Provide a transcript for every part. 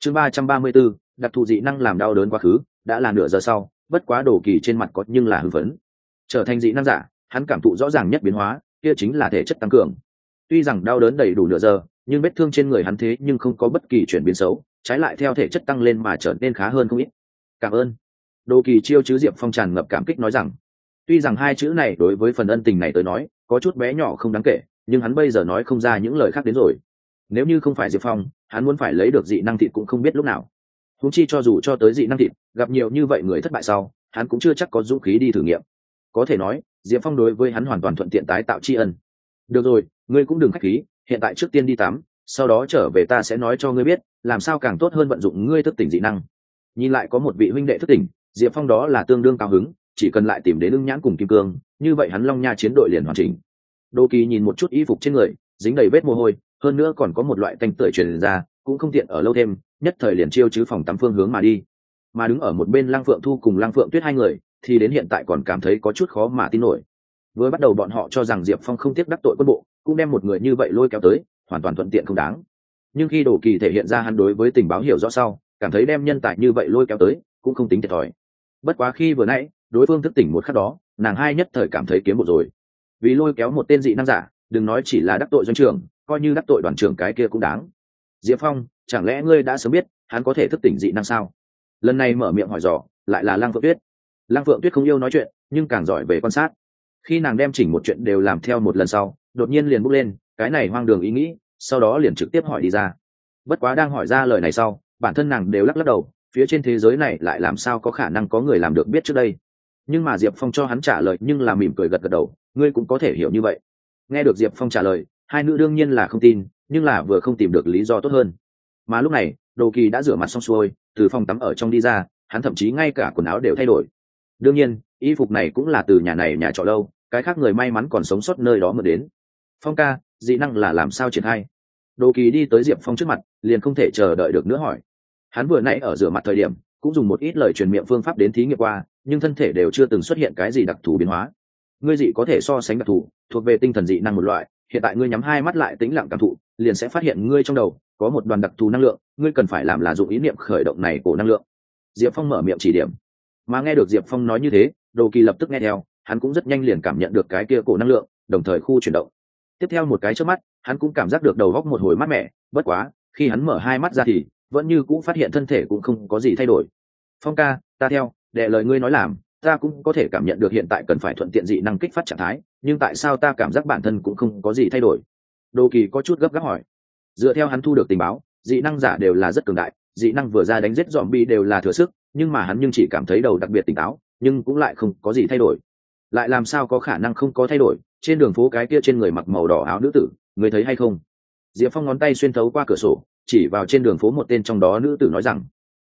Chương 334, đặc thù dị năng làm đau đớn quá khứ, đã là nửa giờ sau, bất quá Đồ Kỳ trên mặt có nhưng là hưng phấn. Trở thành dị năng giả, hắn cảm thụ rõ ràng nhất biến hóa, kia chính là thể chất tăng cường. Tuy rằng đau đớn đầy đủ nửa giờ, nhưng vết thương trên người hắn thế nhưng không có bất kỳ chuyển biến xấu, trái lại theo thể chất tăng lên mà trở nên khá hơn không ít. Cảm ơn. Đồ Kỳ chiêu chứ Diệp Phong tràn ngập cảm kích nói rằng, tuy rằng hai chữ này đối với phần ân tình này tới nói có chút bé nhỏ không đáng kể, nhưng hắn bây giờ nói không ra những lời khác đến rồi. Nếu như không phải Diệp Phong, hắn muốn phải lấy được dị năng thịt cũng không biết lúc nào. Huống chi cho dù cho tới dị năng thịt, gặp nhiều như vậy người thất bại sau, hắn cũng chưa chắc có dũng khí đi thử nghiệm. Có thể nói, Diệp Phong đối với hắn hoàn toàn thuận tiện tái tạo tri ân. Được rồi, ngươi cũng đừng khách khí, hiện tại trước tiên đi tắm, sau đó trở về ta sẽ nói cho ngươi biết làm sao càng tốt hơn vận dụng ngươi thức tỉnh dị năng. Nhìn lại có một vị huynh đệ thức tỉnh, Diệp Phong đó là tương đương cao hứng, chỉ cần lại tìm đến Ưng Nhãn cùng Kim Cương, như vậy hắn Long Nha chiến đội liền hoàn chỉnh. Đô Kỳ nhìn một chút y phục trên người, dính đầy vết mồ hôi, hơn nữa còn có một loại tanh tưởi truyền ra, cũng không tiện ở lâu thêm, nhất thời liền chiêu chứ phòng tắm phương hướng mà đi. Mà đứng ở một bên Lăng Phượng Thu cùng Lăng Phượng Tuyết hai người, thì đến hiện tại còn cảm thấy có chút khó mà tin nổi. Vừa bắt đầu bọn họ cho rằng Diệp Phong không tiếc đắc tội quân bộ, cũng đem một người như vậy lôi kéo tới, hoàn toàn thuận tiện không đáng. Nhưng khi Đồ Kỳ thể hiện ra hắn đối với tình báo hiểu rõ sau, cảm thấy đem nhân tài như vậy lôi kéo tới, cũng không tính thiệt thòi. Bất quá khi vừa nãy, đối phương thức tỉnh một khắc đó, nàng hai nhất thời cảm thấy kiếm một rồi. Vì lôi kéo một tên dị năng giả, đừng nói chỉ là đắc tội doanh trưởng, coi như đắc tội đoàn trưởng cái kia cũng đáng. Diệp Phong, chẳng lẽ ngươi đã sớm biết hắn có thể thức tỉnh dị năng sao? Lần này mở miệng hỏi dò, lại là Lăng Phượng Tuyết. Lăng Phượng Tuyết không yêu nói chuyện, nhưng càng giỏi về quan sát. Khi nàng đem chỉnh một chuyện đều làm theo một lần sau, đột nhiên liền bốc lên cái này hoang đường ý nghĩ, sau đó liền trực tiếp hỏi đi ra. Bất quá đang hỏi ra lời này sau, bản thân nàng đều lắc lắc đầu, phía trên thế giới này lại làm sao có khả năng có người làm được biết trước đây. Nhưng mà Diệp Phong cho hắn trả lời nhưng là mỉm cười gật gật đầu, ngươi cũng có thể hiểu như vậy. Nghe được Diệp Phong trả lời, hai nữ đương nhiên là không tin, nhưng là vừa không tìm được lý do tốt hơn. Mà lúc này, Đồ Kỳ đã rửa mặt xong xuôi, từ phòng tắm ở trong đi ra, hắn thậm chí ngay cả quần áo đều thay đổi. Đương nhiên, y phục này cũng là từ nhà này nhà trọ lâu, cái khác người may mắn còn sống sót nơi đó mà đến. Phong ca, dị năng là làm sao triển khai? Đồ Kỳ đi tới Diệp Phong trước mặt, liền không thể chờ đợi được nữa hỏi. Hắn vừa nãy ở rửa mặt thời điểm, cũng dùng một ít lời truyền miệng phương pháp đến thí nghiệm qua, nhưng thân thể đều chưa từng xuất hiện cái gì đặc thù biến hóa. Ngươi dị có thể so sánh đặc thù, thuộc về tinh thần dị năng một loại, hiện tại ngươi nhắm hai mắt lại tĩnh lặng cảm thụ, liền sẽ phát hiện ngươi trong đầu có một đoàn đặc thù năng lượng, ngươi cần phải làm là dụng ý niệm khởi động này của năng lượng. Diệp Phong mở miệng chỉ điểm. Mà nghe được Diệp Phong nói như thế, Đồ Kỳ lập tức nghe theo, hắn cũng rất nhanh liền cảm nhận được cái kia cổ năng lượng, đồng thời khu chuyển động. Tiếp theo một cái chớp mắt, hắn cũng cảm giác được đầu óc một hồi mát mẻ, bất quá, khi hắn mở hai mắt ra thì vẫn như cũ phát hiện thân thể cũng không có gì thay đổi. Phong ca, ta theo, đệ lời ngươi nói làm, ta cũng có thể cảm nhận được hiện tại cần phải thuận tiện dị năng kích phát trạng thái, nhưng tại sao ta cảm giác bản thân cũng không có gì thay đổi? Đồ Kỳ có chút gấp gáp hỏi. Dựa theo hắn thu được tình báo, dị năng giả đều là rất cường đại, dị năng vừa ra đánh giết zombie đều là thừa sức, nhưng mà hắn chỉ cảm thấy đầu đặc biệt tỉnh táo, nhưng cũng lại không có gì thay đổi. Lại làm sao có khả năng không có thay đổi? Trên đường phố cái kia trên người mặc màu đỏ áo nữ tử, người thấy hay không? Diệp Phong ngón tay xuyên thấu qua cửa sổ, chỉ vào trên đường phố một tên trong đó nữ tử nói rằng,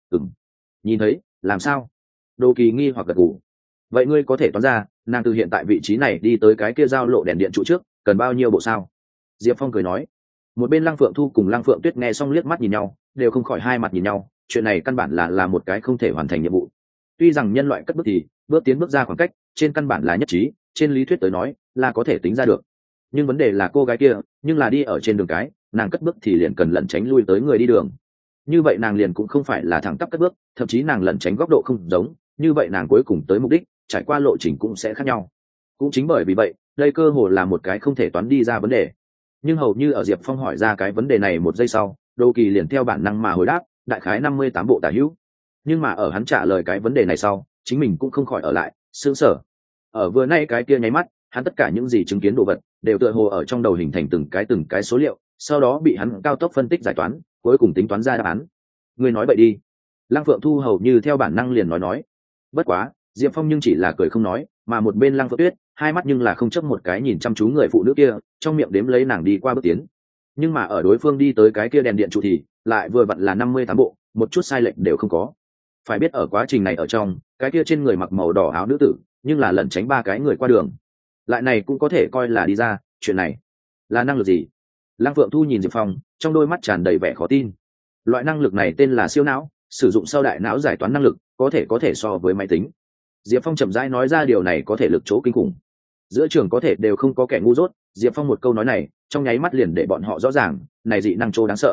nhìn thấy, làm sao? Đồ Kỳ nghi hoặc gật gù. Vậy ngươi có thể toán ra, nàng từ hiện tại vị trí này đi tới cái kia giao lộ đèn điện trụ trước, cần bao nhiêu bộ sao? Diệp Phong cười nói. Một bên Lăng Phượng Thu cùng Lăng Phượng Tuyết nghe xong liếc mắt nhìn nhau, đều không khỏi hai mặt nhìn nhau, chuyện này căn bản là một cái không thể hoàn thành nhiệm vụ. Tuy rằng nhân loại cất bước thì bước tiến bước ra khoảng cách, trên căn bản là nhất trí, trên lý thuyết tới nói là có thể tính ra được. Nhưng vấn đề là cô gái kia, nhưng là đi ở trên đường cái, nàng cất bước thì liền cần lẩn tránh lui tới người đi đường. Như vậy nàng liền cũng không phải là thẳng tắp cất bước, thậm chí nàng lẩn tránh góc độ không giống, như vậy nàng cuối cùng tới mục đích, trải qua lộ trình cũng sẽ khác nhau. Cũng chính bởi vì vậy, đây cơ hồ là một cái không thể toán đi ra vấn đề. Nhưng hầu như ở Diệp Phong hỏi ra cái vấn đề này một giây sau, Đô Kỳ liền theo bản năng mà hồi đáp, đại khái 58 bộ tả hữu. Nhưng mà ở hắn trả lời cái vấn đề này sau, chính mình cũng không khỏi ở lại, sững sờ. Ở vừa nay cái kia nháy mắt, hắn tất cả những gì chứng kiến đồ vật đều tựa hồ ở trong đầu hình thành từng cái số liệu, sau đó bị hắn cao tốc phân tích giải toán, cuối cùng tính toán ra đáp án. Ngươi nói vậy đi. Lăng Phượng Thu hầu như theo bản năng liền nói. Bất quá, Diệp Phong nhưng chỉ là cười không nói, mà một bên Lăng Phượng Tuyết, hai mắt nhưng là không chấp một cái nhìn chăm chú người phụ nữ kia, trong miệng đếm lấy nàng đi qua bước tiến. Nhưng mà ở đối phương đi tới cái kia đèn điện trụ thì lại vừa vặn là 58 bộ, một chút sai lệch đều không có. Phải biết ở quá trình này ở trong, cái kia trên người mặc màu đỏ áo nữ tử, nhưng là lẩn tránh ba cái người qua đường. Lại này cũng có thể coi là đi ra, chuyện này là năng lực gì? Lăng Phượng Thu nhìn Diệp Phong, trong đôi mắt tràn đầy vẻ khó tin. Loại năng lực này tên là siêu não, sử dụng sau đại não giải toán năng lực, có thể so với máy tính. Diệp Phong chậm rãi nói ra điều này có thể lực chỗ kinh khủng. Giữa trường có thể đều không có kẻ ngu dốt, Diệp Phong một câu nói này, trong nháy mắt liền để bọn họ rõ ràng, này dị năng trô đáng sợ.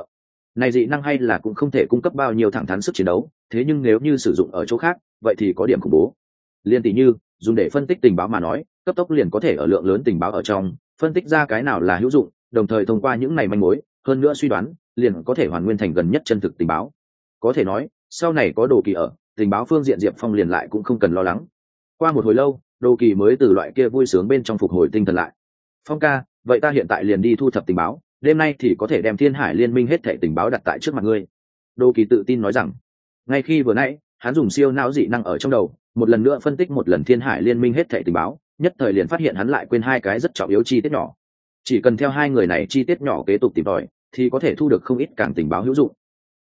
Này dị năng hay là cũng không thể cung cấp bao nhiêu thẳng thắn sức chiến đấu, thế nhưng nếu như sử dụng ở chỗ khác vậy thì có điểm khủng bố. Liên tỷ như dùng để phân tích tình báo mà nói, cấp tốc liền có thể ở lượng lớn tình báo ở trong phân tích ra cái nào là hữu dụng, đồng thời thông qua những này manh mối hơn nữa suy đoán liền có thể hoàn nguyên thành gần nhất chân thực tình báo. Có thể nói sau này có Đồ Kỳ ở, tình báo phương diện Diệp Phong liền lại cũng không cần lo lắng. Qua một hồi lâu, Đồ Kỳ mới từ loại kia vui sướng bên trong phục hồi tinh thần lại. Phong ca, vậy ta hiện tại liền đi thu thập tình báo, đêm nay thì có thể đem Thiên Hải Liên Minh hết thảy tình báo đặt tại trước mặt ngươi. Đồ Kỳ tự tin nói rằng. Ngay khi vừa nãy hắn dùng siêu não dị năng ở trong đầu một lần nữa phân tích một lần Thiên Hải Liên Minh hết thảy tình báo, nhất thời liền phát hiện hắn lại quên hai cái rất trọng yếu chi tiết nhỏ. Chỉ cần theo hai người này chi tiết nhỏ kế tục tìm tòi thì có thể thu được không ít càng tình báo hữu dụng.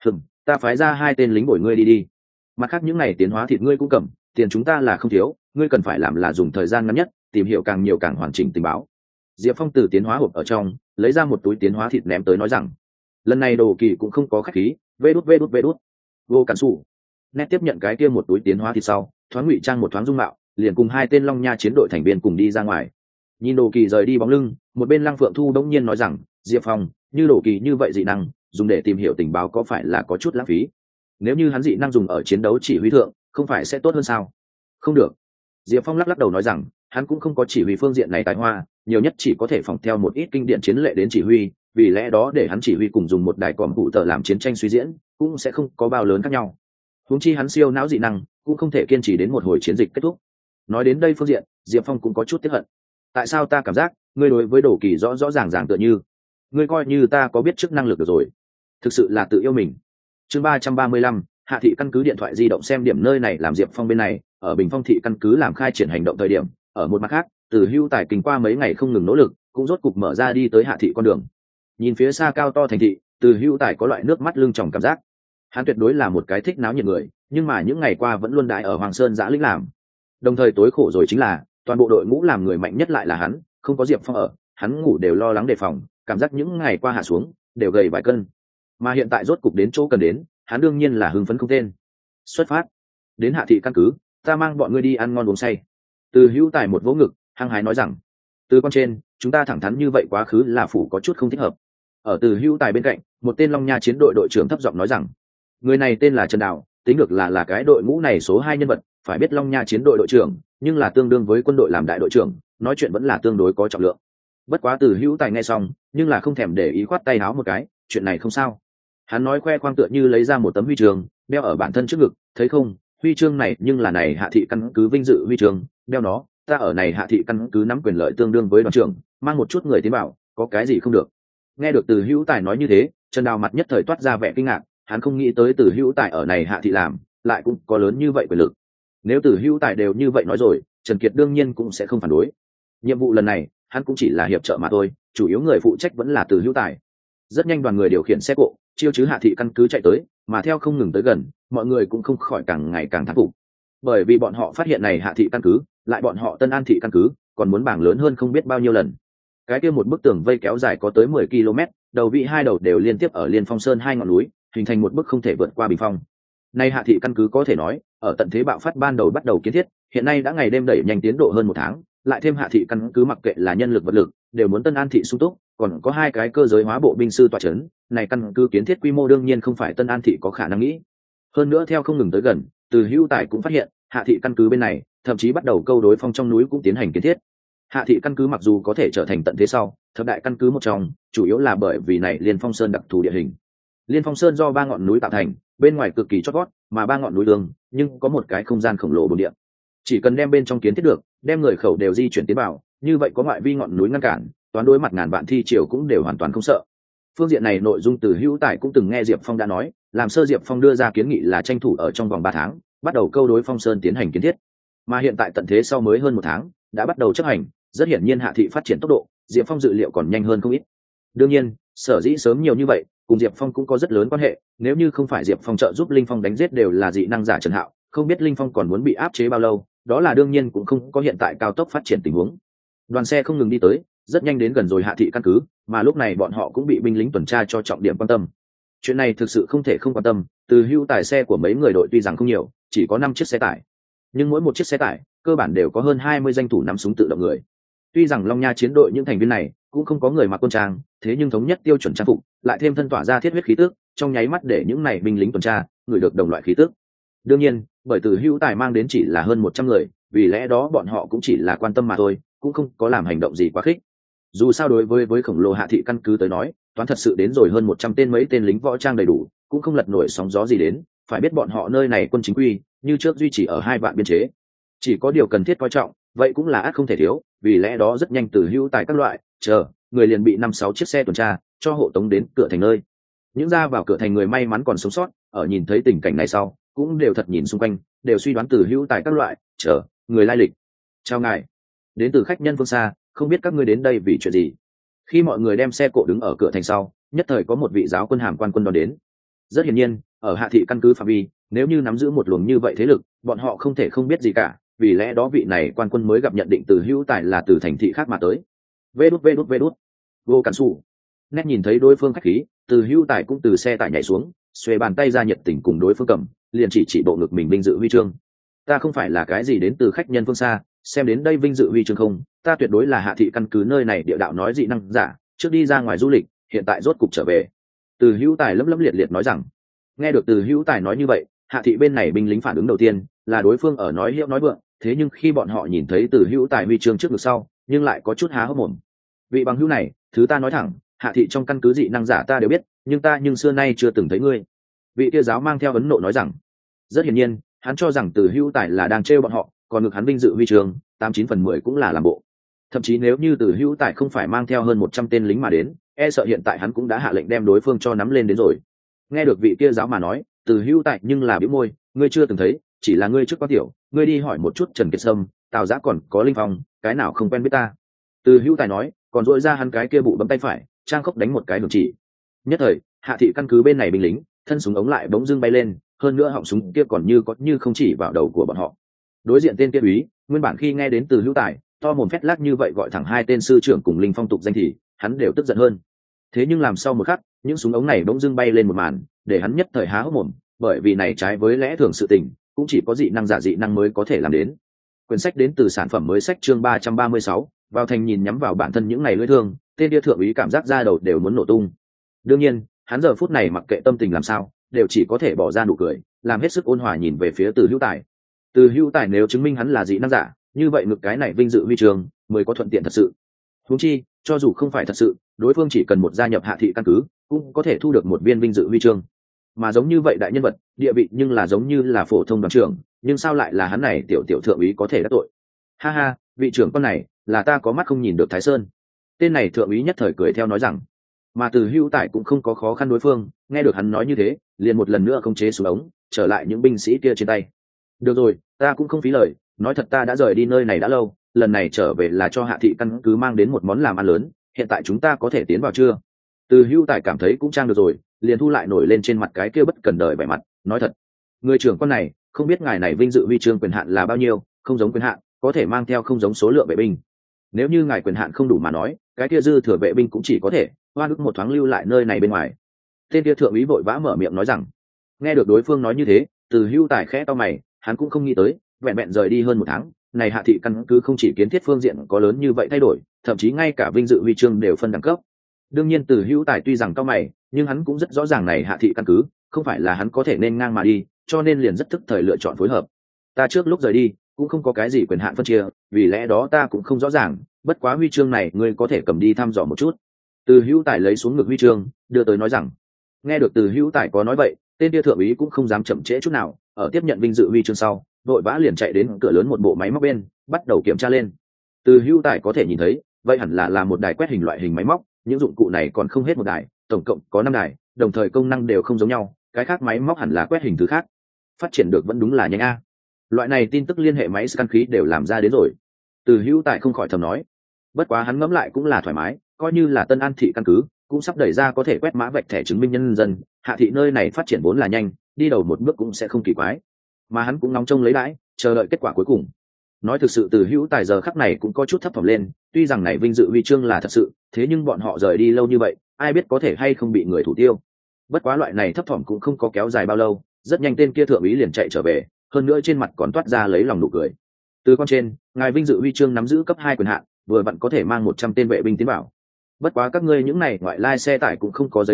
Ta phái ra 2 tên lính bồi ngươi đi. Mặt khác những này tiến hóa thịt ngươi cũng cầm, tiền chúng ta là không thiếu, ngươi cần phải làm là dùng thời gian ngắn nhất tìm hiểu càng nhiều càng hoàn chỉnh tình báo. Diệp Phong từ tiến hóa hộp ở trong lấy ra một túi tiến hóa thịt ném tới nói rằng, lần này Đồ Kỳ cũng không có khách khí, vê đút vô cản sủ. Nét tiếp nhận cái kia một túi tiến hóa thịt sau, thoáng ngụy trang một thoáng dung mạo, liền cùng 2 tên Long Nha chiến đội thành viên cùng đi ra ngoài. Nhìn Đồ Kỳ rời đi bóng lưng, một bên Lăng Phượng Thu đống nhiên nói rằng, Diệp Phong, như Đồ Kỳ như vậy dị năng dùng để tìm hiểu tình báo có phải là có chút lãng phí? Nếu như hắn dị năng dùng ở chiến đấu chỉ huy thượng không phải sẽ tốt hơn sao? Không được. Diệp Phong lắc đầu nói rằng, hắn cũng không có chỉ huy phương diện này tài hoa, nhiều nhất chỉ có thể phỏng theo một ít kinh điển chiến lệ đến chỉ huy, vì lẽ đó để hắn chỉ huy cùng dùng một đài còm phụ tờ làm chiến tranh suy diễn cũng sẽ không có bao lớn khác nhau. Huống chi hắn siêu não dị năng cũng không thể kiên trì đến một hồi chiến dịch kết thúc. Nói đến đây phương diện, Diệp Phong cũng có chút tiếc hận. Tại sao ta cảm giác ngươi đối với Đồ Kỳ rõ ràng tựa như ngươi coi như ta có biết chức năng lực được rồi, thực sự là tự yêu mình. Chương 335, Hạ thị căn cứ điện thoại di động xem điểm nơi này làm Diệp Phong bên này ở Bình Phong thị căn cứ làm khai triển hành động thời điểm, ở một mặt khác, Từ Hưu Tài kinh qua mấy ngày không ngừng nỗ lực, cũng rốt cục mở ra đi tới Hạ thị con đường. Nhìn phía xa cao to thành thị, Từ Hưu Tài có loại nước mắt lưng tròng cảm giác. Hắn tuyệt đối là một cái thích náo nhiệt người, nhưng mà những ngày qua vẫn luôn đại ở Hoàng Sơn Giã Lĩnh làm. Đồng thời tối khổ rồi chính là, toàn bộ đội ngũ làm người mạnh nhất lại là hắn, không có Diệp Phong ở, hắn ngủ đều lo lắng đề phòng, cảm giác những ngày qua hạ xuống đều gầy vài cân. Mà hiện tại rốt cục đến chỗ cần đến, hắn đương nhiên là hưng phấn không tên. Xuất phát đến Hạ thị căn cứ, ta mang bọn ngươi đi ăn ngon uống say. Từ Hữu Tài một vỗ ngực hăng hái nói rằng, từ con trên chúng ta thẳng thắn như vậy quá khứ là phủ có chút không thích hợp. Ở Từ Hữu Tài bên cạnh, một tên Long Nha chiến đội đội trưởng thấp giọng nói rằng, người này tên là Trần Đào, tính được là cái đội ngũ này số 2 nhân vật, phải biết Long Nha chiến đội đội trưởng nhưng là tương đương với quân đội làm đại đội trưởng, nói chuyện vẫn là tương đối có trọng lượng. Bất quá Từ Hữu Tài nghe xong nhưng là không thèm để ý, khoát tay áo một cái, chuyện này không sao. Hắn nói khoe khoang tựa như lấy ra một tấm huy chương đeo ở bản thân trước ngực, thấy không, huy chương này nhưng là này Hạ thị căn cứ vinh dự huy chương, đeo nó, ta ở này Hạ thị căn cứ nắm quyền lợi tương đương với đoàn trưởng, mang một chút người tiến bảo, có cái gì không được. Nghe được Từ Hữu Tài nói như thế, Trần Đào mặt nhất thời toát ra vẻ kinh ngạc, hắn không nghĩ tới Từ Hữu Tài ở này Hạ thị làm lại cũng có lớn như vậy quyền lực. Nếu Từ Hữu Tài đều như vậy nói rồi, Trần Kiệt đương nhiên cũng sẽ không phản đối. Nhiệm vụ lần này hắn cũng chỉ là hiệp trợ mà thôi, chủ yếu người phụ trách vẫn là Từ Hữu Tài. Rất nhanh đoàn người điều khiển xe cộ chiêu chứ Hạ thị căn cứ chạy tới, mà theo không ngừng tới gần, mọi người cũng không khỏi càng ngày càng thán phục, bởi vì bọn họ phát hiện này Hạ thị căn cứ lại bọn họ Tân An thị căn cứ còn muốn bảng lớn hơn không biết bao nhiêu lần. Cái kia một bức tường vây kéo dài có tới 10 km, đầu vị hai đầu đều liên tiếp ở Liên Phong Sơn hai ngọn núi, hình thành một bức không thể vượt qua bình phong. Nay Hạ thị căn cứ có thể nói ở tận thế bạo phát ban đầu bắt đầu kiến thiết, hiện nay đã ngày đêm đẩy nhanh tiến độ hơn 1 tháng, lại thêm Hạ thị căn cứ mặc kệ là nhân lực vật lực đều muốn Tân An thị sung túc, còn có 2 cái cơ giới hóa bộ binh sư tọa chấn, này căn cứ kiến thiết quy mô đương nhiên không phải Tân An thị có khả năng nghĩ. Hơn nữa theo không ngừng tới gần, Từ Hữu Tài cũng phát hiện Hạ thị căn cứ bên này thậm chí bắt đầu câu đối phong trong núi cũng tiến hành kiến thiết. Hạ thị căn cứ mặc dù có thể trở thành tận thế sau thập đại căn cứ một trong, chủ yếu là bởi vì này Liên Phong Sơn đặc thù địa hình. Liên Phong Sơn do 3 ngọn núi tạo thành, bên ngoài cực kỳ chót vót, mà 3 ngọn núi đường nhưng có một cái không gian khổng lồ bồn địa. Chỉ cần đem bên trong kiến thiết được, đem người khẩu đều di chuyển tiến vào, như vậy có ngoại vi ngọn núi ngăn cản, toán đối mặt ngàn vạn thi triều cũng đều hoàn toàn không sợ. Phương diện này nội dung Từ Hữu Tài cũng từng nghe Diệp Phong đã nói, làm sơ Diệp Phong đưa ra kiến nghị là tranh thủ ở trong vòng 3 tháng bắt đầu câu đối Phong Sơn tiến hành kiến thiết, mà hiện tại tận thế sau mới hơn 1 tháng đã bắt đầu chấp hành, rất hiển nhiên Hạ thị phát triển tốc độ Diệp Phong dự liệu còn nhanh hơn không ít. Đương nhiên sở dĩ sớm nhiều như vậy cùng Diệp Phong cũng có rất lớn quan hệ, nếu như không phải Diệp Phong trợ giúp Linh Phong đánh giết đều là dị năng giả Trần Hạo, không biết Linh Phong còn muốn bị áp chế bao lâu, đó là đương nhiên cũng không có hiện tại cao tốc phát triển tình huống. Đoàn xe không ngừng đi tới, rất nhanh đến gần rồi Hạ thị căn cứ, mà lúc này bọn họ cũng bị binh lính tuần tra cho trọng điểm quan tâm. Chuyện này thực sự không thể không quan tâm, Từ Hữu Tài xe của mấy người đội tuy rằng không nhiều, chỉ có 5 chiếc xe tải, nhưng mỗi một chiếc xe tải cơ bản đều có hơn 20 danh thủ nắm súng tự động người. Tuy rằng Long Nha chiến đội những thành viên này cũng không có người mặc quân trang, thế nhưng thống nhất tiêu chuẩn trang phục, lại thêm thân tỏa ra thiết huyết khí tức, trong nháy mắt để những này binh lính tuần tra ngửi được đồng loại khí tức. Đương nhiên bởi từ hữu tài mang đến chỉ là hơn 100 người, vì lẽ đó bọn họ cũng chỉ là quan tâm mà thôi, cũng không có làm hành động gì quá khích. Dù sao đối với khổng lồ hạ thị căn cứ tới nói, toán thật sự đến rồi hơn 100 tên mấy tên lính võ trang đầy đủ cũng không lật nổi sóng gió gì đến. Phải biết bọn họ nơi này quân chính quy như trước duy trì ở 2 vạn biên chế, chỉ có điều cần thiết coi trọng vậy cũng là ắt không thể thiếu. Vì lẽ đó rất nhanh từ hữu tài các loại người liền bị 5-6 chiếc xe tuần tra cho hộ tống đến cửa thành nơi. Những ra vào cửa thành người may mắn còn sống sót ở nhìn thấy tình cảnh này sau cũng đều thật nhìn xung quanh, đều suy đoán từ hữu tài các loại người lai lịch. Chào ngài, đến từ khách nhân phương xa, không biết các ngươi đến đây vì chuyện gì. Khi mọi người đem xe cộ đứng ở cửa thành sau, nhất thời có một vị giáo quân hàm quan quân đón đến. Rất hiển nhiên ở hạ thị căn cứ phạm vi, nếu như nắm giữ một luồng như vậy thế lực, bọn họ không thể không biết gì cả. Vì lẽ đó vị này quan quân mới gặp nhận định từ hữu tài là từ thành thị khác mà tới. Vê đút vô cản xù. Nét nhìn thấy đối phương khách khí, từ hữu tài cũng từ xe tải nhảy xuống, xuề bàn tay ra nhiệt tình cùng đối phương cầm, liền chỉ bộ ngực mình vinh dự huy chương. Ta không phải là cái gì đến từ khách nhân phương xa, xem đến đây vinh dự huy chương không, ta tuyệt đối là hạ thị căn cứ nơi này địa đạo nói dị năng giả, trước đi ra ngoài du lịch, hiện tại rốt cục trở về. Từ hữu tài lấm liệt liệt nói rằng. Nghe được từ hữu tài nói như vậy, hạ thị bên này binh lính phản ứng đầu tiên là đối phương ở nói hiệu nói vượng, thế nhưng khi bọn họ nhìn thấy từ hữu tài huy chương trước ngực sau, nhưng lại có chút há hốc mồm. Vị bằng hữu này, thứ ta nói thẳng, hạ thị trong căn cứ dị năng giả ta đều biết, nhưng xưa nay chưa từng thấy ngươi. Vị kia giáo mang theo ấn nộ nói rằng. Rất hiển nhiên hắn cho rằng từ hữu tài là đang trêu bọn họ, còn ngực hắn vinh dự huy chương 89/10 cũng là làm bộ. Thậm chí nếu như từ hữu tài không phải mang theo hơn 100 tên lính mà đến, e sợ hiện tại hắn cũng đã hạ lệnh đem đối phương cho nắm lên đến rồi. Nghe được vị kia giáo mà nói, từ hữu tài nhưng là bĩu môi, ngươi chưa từng thấy, chỉ là ngươi trước quá tiểu, ngươi đi hỏi một chút Trần Kiệt Sâm, Tào Giã còn có Linh Phong, cái nào không quen biết ta. Từ hữu tài nói, còn dội ra hắn cái kia bụ bấm tay phải, trang khốc đánh một cái đường chỉ. Nhất thời hạ thị căn cứ bên này binh lính thân súng ống lại bỗng dưng bay lên, hơn nữa họng súng kia còn như không chỉ vào đầu của bọn họ. Đối diện tên kia úy nguyên bản khi nghe đến từ hữu tài to mồm phét lác như vậy gọi thẳng 2 tên sư trưởng cùng Linh Phong tục danh thì hắn đều tức giận hơn. Thế nhưng làm sau một khắc, những súng ống này bỗng dưng bay lên một màn, để hắn nhất thời há hốc mồm, bởi vì này trái với lẽ thường sự tình, cũng chỉ có dị năng giả dị năng mới có thể làm đến. Quyển sách đến từ sản phẩm mới sách chương 336, vào thành nhìn nhắm vào bản thân những ngày lưỡi thương, tên kia thượng úy cảm giác da đầu đều muốn nổ tung. Đương nhiên hắn giờ phút này mặc kệ tâm tình làm sao, đều chỉ có thể bỏ ra nụ cười, làm hết sức ôn hòa nhìn về phía từ hữu tài. Từ hữu tài nếu chứng minh hắn là dị năng giả, như vậy ngực cái này vinh dự huy chương mới có thuận tiện thật sự. Huống chi cho dù không phải thật sự, đối phương chỉ cần một gia nhập hạ thị căn cứ cũng có thể thu được một viên vinh dự huy chương. Mà giống như vậy đại nhân vật địa vị nhưng là giống như là phổ thông đoàn trưởng, nhưng sao lại là hắn này tiểu thượng úy có thể đắc tội. Ha ha, vị trưởng con này là ta có mắt không nhìn được Thái Sơn. Tên này thượng úy nhất thời cười theo nói rằng. Mà từ hữu tài cũng không có khó khăn đối phương, nghe được hắn nói như thế liền một lần nữa khống chế xuống ống trở lại những binh sĩ kia trên tay. Được rồi, ta cũng không phí lời, nói thật ta đã rời đi nơi này đã lâu, lần này trở về là cho hạ thị căn cứ mang đến một món làm ăn lớn, hiện tại chúng ta có thể tiến vào chưa? Từ hữu tài cảm thấy cũng trang được rồi, liền thu lại nổi lên trên mặt cái kia bất cần đời vẻ mặt, nói thật, người trưởng con này không biết ngài này vinh dự huy chương quyền hạn là bao nhiêu, không giống quyền hạn có thể mang theo không giống số lượng vệ binh. Nếu như ngài quyền hạn không đủ mà nói, cái kia dư thừa vệ binh cũng chỉ có thể oan ức một thoáng lưu lại nơi này bên ngoài. Tên kia thượng úy vội vã mở miệng nói rằng. Nghe được đối phương nói như thế, từ hữu tài khẽ to mày, hắn cũng không nghĩ tới vẹn vẹn rời đi hơn 1 tháng này hạ thị căn cứ không chỉ kiến thiết phương diện có lớn như vậy thay đổi, thậm chí ngay cả vinh dự huy chương đều phân đẳng cấp. Đương nhiên từ hữu tài tuy rằng cao mày, nhưng hắn cũng rất rõ ràng này hạ thị căn cứ không phải là hắn có thể nên ngang mà đi, cho nên liền rất tức thời lựa chọn phối hợp. Ta trước lúc rời đi cũng không có cái gì quyền hạn phân chia, vì lẽ đó ta cũng không rõ ràng, bất quá huy chương này ngươi có thể cầm đi thăm dò một chút. Từ hữu tài lấy xuống ngực huy chương đưa tới nói rằng. Nghe được từ hữu tài có nói vậy, tên kia thượng úy cũng không dám chậm trễ chút nào, ở tiếp nhận vinh dự huy chương sau vội vã liền chạy đến cửa lớn một bộ máy móc bên bắt đầu kiểm tra lên. Từ hữu tài có thể nhìn thấy vậy hẳn là một đài quét hình loại hình máy móc, những dụng cụ này còn không hết một đài, tổng cộng có 5 đài, đồng thời công năng đều không giống nhau, cái khác máy móc hẳn là quét hình thứ khác. Phát triển được vẫn đúng là nhanh a. Loại này tin tức liên hệ máy scan khí đều làm ra đến rồi. Từ hữu tài không khỏi thầm nói. Bất quá hắn ngẫm lại cũng là thoải mái, coi như là Tân An thị căn cứ cũng sắp đẩy ra có thể quét mã vạch thẻ chứng minh nhân dân, hạ thị nơi này phát triển vốn là nhanh, đi đầu một bước cũng sẽ không kỳ quái. Mà hắn cũng nóng trông lấy đãi, chờ đợi kết quả cuối cùng. Nói thực sự từ hữu tài giờ khắc này cũng có chút thấp thỏm lên, tuy rằng này vinh dự huy chương là thật sự, thế nhưng bọn họ rời đi lâu như vậy, ai biết có thể hay không bị người thủ tiêu. Bất quá loại này thấp thỏm cũng không có kéo dài bao lâu, rất nhanh tên kia thượng úy liền chạy trở về, hơn nữa trên mặt còn toát ra lấy lòng nụ cười. Từ con trên, ngài vinh dự huy chương nắm giữ cấp 2 quyền hạn, vừa vặn có thể mang 100 tên vệ binh tiến vào. Bất quá các ngươi những này ngoại lai xe tải cũng không có giấy phép,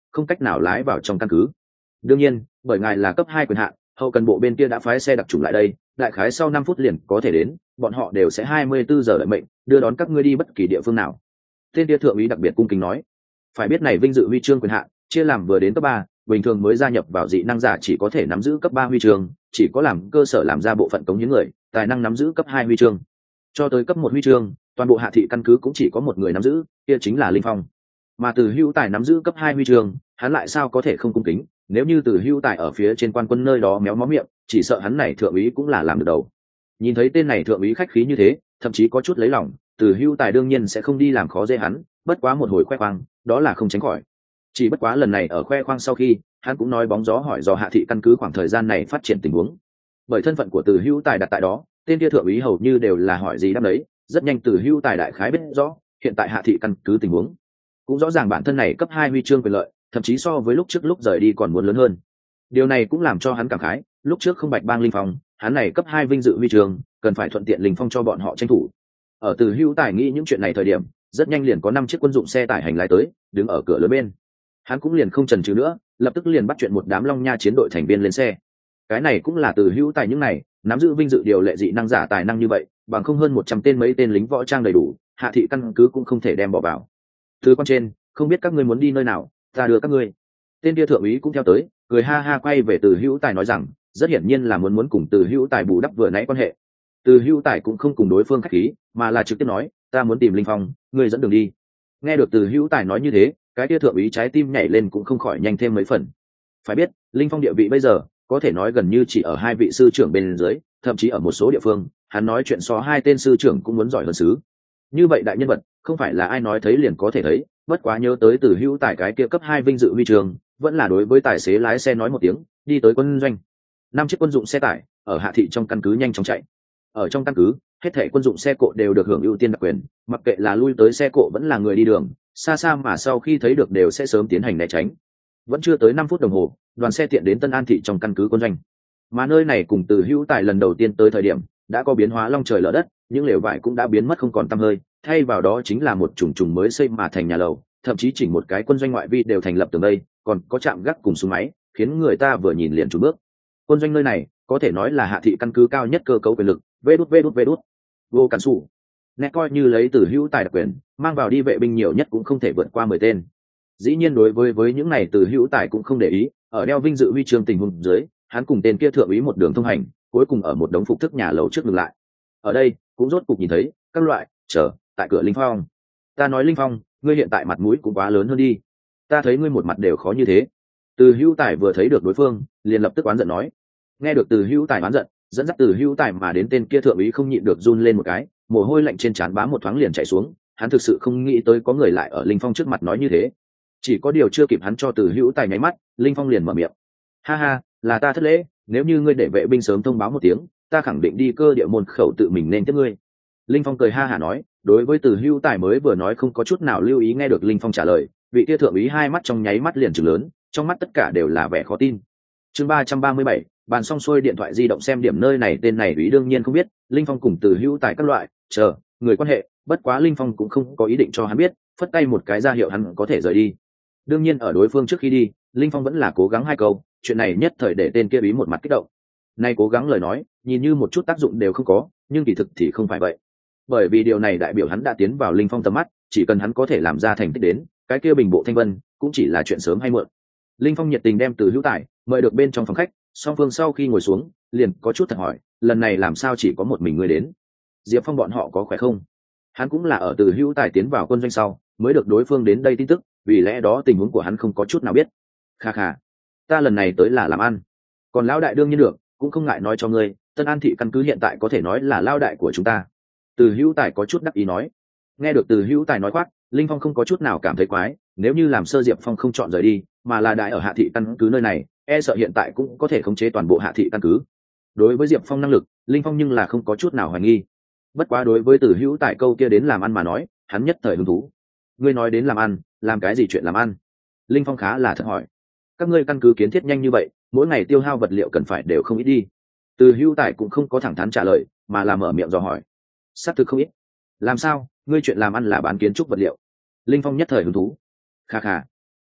không cách nào lái vào trong căn cứ. Đương nhiên bởi ngài là cấp 2 quyền hạn, hậu cần bộ bên kia đã phái xe đặc trùng lại đây, đại khái sau 5 phút liền có thể đến, bọn họ đều sẽ 24 giờ đợi mệnh đưa đón các ngươi đi bất kỳ địa phương nào. Tên kia thượng úy đặc biệt cung kính nói. Phải biết này vinh dự huy chương quyền hạn chia làm vừa đến cấp 3, bình thường mới gia nhập vào dị năng giả chỉ có thể nắm giữ cấp 3 huy chương, chỉ có làm cơ sở làm ra bộ phận cống hiến người tài năng nắm giữ cấp 2 huy chương. Cho tới cấp 1 huy chương, toàn bộ hạ thị căn cứ cũng chỉ có một người nắm giữ, kia chính là Linh Phong. Mà Từ Hữu Tài nắm giữ cấp 2 huy chương, hắn lại sao có thể không cung kính, nếu như Từ Hữu Tài ở phía trên quan quân nơi đó méo mó miệng, chỉ sợ hắn này thượng úy cũng là làm được đầu. Nhìn thấy tên này thượng úy khách khí như thế, thậm chí có chút lấy lòng, Từ Hữu Tài đương nhiên sẽ không đi làm khó dễ hắn, bất quá một hồi khoe khoang, đó là không tránh khỏi. Chỉ bất quá lần này ở khoe khoang sau khi, hắn cũng nói bóng gió hỏi dò hạ thị căn cứ khoảng thời gian này phát triển tình huống. Bởi thân phận của Từ Hữu Tài đặt tại đó, tên kia thượng úy hầu như đều là hỏi gì đáp đấy, rất nhanh Từ Hữu Tài đại khái biết rõ hiện tại hạ thị căn cứ tình huống. Cũng rõ ràng bản thân này cấp 2 huy chương quyền lợi, thậm chí so với lúc trước lúc rời đi còn muốn lớn hơn. Điều này cũng làm cho hắn cảm khái, lúc trước không bạch bang Linh Phong, hắn này cấp 2 vinh dự huy chương, cần phải thuận tiện Linh Phong cho bọn họ tranh thủ. Ở Từ Hữu Tài nghĩ những chuyện này thời điểm, rất nhanh liền có 5 chiếc quân dụng xe tải hành lái tới, đứng ở cửa lớn bên. Hắn cũng liền không chần chừ nữa, lập tức liền bắt chuyện một đám Long Nha chiến đội thành viên lên xe. Cái này cũng là Từ Hữu Tài những này, nắm giữ vinh dự điều lệ dị năng giả tài năng như vậy, bằng không hơn 100 tên mấy tên lính võ trang đầy đủ, hạ thị căn cứ cũng không thể đem bỏ vào. Từ quan trên, không biết các ngươi muốn đi nơi nào, ta đưa các ngươi. Tên kia thượng úy cũng theo tới, cười ha ha quay về Từ Hữu Tài nói rằng, rất hiển nhiên là muốn cùng Từ Hữu Tài bù đắp vừa nãy quan hệ. Từ Hữu Tài cũng không cùng đối phương khách khí, mà là trực tiếp nói, ta muốn tìm Linh Phong, ngươi dẫn đường đi. Nghe được Từ Hữu Tài nói như thế, cái kia thượng úy trái tim nhảy lên cũng không khỏi nhanh thêm mấy phần. Phải biết, Linh Phong địa vị bây giờ, có thể nói gần như chỉ ở 2 vị sư trưởng bên dưới, thậm chí ở một số địa phương, hắn nói chuyện so 2 tên sư trưởng cũng muốn giỏi hơn sứ. Như vậy đại nhân vật, không phải là ai nói thấy liền có thể thấy, bất quá nhớ tới Từ Hữu Tài cái kia cấp 2 vinh dự huy chương, vẫn là đối với tài xế lái xe nói một tiếng, đi tới quân doanh. 5 chiếc quân dụng xe tải ở hạ thị trong căn cứ nhanh chóng chạy. Ở trong căn cứ, hết thảy quân dụng xe cộ đều được hưởng ưu tiên đặc quyền, mặc kệ là lui tới xe cộ vẫn là người đi đường, xa xa mà sau khi thấy được đều sẽ sớm tiến hành né tránh. Vẫn chưa tới 5 phút đồng hồ, đoàn xe tiện đến Tân An thị trong căn cứ quân doanh. Mà nơi này cùng Từ Hữu Tài lần đầu tiên tới thời điểm, đã có biến hóa long trời lở đất, những lều vải cũng đã biến mất không còn tăm hơi, thay vào đó chính là một chủng chủng mới xây mà thành nhà lầu, thậm chí chỉnh một cái quân doanh ngoại vi đều thành lập tường đây, còn có trạm gác cùng súng máy, khiến người ta vừa nhìn liền chùn bước. Quân doanh nơi này có thể nói là hạ thị căn cứ cao nhất cơ cấu quyền lực, vê đút vô cản sủ. Nét coi như lấy Từ Hữu Tài đặc quyền, mang vào đi vệ binh nhiều nhất cũng không thể vượt qua 10 tên. Dĩ nhiên đối với những này Từ Hữu Tài cũng không để ý, ở đeo vinh dự huy chương tình huống dưới, hắn cùng tên kia thượng úy một đường thông hành, cuối cùng ở một đống phục thức nhà lầu trước dừng lại. Ở đây cũng rốt cục nhìn thấy các loại chờ tại cửa Linh Phong. Ta nói Linh Phong, ngươi hiện tại mặt mũi cũng quá lớn hơn đi, ta thấy ngươi một mặt đều khó như thế. Từ Hữu Tài vừa thấy được đối phương, liền lập tức oán giận nói. Nghe được Từ Hữu Tài oán giận, dẫn dắt Từ Hữu Tài mà đến tên kia thượng úy không nhịn được run lên một cái, mồ hôi lạnh trên trán bám một thoáng liền chảy xuống. Hắn thực sự không nghĩ tới có người lại ở Linh Phong trước mặt nói như thế. Chỉ có điều chưa kịp hắn cho Từ Hữu Tài nháy mắt, Linh Phong liền mở miệng. Ha ha, là ta thất lễ, nếu như ngươi để vệ binh sớm thông báo một tiếng, ta khẳng định đi cơ địa môn khẩu tự mình nên tiếp ngươi. Linh Phong cười ha hả nói, đối với Từ Hữu Tài mới vừa nói không có chút nào lưu ý. Nghe được Linh Phong trả lời, vị kia thượng úy hai mắt trong nháy mắt liền trừng lớn, trong mắt tất cả đều là vẻ khó tin. Chương 337, bàn xong xuôi điện thoại di động xem điểm nơi này, tên này úy đương nhiên không biết Linh Phong cùng Từ Hữu Tài các loại người quan hệ, bất quá Linh Phong cũng không có ý định cho hắn biết, phất tay một cái ra hiệu hắn có thể rời đi. Đương nhiên ở đối phương trước khi đi, Linh Phong vẫn là cố gắng 2 câu, chuyện này nhất thời để tên kia úy một mặt kích động. Nay cố gắng lời nói, nhìn như một chút tác dụng đều không có, nhưng kỳ thực thì không phải vậy. Bởi vì điều này đại biểu hắn đã tiến vào Linh Phong tầm mắt, chỉ cần hắn có thể làm ra thành tích đến, cái kia bình bộ thanh vân cũng chỉ là chuyện sớm hay muộn. Linh Phong nhiệt tình đem Từ Hữu Tài mời được bên trong phòng khách, song phương sau khi ngồi xuống, liền có chút thật hỏi, lần này làm sao chỉ có một mình ngươi đến? Diệp Phong bọn họ có khỏe không? Hắn cũng là ở Từ Hữu Tài tiến vào quân doanh sau, mới được đối phương đến đây tin tức, vì lẽ đó tình huống của hắn không có chút nào biết. Kha kha, ta lần này tới là làm ăn, còn lão đại đương nhiên được, cũng không ngại nói cho ngươi, Tân An thị căn cứ hiện tại có thể nói là lao đại của chúng ta. Từ Hữu Tài có chút đắc ý nói. Nghe được Từ Hữu Tài nói khoác, Linh Phong không có chút nào cảm thấy quái, nếu như làm sơ Diệp Phong không chọn rời đi, mà là đại ở hạ thị căn cứ nơi này, e sợ hiện tại cũng có thể khống chế toàn bộ hạ thị căn cứ. Đối với Diệp Phong năng lực, Linh Phong nhưng là không có chút nào hoài nghi. Bất quá đối với Từ Hữu Tài câu kia đến làm ăn mà nói, hắn nhất thời hứng thú. Ngươi nói đến làm ăn, làm cái gì chuyện làm ăn? Linh Phong khá là thật hỏi. Các ngươi căn cứ kiến thiết nhanh như vậy, mỗi ngày tiêu hao vật liệu cần phải đều không ít đi. Từ Hữu Tài cũng không có thẳng thắn trả lời, mà là mở miệng dò hỏi. Xác thực không ít. Làm sao, ngươi chuyện làm ăn là bán kiến trúc vật liệu? Linh Phong nhất thời hứng thú. Kha kha,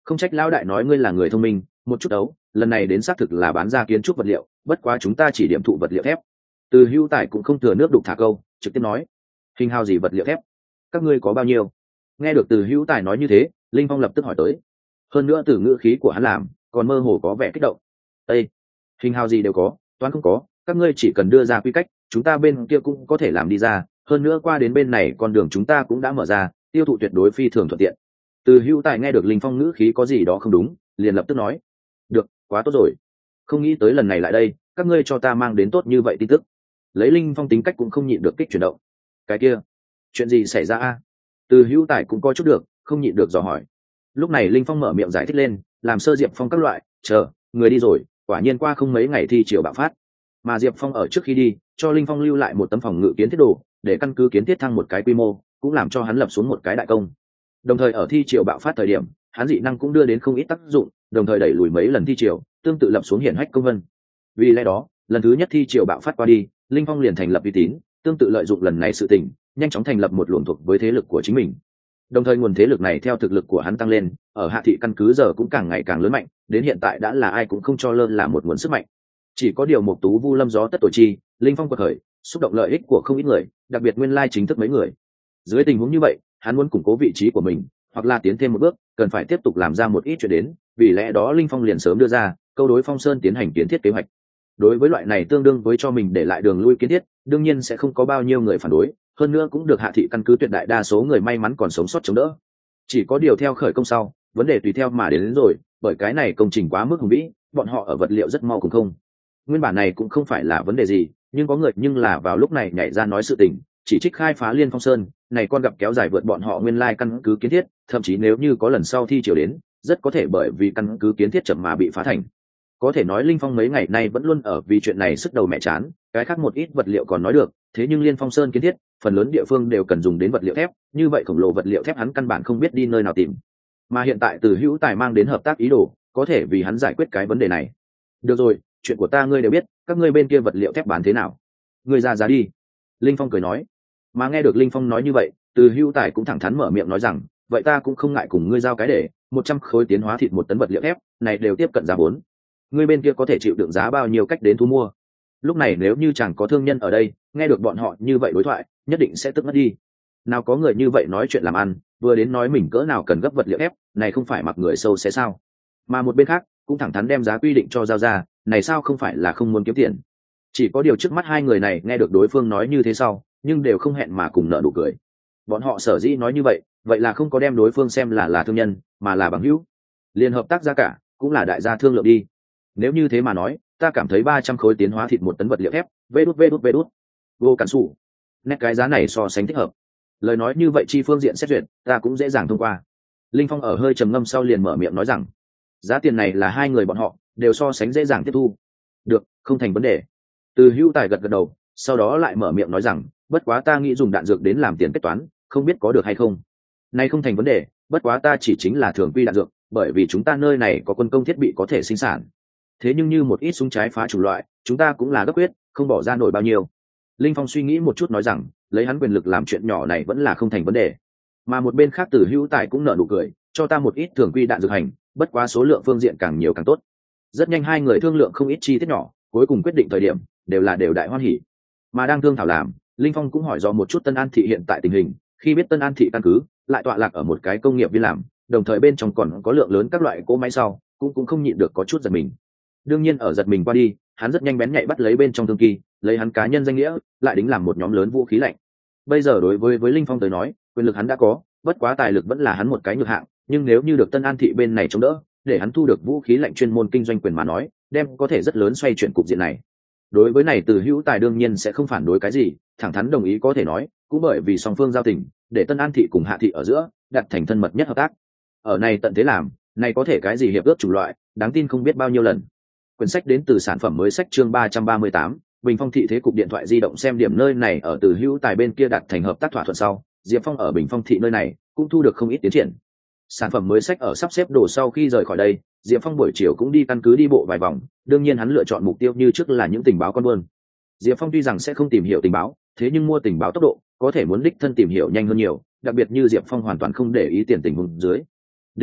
Không trách lão đại nói ngươi là người thông minh, một chút đấu lần này đến xác thực là bán ra kiến trúc vật liệu, bất quá chúng ta chỉ điểm thụ vật liệu thép. Từ Hữu Tài cũng không thừa nước đục thả câu, trực tiếp nói hình hào gì vật liệu thép, các ngươi có bao nhiêu? Nghe được Từ Hữu Tài nói như thế, Linh Phong lập tức hỏi tới. Hơn nữa từ ngữ khí của hắn làm còn mơ hồ có vẻ kích động. Ê, hình hào gì đều có, toán không có, các ngươi chỉ cần đưa ra quy cách, chúng ta bên kia cũng có thể làm đi ra, hơn nữa qua đến bên này con đường chúng ta cũng đã mở ra, tiêu thụ tuyệt đối phi thường thuận tiện. Từ Hữu Tài nghe được Linh Phong ngữ khí có gì đó không đúng, liền lập tức nói được, quá tốt rồi, không nghĩ tới lần này lại đây các ngươi cho ta mang đến tốt như vậy tin tức. Lấy Linh Phong tính cách cũng không nhịn được kích chuyển động. Cái kia chuyện gì xảy ra a? Từ Hữu Tài cũng coi chút được, không nhịn được dò hỏi. Lúc này Linh Phong mở miệng giải thích lên, làm sơ Diệp Phong các loại chờ người đi rồi, quả nhiên qua không mấy ngày thi triều bạo phát, mà Diệp Phong ở trước khi đi cho Linh Phong lưu lại một tấm phòng ngự kiến thiết đồ để căn cứ kiến thiết thăng một cái quy mô, cũng làm cho hắn lập xuống một cái đại công. Đồng thời ở thi triều bạo phát thời điểm, hắn dị năng cũng đưa đến không ít tác dụng, đồng thời đẩy lùi mấy lần thi triều, tương tự lập xuống hiển hách công vân. Vì lẽ đó lần thứ nhất thi triều bạo phát qua đi, Linh Phong liền thành lập uy tín, tương tự lợi dụng lần này sự tình nhanh chóng thành lập một luồng thuộc với thế lực của chính mình. Đồng thời nguồn thế lực này theo thực lực của hắn tăng lên, ở hạ thị căn cứ giờ cũng càng ngày càng lớn mạnh, đến hiện tại đã là ai cũng không cho lơ là một nguồn sức mạnh. Chỉ có điều Mộc Tú Vu Lâm gió tất tổ chi, Linh Phong quật khởi, xúc động lợi ích của không ít người, đặc biệt nguyên lai chính thức mấy người. Dưới tình huống như vậy, hắn muốn củng cố vị trí của mình, hoặc là tiến thêm một bước, cần phải tiếp tục làm ra một ít chuyện đến, vì lẽ đó Linh Phong liền sớm đưa ra câu đối Phong Sơn tiến hành kiến thiết kế hoạch. Đối với loại này tương đương với cho mình để lại đường lui kiến thiết, đương nhiên sẽ không có bao nhiêu người phản đối, hơn nữa cũng được hạ thị căn cứ tuyệt đại đa số người may mắn còn sống sót chống đỡ. Chỉ có điều theo khởi công sau, vấn đề tùy theo mà đến rồi, bởi cái này công trình quá mức hùng vĩ, bọn họ ở vật liệu rất mau cùng không. Nguyên bản này cũng không phải là vấn đề gì, nhưng có người nhưng là vào lúc này nhảy ra nói sự tình, chỉ trích khai phá Liên Phong Sơn, này con gặp kéo dài vượt bọn họ nguyên lai căn cứ kiến thiết, thậm chí nếu như có lần sau thi triều đến, rất có thể bởi vì căn cứ kiến thiết chậm mà bị phá thành. Có thể nói Linh Phong mấy ngày nay vẫn luôn ở vì chuyện này sức đầu mẹ chán, cái khác một ít vật liệu còn nói được, thế nhưng Liên Phong Sơn kiến thiết, phần lớn địa phương đều cần dùng đến vật liệu thép, như vậy khổng lồ vật liệu thép hắn căn bản không biết đi nơi nào tìm. Mà hiện tại Từ Hữu Tài mang đến hợp tác ý đồ, có thể vì hắn giải quyết cái vấn đề này. Được rồi, chuyện của ta ngươi đều biết, các ngươi bên kia vật liệu thép bán thế nào? Ngươi ra giá đi. Linh Phong cười nói. Mà nghe được Linh Phong nói như vậy, Từ Hữu Tài cũng thẳng thắn mở miệng nói rằng, vậy ta cũng không ngại cùng ngươi giao cái để 100 khối tiến hóa thịt 1 tấn vật liệu thép, này đều tiếp cận giá 4. Ngươi bên kia có thể chịu đựng giá bao nhiêu cách đến thu mua? Lúc này nếu như chẳng có thương nhân ở đây, nghe được bọn họ như vậy đối thoại, nhất định sẽ tức mất đi. Nào có người như vậy nói chuyện làm ăn, vừa đến nói mình cỡ nào cần gấp vật liệu thép, này không phải mặc người sâu sẽ sao? Mà một bên khác cũng thẳng thắn đem giá quy định cho giao ra, này sao không phải là không muốn kiếm tiền? Chỉ có điều trước mắt hai người này nghe được đối phương nói như thế sau, nhưng đều không hẹn mà cùng nở nụ cười. Bọn họ sở dĩ nói như vậy, vậy là không có đem đối phương xem là thương nhân, mà là bằng hữu. Liên hợp tác giá cả, cũng là đại gia thương lượng đi. Nếu như thế mà nói, ta cảm thấy 300 khối tiến hóa thịt 1 tấn vật liệu thép, vê đút. Vô cản sủ. Nét cái giá này so sánh thích hợp. Lời nói như vậy chi phương diện xét duyệt, ta cũng dễ dàng thông qua. Linh Phong ở hơi trầm ngâm sau liền mở miệng nói rằng, giá tiền này là hai người bọn họ đều so sánh dễ dàng tiếp thu. Được, không thành vấn đề. Từ Hữu Tài gật gật đầu, sau đó lại mở miệng nói rằng, bất quá ta nghĩ dùng đạn dược đến làm tiền kết toán, không biết có được hay không. Này không thành vấn đề, bất quá ta chỉ chính là thường quy đạn dược, bởi vì chúng ta nơi này có quân công thiết bị có thể sinh sản. Thế nhưng như một ít súng trái phá chủng loại, chúng ta cũng là gấp quyết, không bỏ ra nổi bao nhiêu. Linh Phong suy nghĩ một chút nói rằng, lấy hắn quyền lực làm chuyện nhỏ này vẫn là không thành vấn đề. Mà một bên khác Từ Hữu Tài cũng nở nụ cười, cho ta một ít thường quy đạn dược hành, bất quá số lượng phương diện càng nhiều càng tốt. Rất nhanh hai người thương lượng không ít chi tiết nhỏ, cuối cùng quyết định thời điểm đều đại hoan hỉ. Mà đang thương thảo làm, Linh Phong cũng hỏi do một chút Tân An thị hiện tại tình hình, khi biết Tân An thị căn cứ lại tọa lạc ở một cái công nghiệp viên làm, đồng thời bên trong còn có lượng lớn các loại cỗ máy sau, cũng không nhịn được có chút giật mình. Đương nhiên ở giật mình qua đi, hắn rất nhanh bén nhạy bắt lấy bên trong thương kỳ, lấy hắn cá nhân danh nghĩa lại đính làm một nhóm lớn vũ khí lạnh. Bây giờ đối với Linh Phong tới nói, quyền lực hắn đã có, bất quá tài lực vẫn là hắn một cái nhược hạng, nhưng nếu như được Tân An thị bên này chống đỡ, để hắn thu được vũ khí lạnh chuyên môn kinh doanh quyền mà nói, đem có thể rất lớn xoay chuyển cục diện này. Đối với này Từ Hữu Tài đương nhiên sẽ không phản đối cái gì, thẳng thắn đồng ý có thể nói, cũng bởi vì song phương giao tình, để Tân An thị cùng Hạ thị ở giữa đặt thành thân mật nhất hợp tác. Ở này tận thế làm, này có thể cái gì hiệp ước chủng loại, đáng tin không biết bao nhiêu lần. Quyển sách đến từ sản phẩm mới sách chương 338, Bình Phong thị thế cục điện thoại di động xem điểm nơi này ở Từ Hữu Tài bên kia đặt thành hợp tác thỏa thuận sau, Diệp Phong ở Bình Phong thị nơi này cũng thu được không ít tiến triển. Sản phẩm mới sách ở sắp xếp đồ sau khi rời khỏi đây, Diệp Phong buổi chiều cũng đi căn cứ đi bộ vài vòng, đương nhiên hắn lựa chọn mục tiêu như trước là những tình báo con buôn. Diệp Phong tuy rằng sẽ không tìm hiểu tình báo, thế nhưng mua tình báo tốc độ có thể muốn đích thân tìm hiểu nhanh hơn nhiều, đặc biệt như Diệp Phong hoàn toàn không để ý tiền tình huống dưới. Đến muộn,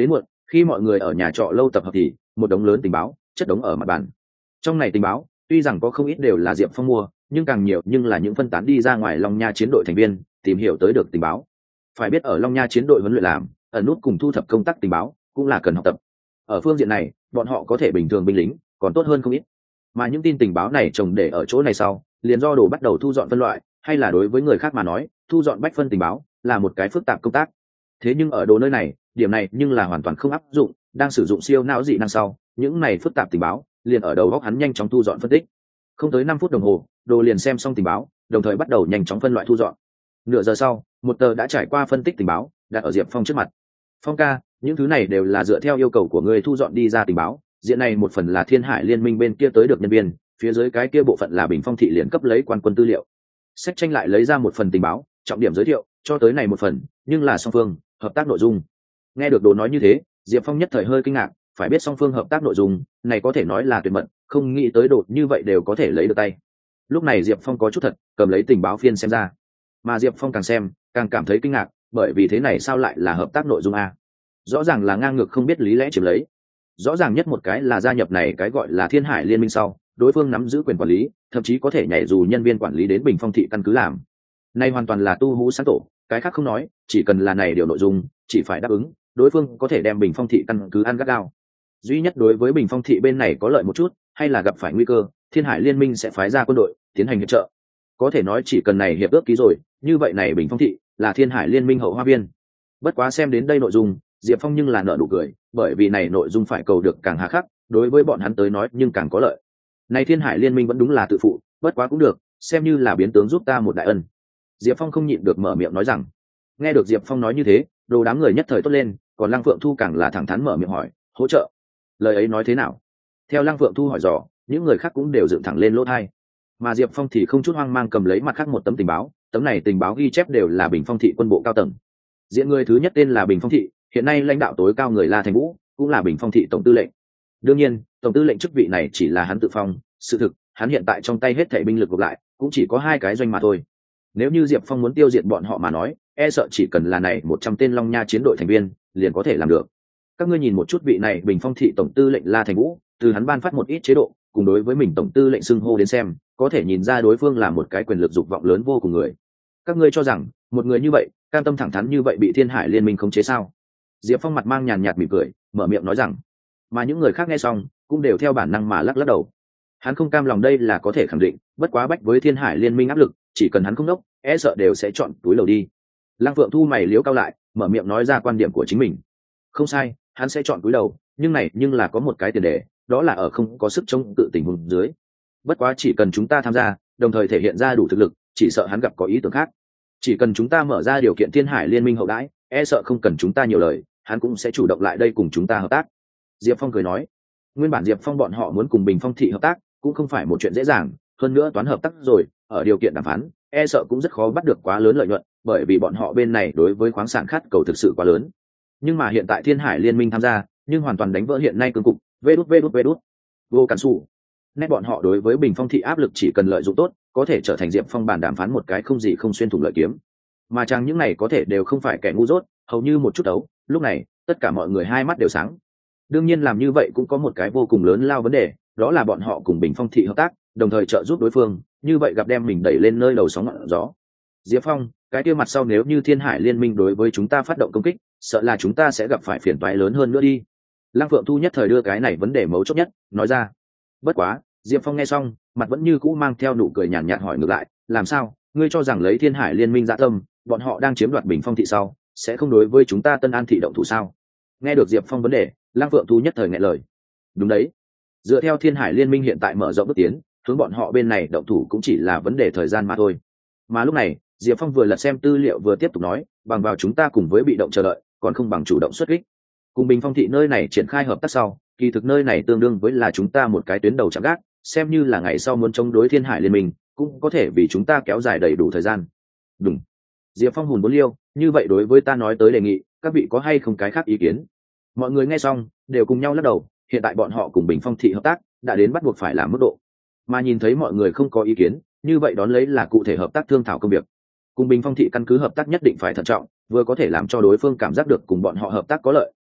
Khi mọi người ở nhà trọ lâu tập hợp thì một đống lớn tình báo chất đống ở mặt bàn. Trong này tình báo tuy rằng có không ít đều là Diệp Phong mua, nhưng càng nhiều nhưng là những phân tán đi ra ngoài Long Nha chiến đội thành viên tìm hiểu tới được tình báo. Phải biết ở Long Nha chiến đội huấn luyện làm, ẩn nút cùng thu thập công tác tình báo cũng là cần học tập. Ở phương diện này, bọn họ có thể bình thường binh lính còn tốt hơn không ít. Mà những tin tình báo này trồng để ở chỗ này sau, liền do đồ bắt đầu thu dọn phân loại, hay là đối với người khác mà nói, thu dọn bách phân tình báo là một cái phức tạp công tác. Thế nhưng ở đồ nơi này, điểm này nhưng là hoàn toàn không áp dụng, đang sử dụng siêu não dị năng sau, những này phức tạp tình báo liền ở đầu góc hắn nhanh chóng thu dọn phân tích. Không tới 5 phút đồng hồ, đồ liền xem xong tình báo, đồng thời bắt đầu nhanh chóng phân loại thu dọn. Nửa giờ sau, một tờ đã trải qua phân tích tình báo đặt ở Diệp Phong trước mặt. Phong ca, những thứ này đều là dựa theo yêu cầu của người thu dọn đi ra tình báo, diện này một phần là Thiên Hải Liên minh bên kia tới được nhân viên, phía dưới cái kia bộ phận là Bình Phong thị liền cấp lấy quan quân tư liệu. Sách tranh lại lấy ra một phần tình báo, trọng điểm giới thiệu cho tới này một phần, nhưng là song phương hợp tác nội dung. Nghe được đồ nói như thế, Diệp Phong nhất thời hơi kinh ngạc, phải biết song phương hợp tác nội dung này có thể nói là tuyệt mật, không nghĩ tới đồ như vậy đều có thể lấy được tay. Lúc này Diệp Phong có chút thật, cầm lấy tình báo phiên xem ra, mà Diệp Phong càng xem càng cảm thấy kinh ngạc, bởi vì thế này sao lại là hợp tác nội dung a? Rõ ràng là ngang ngược không biết lý lẽ chiếm lấy. Rõ ràng nhất một cái là gia nhập này cái gọi là Thiên Hải Liên minh sau, đối phương nắm giữ quyền quản lý, thậm chí có thể nhảy dù nhân viên quản lý đến Bình Phong thị căn cứ làm. Này hoàn toàn là tu hú sáng tổ, cái khác không nói, chỉ cần là này điều nội dung, chỉ phải đáp ứng, đối phương có thể đem Bình Phong thị căn cứ ăn gắt gao. Duy nhất đối với Bình Phong thị bên này có lợi một chút, hay là gặp phải nguy cơ, Thiên Hải Liên minh sẽ phái ra quân đội tiến hành hiệp trợ. Có thể nói chỉ cần này hiệp ước ký rồi, như vậy này Bình Phong thị là Thiên Hải Liên minh hậu hoa viên. Bất quá xem đến đây nội dung, Diệp Phong nhưng là nở nụ cười, bởi vì này nội dung phải cầu được càng hà khắc, đối với bọn hắn tới nói nhưng càng có lợi. Này Thiên Hải Liên minh vẫn đúng là tự phụ, bất quá cũng được, xem như là biến tướng giúp ta một đại ân. Diệp Phong không nhịn được mở miệng nói rằng. Nghe được Diệp Phong nói như thế, đồ đám người nhất thời tốt lên, còn Lăng Phượng Thu càng là thẳng thắn mở miệng hỏi, hỗ trợ. Lời ấy nói thế nào? Theo Lăng Phượng Thu hỏi dò, những người khác cũng đều dựng thẳng lên lỗ tai. Mà Diệp Phong thì không chút hoang mang cầm lấy mặt khác một tấm tình báo, tấm này tình báo ghi chép đều là Bình Phong thị quân bộ cao tầng. Diện người thứ nhất tên là Bình Phong thị, hiện nay lãnh đạo tối cao người La Thành Vũ, cũng là Bình Phong thị tổng tư lệnh. Đương nhiên, tổng tư lệnh chức vị này chỉ là hắn tự phong, sự thực, hắn hiện tại trong tay hết thảy binh lực gộp lại, cũng chỉ có 2 cái doanh mà thôi. Nếu như Diệp Phong muốn tiêu diệt bọn họ mà nói, e sợ chỉ cần là này 100 tên Long Nha chiến đội thành viên, liền có thể làm được. Các ngươi nhìn một chút vị này Bình Phong thị tổng tư lệnh La Thành Vũ, từ hắn ban phát một ít chế độ, cùng đối với mình tổng tư lệnh xưng hô đến xem, có thể nhìn ra đối phương là một cái quyền lực dục vọng lớn vô cùng người. Các ngươi cho rằng, một người như vậy, cam tâm thẳng thắn như vậy bị Thiên Hải Liên minh khống chế sao? Diệp Phong mặt mang nhàn nhạt mỉm cười, mở miệng nói rằng. Mà những người khác nghe xong, cũng đều theo bản năng mà lắc lắc đầu. Hắn không cam lòng đây là có thể khẳng định, bất quá bách với Thiên Hải Liên minh áp lực, chỉ cần hắn không đốc, e sợ đều sẽ chọn túi lầu đi. Lăng Phượng Thu mày liếu cao lại, mở miệng nói ra quan điểm của chính mình. Không sai, hắn sẽ chọn túi đầu, nhưng là có một cái tiền đề, đó là ở không có sức chống tự tình huống dưới. Bất quá chỉ cần chúng ta tham gia, đồng thời thể hiện ra đủ thực lực, chỉ sợ hắn gặp có ý tưởng khác. Chỉ cần chúng ta mở ra điều kiện Thiên Hải Liên minh hậu đãi, e sợ không cần chúng ta nhiều lời, hắn cũng sẽ chủ động lại đây cùng chúng ta hợp tác. Diệp Phong cười nói, nguyên bản Diệp Phong bọn họ muốn cùng Bình Phong thị hợp tác, cũng không phải một chuyện dễ dàng, hơn nữa toán hợp tác rồi, ở điều kiện đàm phán, e sợ cũng rất khó bắt được quá lớn lợi nhuận, bởi vì bọn họ bên này đối với khoáng sản khát cầu thực sự quá lớn. Nhưng mà hiện tại Thiên Hải Liên minh tham gia, nhưng hoàn toàn đánh vỡ hiện nay cương cục, vê đút, vô cản sủ. Nét bọn họ đối với Bình Phong thị áp lực chỉ cần lợi dụng tốt, có thể trở thành Diệp Phong bàn đàm phán một cái không gì không xuyên thủng lợi kiếm. Mà chàng những này có thể đều không phải kẻ ngu dốt, hầu như một chút đấu, lúc này, tất cả mọi người hai mắt đều sáng. Đương nhiên làm như vậy cũng có một cái vô cùng lớn lao vấn đề, đó là bọn họ cùng Bình Phong thị hợp tác, đồng thời trợ giúp đối phương, như vậy gặp đem mình đẩy lên nơi đầu sóng ngọn gió. Diệp Phong, cái kia mặt sau nếu như Thiên Hải Liên minh đối với chúng ta phát động công kích, sợ là chúng ta sẽ gặp phải phiền toái lớn hơn nữa đi. Lăng Phượng Thu nhất thời đưa cái này vấn đề mấu chốt nhất nói ra. Bất quá, Diệp Phong nghe xong, mặt vẫn như cũ mang theo nụ cười nhàn nhạt hỏi ngược lại, làm sao, ngươi cho rằng lấy Thiên Hải Liên minh dạ tâm, bọn họ đang chiếm đoạt Bình Phong thị sau, sẽ không đối với chúng ta Tân An thị động thủ sao? Nghe được Diệp Phong vấn đề, Lăng Phượng Thu nhất thời nghẹn lời. Đúng đấy, dựa theo Thiên Hải Liên minh hiện tại mở rộng bước tiến, hướng bọn họ bên này động thủ cũng chỉ là vấn đề thời gian mà thôi. Mà lúc này, Diệp Phong vừa lật xem tư liệu vừa tiếp tục nói, bằng vào chúng ta cùng với bị động chờ đợi, còn không bằng chủ động xuất kích. Cùng Bình Phong thị nơi này triển khai hợp tác sau, kỳ thực nơi này tương đương với là chúng ta một cái tuyến đầu chạm gác, xem như là ngày sau muốn chống đối Thiên Hải Liên minh, cũng có thể vì chúng ta kéo dài đầy đủ thời gian. Đúng. Diệp Phong hùn vốn liêu, như vậy đối với ta nói tới đề nghị, các vị có hay không cái khác ý kiến? Mọi người nghe xong, đều cùng nhau lắc đầu, hiện tại bọn họ cùng Bình Phong thị hợp tác, đã đến bắt buộc phải làm mức độ. Mà nhìn thấy mọi người không có ý kiến, như vậy đón lấy là cụ thể hợp tác thương thảo công việc. Cùng Bình Phong thị căn cứ hợp tác nhất định phải thận trọng, vừa có thể làm cho đối phương cảm giác được cùng bọn họ hợp tác có lợi,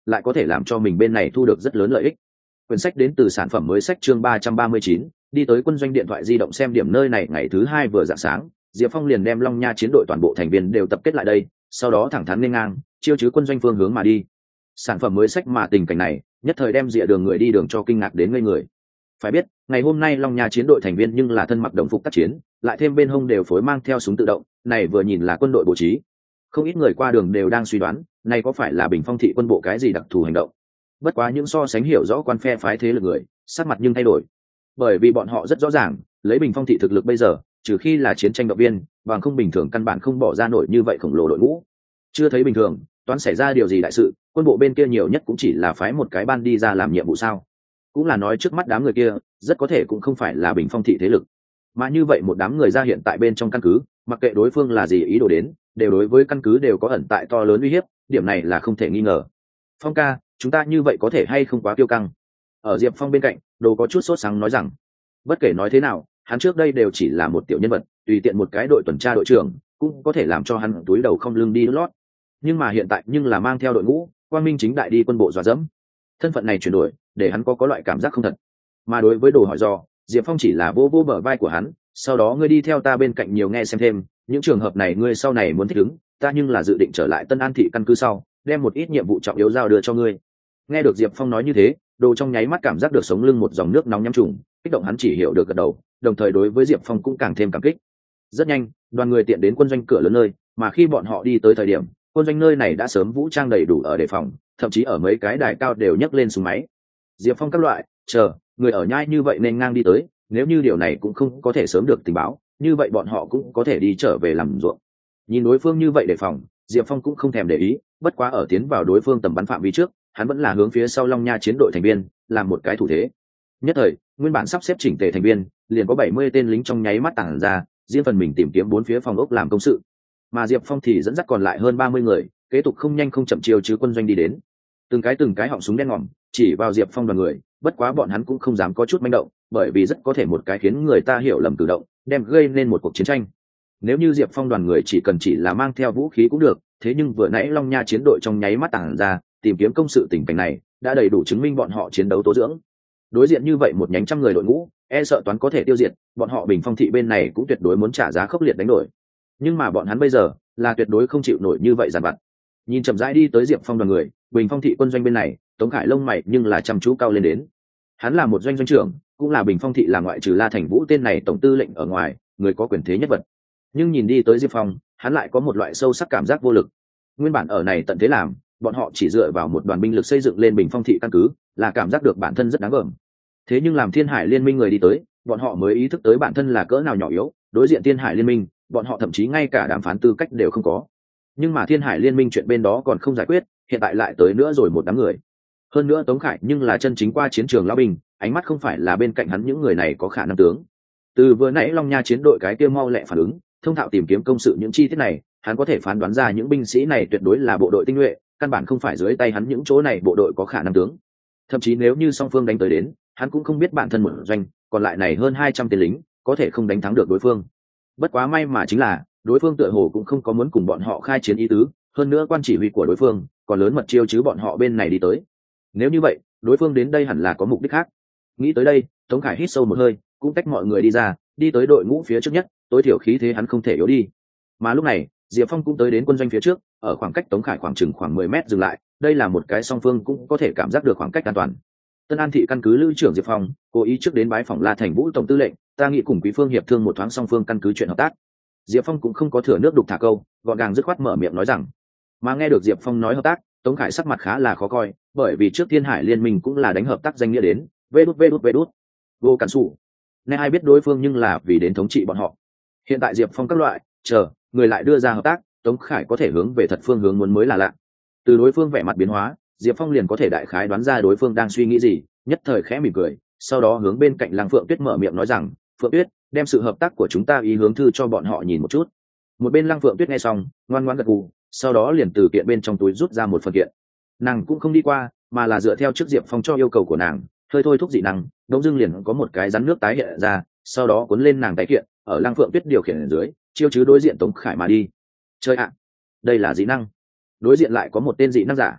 lại có thể làm cho mình bên này thu được rất lớn lợi ích. Quyển sách đến từ sản phẩm mới sách chương 339, đi tới quân doanh điện thoại di động xem điểm nơi này. Ngày thứ hai vừa rạng sáng, Diệp Phong liền đem Long Nha chiến đội toàn bộ thành viên đều tập kết lại đây, sau đó thẳng thắn lên ngang chiêu chứ quân doanh phương hướng mà đi. Sản phẩm mới sách mà tình cảnh này nhất thời đem rìa đường người đi đường cho kinh ngạc đến ngây người. Phải biết ngày hôm nay Long Nha chiến đội thành viên nhưng là thân mặc đồng phục tác chiến, lại thêm bên hông đều phối mang theo súng tự động, này vừa nhìn là quân đội bố trí. Không ít người qua đường đều đang suy đoán này có phải là Bình Phong thị quân bộ cái gì đặc thù hành động. Bất quá những so sánh hiểu rõ quan phe phái thế lực người sắc mặt nhưng thay đổi, bởi vì bọn họ rất rõ ràng lấy Bình Phong thị thực lực bây giờ, trừ khi là chiến tranh động viên, bằng không bình thường căn bản không bỏ ra nổi như vậy khổng lồ đội ngũ. Chưa thấy bình thường toán xảy ra điều gì đại sự, quân bộ bên kia nhiều nhất cũng chỉ là phái một cái ban đi ra làm nhiệm vụ sao. Cũng là nói trước mắt đám người kia rất có thể cũng không phải là Bình Phong thị thế lực, mà như vậy một đám người ra hiện tại bên trong căn cứ, mặc kệ đối phương là gì ý đồ đến, đều đối với căn cứ đều có ẩn tại to lớn uy hiếp, điểm này là không thể nghi ngờ. Phong ca, chúng ta như vậy có thể hay không quá kiêu căng? Ở Diệp Phong bên cạnh, Đồ có chút sốt sắng nói rằng, bất kể nói thế nào hắn trước đây đều chỉ là một tiểu nhân vật, tùy tiện một cái đội tuần tra đội trưởng cũng có thể làm cho hắn túi đầu không lưng đi lót, nhưng mà hiện tại nhưng là mang theo đội ngũ quang minh chính đại đi quân bộ dọa dẫm, thân phận này chuyển đổi để hắn có loại cảm giác không thật. Mà đối với Đồ hỏi do, Diệp Phong chỉ là vô bờ vai của hắn, sau đó ngươi đi theo ta bên cạnh nhiều nghe xem thêm, những trường hợp này ngươi sau này muốn thích ứng, ta nhưng là dự định trở lại Tân An thị căn cứ sau, đem một ít nhiệm vụ trọng yếu giao đưa cho ngươi. Nghe được Diệp Phong nói như thế, Đồ trong nháy mắt cảm giác được sống lưng một dòng nước nóng nhắm trùng, kích động hắn chỉ hiểu được gật đầu, đồng thời đối với Diệp Phong cũng càng thêm cảm kích. Rất nhanh, đoàn người tiện đến quân doanh cửa lớn nơi, mà khi bọn họ đi tới thời điểm, quân doanh nơi này đã sớm vũ trang đầy đủ ở đề phòng, thậm chí ở mấy cái đài cao đều nhấc lên súng máy. Diệp Phong các loại, chờ, người ở nhai như vậy nên ngang đi tới, nếu như điều này cũng không có thể sớm được tình báo, như vậy bọn họ cũng có thể đi trở về làm ruộng. Nhìn đối phương như vậy đề phòng, Diệp Phong cũng không thèm để ý, bất quá ở tiến vào đối phương tầm bắn phạm vi trước, hắn vẫn là hướng phía sau Long Nha chiến đội thành viên làm một cái thủ thế. Nhất thời, nguyên bản sắp xếp chỉnh tề thành viên liền có 70 tên lính trong nháy mắt tản ra, riêng phần mình tìm kiếm bốn phía phòng ốc làm công sự, mà Diệp Phong thì dẫn dắt còn lại hơn 30 người kế tục không nhanh không chậm chiêu chứ quân doanh đi đến. Từng cái họng súng đen ngòm chỉ vào Diệp Phong đoàn người, bất quá bọn hắn cũng không dám có chút manh động, bởi vì rất có thể một cái khiến người ta hiểu lầm cử động đem gây nên một cuộc chiến tranh. Nếu như Diệp Phong đoàn người chỉ là mang theo vũ khí cũng được, thế nhưng vừa nãy Long Nha chiến đội trong nháy mắt tản ra tìm kiếm công sự tình cảnh này đã đầy đủ chứng minh bọn họ chiến đấu tố dưỡng. Đối diện như vậy một nhánh trăm người đội ngũ, e sợ toán có thể tiêu diệt, bọn họ Bình Phong thị bên này cũng tuyệt đối muốn trả giá khốc liệt đánh đổi. Nhưng mà bọn hắn bây giờ là tuyệt đối không chịu nổi như vậy giàn vặt. Nhìn chậm rãi đi tới Diệp Phong đoàn người, Bình Phong thị quân doanh bên này, Tống Khải lông mày nhưng là chăm chú cao lên đến. Hắn là một doanh doanh trưởng, cũng là Bình Phong thị là ngoại trừ La Thành Vũ tên này tổng tư lệnh ở ngoài, người có quyền thế nhất vật. Nhưng nhìn đi tới Diệp Phong, hắn lại có một loại sâu sắc cảm giác vô lực. Nguyên bản ở này tận thế làm, bọn họ chỉ dựa vào một đoàn binh lực xây dựng lên Bình Phong thị căn cứ, là cảm giác được bản thân rất đáng gờm. Thế nhưng làm Thiên Hải Liên minh người đi tới, bọn họ mới ý thức tới bản thân là cỡ nào nhỏ yếu, đối diện Thiên Hải Liên minh, bọn họ thậm chí ngay cả đàm phán tư cách đều không có. Nhưng mà Thiên Hải Liên minh chuyện bên đó còn không giải quyết, hiện tại lại tới nữa rồi một đám người. Hơn nữa Tống Khải nhưng là chân chính qua chiến trường lão binh, ánh mắt không phải là bên cạnh hắn những người này có khả năng tướng. Từ vừa nãy Long Nha chiến đội cái kia mau lẹ phản ứng, thông thạo tìm kiếm công sự những chi tiết này, hắn có thể phán đoán ra những binh sĩ này tuyệt đối là bộ đội tinh nhuệ, căn bản không phải dưới tay hắn những chỗ này bộ đội có khả năng tướng. Thậm chí nếu như song phương đánh tới đến, hắn cũng không biết bản thân một doanh, còn lại này hơn 200 tên lính, có thể không đánh thắng được đối phương. Bất quá may mà chính là, đối phương tựa hồ cũng không có muốn cùng bọn họ khai chiến ý tứ, hơn nữa quan chỉ huy của đối phương còn lớn mật chiêu chứ bọn họ bên này đi tới. Nếu như vậy, đối phương đến đây hẳn là có mục đích khác. Nghĩ tới đây, Tống Khải hít sâu một hơi, cũng tách mọi người đi ra, đi tới đội ngũ phía trước nhất, tối thiểu khí thế hắn không thể yếu đi. Mà lúc này, Diệp Phong cũng tới đến quân doanh phía trước, ở khoảng cách Tống Khải khoảng 10 mét dừng lại, đây là một cái song phương cũng có thể cảm giác được khoảng cách an toàn. Tân An thị căn cứ lữ trưởng Diệp Phong cố ý trước đến bái phòng La Thành Vũ tổng tư lệnh, ta nghĩ cùng quý phương hiệp thương một thoáng song phương căn cứ chuyện hợp tác. Diệp Phong cũng không có thừa nước đục thả câu, gọn gàng dứt khoát mở miệng nói rằng. Mà nghe được Diệp Phong nói hợp tác, Tống Khải sắc mặt khá là khó coi, bởi vì trước Thiên Hải Liên minh cũng là đánh hợp tác danh nghĩa đến, vê đút vô cản sủ. Nên ai biết đối phương nhưng là vì đến thống trị bọn họ. Hiện tại Diệp Phong các loại, chờ, người lại đưa ra hợp tác, Tống Khải có thể hướng về thật phương hướng muốn mới là lạ. Từ đối phương vẻ mặt biến hóa, Diệp Phong liền có thể đại khái đoán ra đối phương đang suy nghĩ gì, nhất thời khẽ mỉm cười, sau đó hướng bên cạnh Lăng Phượng Tuyết mở miệng nói rằng, Phượng Tuyết, đem sự hợp tác của chúng ta ý hướng thư cho bọn họ nhìn một chút. Một bên Lăng Phượng Tuyết nghe xong, ngoan ngoãn gật gù, sau đó liền từ kiện bên trong túi rút ra một phần kiện. Nàng cũng không đi qua, mà là dựa theo trước Diệp Phong cho yêu cầu của nàng, hơi thôi thúc dị năng, đông dưng liền có một cái rắn nước tái hiện ra, sau đó cuốn lên nàng tái kiện, ở Lăng Phượng Tuyết điều khiển ở dưới, chiêu chứ đối diện Tống Khải mà đi. Chơi ạ, đây là dị năng. Đối diện lại có một tên dị năng giả.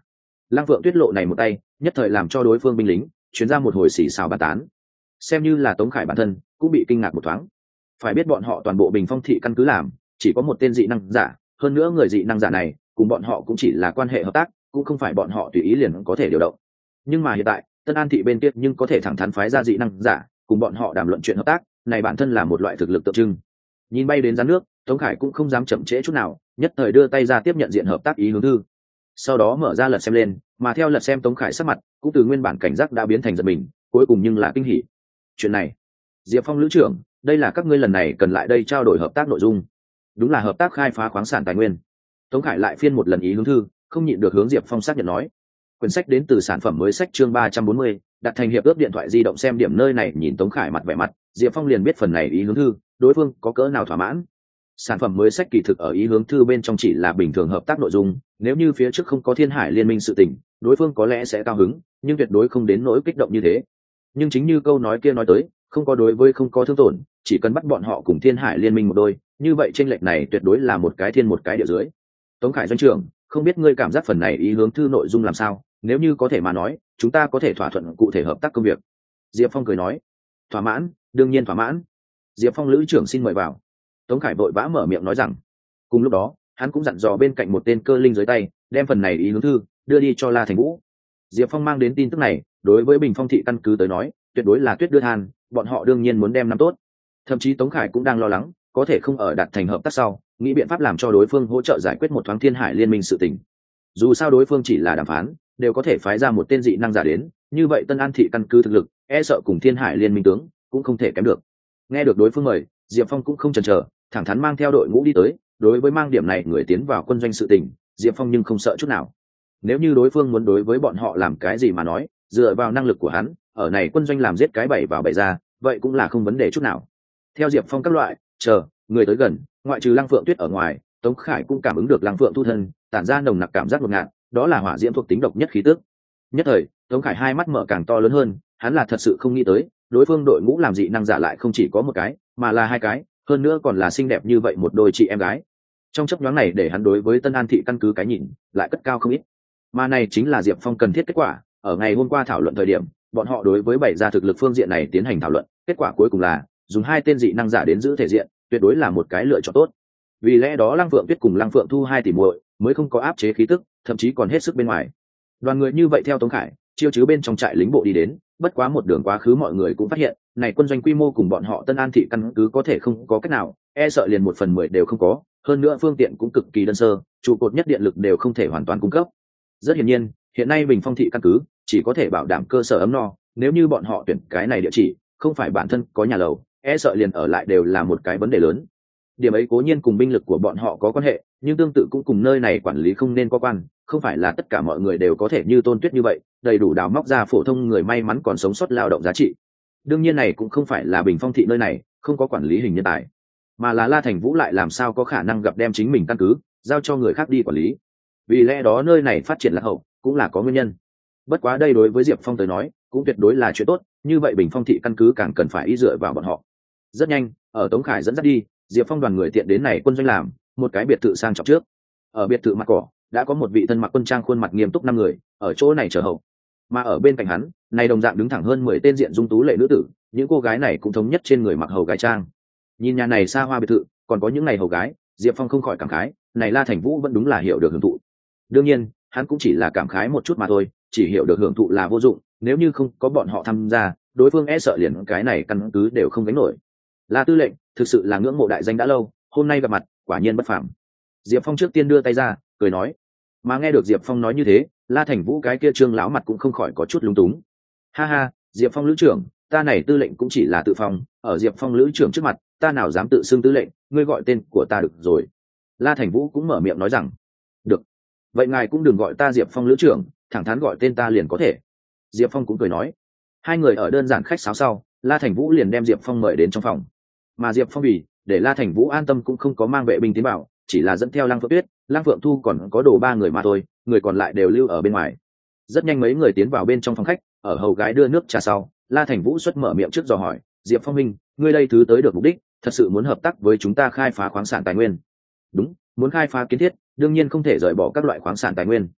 Lăng Phượng Tuyết lộ này một tay, nhất thời làm cho đối phương binh lính chuyến ra một hồi xì xào bàn tán. Xem như là Tống Khải bản thân cũng bị kinh ngạc một thoáng. Phải biết bọn họ toàn bộ Bình Phong thị căn cứ làm chỉ có một tên dị năng giả, hơn nữa người dị năng giả này cùng bọn họ cũng chỉ là quan hệ hợp tác, cũng không phải bọn họ tùy ý liền có thể điều động. Nhưng mà hiện tại Tân An thị bên kia nhưng có thể thẳng thắn phái ra dị năng giả cùng bọn họ đàm luận chuyện hợp tác, này bản thân là một loại thực lực tượng trưng. Nhìn bay đến rắn nước, Tống Khải cũng không dám chậm trễ chút nào, nhất thời đưa tay ra tiếp nhận diện hợp tác ý hướng thư. Sau đó mở ra lật xem lên, mà theo lật xem Tống Khải sắc mặt cũng từ nguyên bản cảnh giác đã biến thành giận mình, cuối cùng nhưng là kinh hỉ. Chuyện này, Diệp Phong lữ trưởng, đây là các ngươi lần này cần lại đây trao đổi hợp tác nội dung. Đúng là hợp tác khai phá khoáng sản tài nguyên. Tống Khải lại phiên một lần ý hướng thư, không nhịn được hướng Diệp Phong xác nhận nói. Quyển sách đến từ sản phẩm mới sách chương 340, đặt thành hiệp ước điện thoại di động xem điểm nơi này, nhìn Tống Khải mặt vẻ mặt, Diệp Phong liền biết phần này ý hướng thư, đối phương có cỡ nào thỏa mãn. Sản phẩm mới sách kỳ thực ở ý hướng thư bên trong chỉ là bình thường hợp tác nội dung, nếu như phía trước không có Thiên Hải liên minh sự tình, đối phương có lẽ sẽ cao hứng, nhưng tuyệt đối không đến nỗi kích động như thế. Nhưng chính như câu nói kia nói tới, không có đối với không có thương tổn, chỉ cần bắt bọn họ cùng Thiên Hải liên minh một đôi, như vậy chênh lệch này tuyệt đối là một cái thiên một cái địa dưới. Tống Khải doanh trưởng, không biết ngươi cảm giác phần này ý hướng thư nội dung làm sao, nếu như có thể mà nói, chúng ta có thể thỏa thuận cụ thể hợp tác công việc. Diệp Phong cười nói. Thỏa mãn, đương nhiên thỏa mãn. Diệp Phong lữ trưởng xin mời vào. Tống Khải vội vã mở miệng nói rằng. Cùng lúc đó, hắn cũng dặn dò bên cạnh một tên cơ linh dưới tay, đem phần này ý hướng thư đưa đi cho La Thành Vũ. Diệp Phong mang đến tin tức này, đối với Bình Phong thị căn cứ tới nói, tuyệt đối là tuyết đưa than, bọn họ đương nhiên muốn đem năm tốt. Thậm chí Tống Khải cũng đang lo lắng, có thể không ở đạt thành hợp tác sau, nghĩ biện pháp làm cho đối phương hỗ trợ giải quyết một thoáng Thiên Hải liên minh sự tình. Dù sao đối phương chỉ là đàm phán, đều có thể phái ra một tên dị năng giả đến, như vậy Tân An thị căn cứ thực lực, e sợ cùng Thiên Hải liên minh tướng cũng không thể kém được. Nghe được đối phương mời, Diệp Phong cũng không chần chờ, thẳng thắn mang theo đội ngũ đi tới. Đối với mang điểm này người tiến vào quân doanh sự tình, Diệp Phong nhưng không sợ chút nào. Nếu như đối phương muốn đối với bọn họ làm cái gì mà nói, dựa vào năng lực của hắn, ở này quân doanh làm giết cái bảy vào bảy ra, vậy cũng là không vấn đề chút nào. Theo Diệp Phong các loại, chờ người tới gần, ngoại trừ Lăng Phượng Tuyết ở ngoài, Tống Khải cũng cảm ứng được Lăng Phượng thu thân, tản ra nồng nặc cảm giác ngột ngạt, đó là hỏa diễm thuộc tính độc nhất khí tức. Nhất thời, Tống Khải hai mắt mở càng to lớn hơn, hắn là thật sự không nghĩ tới, đối phương đội ngũ làm dị năng giả lại không chỉ có một cái, mà là hai cái, hơn nữa còn là xinh đẹp như vậy một đôi chị em gái. Trong chốc nhoáng này để hắn đối với Tân An thị căn cứ cái nhìn lại cất cao không ít. Mà này chính là Diệp Phong cần thiết kết quả, ở ngày hôm qua thảo luận thời điểm, bọn họ đối với bảy gia thực lực phương diện này tiến hành thảo luận, kết quả cuối cùng là dùng hai tên dị năng giả đến giữ thể diện, tuyệt đối là một cái lựa chọn tốt. Vì lẽ đó Lăng Phượng Tuyết cùng Lăng Phượng Thu hai tỷ muội mới không có áp chế khí tức, thậm chí còn hết sức bên ngoài. Đoàn người như vậy theo Tống Khải chiêu chứ bên trong trại lính bộ đi đến, bất quá một đường quá khứ mọi người cũng phát hiện, này quân doanh quy mô cùng bọn họ Tân An thị căn cứ có thể không có cách nào, e sợ liền 1/10 đều không có, hơn nữa phương tiện cũng cực kỳ đơn sơ, trụ cột nhất điện lực đều không thể hoàn toàn cung cấp. Rất hiển nhiên, hiện nay Bình Phong thị căn cứ chỉ có thể bảo đảm cơ sở ấm no, nếu như bọn họ tuyển cái này địa chỉ, không phải bản thân có nhà lầu, e sợ liền ở lại đều là một cái vấn đề lớn. Điểm ấy cố nhiên cùng binh lực của bọn họ có quan hệ, nhưng tương tự cũng cùng nơi này quản lý không nên có quan, không phải là tất cả mọi người đều có thể như Tôn Tuyết như vậy, đầy đủ đào móc ra phổ thông người may mắn còn sống sót lao động giá trị. Đương nhiên này cũng không phải là Bình Phong thị nơi này không có quản lý hình nhân tài, mà là La Thành Vũ lại làm sao có khả năng gặp đem chính mình căn cứ giao cho người khác đi quản lý. Vì lẽ đó nơi này phát triển lạc hậu cũng là có nguyên nhân. Bất quá đây đối với Diệp Phong tới nói cũng tuyệt đối là chuyện tốt, như vậy Bình Phong thị căn cứ càng cần phải y dựa vào bọn họ. Rất nhanh, ở Tống Khải dẫn dắt đi, Diệp Phong đoàn người tiện đến này quân doanh làm một cái biệt thự sang trọng trước. Ở biệt thự mặt cỏ đã có một vị thân mặc quân trang khuôn mặt nghiêm túc 5 người ở chỗ này chờ hậu, mà ở bên cạnh hắn này đồng dạng đứng thẳng hơn 10 tên diện dung tú lệ nữ tử, những cô gái này cũng thống nhất trên người mặc hầu gái trang. Nhìn nhà này xa hoa biệt thự còn có những này hầu gái, Diệp Phong không khỏi cảm khái, này La Thành Vũ vẫn đúng là hiểu được hưởng thụ. Đương nhiên hắn cũng chỉ là cảm khái một chút mà thôi, chỉ hiểu được hưởng thụ là vô dụng, nếu như không có bọn họ tham gia, đối phương e sợ liền cái này căn cứ đều không gánh nổi. La tư lệnh, thực sự là ngưỡng mộ đại danh đã lâu, hôm nay gặp mặt quả nhiên bất phàm. Diệp Phong trước tiên đưa tay ra cười nói. Mà nghe được Diệp Phong nói như thế, La Thành Vũ cái kia trương lão mặt cũng không khỏi có chút lúng túng. Ha ha, Diệp Phong lữ trưởng, ta này tư lệnh cũng chỉ là tự phong, ở Diệp Phong lữ trưởng trước mặt ta nào dám tự xưng tư lệnh, ngươi gọi tên của ta được rồi. La Thành Vũ cũng mở miệng nói rằng. Được, vậy ngài cũng đừng gọi ta Diệp Phong lữ trưởng, thẳng thắn gọi tên ta liền có thể. Diệp Phong cũng cười nói. Hai người ở đơn giản khách sáo sau, La Thành Vũ liền đem Diệp Phong mời đến trong phòng. Mà Diệp Phong vì để La Thành Vũ an tâm cũng không có mang vệ binh tiến vào, chỉ là dẫn theo Lăng Phượng Tuyết, Lăng Phượng Thu còn có đồ 3 người mà thôi, người còn lại đều lưu ở bên ngoài. Rất nhanh mấy người tiến vào bên trong phòng khách, ở hầu gái đưa nước trà sau, La Thành Vũ xuất mở miệng trước dò hỏi, Diệp Phong minh, ngươi đây thứ tới được mục đích, thật sự muốn hợp tác với chúng ta khai phá khoáng sản tài nguyên? Đúng, muốn khai phá kiến thiết, đương nhiên không thể rời bỏ các loại khoáng sản tài nguyên.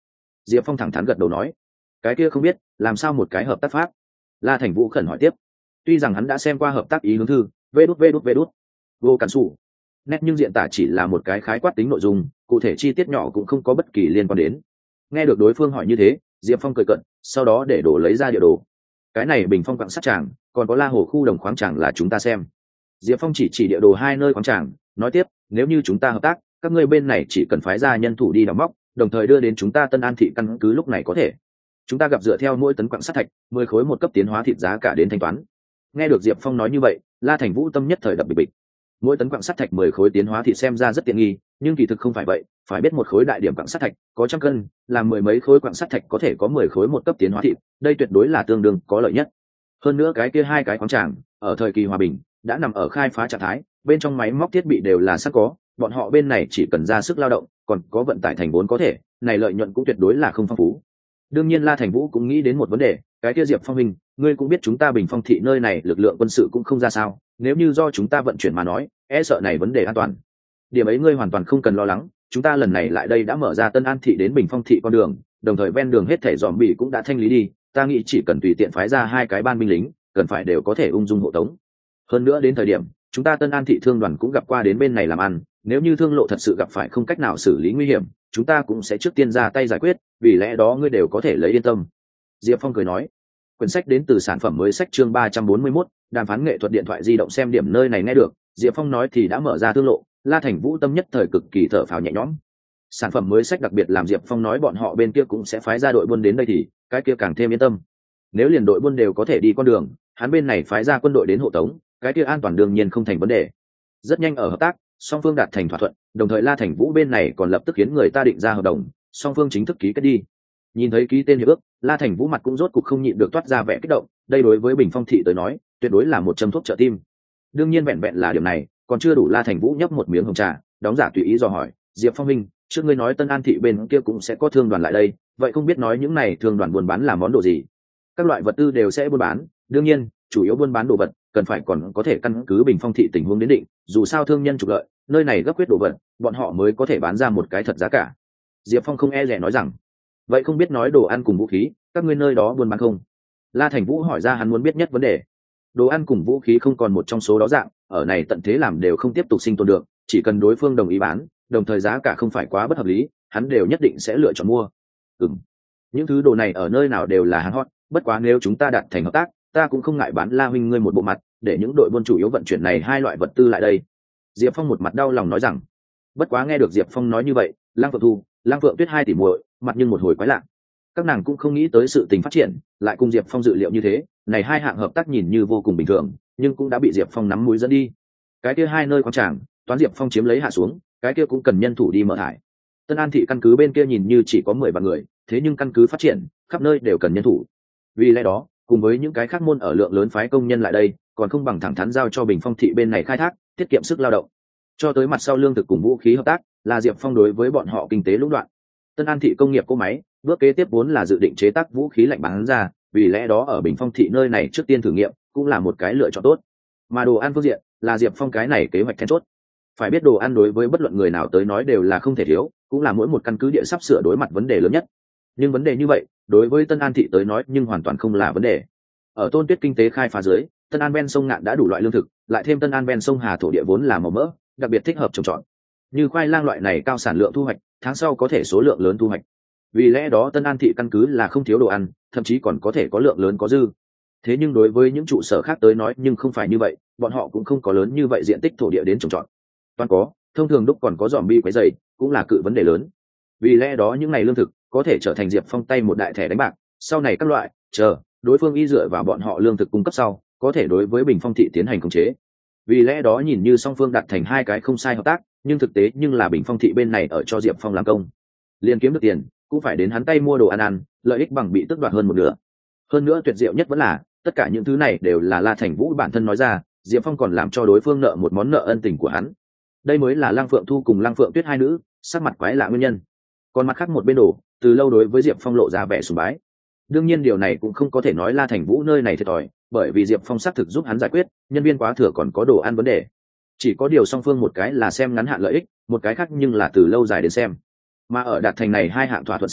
Diệp Phong thẳng thắn gật đầu nói, cái kia không biết làm sao một cái hợp tác pháp. La Thành Vũ khẩn hỏi tiếp. Tuy rằng hắn đã xem qua hợp tác ý hướng thư vê đút vô cản sủ nét, nhưng diện tả chỉ là một cái khái quát tính nội dung, cụ thể chi tiết nhỏ cũng không có bất kỳ liên quan đến. Nghe được đối phương hỏi như thế, Diệp Phong cười cận, sau đó để đổ lấy ra địa đồ. Cái này Bình Phong quặng sắt tràng, còn có La Hồ khu đồng khoáng tràng là chúng ta xem. Diệp Phong chỉ địa đồ hai nơi khoáng tràng, nói tiếp, nếu như chúng ta hợp tác, các ngươi bên này chỉ cần phái ra nhân thủ đi đào móc, đồng thời đưa đến chúng ta Tân An thị căn cứ lúc này có thể. Chúng ta gặp dựa theo mỗi tấn quặng sắt thạch 10 khối một cấp tiến hóa thịt giá cả đến thanh toán. Nghe được Diệp Phong nói như vậy, La Thành Vũ tâm nhất thời đập bịch bịch. Mỗi tấn quặng sắt thạch 10 khối tiến hóa thịt xem ra rất tiện nghi, nhưng kỳ thực không phải vậy, phải biết một khối đại điểm quặng sắt thạch có trăm cân, làm 10 mấy khối quặng sắt thạch có thể có 10 khối một cấp tiến hóa thịt, đây tuyệt đối là tương đương có lợi nhất. Hơn nữa cái kia hai cái khoáng tràng, ở thời kỳ hòa bình đã nằm ở khai phá trạng thái, bên trong máy móc thiết bị đều là sẵn có, bọn họ bên này chỉ cần ra sức lao động, còn có vận tải thành vốn có thể, này lợi nhuận cũng tuyệt đối là không phong phú. Đương nhiên La Thành Vũ cũng nghĩ đến một vấn đề, cái kia Diệp Phong hình, ngươi cũng biết chúng ta Bình Phong thị nơi này lực lượng quân sự cũng không ra sao, nếu như do chúng ta vận chuyển mà nói, e sợ này vấn đề an toàn. Điểm ấy ngươi hoàn toàn không cần lo lắng, chúng ta lần này lại đây đã mở ra Tân An thị đến Bình Phong thị con đường, đồng thời ven đường hết thảy zombie cũng đã thanh lý đi, ta nghĩ chỉ cần tùy tiện phái ra hai cái ban binh lính, cần phải đều có thể ung dung hộ tống. Hơn nữa đến thời điểm, chúng ta Tân An thị thương đoàn cũng gặp qua đến bên này làm ăn, nếu như thương lộ thật sự gặp phải không cách nào xử lý nguy hiểm, chúng ta cũng sẽ trước tiên ra tay giải quyết, vì lẽ đó ngươi đều có thể lấy yên tâm. Diệp Phong cười nói. Quyển sách đến từ sản phẩm mới sách chương 341, đàm phán nghệ thuật điện thoại di động xem điểm nơi này nghe được, Diệp Phong nói thì đã mở ra thương lộ, La Thành Vũ tâm nhất thời cực kỳ thở phào nhẹ nhõm. Sản phẩm mới sách đặc biệt làm Diệp Phong nói bọn họ bên kia cũng sẽ phái ra đội buôn đến đây thì, cái kia càng thêm yên tâm. Nếu liền đội buôn đều có thể đi con đường, hắn bên này phái ra quân đội đến hộ tống, cái kia an toàn đương nhiên không thành vấn đề. Rất nhanh ở hợp tác, song phương đạt thành thỏa thuận, đồng thời La Thành Vũ bên này còn lập tức khiến người ta định ra hợp đồng, song phương chính thức ký kết đi. Nhìn thấy ký tên hiệp ước, La Thành Vũ mặt cũng rốt cục không nhịn được toát ra vẻ kích động, đây đối với Bình Phong thị tới nói, tuyệt đối là một châm thuốc trợ tim. Đương nhiên vẹn vẹn là điểm này, còn chưa đủ. La Thành Vũ nhấp một miếng hồng trà, đóng giả tùy ý dò hỏi, Diệp Phong minh, trước ngươi nói Tân An thị bên kia cũng sẽ có thương đoàn lại đây, vậy không biết nói những này thương đoàn buôn bán là món đồ gì? Các loại vật tư đều sẽ buôn bán, đương nhiên, chủ yếu buôn bán đồ vật, cần phải còn có thể căn cứ Bình Phong thị tình huống đến định, dù sao thương nhân trục lợi, nơi này gấp quyết đồ vật, bọn họ mới có thể bán ra một cái thật giá cả. Diệp Phong không e dè nói rằng, vậy không biết nói đồ ăn cùng vũ khí, các ngươi nơi đó buôn bán không? La Thành Vũ hỏi ra hắn muốn biết nhất vấn đề. Đồ ăn cùng vũ khí không còn một trong số đó dạng, ở này tận thế làm đều không tiếp tục sinh tồn được, chỉ cần đối phương đồng ý bán, đồng thời giá cả không phải quá bất hợp lý, hắn đều nhất định sẽ lựa chọn mua. Những thứ đồ này ở nơi nào đều là hàng hot, bất quá nếu chúng ta đạt thành hợp tác, ta cũng không ngại bán La huynh ngươi một bộ mặt, để những đội buôn chủ yếu vận chuyển này hai loại vật tư lại đây. Diệp Phong một mặt đau lòng nói rằng. Bất quá nghe được Diệp Phong nói như vậy, Lang Phượng Thu, Lang Phượng Tuyết hai tỷ muội, mặt nhưng một hồi quái lạ. Các nàng cũng không nghĩ tới sự tình phát triển lại cùng Diệp Phong dự liệu như thế, này hai hạng hợp tác nhìn như vô cùng bình thường, nhưng cũng đã bị Diệp Phong nắm mũi dẫn đi. Cái kia hai nơi quan tràng, toán Diệp Phong chiếm lấy hạ xuống, cái kia cũng cần nhân thủ đi mở thải. Tân An thị căn cứ bên kia nhìn như chỉ có 10 vạn người, thế nhưng căn cứ phát triển, khắp nơi đều cần nhân thủ. Vì lẽ đó, cùng với những cái khác môn ở lượng lớn phái công nhân lại đây, còn không bằng thẳng thắn giao cho Bình Phong thị bên này khai thác, tiết kiệm sức lao động. Cho tới mặt sau lương thực cùng vũ khí hợp tác, là Diệp Phong đối với bọn họ kinh tế lũng đoạn. Tân An thị công nghiệp cỗ máy, bước kế tiếp vốn là dự định chế tác vũ khí lạnh bán ra, vì lẽ đó ở Bình Phong thị nơi này trước tiên thử nghiệm, cũng là một cái lựa chọn tốt. Mà đồ ăn phương diện, là Diệp Phong cái này kế hoạch then chốt. Phải biết đồ ăn đối với bất luận người nào tới nói đều là không thể thiếu, cũng là mỗi một căn cứ địa sắp sửa đối mặt vấn đề lớn nhất. Nhưng vấn đề như vậy, đối với Tân An thị tới nói nhưng hoàn toàn không là vấn đề. Ở Tôn Tuyết kinh tế khai phá dưới, Tân An ven sông Ngạn đã đủ loại lương thực, lại thêm Tân An ven sông Hà thổ địa vốn là màu mỡ, đặc biệt thích hợp trồng trọt. Như khoai lang loại này cao sản lượng thu hoạch, tháng sau có thể số lượng lớn thu hoạch. Vì lẽ đó Tân An thị căn cứ là không thiếu đồ ăn, thậm chí còn có thể có lượng lớn có dư. Thế nhưng đối với những trụ sở khác tới nói nhưng không phải như vậy, bọn họ cũng không có lớn như vậy diện tích thổ địa đến trồng trọt. Toàn có, thông thường đúc còn có zombie quấy rầy, cũng là cự vấn đề lớn. Vì lẽ đó những ngày lương thực có thể trở thành Diệp Phong tay một đại thẻ đánh bạc, sau này các loại, đối phương y dựa vào bọn họ lương thực cung cấp sau, có thể đối với Bình Phong thị tiến hành khống chế. Vì lẽ đó nhìn như song phương đạt thành hai cái không sai hợp tác, nhưng thực tế nhưng là Bình Phong thị bên này ở cho Diệp Phong làm công. Liên kiếm được tiền, cũng phải đến hắn tay mua đồ ăn, lợi ích bằng bị tước đoạt hơn một nửa. Hơn nữa tuyệt diệu nhất vẫn là, tất cả những thứ này đều là La Thành Vũ bản thân nói ra, Diệp Phong còn làm cho đối phương nợ một món nợ ân tình của hắn. Đây mới là Lang Phượng Thu cùng Lang Phượng Tuyết hai nữ, sắc mặt quái lạ nguyên nhân. Còn mặt khác một bên đồ, từ lâu đối với Diệp Phong lộ ra vẻ sùng bái. Đương nhiên điều này cũng không có thể nói La Thành Vũ nơi này thiệt thòi, bởi vì Diệp Phong xác thực giúp hắn giải quyết, nhân viên quá thừa còn có đồ ăn vấn đề. Chỉ có điều song phương một cái là xem ngắn hạn lợi ích, một cái khác nhưng là từ lâu dài đến xem. Mà ở đạt thành này hai hạng thỏa thuận sau,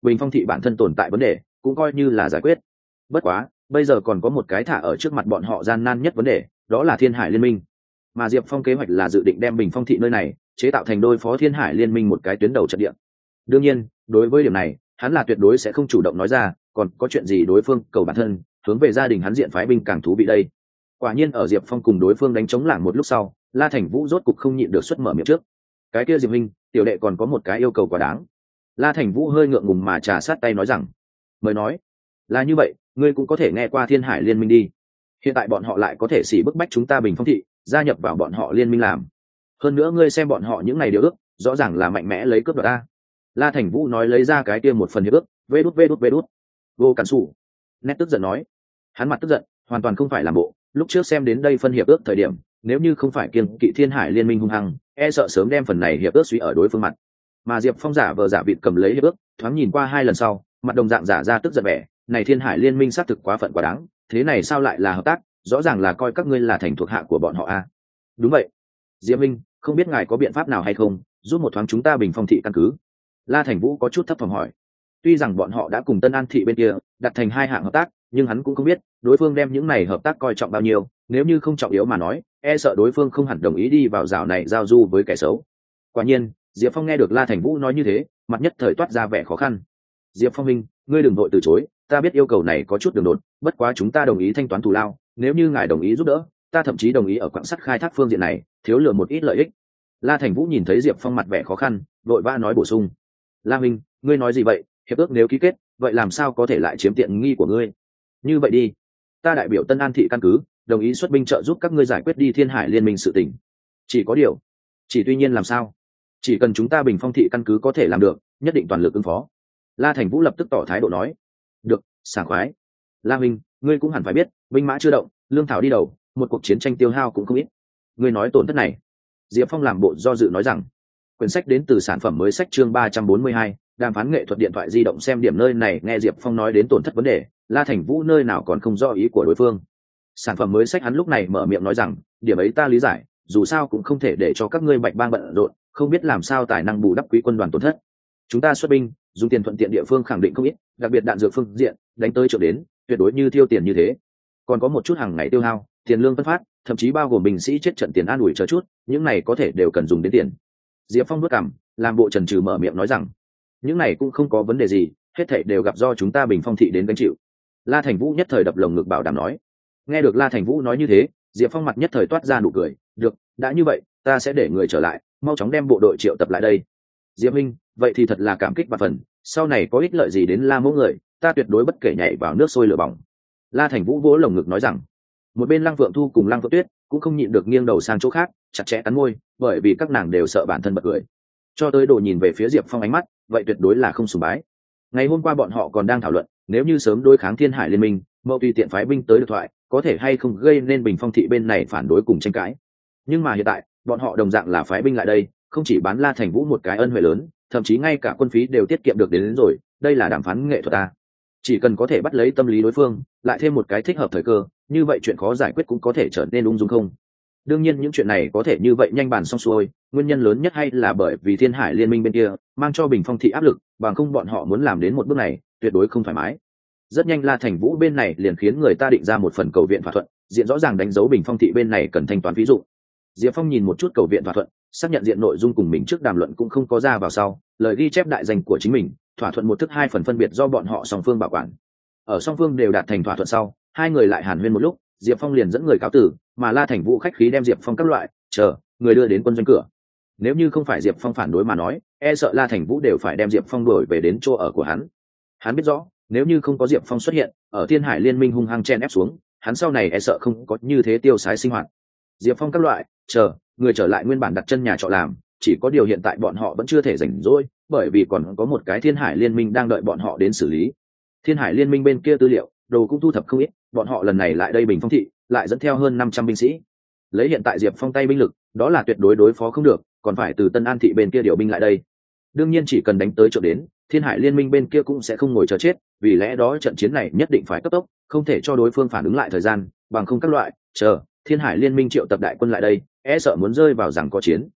bình phong thị bản thân tồn tại vấn đề cũng coi như là giải quyết. Bất quá bây giờ còn có một cái thả ở trước mặt bọn họ gian nan nhất vấn đề, đó là Thiên Hải Liên Minh. Mà Diệp Phong kế hoạch là dự định đem bình phong thị nơi này chế tạo thành đối phó Thiên Hải Liên Minh một cái tuyến đầu trận địa. Đương nhiên đối với điểm này hắn là tuyệt đối sẽ không chủ động nói ra, còn có chuyện gì đối phương cầu bản thân hướng về gia đình hắn diện phái binh càng thú vị đây. Quả nhiên ở Diệp Phong cùng đối phương đánh chống lảng một lúc sau, La Thành Vũ rốt cục không nhịn được xuất mở miệng trước. Cái kia Diệp Minh, tiểu đệ còn có một cái yêu cầu quá đáng. La Thành Vũ hơi ngượng ngùng mà trà sát tay nói rằng, mới nói là như vậy, ngươi cũng có thể nghe qua Thiên Hải Liên Minh đi. Hiện tại bọn họ lại có thể xỉ bức bách chúng ta bình phong thị gia nhập vào bọn họ liên minh làm. Hơn nữa ngươi xem bọn họ những ngày điều ước rõ ràng là mạnh mẽ lấy cướp đoạt ta. La Thành Vũ nói lấy ra cái kia một phần hiệp ước, vê đút vô cản sủ. Nét tức giận nói, hắn mặt tức giận hoàn toàn không phải làm bộ. Lúc trước xem đến đây phân hiệp ước thời điểm, nếu như không phải kiêng kỵ Thiên Hải Liên Minh hung hăng, e sợ sớm đem phần này hiệp ước suy ở đối phương mặt. Mà Diệp Phong giả vờ giả vịt cầm lấy hiệp ước, thoáng nhìn qua 2 lần sau, mặt đồng dạng giả ra tức giận vẻ, này Thiên Hải Liên Minh xác thực quá phận quá đáng, thế này sao lại là hợp tác, rõ ràng là coi các ngươi là thành thuộc hạ của bọn họ a. Đúng vậy, Diệp Minh, không biết ngài có biện pháp nào hay không, giúp một thoáng chúng ta bình phong thị căn cứ. La Thành Vũ có chút thấp thỏm hỏi. Tuy rằng bọn họ đã cùng Tân An thị bên kia đặt thành 2 hạng hợp tác, nhưng hắn cũng không biết đối phương đem những này hợp tác coi trọng bao nhiêu, nếu như không trọng yếu mà nói, e sợ đối phương không hẳn đồng ý đi vào rào này giao du với kẻ xấu. Quả nhiên, Diệp Phong nghe được La Thành Vũ nói như thế, mặt nhất thời toát ra vẻ khó khăn. Diệp Phong minh, ngươi đừng vội từ chối, ta biết yêu cầu này có chút đường đột, bất quá chúng ta đồng ý thanh toán thù lao, nếu như ngài đồng ý giúp đỡ, ta thậm chí đồng ý ở quặng sắt khai thác phương diện này thiếu lừa một ít lợi ích. La Thành Vũ nhìn thấy Diệp Phong mặt vẻ khó khăn, vội vã nói bổ sung, La minh, ngươi nói gì vậy, hiệp ước nếu ký kết, vậy làm sao có thể lại chiếm tiện nghi của ngươi? Như vậy đi, ta đại biểu Tân An thị căn cứ đồng ý xuất binh trợ giúp các ngươi giải quyết đi Thiên Hải Liên Minh sự tình. Chỉ có điều, chỉ tuy nhiên làm sao? Chỉ cần chúng ta bình phong thị căn cứ có thể làm được, nhất định toàn lực ứng phó. La Thành Vũ lập tức tỏ thái độ nói, được, sảng khoái. La minh, ngươi cũng hẳn phải biết, binh mã chưa động, lương thảo đi đầu, một cuộc chiến tranh tiêu hao cũng không ít. Ngươi nói tổn thất này. Diệp Phong làm bộ do dự nói rằng, quyển sách đến từ sản phẩm mới sách chương 342, đàm phán nghệ thuật điện thoại di động xem điểm nơi này. Nghe Diệp Phong nói đến tổn thất vấn đề, La Thành Vũ nơi nào còn không rõ ý của đối phương. Sản phẩm mới sách hắn lúc này mở miệng nói rằng, điểm ấy ta lý giải, dù sao cũng không thể để cho các ngươi bạch bang bận rộn, không biết làm sao tài năng bù đắp quý quân đoàn tổn thất. Chúng ta xuất binh dùng tiền thuận tiện địa phương khẳng định không ít, đặc biệt đạn dược phương diện đánh tới chỗ đến tuyệt đối như tiêu tiền như thế. Còn có một chút hàng ngày tiêu hao, tiền lương phân phát, thậm chí bao gồm binh sĩ chết trận tiền an ủi chờ chút, những này có thể đều cần dùng đến tiền. Diệp Phong bước cằm, làm bộ chần chừ mở miệng nói rằng, những này cũng không có vấn đề gì, hết thảy đều gặp do chúng ta bình phong thị đến gánh chịu. La Thành Vũ nhất thời đập lồng ngực bảo đảm nói. Nghe được La Thành Vũ nói như thế, Diệp Phong mặt nhất thời toát ra nụ cười, được, đã như vậy, ta sẽ để người trở lại, mau chóng đem bộ đội triệu tập lại đây. Diệp Minh, vậy thì thật là cảm kích và phần, sau này có ích lợi gì đến La mẫu người, ta tuyệt đối bất kể nhảy vào nước sôi lửa bỏng. La Thành Vũ vỗ lồng ngực nói rằng. Một bên Lăng Phượng Thu cùng Lăng Phượng Tuyết cũng không nhịn được nghiêng đầu sang chỗ khác, chặt chẽ cắn môi, bởi vì các nàng đều sợ bản thân bật cười. Cho tới Đồ nhìn về phía Diệp Phong ánh mắt, vậy tuyệt đối là không sùng bái. Ngày hôm qua bọn họ còn đang thảo luận, nếu như sớm đối kháng Thiên Hải Liên Minh, mậu tùy tiện phái binh tới được thoại, có thể hay không gây nên bình phong thị bên này phản đối cùng tranh cãi. Nhưng mà hiện tại, bọn họ đồng dạng là phái binh lại đây, không chỉ bán La Thành Vũ một cái ân huệ lớn, thậm chí ngay cả quân phí đều tiết kiệm được đến rồi, đây là đàm phán nghệ thuật ta. Chỉ cần có thể bắt lấy tâm lý đối phương, lại thêm một cái thích hợp thời cơ, như vậy chuyện khó giải quyết cũng có thể trở nên ung dung không. Đương nhiên những chuyện này có thể như vậy nhanh bàn xong xuôi, nguyên nhân lớn nhất hay là bởi vì Thiên Hải Liên Minh bên kia mang cho bình phong thị áp lực, bằng không bọn họ muốn làm đến một bước này tuyệt đối không thoải mái. Rất nhanh La Thành Vũ bên này liền khiến người ta định ra một phần cầu viện thỏa thuận, diện rõ ràng đánh dấu bình phong thị bên này cần thanh toán ví dụ. Diệp Phong nhìn một chút cầu viện thỏa thuận, xác nhận diện nội dung cùng mình trước đàm luận cũng không có ra vào sau, lời ghi chép đại danh của chính mình, thỏa thuận một thức 2 phần phân biệt do bọn họ song phương bảo quản. Ở song phương đều đạt thành thỏa thuận sau, hai người lại hàn huyên một lúc, Diệp Phong liền dẫn người cáo tử, mà La Thành Vũ khách khí đem Diệp Phong các loại người đưa đến quân doanh cửa. Nếu như không phải Diệp Phong phản đối mà nói, e sợ La Thành Vũ đều phải đem Diệp Phong đuổi về đến chỗ ở của hắn. Hắn biết rõ, nếu như không có Diệp Phong xuất hiện, ở Thiên Hải Liên Minh hung hăng chen ép xuống, hắn sau này e sợ không có như thế tiêu sái sinh hoạt. Diệp Phong các loại người trở lại nguyên bản đặt chân nhà trọ làm, chỉ có điều hiện tại bọn họ vẫn chưa thể rảnh rỗi, bởi vì còn có một cái Thiên Hải Liên Minh đang đợi bọn họ đến xử lý. Thiên Hải Liên Minh bên kia tư liệu, đồ cũng thu thập không ít, bọn họ lần này lại đây bình phong thị, lại dẫn theo hơn 500 binh sĩ. Lấy hiện tại Diệp Phong tay binh lực, đó là tuyệt đối đối phó không được, còn phải từ Tân An thị bên kia điều binh lại đây. Đương nhiên chỉ cần đánh tới chỗ đến, Thiên Hải Liên Minh bên kia cũng sẽ không ngồi chờ chết, vì lẽ đó trận chiến này nhất định phải cấp tốc, không thể cho đối phương phản ứng lại thời gian, bằng không các loại Thiên Hải Liên Minh triệu tập đại quân lại đây, e sợ muốn rơi vào rằng có chiến.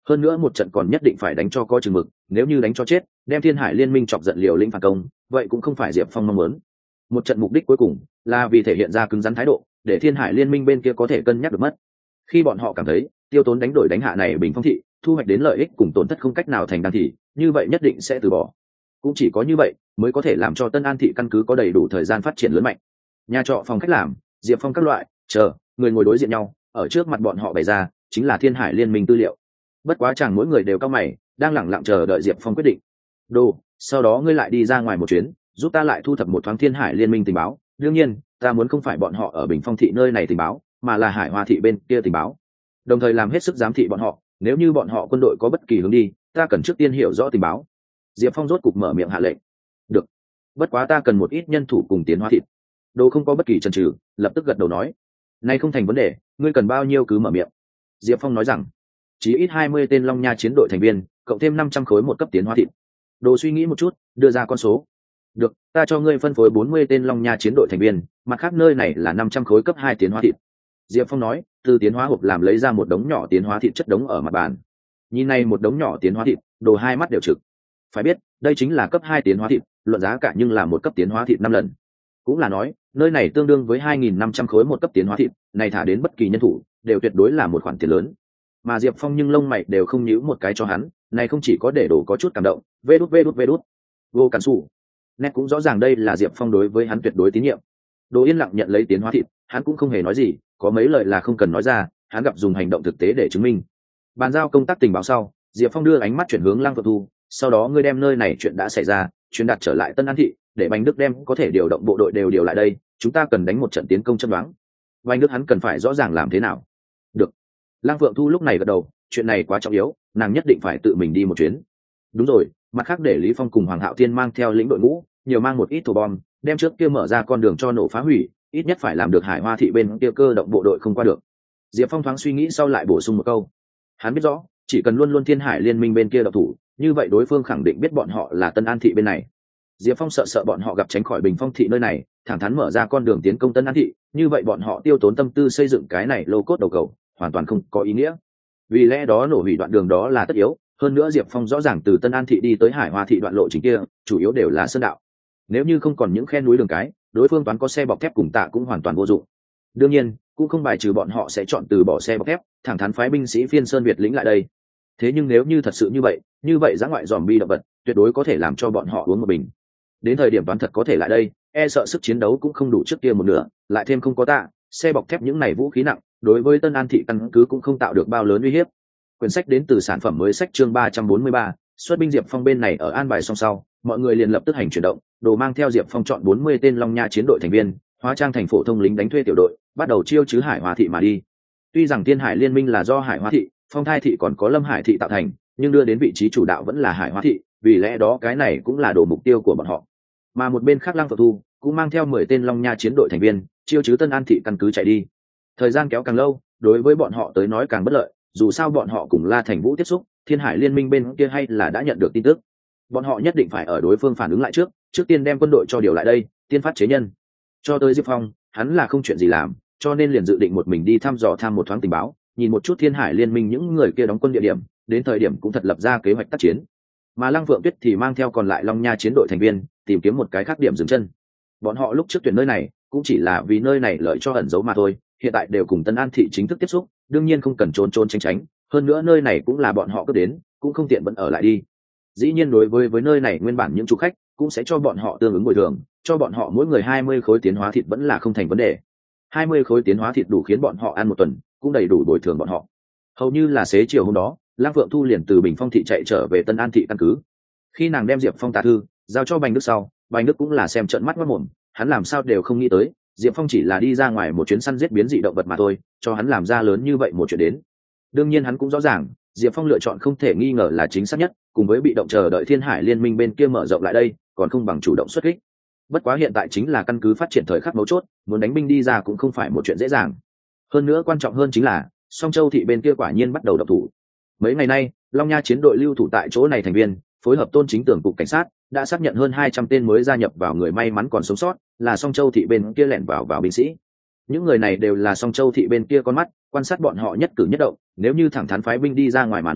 hơn nữa một trận còn nhất định phải đánh cho có chừng mực, nếu như đánh cho chết đem Thiên Hải Liên Minh chọc giận liều lĩnh phản công, vậy cũng không phải Diệp Phong mong muốn. Một trận mục đích cuối cùng là vì thể hiện ra cứng rắn thái độ, để Thiên Hải Liên Minh bên kia có thể cân nhắc được mất. Khi bọn họ cảm thấy tiêu tốn đánh đổi đánh hạ này Bình Phong thị thu hoạch đến lợi ích cùng tổn thất không cách nào thành đàn thì như vậy nhất định sẽ từ bỏ. Cũng chỉ có như vậy mới có thể làm cho Tân An thị căn cứ có đầy đủ thời gian phát triển lớn mạnh. Nhà trọ, phòng khách làm, Diệp Phong các loại chờ người ngồi đối diện nhau, ở trước mặt bọn họ bày ra chính là Thiên Hải Liên Minh tư liệu. Bất quá chẳng mỗi người đều cao mày, đang lẳng lặng chờ đợi Diệp Phong quyết định. Đồ, sau đó ngươi lại đi ra ngoài một chuyến, giúp ta lại thu thập một thoáng Thiên Hải Liên Minh tình báo. Đương nhiên ta muốn không phải bọn họ ở Bình Phong thị nơi này tình báo, mà là Hải Hoa thị bên kia tình báo, đồng thời làm hết sức giám thị bọn họ. Nếu như bọn họ quân đội có bất kỳ hướng đi, ta cần trước tiên hiểu rõ tình báo. Diệp Phong rốt cục mở miệng hạ lệnh. Được, bất quá ta cần một ít nhân thủ cùng Tiến Hóa thị. Đồ không có bất kỳ chần chừ, lập tức gật đầu nói, nay không thành vấn đề, ngươi cần bao nhiêu cứ mở miệng. Diệp Phong nói rằng, chỉ ít 20 tên Long Nha chiến đội thành viên, cộng thêm 500 khối một cấp Tiến Hóa thịt. Đồ suy nghĩ một chút, đưa ra con số. Được, ta cho ngươi phân phối 40 tên Long Nha chiến đội thành viên, mặt khác nơi này là 500 khối cấp 2 Tiến Hóa thịt. Diệp Phong nói, từ Tiến Hóa hộp làm lấy ra một đống nhỏ Tiến Hóa thịt chất đống ở mặt bàn. Nhìn này một đống nhỏ Tiến Hóa thịt, Đồ hai mắt đều trực. Phải biết, đây chính là cấp 2 Tiến Hóa thịt, luận giá cả nhưng là một cấp Tiến Hóa thịt 5 lần. Cũng là nói, nơi này tương đương với 2.500 khối một cấp Tiến Hóa thịt, này thả đến bất kỳ nhân thủ, đều tuyệt đối là một khoản tiền lớn. Mà Diệp Phong nhưng lông mày đều không nhíu một cái cho hắn, này không chỉ có để Đồ có chút cảm động, vê đút. Vô cản sủ. Nét cũng rõ ràng đây là Diệp Phong đối với hắn tuyệt đối tín nhiệm. Đồ yên lặng nhận lấy Tiến Hóa thịt, hắn cũng không hề nói gì, có mấy lời là không cần nói ra, hắn gặp dùng hành động thực tế để chứng minh. Bàn giao công tác tình báo sau, Diệp Phong đưa ánh mắt chuyển hướng Lăng Phượng Thu, sau đó ngươi đem nơi này chuyện đã xảy ra truyền đạt trở lại Tân An thị, để Bành Đức đem có thể điều động bộ đội đều điều lại đây, chúng ta cần đánh một trận tiến công chân đoán. Bành Đức hắn cần phải rõ ràng làm thế nào. Được. Lăng Phượng Thu lúc này gật đầu, chuyện này quá trọng yếu, nàng nhất định phải tự mình đi một chuyến. Đúng rồi, mặt khác để Lý Phong cùng Hoàng Hạo Thiên mang theo lĩnh đội ngũ, nhiều mang một ít thổ bom, đem trước kia mở ra con đường cho nổ phá hủy, ít nhất phải làm được Hải Hoa thị bên kia cơ động bộ đội không qua được. Diệp Phong thoáng suy nghĩ sau lại bổ sung một câu, hắn biết rõ chỉ cần luôn luôn Thiên Hải Liên Minh bên kia độc thủ, như vậy đối phương khẳng định biết bọn họ là Tân An thị bên này. Diệp Phong sợ bọn họ gặp tránh khỏi Bình Phong thị nơi này, thẳng thắn mở ra con đường tiến công Tân An thị, như vậy bọn họ tiêu tốn tâm tư xây dựng cái này lô cốt đầu cầu, hoàn toàn không có ý nghĩa. Vì lẽ đó nổ hủy đoạn đường đó là tất yếu, hơn nữa Diệp Phong rõ ràng từ Tân An thị đi tới Hải Hoa thị đoạn lộ trình kia, chủ yếu đều là sơn đạo. Nếu như không còn những khe núi đường cái, đối phương toán có xe bọc thép cùng tạ cũng hoàn toàn vô dụng. Đương nhiên, cũng không bài trừ bọn họ sẽ chọn từ bỏ xe bọc thép, thẳng thắn phái binh sĩ phiên sơn Việt lĩnh lại đây. Thế nhưng nếu như thật sự như vậy giã ngoại zombie động vật tuyệt đối có thể làm cho bọn họ uống một bình. Đến thời điểm toán thật có thể lại đây, e sợ sức chiến đấu cũng không đủ trước kia một nửa, lại thêm không có tạ, xe bọc thép những này vũ khí nặng, đối với Tân An thị căn cứ cũng không tạo được bao lớn uy hiếp. Quyển sách đến từ sản phẩm mới sách chương 343, xuất binh Diệp Phong bên này ở an bài xong sau, mọi người liền lập tức hành chuyển động, Đồ mang theo Diệp Phong chọn 40 tên Long Nha chiến đội thành viên, hóa trang thành phổ thông lính đánh thuê tiểu đội, bắt đầu chiêu chứ Hải Hoa thị mà đi. Tuy rằng Thiên Hải Liên Minh là do Hải Hoa thị, Phong Thai thị còn có Lâm Hải thị tạo thành, nhưng đưa đến vị trí chủ đạo vẫn là Hải Hoa thị, vì lẽ đó cái này cũng là đồ mục tiêu của bọn họ. Mà một bên khác Lăng Phượng Thu cũng mang theo 10 tên Long Nha chiến đội thành viên, chiêu chứ Tân An thị căn cứ chạy đi. Thời gian kéo càng lâu, đối với bọn họ tới nói càng bất lợi, dù sao bọn họ cùng La Thành Vũ tiếp xúc, Thiên Hải Liên Minh bên kia hay là đã nhận được tin tức. Bọn họ nhất định phải ở đối phương phản ứng lại trước tiên đem quân đội cho điều lại đây, tiên phát chế nhân. Cho tới Diệp Phong, hắn là không chuyện gì làm, cho nên liền dự định một mình đi thăm dò một thoáng tình báo, nhìn một chút Thiên Hải Liên Minh những người kia đóng quân địa điểm, đến thời điểm cũng thật lập ra kế hoạch tác chiến. Mà Lăng Phượng Tuyết thì mang theo còn lại Long Nha chiến đội thành viên, tìm kiếm một cái khác điểm dừng chân. Bọn họ lúc trước tuyển nơi này, cũng chỉ là vì nơi này lợi cho ẩn giấu mà thôi, hiện tại đều cùng Tân An thị chính thức tiếp xúc, đương nhiên không cần trốn tránh, hơn nữa nơi này cũng là bọn họ cướp đến, cũng không tiện vẫn ở lại đi. Dĩ nhiên đối với nơi này nguyên bản những chủ khách cũng sẽ cho bọn họ tương ứng bồi thường, cho bọn họ mỗi người 20 khối tiến hóa thịt vẫn là không thành vấn đề. 20 khối tiến hóa thịt đủ khiến bọn họ ăn một tuần, cũng đầy đủ bồi thường bọn họ. Hầu như là xế chiều hôm đó, Lăng Phượng Thu liền từ Bình Phong thị chạy trở về Tân An thị căn cứ. Khi nàng đem Diệp Phong tà thư giao cho Bành Đức sau, Bành Đức cũng là xem trợn mắt ngoác mồm, hắn làm sao đều không nghĩ tới, Diệp Phong chỉ là đi ra ngoài một chuyến săn giết biến dị động vật mà thôi, cho hắn làm ra lớn như vậy một chuyện đến. Đương nhiên hắn cũng rõ ràng, Diệp Phong lựa chọn không thể nghi ngờ là chính xác nhất, cùng với bị động chờ đợi Thiên Hải Liên Minh bên kia mở rộng lại đây, còn không bằng chủ động xuất kích. Bất quá hiện tại chính là căn cứ phát triển thời khắc mấu chốt, muốn đánh binh đi ra cũng không phải một chuyện dễ dàng. Hơn nữa quan trọng hơn chính là, Song Châu thị bên kia quả nhiên bắt đầu động thủ. Mấy ngày nay, Long Nha chiến đội lưu thủ tại chỗ này thành viên, phối hợp Tôn Chính Tưởng cục cảnh sát, đã xác nhận hơn 200 tên mới gia nhập vào người may mắn còn sống sót, là Song Châu thị bên kia lẻn vào binh sĩ. Những người này đều là Song Châu thị bên kia con mắt, quan sát bọn họ nhất cử nhất động, nếu như thẳng thắn phái binh đi ra ngoài mà nói,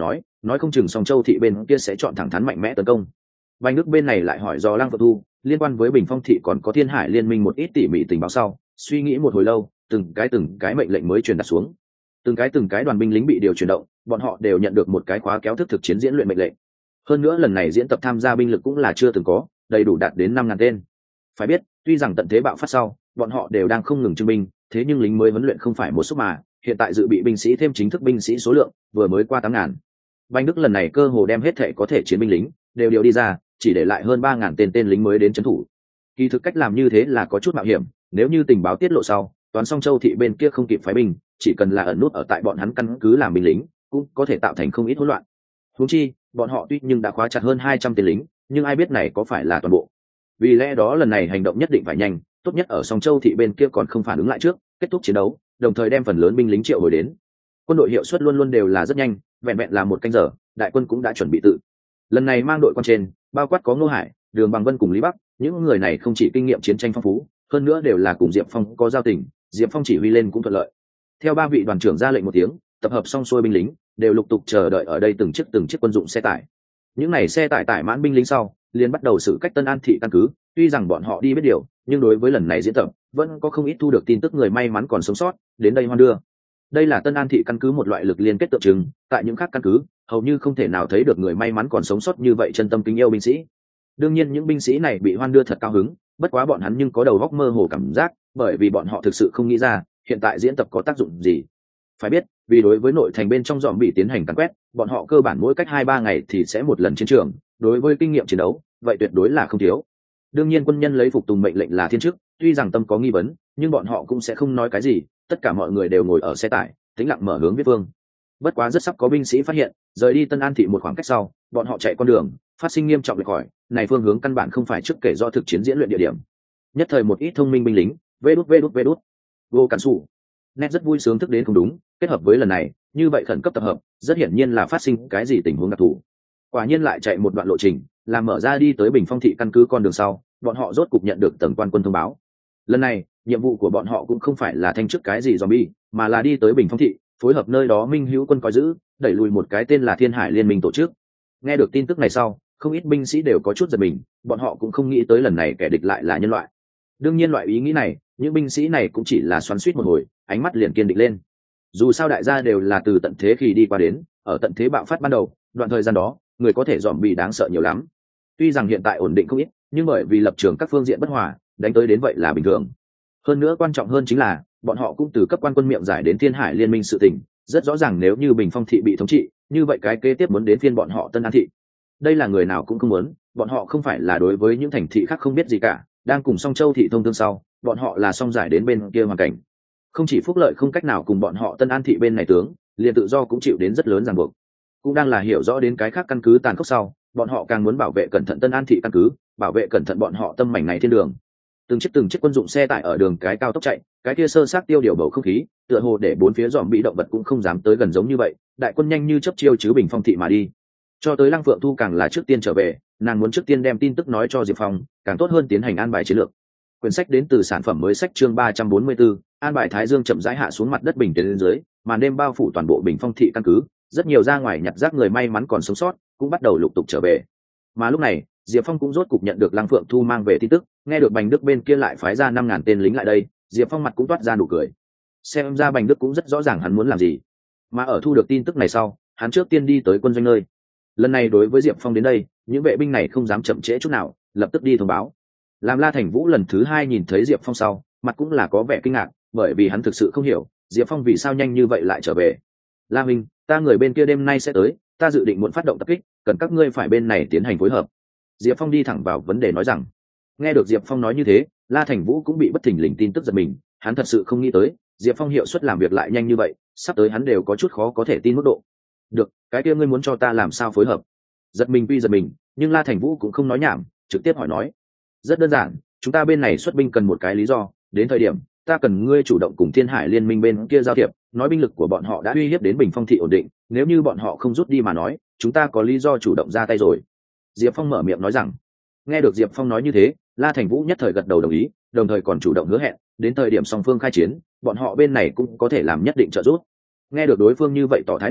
nói không chừng song châu thị bên kia sẽ chọn thẳng thắn mạnh mẽ tấn công. Bành Đức bên này lại hỏi do Lăng Phượng Thu liên quan với Bình Phong thị còn có Thiên Hải liên minh một ít tỉ mỉ tình báo sau, suy nghĩ một hồi lâu, từng cái mệnh lệnh mới truyền đạt xuống. Từng cái đoàn binh lính bị điều chuyển động, bọn họ đều nhận được một cái khóa kéo thức thực chiến diễn luyện mệnh lệnh. Hơn nữa lần này diễn tập tham gia binh lực cũng là chưa từng có, đầy đủ đạt đến 5.000 tên. Phải biết, tuy rằng tận thế bạo phát sau, bọn họ đều đang không ngừng trưng binh, thế nhưng lính mới huấn luyện không phải một số mà, hiện tại dự bị binh sĩ thêm chính thức binh sĩ số lượng vừa mới qua 8.000. Bành Đức lần này cơ hồ đem hết thể có thể chiến binh lính đều điều đi ra, chỉ để lại hơn 3.000 tên lính mới đến trấn thủ. Kỳ thực cách làm như thế là có chút mạo hiểm, nếu như tình báo tiết lộ sau, toán song châu thị bên kia không kịp phái binh, chỉ cần là ẩn nút ở tại bọn hắn căn cứ làm binh lính, cũng có thể tạo thành không ít hỗn loạn. Huống chi, bọn họ tuy nhưng đã khóa chặt hơn 200 tên lính, nhưng ai biết này có phải là toàn bộ. Vì lẽ đó lần này hành động nhất định phải nhanh, tốt nhất ở song châu thị bên kia còn không phản ứng lại trước, kết thúc chiến đấu, đồng thời đem phần lớn binh lính triệu hồi đến. Quân đội hiệu suất luôn luôn đều là rất nhanh, vẹn vẹn là một canh giờ, đại quân cũng đã chuẩn bị tự. Lần này mang đội quan trên, bao quát có Ngô Hải, Đường Bằng Vân cùng Lý Bắc, những người này không chỉ kinh nghiệm chiến tranh phong phú, hơn nữa đều là cùng Diệp Phong có giao tình, Diệp Phong chỉ huy lên cũng thuận lợi. Theo ba vị đoàn trưởng ra lệnh một tiếng, tập hợp xong xuôi binh lính, đều lục tục chờ đợi ở đây từng chiếc quân dụng xe tải. Những này xe tải tải mãn binh lính sau, liền bắt đầu xử cách Tân An thị căn cứ, tuy rằng bọn họ đi biết điều, nhưng đối với lần này diễn tập, vẫn có không ít thu được tin tức người may mắn còn sống sót, đến đây hoan đưa. Đây là Tân An thị căn cứ một loại lực liên kết tượng trưng, tại những khác căn cứ, hầu như không thể nào thấy được người may mắn còn sống sót như vậy chân tâm kính yêu binh sĩ. Đương nhiên những binh sĩ này bị hoan đưa thật cao hứng, bất quá bọn hắn nhưng có đầu óc mơ hồ cảm giác, bởi vì bọn họ thực sự không nghĩ ra, hiện tại diễn tập có tác dụng gì. Phải biết, vì đối với nội thành bên trong dòm bị tiến hành càn quét, bọn họ cơ bản mỗi cách 2-3 ngày thì sẽ một lần chiến trường, đối với kinh nghiệm chiến đấu, vậy tuyệt đối là không thiếu. Đương nhiên quân nhân lấy phục tùng mệnh lệnh là thiên chức, tuy rằng tâm có nghi vấn, nhưng bọn họ cũng sẽ không nói cái gì, tất cả mọi người đều ngồi ở xe tải, tĩnh lặng mở hướng viết vương. Bất quá rất sắp có binh sĩ phát hiện, rời đi Tân An thị một khoảng cách sau, bọn họ chạy con đường, phát sinh nghiêm trọng lệch khỏi, này phương hướng căn bản không phải trước kể do thực chiến diễn luyện địa điểm. Nhất thời một ít thông minh binh lính, vê đút, vô cản sủ. Nét rất vui sướng thức đến không đúng, kết hợp với lần này, như vậy khẩn cấp tập hợp, rất hiển nhiên là phát sinh cái gì tình huống đặc thù. Quả nhiên lại chạy một đoạn lộ trình, làm mở ra đi tới Bình Phong thị căn cứ con đường sau, bọn họ rốt cục nhận được tầng quan quân thông báo. Lần này, nhiệm vụ của bọn họ cũng không phải là thanh chức cái gì zombie, mà là đi tới Bình Phong thị, phối hợp nơi đó Minh Hữu quân coi giữ, đẩy lùi một cái tên là Thiên Hải liên minh tổ chức. Nghe được tin tức này sau, không ít binh sĩ đều có chút giật mình, bọn họ cũng không nghĩ tới lần này kẻ địch lại là nhân loại. Đương nhiên loại ý nghĩ này, những binh sĩ này cũng chỉ là xoắn xuýt một hồi, ánh mắt liền kiên định lên. Dù sao đại gia đều là từ tận thế khi đi qua đến, ở tận thế bạo phát ban đầu, đoạn thời gian đó, người có thể zombie đáng sợ nhiều lắm. Tuy rằng hiện tại ổn định không ít, nhưng bởi vì lập trường các phương diện bất hòa, đánh tới đến vậy là bình thường. Hơn nữa quan trọng hơn chính là, bọn họ cũng từ cấp quan quân miệng giải đến Thiên Hải liên minh sự tình, rất rõ ràng nếu như Bình Phong thị bị thống trị, như vậy cái kế tiếp muốn đến phiên bọn họ Tân An thị. Đây là người nào cũng không muốn, bọn họ không phải là đối với những thành thị khác không biết gì cả, đang cùng Song Châu thị thông thương sau, bọn họ là song giải đến bên kia hoàn cảnh. Không chỉ phúc lợi không cách nào cùng bọn họ Tân An thị bên này tướng, liền tự do cũng chịu đến rất lớn ràng buộc. Cũng đang là hiểu rõ đến cái khác căn cứ tàn khốc sau, bọn họ càng muốn bảo vệ cẩn thận Tân An thị căn cứ, bảo vệ cẩn thận bọn họ tâm mảnh này thiên đường. Từng chiếc quân dụng xe tải ở đường cái cao tốc chạy, cái kia sơ sát tiêu điều bầu không khí, tựa hồ để bốn phía dòm bị động vật cũng không dám tới gần giống như vậy, đại quân nhanh như chớp chiêu chứ Bình Phong thị mà đi. Cho tới Lăng Phượng Thu càng là trước tiên trở về, nàng muốn trước tiên đem tin tức nói cho Diệp Phong, càng tốt hơn tiến hành an bài chiến lược. Quyển sách đến từ sản phẩm mới sách chương 344, an bài Thái Dương chậm rãi hạ xuống mặt đất bình tiến lên dưới, màn đêm bao phủ toàn bộ Bình Phong thị căn cứ, rất nhiều ra ngoài nhặt rác người may mắn còn sống sót, cũng bắt đầu lục tục trở về. Mà lúc này, Diệp Phong cũng rốt cục nhận được Lăng Phượng Thu mang về tin tức, nghe được Bành Đức bên kia lại phái ra 5.000 tên lính lại đây, Diệp Phong mặt cũng toát ra nụ cười. Xem ra Bành Đức cũng rất rõ ràng hắn muốn làm gì. Mà ở thu được tin tức này sau, hắn trước tiên đi tới quân doanh nơi. Lần này đối với Diệp Phong đến đây, những vệ binh này không dám chậm trễ chút nào, lập tức đi thông báo. Làm La Thành Vũ lần thứ 2 nhìn thấy Diệp Phong sau, mặt cũng là có vẻ kinh ngạc, bởi vì hắn thực sự không hiểu, Diệp Phong vì sao nhanh như vậy lại trở về. La Minh, ta người bên kia đêm nay sẽ tới, ta dự định muốn phát động tập kích, cần các ngươi phải bên này tiến hành phối hợp. Diệp Phong đi thẳng vào vấn đề nói rằng. Nghe được Diệp Phong nói như thế, La Thành Vũ cũng bị bất thình lình tin tức giật mình, hắn thật sự không nghĩ tới, Diệp Phong hiệu suất làm việc lại nhanh như vậy, sắp tới hắn đều có chút khó có thể tin mức độ. Được, cái kia ngươi muốn cho ta làm sao phối hợp? Giật mình quy giật mình, nhưng La Thành Vũ cũng không nói nhảm, trực tiếp hỏi nói. Rất đơn giản, chúng ta bên này xuất binh cần một cái lý do, đến thời điểm ta cần ngươi chủ động cùng Thiên Hải liên minh bên kia giao thiệp, nói binh lực của bọn họ đã uy hiếp đến Bình Phong thị ổn định, nếu như bọn họ không rút đi mà nói, chúng ta có lý do chủ động ra tay rồi. Diệp Phong mở miệng nói rằng. Nghe được Diệp Phong nói như thế, La Thành Vũ nhất thời gật đầu đồng ý, đồng thời còn chủ động hứa hẹn, đến thời điểm song phương khai chiến, bọn họ bên này cũng có thể làm nhất định trợ giúp. Nghe được đối phương như vậy tỏ thái độ,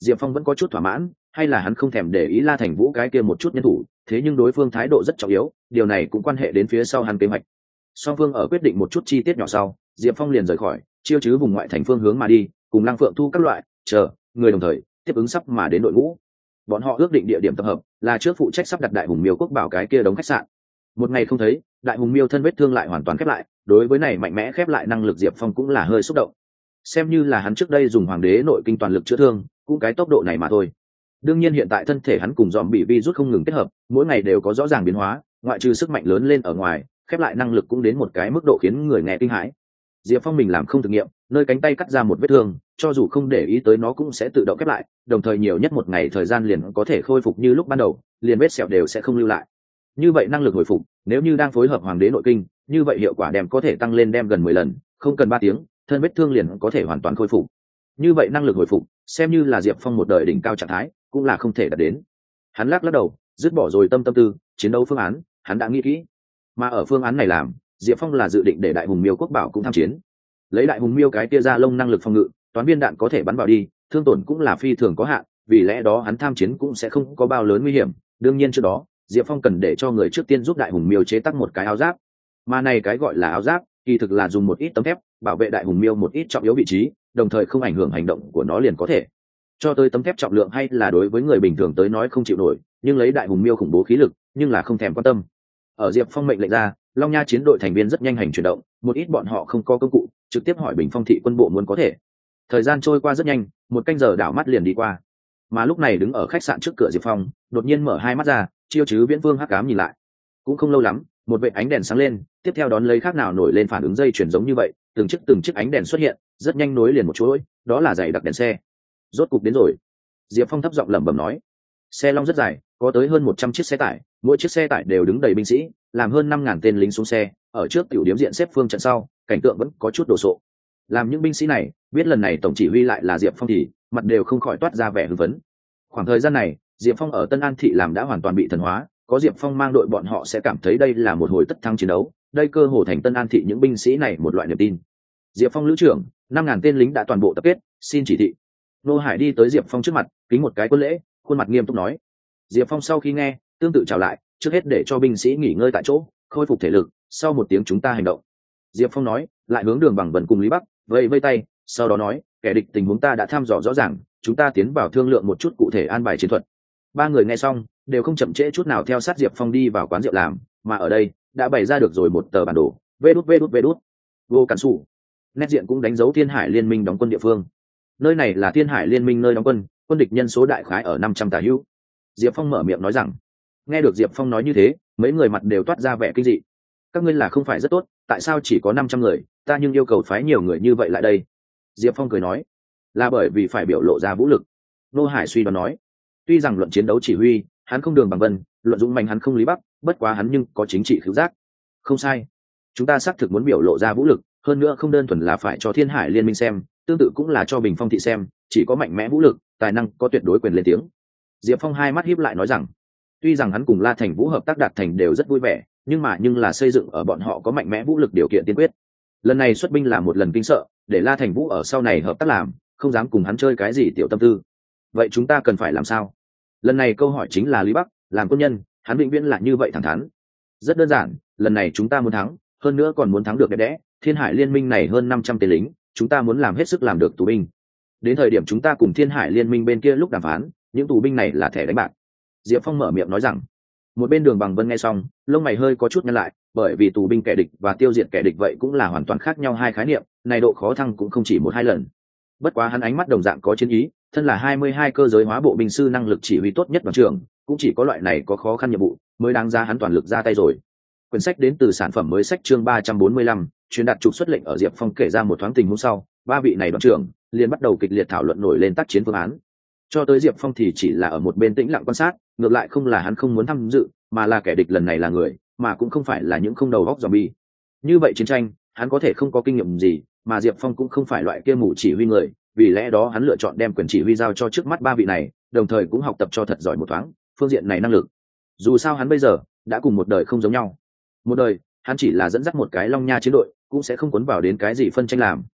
Diệp Phong vẫn có chút thỏa mãn, hay là hắn không thèm để ý La Thành Vũ cái kia một chút nhân thủ, thế nhưng đối phương thái độ rất trọng yếu, điều này cũng quan hệ đến phía sau hắn kế hoạch. Song phương ở quyết định một chút chi tiết nhỏ sau, Diệp Phong liền rời khỏi, chiêu chứ vùng ngoại thành phương hướng mà đi, cùng Lăng Phượng Thu các loại, chờ người đồng thời tiếp ứng sắp mà đến đội ngũ. Bọn họ ước định địa điểm tập hợp là trước phụ trách sắp đặt Đại Hùng Miêu Quốc bảo cái kia đóng khách sạn. Một ngày không thấy, Đại Hùng Miêu thân vết thương lại hoàn toàn khép lại, đối với này mạnh mẽ khép lại năng lực Diệp Phong cũng là hơi xúc động. Xem như là hắn trước đây dùng Hoàng đế nội kinh toàn lực chữa thương, cũng cái tốc độ này mà thôi. Đương nhiên hiện tại thân thể hắn cùng dòm bị virus không ngừng kết hợp, mỗi ngày đều có rõ ràng biến hóa, ngoại trừ sức mạnh lớn lên ở ngoài, khép lại năng lực cũng đến một cái mức độ khiến người nghe kinh hãi. Diệp Phong mình làm không thử nghiệm, nơi cánh tay cắt ra một vết thương, cho dù không để ý tới nó cũng sẽ tự động khép lại, đồng thời nhiều nhất một ngày thời gian liền có thể khôi phục như lúc ban đầu, liền vết sẹo đều sẽ không lưu lại. Như vậy năng lực hồi phục, nếu như đang phối hợp Hoàng đế nội kinh, như vậy hiệu quả đem có thể tăng lên đem gần 10 lần, không cần 3 tiếng, thân vết thương liền có thể hoàn toàn khôi phục. Như vậy năng lực hồi phục, xem như là Diệp Phong một đời đỉnh cao trạng thái, cũng là không thể đạt đến. Hắn lắc đầu, dứt bỏ rồi tâm tư, chiến đấu phương án, hắn đã nghĩ kỹ. Mà ở phương án này làm, Diệp Phong là dự định để Đại Hùng Miêu Quốc bảo cũng tham chiến. Lấy Đại Hùng Miêu cái tia ra lông năng lực phòng ngự, toán viên đạn có thể bắn vào đi, thương tổn cũng là phi thường có hạn, vì lẽ đó hắn tham chiến cũng sẽ không có bao lớn nguy hiểm. Đương nhiên trước đó, Diệp Phong cần để cho người trước tiên giúp Đại Hùng Miêu chế tác một cái áo giáp. Mà này cái gọi là áo giáp, kỳ thực là dùng một ít tấm thép bảo vệ Đại Hùng Miêu một ít trọng yếu vị trí, đồng thời không ảnh hưởng hành động của nó liền có thể. Cho tới tấm thép trọng lượng hay là đối với người bình thường tới nói không chịu nổi, nhưng lấy Đại Hùng Miêu khủng bố khí lực, nhưng là không thèm quan tâm. Ở Diệp Phong mệnh lệnh ra, Long Nha chiến đội thành viên rất nhanh hành chuyển động, một ít bọn họ không có công cụ, trực tiếp hỏi Bình Phong thị quân bộ muốn có thể. Thời gian trôi qua rất nhanh, một canh giờ đảo mắt liền đi qua. Mà lúc này đứng ở khách sạn trước cửa Diệp Phong, đột nhiên mở hai mắt ra, chiêu chứ Viễn Vương hắc ám nhìn lại. Cũng không lâu lắm, một vệt ánh đèn sáng lên, tiếp theo đón lấy khác nào nổi lên phản ứng dây chuyển giống như vậy, từng chiếc ánh đèn xuất hiện, rất nhanh nối liền một chuỗi, đó là dày đặc đèn xe. Rốt cục đến rồi. Diệp Phong thấp giọng lẩm bẩm nói. Xe long rất dài, có tới hơn 100 chiếc xe tải, mỗi chiếc xe tải đều đứng đầy binh sĩ, làm hơn 5.000 tên lính xuống xe, ở trước tiểu điểm diện xếp phương trận sau, cảnh tượng vẫn có chút đồ sộ. Làm những binh sĩ này biết lần này tổng chỉ huy lại là Diệp Phong thì mặt đều không khỏi toát ra vẻ hưng phấn. Khoảng thời gian này, Diệp Phong ở Tân An thị làm đã hoàn toàn bị thần hóa, có Diệp Phong mang đội bọn họ sẽ cảm thấy đây là một hồi tất thắng chiến đấu, đây cơ hồ thành Tân An thị những binh sĩ này một loại niềm tin. Diệp Phong lữ trưởng, 5.000 tên lính đã toàn bộ tập kết, xin chỉ thị. Nô Hải đi tới Diệp Phong trước mặt, kính một cái quân lễ, khuôn mặt nghiêm túc nói. Diệp Phong sau khi nghe, tương tự chào lại, trước hết để cho binh sĩ nghỉ ngơi tại chỗ, khôi phục thể lực, sau một tiếng chúng ta hành động. Diệp Phong nói, lại hướng Đường Bằng Vân cùng Lý Bắc, vây tay, sau đó nói, kẻ địch tình huống ta đã thăm dò rõ ràng, chúng ta tiến vào thương lượng một chút cụ thể an bài chiến thuật. Ba người nghe xong, đều không chậm trễ chút nào theo sát Diệp Phong đi vào quán rượu làm, mà ở đây đã bày ra được rồi một tờ bản đồ, vê đút, vô cản sủ. Nét diện cũng đánh dấu Thiên Hải Liên minh đóng quân địa phương. Nơi này là Thiên Hải Liên minh nơi đóng quân, quân địch nhân số đại khái ở 500 tà hữu. Diệp Phong mở miệng nói rằng. Nghe được Diệp Phong nói như thế, mấy người mặt đều toát ra vẻ kinh dị. Các ngươi là không phải rất tốt, tại sao chỉ có 500 người, ta nhưng yêu cầu phái nhiều người như vậy lại đây? Diệp Phong cười nói, là bởi vì phải biểu lộ ra vũ lực. Nô Hải suy đoán nói, tuy rằng luận chiến đấu chỉ huy, hắn không Đường Bằng Vân, luận dũng mạnh hắn không Lý Bắc, bất quá hắn nhưng có chính trị khứu giác. Không sai, chúng ta xác thực muốn biểu lộ ra vũ lực, hơn nữa không đơn thuần là phải cho Thiên Hải Liên minh xem, tương tự cũng là cho Bình Phong thị xem, chỉ có mạnh mẽ vũ lực, tài năng có tuyệt đối quyền lên tiếng. Diệp Phong hai mắt híp lại nói rằng, tuy rằng hắn cùng La Thành Vũ hợp tác đạt thành đều rất vui vẻ, nhưng là xây dựng ở bọn họ có mạnh mẽ vũ lực điều kiện tiên quyết. Lần này xuất binh là một lần kinh sợ, để La Thành Vũ ở sau này hợp tác làm, không dám cùng hắn chơi cái gì tiểu tâm tư. Vậy chúng ta cần phải làm sao? Lần này câu hỏi chính là Lý Bắc, làm quân nhân, hắn vĩnh viễn là như vậy thẳng thắn. Rất đơn giản, lần này chúng ta muốn thắng, hơn nữa còn muốn thắng được đẹp đẽ. Thiên Hải Liên minh này hơn 500 tên lính, chúng ta muốn làm hết sức làm được tù binh. Đến thời điểm chúng ta cùng Thiên Hải Liên minh bên kia lúc đàm phán, những tù binh này là thẻ đánh bạc. Diệp Phong mở miệng nói rằng. Một bên Đường Bằng Vân nghe xong, lông mày hơi có chút nhăn lại, bởi vì tù binh kẻ địch và tiêu diệt kẻ địch vậy cũng là hoàn toàn khác nhau hai khái niệm, này độ khó thăng cũng không chỉ một hai lần. Bất quá hắn ánh mắt đồng dạng có chiến ý, thân là 22 cơ giới hóa bộ binh sư năng lực chỉ huy tốt nhất đoàn trường, cũng chỉ có loại này có khó khăn nhiệm vụ mới đáng ra hắn toàn lực ra tay rồi. Quyển sách đến từ sản phẩm mới sách chương 345, truyền đạt trục xuất lệnh ở Diệp Phong kể ra một thoáng tình huống sau, ba vị này đoàn trưởng liền bắt đầu kịch liệt thảo luận nổi lên tác chiến phương án. Cho tới Diệp Phong thì chỉ là ở một bên tĩnh lặng quan sát, ngược lại không là hắn không muốn tham dự, mà là kẻ địch lần này là người, mà cũng không phải là những không đầu góc zombie. Như vậy chiến tranh, hắn có thể không có kinh nghiệm gì, mà Diệp Phong cũng không phải loại kia mù chỉ huy người, vì lẽ đó hắn lựa chọn đem quyền chỉ huy giao cho trước mắt ba vị này, đồng thời cũng học tập cho thật giỏi một thoáng phương diện này năng lực. Dù sao hắn bây giờ đã cùng một đời không giống nhau. Một đời, hắn chỉ là dẫn dắt một cái Long Nha chiến đội, cũng sẽ không cuốn vào đến cái gì phân tranh làm.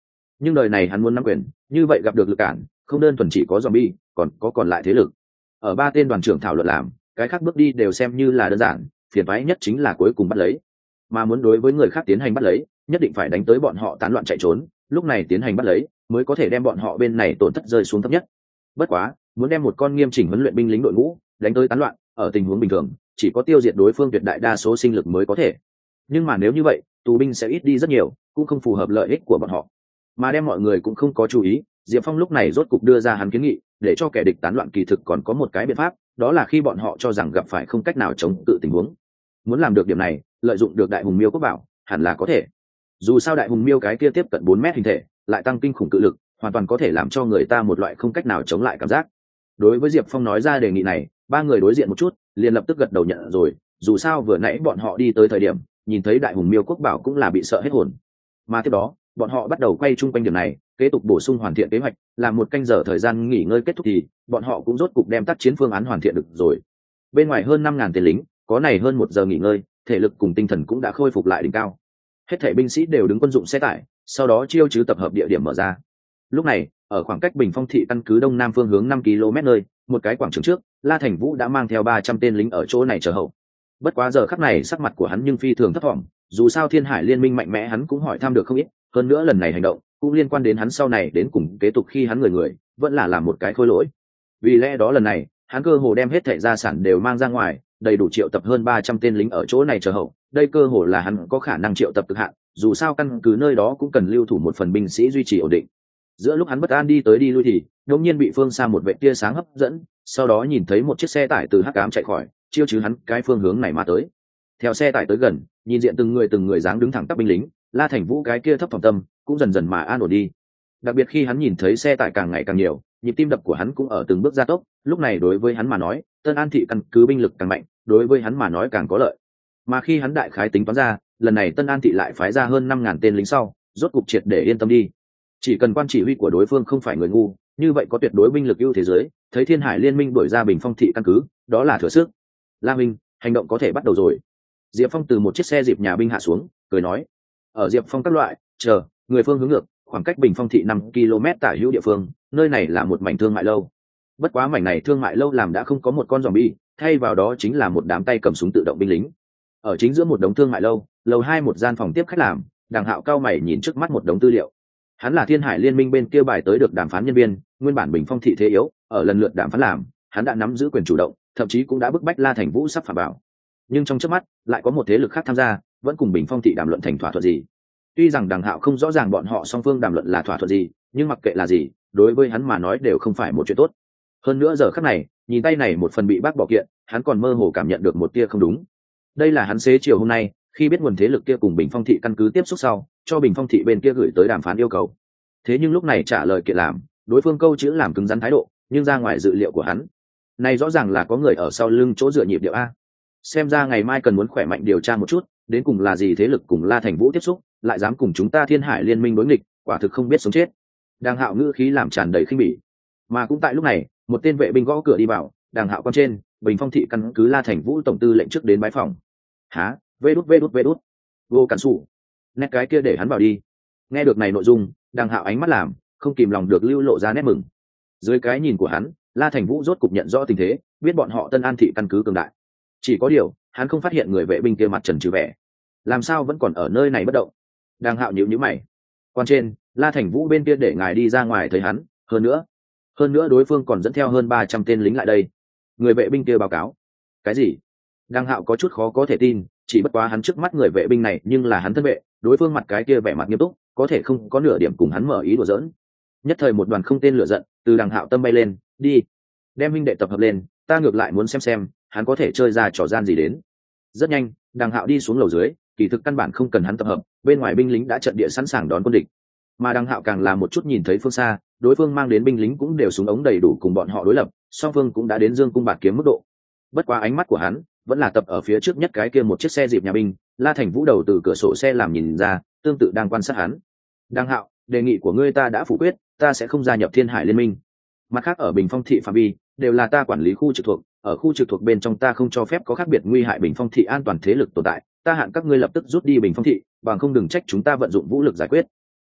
nhưng đời này hắn muốn nắm quyền, như vậy gặp được lực cản, không đơn thuần chỉ có zombie, còn lại thế lực. Ở ba tên đoàn trưởng thảo luận làm, cái khác bước đi đều xem như là đơn giản, phiền toái nhất chính là cuối cùng bắt lấy. Mà muốn đối với người khác tiến hành bắt lấy, nhất định phải đánh tới bọn họ tán loạn chạy trốn, lúc này tiến hành bắt lấy, mới có thể đem bọn họ bên này tổn thất rơi xuống thấp nhất. Bất quá, muốn đem một con nghiêm chỉnh huấn luyện binh lính đội ngũ đánh tới tán loạn, ở tình huống bình thường, chỉ có tiêu diệt đối phương tuyệt đại đa số sinh lực mới có thể. Nhưng mà nếu như vậy, tù binh sẽ ít đi rất nhiều, cũng không phù hợp lợi ích của bọn họ. Mà đem mọi người cũng không có chú ý, Diệp Phong lúc này rốt cục đưa ra hắn kiến nghị, để cho kẻ địch tán loạn kỳ thực còn có một cái biện pháp, đó là khi bọn họ cho rằng gặp phải không cách nào chống cự tình huống. Muốn làm được điểm này, lợi dụng được đại hùng miêu quốc bảo, hẳn là có thể. Dù sao đại hùng miêu cái kia tiếp cận 4 mét hình thể, lại tăng kinh khủng cự lực, hoàn toàn có thể làm cho người ta một loại không cách nào chống lại cảm giác. Đối với Diệp Phong nói ra đề nghị này, ba người đối diện một chút, liền lập tức gật đầu nhận rồi, dù sao vừa nãy bọn họ đi tới thời điểm, nhìn thấy đại hùng miêu quốc bảo cũng là bị sợ hết hồn. Mà tiếp đó, bọn họ bắt đầu quay chung quanh điểm này, kế tục bổ sung hoàn thiện kế hoạch, làm một canh giờ thời gian nghỉ ngơi kết thúc thì bọn họ cũng rốt cục đem tác chiến phương án hoàn thiện được rồi. Bên ngoài hơn 5.000 tên lính, có này hơn 1 giờ nghỉ ngơi, thể lực cùng tinh thần cũng đã khôi phục lại đỉnh cao. Hết thảy binh sĩ đều đứng quân dụng xe tải, sau đó chiêu chứ tập hợp địa điểm mở ra. Lúc này, ở khoảng cách Bình Phong thị căn cứ đông nam phương hướng 5 km nơi, một cái quảng trường trước, La Thành Vũ đã mang theo 300 tên lính ở chỗ này chờ hậu. Bất quá giờ khắc này sắc mặt của hắn nhưng phi thường thấp thỏm, dù sao Thiên Hải Liên minh mạnh mẽ hắn cũng hỏi thăm được không ít, hơn nữa lần này hành động cũng liên quan đến hắn sau này đến cùng kế tục khi hắn người vẫn là làm một cái khôi lỗi. Vì lẽ đó lần này, hắn cơ hồ đem hết thảy gia sản đều mang ra ngoài, đầy đủ triệu tập hơn 300 tên lính ở chỗ này chờ hậu. Đây cơ hồ là hắn có khả năng triệu tập cực hạn, dù sao căn cứ nơi đó cũng cần lưu thủ một phần binh sĩ duy trì ổn định. Giữa lúc hắn bất an đi tới đi lui thì đột nhiên bị phương xa một vệt tia sáng hấp dẫn, sau đó nhìn thấy một chiếc xe tải từ hắc ám chạy khỏi, chiêu chứ hắn cái phương hướng này mà tới. Theo xe tải tới gần, nhìn diện từng người dáng đứng thẳng tắp binh lính, La Thành Vũ cái kia thấp thỏm tâm cũng dần dần mà an ổn đi. Đặc biệt khi hắn nhìn thấy xe tải càng ngày càng nhiều, nhịp tim đập của hắn cũng ở từng bước gia tốc. Lúc này đối với hắn mà nói, Tân An thị căn cứ binh lực càng mạnh, đối với hắn mà nói càng có lợi. Mà khi hắn đại khái tính toán ra, lần này Tân An thị lại phái ra hơn 5.000 tên lính sau, rốt cục triệt để yên tâm đi. Chỉ cần quan chỉ huy của đối phương không phải người ngu, như vậy có tuyệt đối binh lực ưu thế giới, thấy Thiên Hải Liên minh đuổi ra Bình Phong thị căn cứ, đó là thừa sức. La Minh, hành động có thể bắt đầu rồi. Diệp Phong từ một chiếc xe dịp nhà binh hạ xuống, cười nói. Ở Diệp Phong các loại, chờ, người phương hướng ngược, khoảng cách Bình Phong thị 5 km tả hữu địa phương, nơi này là một mảnh thương mại lâu. Bất quá mảnh này thương mại lâu làm đã không có một con zombie, thay vào đó chính là một đám tay cầm súng tự động binh lính. Ở chính giữa một đống thương mại lâu, lầu 2 một gian phòng tiếp khách làm, Đàng Hạo cao mày nhìn trước mắt một đống tư liệu. Hắn là Thiên Hải Liên minh bên kia bài tới được đàm phán nhân viên, nguyên bản Bình Phong thị thế yếu, ở lần lượt đàm phán làm, hắn đã nắm giữ quyền chủ động, thậm chí cũng đã bức bách La Thành Vũ sắp phản bảo. Nhưng trong chớp mắt, lại có một thế lực khác tham gia, vẫn cùng Bình Phong thị đàm luận thành thỏa thuận gì. Tuy rằng Đàng Hạo không rõ ràng bọn họ song phương đàm luận là thỏa thuận gì, nhưng mặc kệ là gì, đối với hắn mà nói đều không phải một chuyện tốt. Hơn nữa giờ khắc này, nhìn tay này một phần bị bác bỏ kiện, hắn còn mơ hồ cảm nhận được một tia không đúng. Đây là hắn xế chiều hôm nay, khi biết nguồn thế lực kia cùng Bình Phong thị căn cứ tiếp xúc sau, cho Bình Phong thị bên kia gửi tới đàm phán yêu cầu. Thế nhưng lúc này trả lời kiện làm, đối phương câu chữ làm cứng rắn thái độ, nhưng ra ngoài dự liệu của hắn. Này rõ ràng là có người ở sau lưng chỗ dựa nhịp điệu a. Xem ra ngày mai cần muốn khỏe mạnh điều tra một chút, đến cùng là gì thế lực cùng La Thành Vũ tiếp xúc, lại dám cùng chúng ta Thiên Hải Liên minh đối nghịch, quả thực không biết sống chết. Đàng Hạo ngữ khí làm tràn đầy khinh bỉ. Mà cũng tại lúc này, một tên vệ binh gõ cửa đi vào, Đàng Hạo con trên, Bình Phong thị căn cứ La Thành Vũ tổng tư lệnh trước đến bái phòng. Hả? Vê đút. Vô cản sụ. Nét cái kia để hắn vào đi. Nghe được này nội dung, Đàng Hạo ánh mắt làm, không kìm lòng được lưu lộ ra nét mừng. Dưới cái nhìn của hắn, La Thành Vũ rốt cục nhận rõ tình thế, biết bọn họ Tân An thị căn cứ cường đại. Chỉ có điều, hắn không phát hiện người vệ binh kia mặt trần trừ vẻ. Làm sao vẫn còn ở nơi này bất động? Đàng Hạo nhíu mày. Quan trên, La Thành Vũ bên kia để ngài đi ra ngoài thấy hắn, hơn nữa đối phương còn dẫn theo hơn 300 tên lính lại đây. Người vệ binh kia báo cáo. Cái gì? Đàng Hạo có chút khó có thể tin, chỉ bất quá hắn trước mắt người vệ binh này nhưng là hắn thân vệ, đối phương mặt cái kia vẻ mặt nghiêm túc, có thể không có nửa điểm cùng hắn mở ý đùa giỡn. Nhất thời một đoàn không tên lửa giận từ Đàng Hạo tâm bay lên, đi, đem huynh đệ tập hợp lên, ta ngược lại muốn xem hắn có thể chơi ra trò gian gì đến. Rất nhanh, Đàng Hạo đi xuống lầu dưới, kỳ thực căn bản không cần hắn tập hợp, bên ngoài binh lính đã trận địa sẵn sàng đón quân địch. Mà Đàng Hạo càng là một chút nhìn thấy phương xa, đối phương mang đến binh lính cũng đều súng ống đầy đủ cùng bọn họ đối lập, song phương cũng đã đến dương cung bạt kiếm mức độ. Bất quá ánh mắt của hắn vẫn là tập ở phía trước nhất cái kia một chiếc xe dịp nhà binh, La Thành Vũ đầu từ cửa sổ xe làm nhìn ra, tương tự đang quan sát hắn. Đàng Hạo, đề nghị của ngươi ta đã phủ quyết, ta sẽ không gia nhập Thiên Hải Liên minh. Mặt khác ở Bình Phong thị phạm vi đều là ta quản lý khu trực thuộc, ở khu trực thuộc bên trong ta không cho phép có khác biệt nguy hại Bình Phong thị an toàn thế lực tồn tại, ta hạn các ngươi lập tức rút đi Bình Phong thị, bằng không đừng trách chúng ta vận dụng vũ lực giải quyết.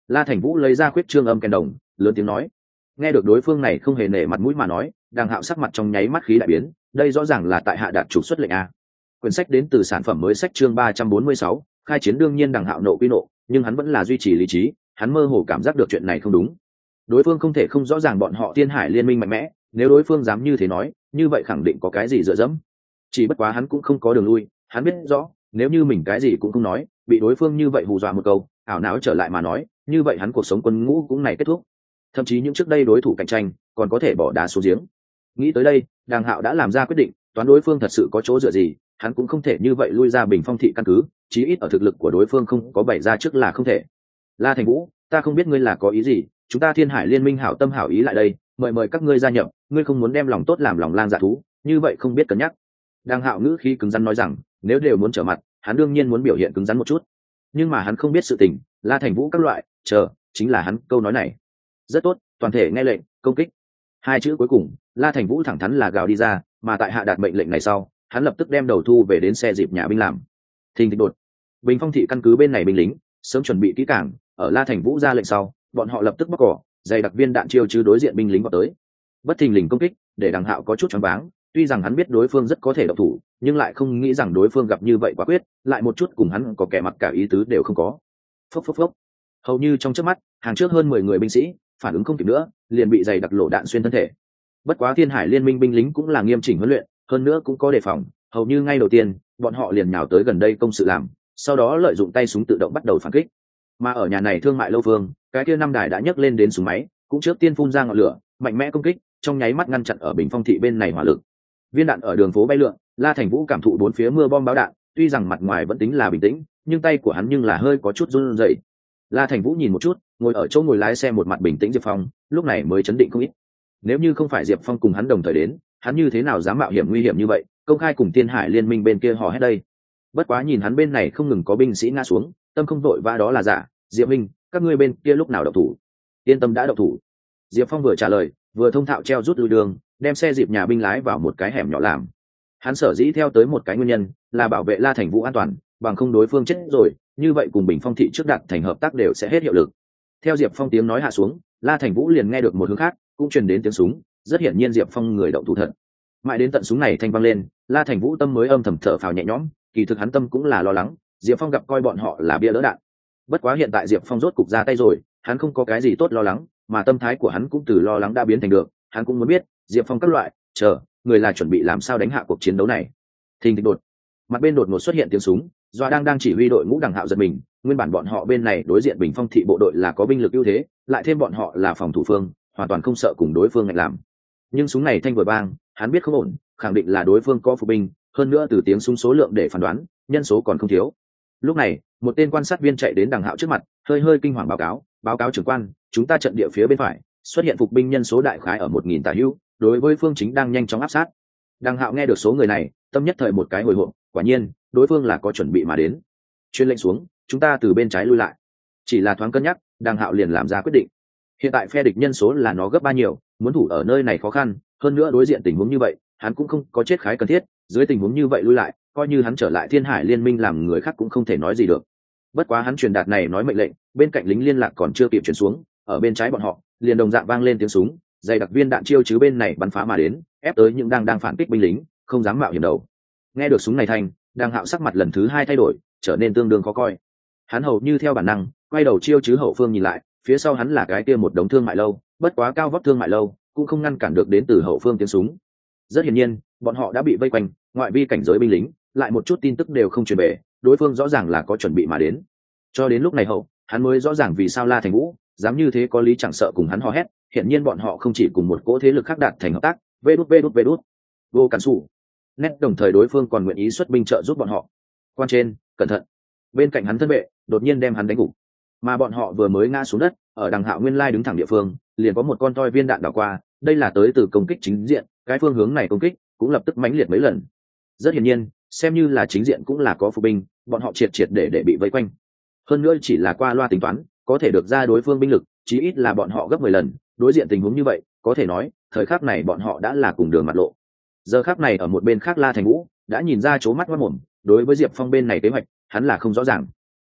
La Thành Vũ lấy ra khuyết trương âm kèn đồng, lớn tiếng nói. Nghe được đối phương này không hề nể mặt mũi mà nói, Đàng Hạo sắc mặt trong nháy mắt khí đại biến, đây rõ ràng là tại hạ đạt trục xuất lệnh a. Quyển sách đến từ sản phẩm mới sách chương 346, khai chiến. Đương nhiên Đàng Hạo nộ quy nộ, nhưng hắn vẫn là duy trì lý trí, hắn mơ hồ cảm giác được chuyện này không đúng. Đối phương không thể không rõ ràng bọn họ Thiên Hải liên minh mạnh mẽ, nếu đối phương dám như thế nói, như vậy khẳng định có cái gì dựa dẫm. Chỉ bất quá hắn cũng không có đường lui, hắn biết rõ, nếu như mình cái gì cũng không nói, bị đối phương như vậy hù dọa một câu, ảo não trở lại mà nói, như vậy hắn cuộc sống quân ngũ cũng này kết thúc. Thậm chí những trước đây đối thủ cạnh tranh còn có thể bỏ đá xuống giếng. Nghĩ tới đây, Đàng Hạo đã làm ra quyết định, toán đối phương thật sự có chỗ dựa gì, hắn cũng không thể như vậy lui ra Bình Phong thị căn cứ, chí ít ở thực lực của đối phương không có bày ra trước là không thể. La Thành Vũ, ta không biết ngươi là có ý gì, chúng ta Thiên Hải liên minh hảo tâm hảo ý lại đây, mời các ngươi gia nhập, ngươi không muốn đem lòng tốt làm lòng lang dạ thú, như vậy không biết cân nhắc. Đàng Hạo ngữ khí cứng rắn nói rằng, nếu đều muốn trở mặt, hắn đương nhiên muốn biểu hiện cứng rắn một chút, nhưng mà hắn không biết sự tình, La Thành Vũ các loại, chính là hắn câu nói này. Rất tốt, toàn thể nghe lệnh, công kích. Hai chữ cuối cùng, La Thành Vũ thẳng thắn là gào đi ra, mà tại hạ đạt mệnh lệnh này sau, hắn lập tức đem đầu thu về đến xe dịp nhà binh làm. Thình thịch đột, Bình Phong thị căn cứ bên này binh lính sớm chuẩn bị kỹ càng, ở La Thành Vũ ra lệnh sau, bọn họ lập tức bóc cỏ, dày đặc viên đạn chiêu chứ đối diện binh lính vào tới. Bất thình lình công kích, để Đàng Hạo có chút choáng váng, tuy rằng hắn biết đối phương rất có thể động thủ, nhưng lại không nghĩ rằng đối phương gặp như vậy quả quyết, lại một chút cùng hắn có kẻ mặc cả ý tứ đều không có. Phốc phốc phốc. Hầu như trong chớp mắt, hàng trước hơn 10 người binh sĩ phản ứng không kịp nữa, liền bị dày đặc lộ đạn xuyên thân thể. Bất quá Thiên Hải liên minh binh lính cũng là nghiêm chỉnh huấn luyện, hơn nữa cũng có đề phòng, hầu như ngay đầu tiên, bọn họ liền nhào tới gần đây công sự làm, sau đó lợi dụng tay súng tự động bắt đầu phản kích. Mà ở nhà này thương mại lâu phương, cái kia năm đài đã nhấc lên đến súng máy, cũng trước tiên phun ra ngọn lửa, mạnh mẽ công kích, trong nháy mắt ngăn chặn ở Bình Phong thị bên này hỏa lực. Viên đạn ở đường phố bay lượn, La Thành Vũ cảm thụ bốn phía mưa bom báo đạn, tuy rằng mặt ngoài vẫn tính là bình tĩnh, nhưng tay của hắn nhưng là hơi có chút run rẩy. La Thành Vũ nhìn một chút, ngồi ở chỗ ngồi lái xe một mặt bình tĩnh Diệp Phong, lúc này mới chấn định không ít. Nếu như không phải Diệp Phong cùng hắn đồng thời đến, hắn như thế nào dám mạo hiểm nguy hiểm như vậy, công khai cùng Thiên Hải liên minh bên kia hò hét đây. Bất quá nhìn hắn bên này không ngừng có binh sĩ ngã xuống, tâm không vội vã đó là giả. Diệp Minh, các ngươi bên kia lúc nào động thủ? Yên tâm đã động thủ. Diệp Phong vừa trả lời, vừa thông thạo treo rút lui đường, đem xe dịp nhà binh lái vào một cái hẻm nhỏ làm. Hắn sở dĩ theo tới một cái nguyên nhân là bảo vệ La Thành Vũ an toàn, bằng không đối phương chết rồi, như vậy cùng Bình Phong thị trước đặt thành hợp tác đều sẽ hết hiệu lực. Theo Diệp Phong tiếng nói hạ xuống, La Thành Vũ liền nghe được một hướng khác cũng truyền đến tiếng súng, rất hiển nhiên Diệp Phong người động thủ thật. Mãi đến tận súng này thanh vang lên, La Thành Vũ tâm mới âm thầm thở phào nhẹ nhõm, kỳ thực hắn tâm cũng là lo lắng, Diệp Phong gặp coi bọn họ là bia đỡ đạn. Bất quá hiện tại Diệp Phong rốt cục ra tay rồi, hắn không có cái gì tốt lo lắng, mà tâm thái của hắn cũng từ lo lắng đã biến thành được, hắn cũng muốn biết, Diệp Phong các loại, người là chuẩn bị làm sao đánh hạ cuộc chiến đấu này. Thình thịch đột, mặt bên đột ngột xuất hiện tiếng súng, Doa đang chỉ huy đội ngũ Đằng Hạo giật mình, nguyên bản bọn họ bên này đối diện Bình Phong thị bộ đội là có binh lực ưu thế, lại thêm bọn họ là phòng thủ phương, hoàn toàn không sợ cùng đối phương ngạnh làm. Nhưng súng này thanh vừa vang, hắn biết không ổn, khẳng định là đối phương có phục binh, hơn nữa từ tiếng súng số lượng để phán đoán, nhân số còn không thiếu. Lúc này, một tên quan sát viên chạy đến Đằng Hạo trước mặt, hơi kinh hoàng báo cáo trưởng quan, chúng ta trận địa phía bên phải xuất hiện phục binh nhân số đại khái ở 1000 tả hữu, đối với phương chính đang nhanh chóng áp sát. Đằng Hạo nghe được số người này, tâm nhất thời một cái hồi hộp, quả nhiên, đối phương là có chuẩn bị mà đến. Chuyên lệnh xuống, chúng ta từ bên trái lui lại. Chỉ là thoáng cân nhắc, Đằng Hạo liền làm ra quyết định. Hiện tại phe địch nhân số là nó gấp 3 nhiều, muốn thủ ở nơi này khó khăn, hơn nữa đối diện tình huống như vậy, hắn cũng không có chết khái cần thiết, dưới tình huống như vậy lui lại, coi như hắn trở lại Thiên Hải liên minh làm người khác cũng không thể nói gì được. Bất quá hắn truyền đạt này nói mệnh lệnh, bên cạnh lính liên lạc còn chưa kịp truyền xuống, ở bên trái bọn họ, liền đồng dạng vang lên tiếng súng, dày đặc viên đạn chiêu chứ bên này bắn phá mà đến, ép tới những đang phản kích binh lính, không dám mạo hiểm đầu. Nghe được súng này thành, Đằng Hạo sắc mặt lần thứ 2 thay đổi, trở nên tương đương khó coi. Hắn hầu như theo bản năng, quay đầu chiêu chứ hậu phương nhìn lại, phía sau hắn là cái kia một đống thương mại lâu, bất quá cao vóc thương mại lâu cũng không ngăn cản được đến từ hậu phương tiếng súng. Rất hiển nhiên, bọn họ đã bị vây quanh, ngoại vi cảnh giới binh lính, lại một chút tin tức đều không truyền về, đối phương rõ ràng là có chuẩn bị mà đến. Cho đến lúc này hắn mới rõ ràng vì sao La Thành Vũ dám như thế có lý chẳng sợ cùng hắn hò hét, hiển nhiên bọn họ không chỉ cùng một cỗ thế lực khác đạt thành hợp tác, vê đút. Vô cản sủ. Nét đồng thời đối phương còn nguyện ý xuất binh trợ giúp bọn họ. Quan trên, cẩn thận. Bên cạnh hắn thân vệ, đột nhiên đem hắn đánh gục. Mà bọn họ vừa mới ngã xuống đất, ở Đằng Hạo nguyên lai đứng thẳng địa phương, liền có một con toi viên đạn đảo qua, đây là tới từ công kích chính diện, cái phương hướng này công kích cũng lập tức mãnh liệt mấy lần. Rất hiển nhiên, xem như là chính diện cũng là có phục binh, bọn họ triệt để bị vây quanh. Hơn nữa chỉ là qua loa tính toán, có thể được ra đối phương binh lực, chí ít là bọn họ gấp 10 lần, đối diện tình huống như vậy, có thể nói, thời khắc này bọn họ đã là cùng đường mặt lộ. Giờ khắc này ở một bên khác La Thành Vũ đã nhìn ra chố mắt ngoắt mồm, đối với Diệp Phong bên này kế hoạch, hắn là không rõ ràng.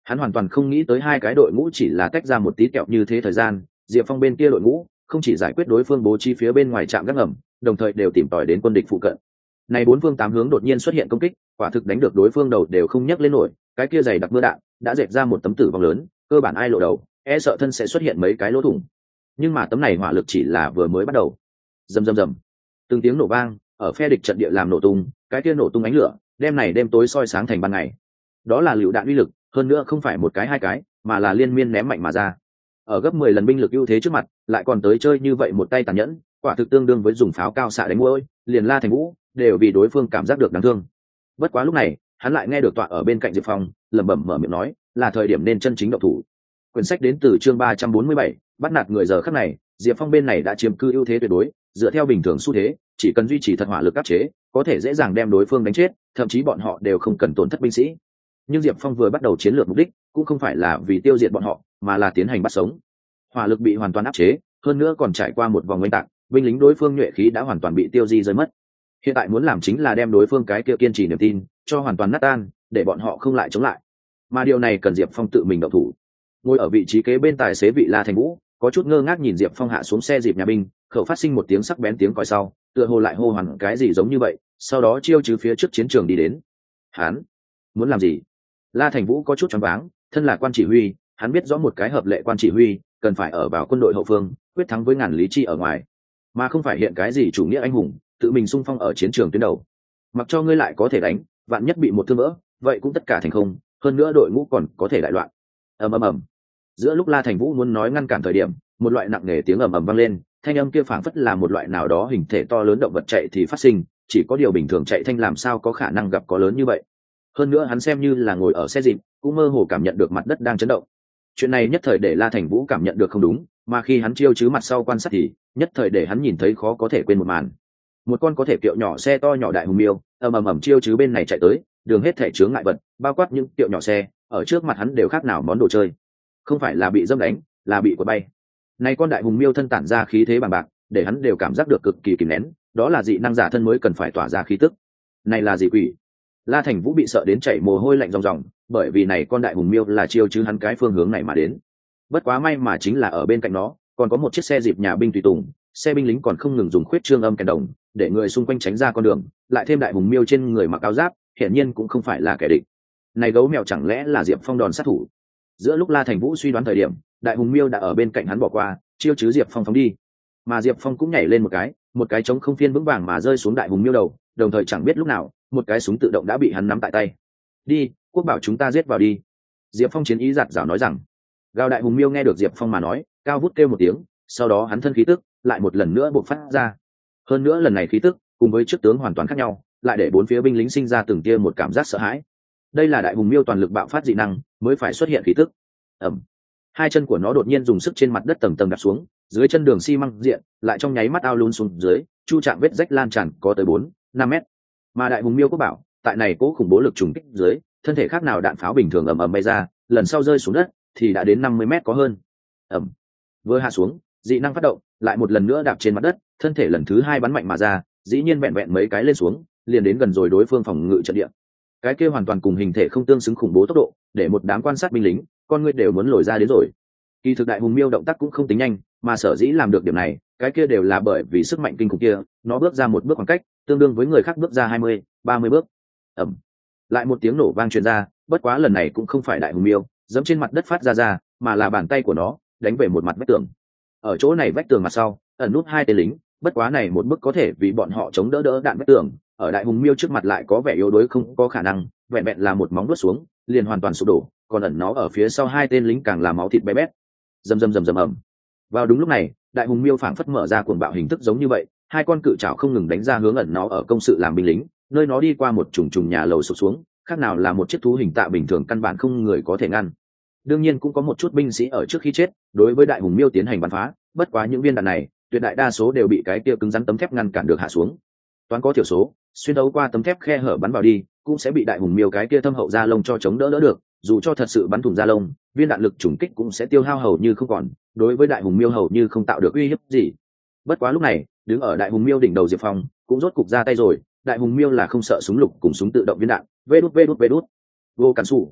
Hắn hoàn toàn không nghĩ tới hai cái đội ngũ chỉ là tách ra một tí kẹo như thế thời gian, Diệp Phong bên kia đội ngũ không chỉ giải quyết đối phương bố trí phía bên ngoài trạm gác ngầm, đồng thời đều tìm tòi đến quân địch phụ cận. Này bốn phương tám hướng đột nhiên xuất hiện công kích, quả thực đánh được đối phương đầu đều không nhấc lên nổi, cái kia dày đặc mưa đạn đã dẹp ra một tấm tử vong lớn, cơ bản ai lộ đầu, e sợ thân sẽ xuất hiện mấy cái lỗ thủng. Nhưng mà tấm này hỏa lực chỉ là vừa mới bắt đầu. Rầm rầm rầm. Từng tiếng nổ vang, ở phe địch trận địa làm nổ tung, cái kia nổ tung ánh lửa, đêm này đêm tối soi sáng thành ban ngày. Đó là lựu đạn uy lực, hơn nữa không phải một cái hai cái, mà là liên miên ném mạnh mà ra. Ở gấp 10 lần binh lực ưu thế trước mặt, lại còn tới chơi như vậy một tay tàn nhẫn, quả thực tương đương với dùng pháo cao xạ đánh mũi, liền La Thành Vũ đều vì đối phương cảm giác được đáng thương. Bất quá lúc này, hắn lại nghe được tọa ở bên cạnh Diệp Phong, lẩm bẩm mở miệng nói, là thời điểm nên chân chính động thủ. Quyển sách đến từ chương 347, bắt nạt người giờ khắc này, Diệp Phong bên này đã chiếm cư ưu thế tuyệt đối, dựa theo bình thường xu thế, chỉ cần duy trì thật hỏa lực áp chế, có thể dễ dàng đem đối phương đánh chết, thậm chí bọn họ đều không cần tổn thất binh sĩ. Nhưng Diệp Phong vừa bắt đầu chiến lược mục đích, cũng không phải là vì tiêu diệt bọn họ, mà là tiến hành bắt sống. Hỏa lực bị hoàn toàn áp chế, hơn nữa còn trải qua một vòng oanh tạc, binh lính đối phương nhuệ khí đã hoàn toàn bị tiêu di rơi mất. Hiện tại muốn làm chính là đem đối phương cái kia kiên trì niềm tin cho hoàn toàn nát tan, để bọn họ không lại chống lại. Mà điều này cần Diệp Phong tự mình động thủ. Ngồi ở vị trí kế bên tài xế vị La Thành Vũ, có chút ngơ ngác nhìn Diệp Phong hạ xuống xe dịp nhà binh, khẩu phát sinh một tiếng sắc bén tiếng còi sau, tựa hồ lại hô hoán cái gì giống như vậy, sau đó chiêu chứ phía trước chiến trường đi đến. Hắn muốn làm gì? La Thành Vũ có chút choáng váng, thân là quan chỉ huy, hắn biết rõ một cái hợp lệ quan chỉ huy cần phải ở vào quân đội hậu phương, quyết thắng với ngàn lý chi ở ngoài, mà không phải hiện cái gì chủ nghĩa anh hùng, tự mình xung phong ở chiến trường tuyến đầu. Mặc cho ngươi lại có thể đánh, vạn nhất bị một thương vỡ, vậy cũng tất cả thành không, hơn nữa đội ngũ còn có thể đại loạn. Ầm ầm ầm. Giữa lúc La Thành Vũ muốn nói ngăn cản thời điểm, một loại nặng nề tiếng ầm ầm vang lên, thanh âm kia phảng phất là một loại nào đó hình thể to lớn động vật chạy thì phát sinh, chỉ có điều bình thường chạy thanh làm sao có khả năng gặp có lớn như vậy. Hơn nữa hắn xem như là ngồi ở xe dịp, cũng mơ hồ cảm nhận được mặt đất đang chấn động. Chuyện này nhất thời để La Thành Vũ cảm nhận được không đúng, mà khi hắn chiêu chứ mặt sau quan sát thì nhất thời để hắn nhìn thấy khó có thể quên một màn. Một con có thể kiệu nhỏ xe to nhỏ đại hùng miêu ầm ầm ầm chiêu chứ bên này chạy tới, đường hết thể chướng ngại vật, bao quát những kiệu nhỏ xe ở trước mặt hắn đều khác nào món đồ chơi, không phải là bị dâm đánh, là bị quật bay. Này con đại hùng miêu thân tản ra khí thế bằng bạc, để hắn đều cảm giác được cực kỳ kìm nén, đó là dị năng giả thân mới cần phải tỏa ra khí tức. Này là gì quỷ? La Thành Vũ bị sợ đến chảy mồ hôi lạnh ròng ròng, bởi vì này con đại hùng miêu là chiêu chứ hắn cái phương hướng này mà đến. Bất quá may mà chính là ở bên cạnh nó còn có một chiếc xe dịp nhà binh tùy tùng, xe binh lính còn không ngừng dùng khuyết trương âm kèn đồng để người xung quanh tránh ra con đường, lại thêm đại hùng miêu trên người mặc áo giáp, hiển nhiên cũng không phải là kẻ địch. Này gấu mèo chẳng lẽ là Diệp Phong đòn sát thủ? Giữa lúc La Thành Vũ suy đoán thời điểm, đại hùng miêu đã ở bên cạnh hắn bỏ qua, chiêu chứ Diệp Phong phóng đi. Mà Diệp Phong cũng nhảy lên một cái trống không phiên vững vàng mà rơi xuống đại hùng miêu đầu, đồng thời chẳng biết lúc nào một cái súng tự động đã bị hắn nắm tại tay. Đi, Quốc bảo chúng ta giết vào đi. Diệp Phong chiến ý giạt rào nói rằng. Gào đại hùng miêu nghe được Diệp Phong mà nói, cao vút kêu một tiếng, sau đó hắn thân khí tức lại một lần nữa bộc phát ra. Hơn nữa lần này khí tức cùng với trước tướng hoàn toàn khác nhau, lại để bốn phía binh lính sinh ra từng tia một cảm giác sợ hãi. Đây là đại hùng miêu toàn lực bạo phát dị năng mới phải xuất hiện khí tức. Ầm. Hai chân của nó đột nhiên dùng sức trên mặt đất tầng tầng đạp xuống, dưới chân đường xi măng diện lại trong nháy mắt ao lún xuống dưới, chu chạm vết rách lan tràn có tới 4-5 mét. Mà đại hùng miêu Quốc bảo tại này cố khủng bố lực trùng kích dưới, thân thể khác nào đạn pháo bình thường ầm ầm bay ra, lần sau rơi xuống đất thì đã đến 50 mét có hơn. Ầm. Vừa hạ xuống, dị năng phát động, lại một lần nữa đạp trên mặt đất, thân thể lần thứ hai bắn mạnh mà ra, dĩ nhiên vẹn vẹn mấy cái lên xuống, liền đến gần rồi đối phương phòng ngự trận địa. Cái kia hoàn toàn cùng hình thể không tương xứng khủng bố tốc độ, để một đám quan sát binh lính, con người đều muốn lồi ra đến rồi. Kỳ thực đại hùng miêu động tác cũng không tính nhanh, mà sở dĩ làm được điểm này, cái kia đều là bởi vì sức mạnh kinh khủng kia, nó bước ra một bước khoảng cách, tương đương với người khác bước ra 20-30 bước. Ầm. Lại một tiếng nổ vang truyền ra, bất quá lần này cũng không phải đại hùng miêu giẫm trên mặt đất phát ra, mà là bàn tay của nó đánh về một mặt vách tường. Ở chỗ này vách tường mặt sau ẩn nút hai tên lính, bất quá này một bước có thể vì bọn họ chống đỡ đạn vách tường, ở đại hùng miêu trước mặt lại có vẻ yếu đuối không có khả năng, vẹn vẹn là một móng vuốt xuống liền hoàn toàn sụp đổ, còn ẩn nó ở phía sau hai tên lính càng là máu thịt bé bét. Rầm rầm rầm rầm ầm. Vào đúng lúc này, đại hùng miêu phảng phất mở ra cuồng bạo hình thức giống như vậy, hai con cự trảo không ngừng đánh ra hướng ẩn nó ở công sự làm binh lính, nơi nó đi qua một trùng nhà lầu sụp xuống, khác nào là một chiếc thú hình tạ bình thường căn bản không người có thể ngăn. Đương nhiên cũng có một chút binh sĩ ở trước khi chết đối với đại hùng miêu tiến hành bắn phá, bất quá những viên đạn này tuyệt đại đa số đều bị cái kia cứng rắn tấm thép ngăn cản được hạ xuống. Toán có thiểu số xuyên đấu qua tấm thép khe hở bắn vào đi, cũng sẽ bị đại hùng miêu cái kia thâm hậu da lông cho chống đỡ được, dù cho thật sự bắn thủng da lông, viên đạn lực trùng kích cũng sẽ tiêu hao hầu như không còn, đối với đại hùng miêu hầu như không tạo được uy hiếp gì. Bất quá lúc này, đứng ở đại hùng miêu đỉnh đầu Diệp Phong cũng rốt cục ra tay rồi. Đại hùng miêu là không sợ súng lục cùng súng tự động viên đạn, vê đút vô cản sủ.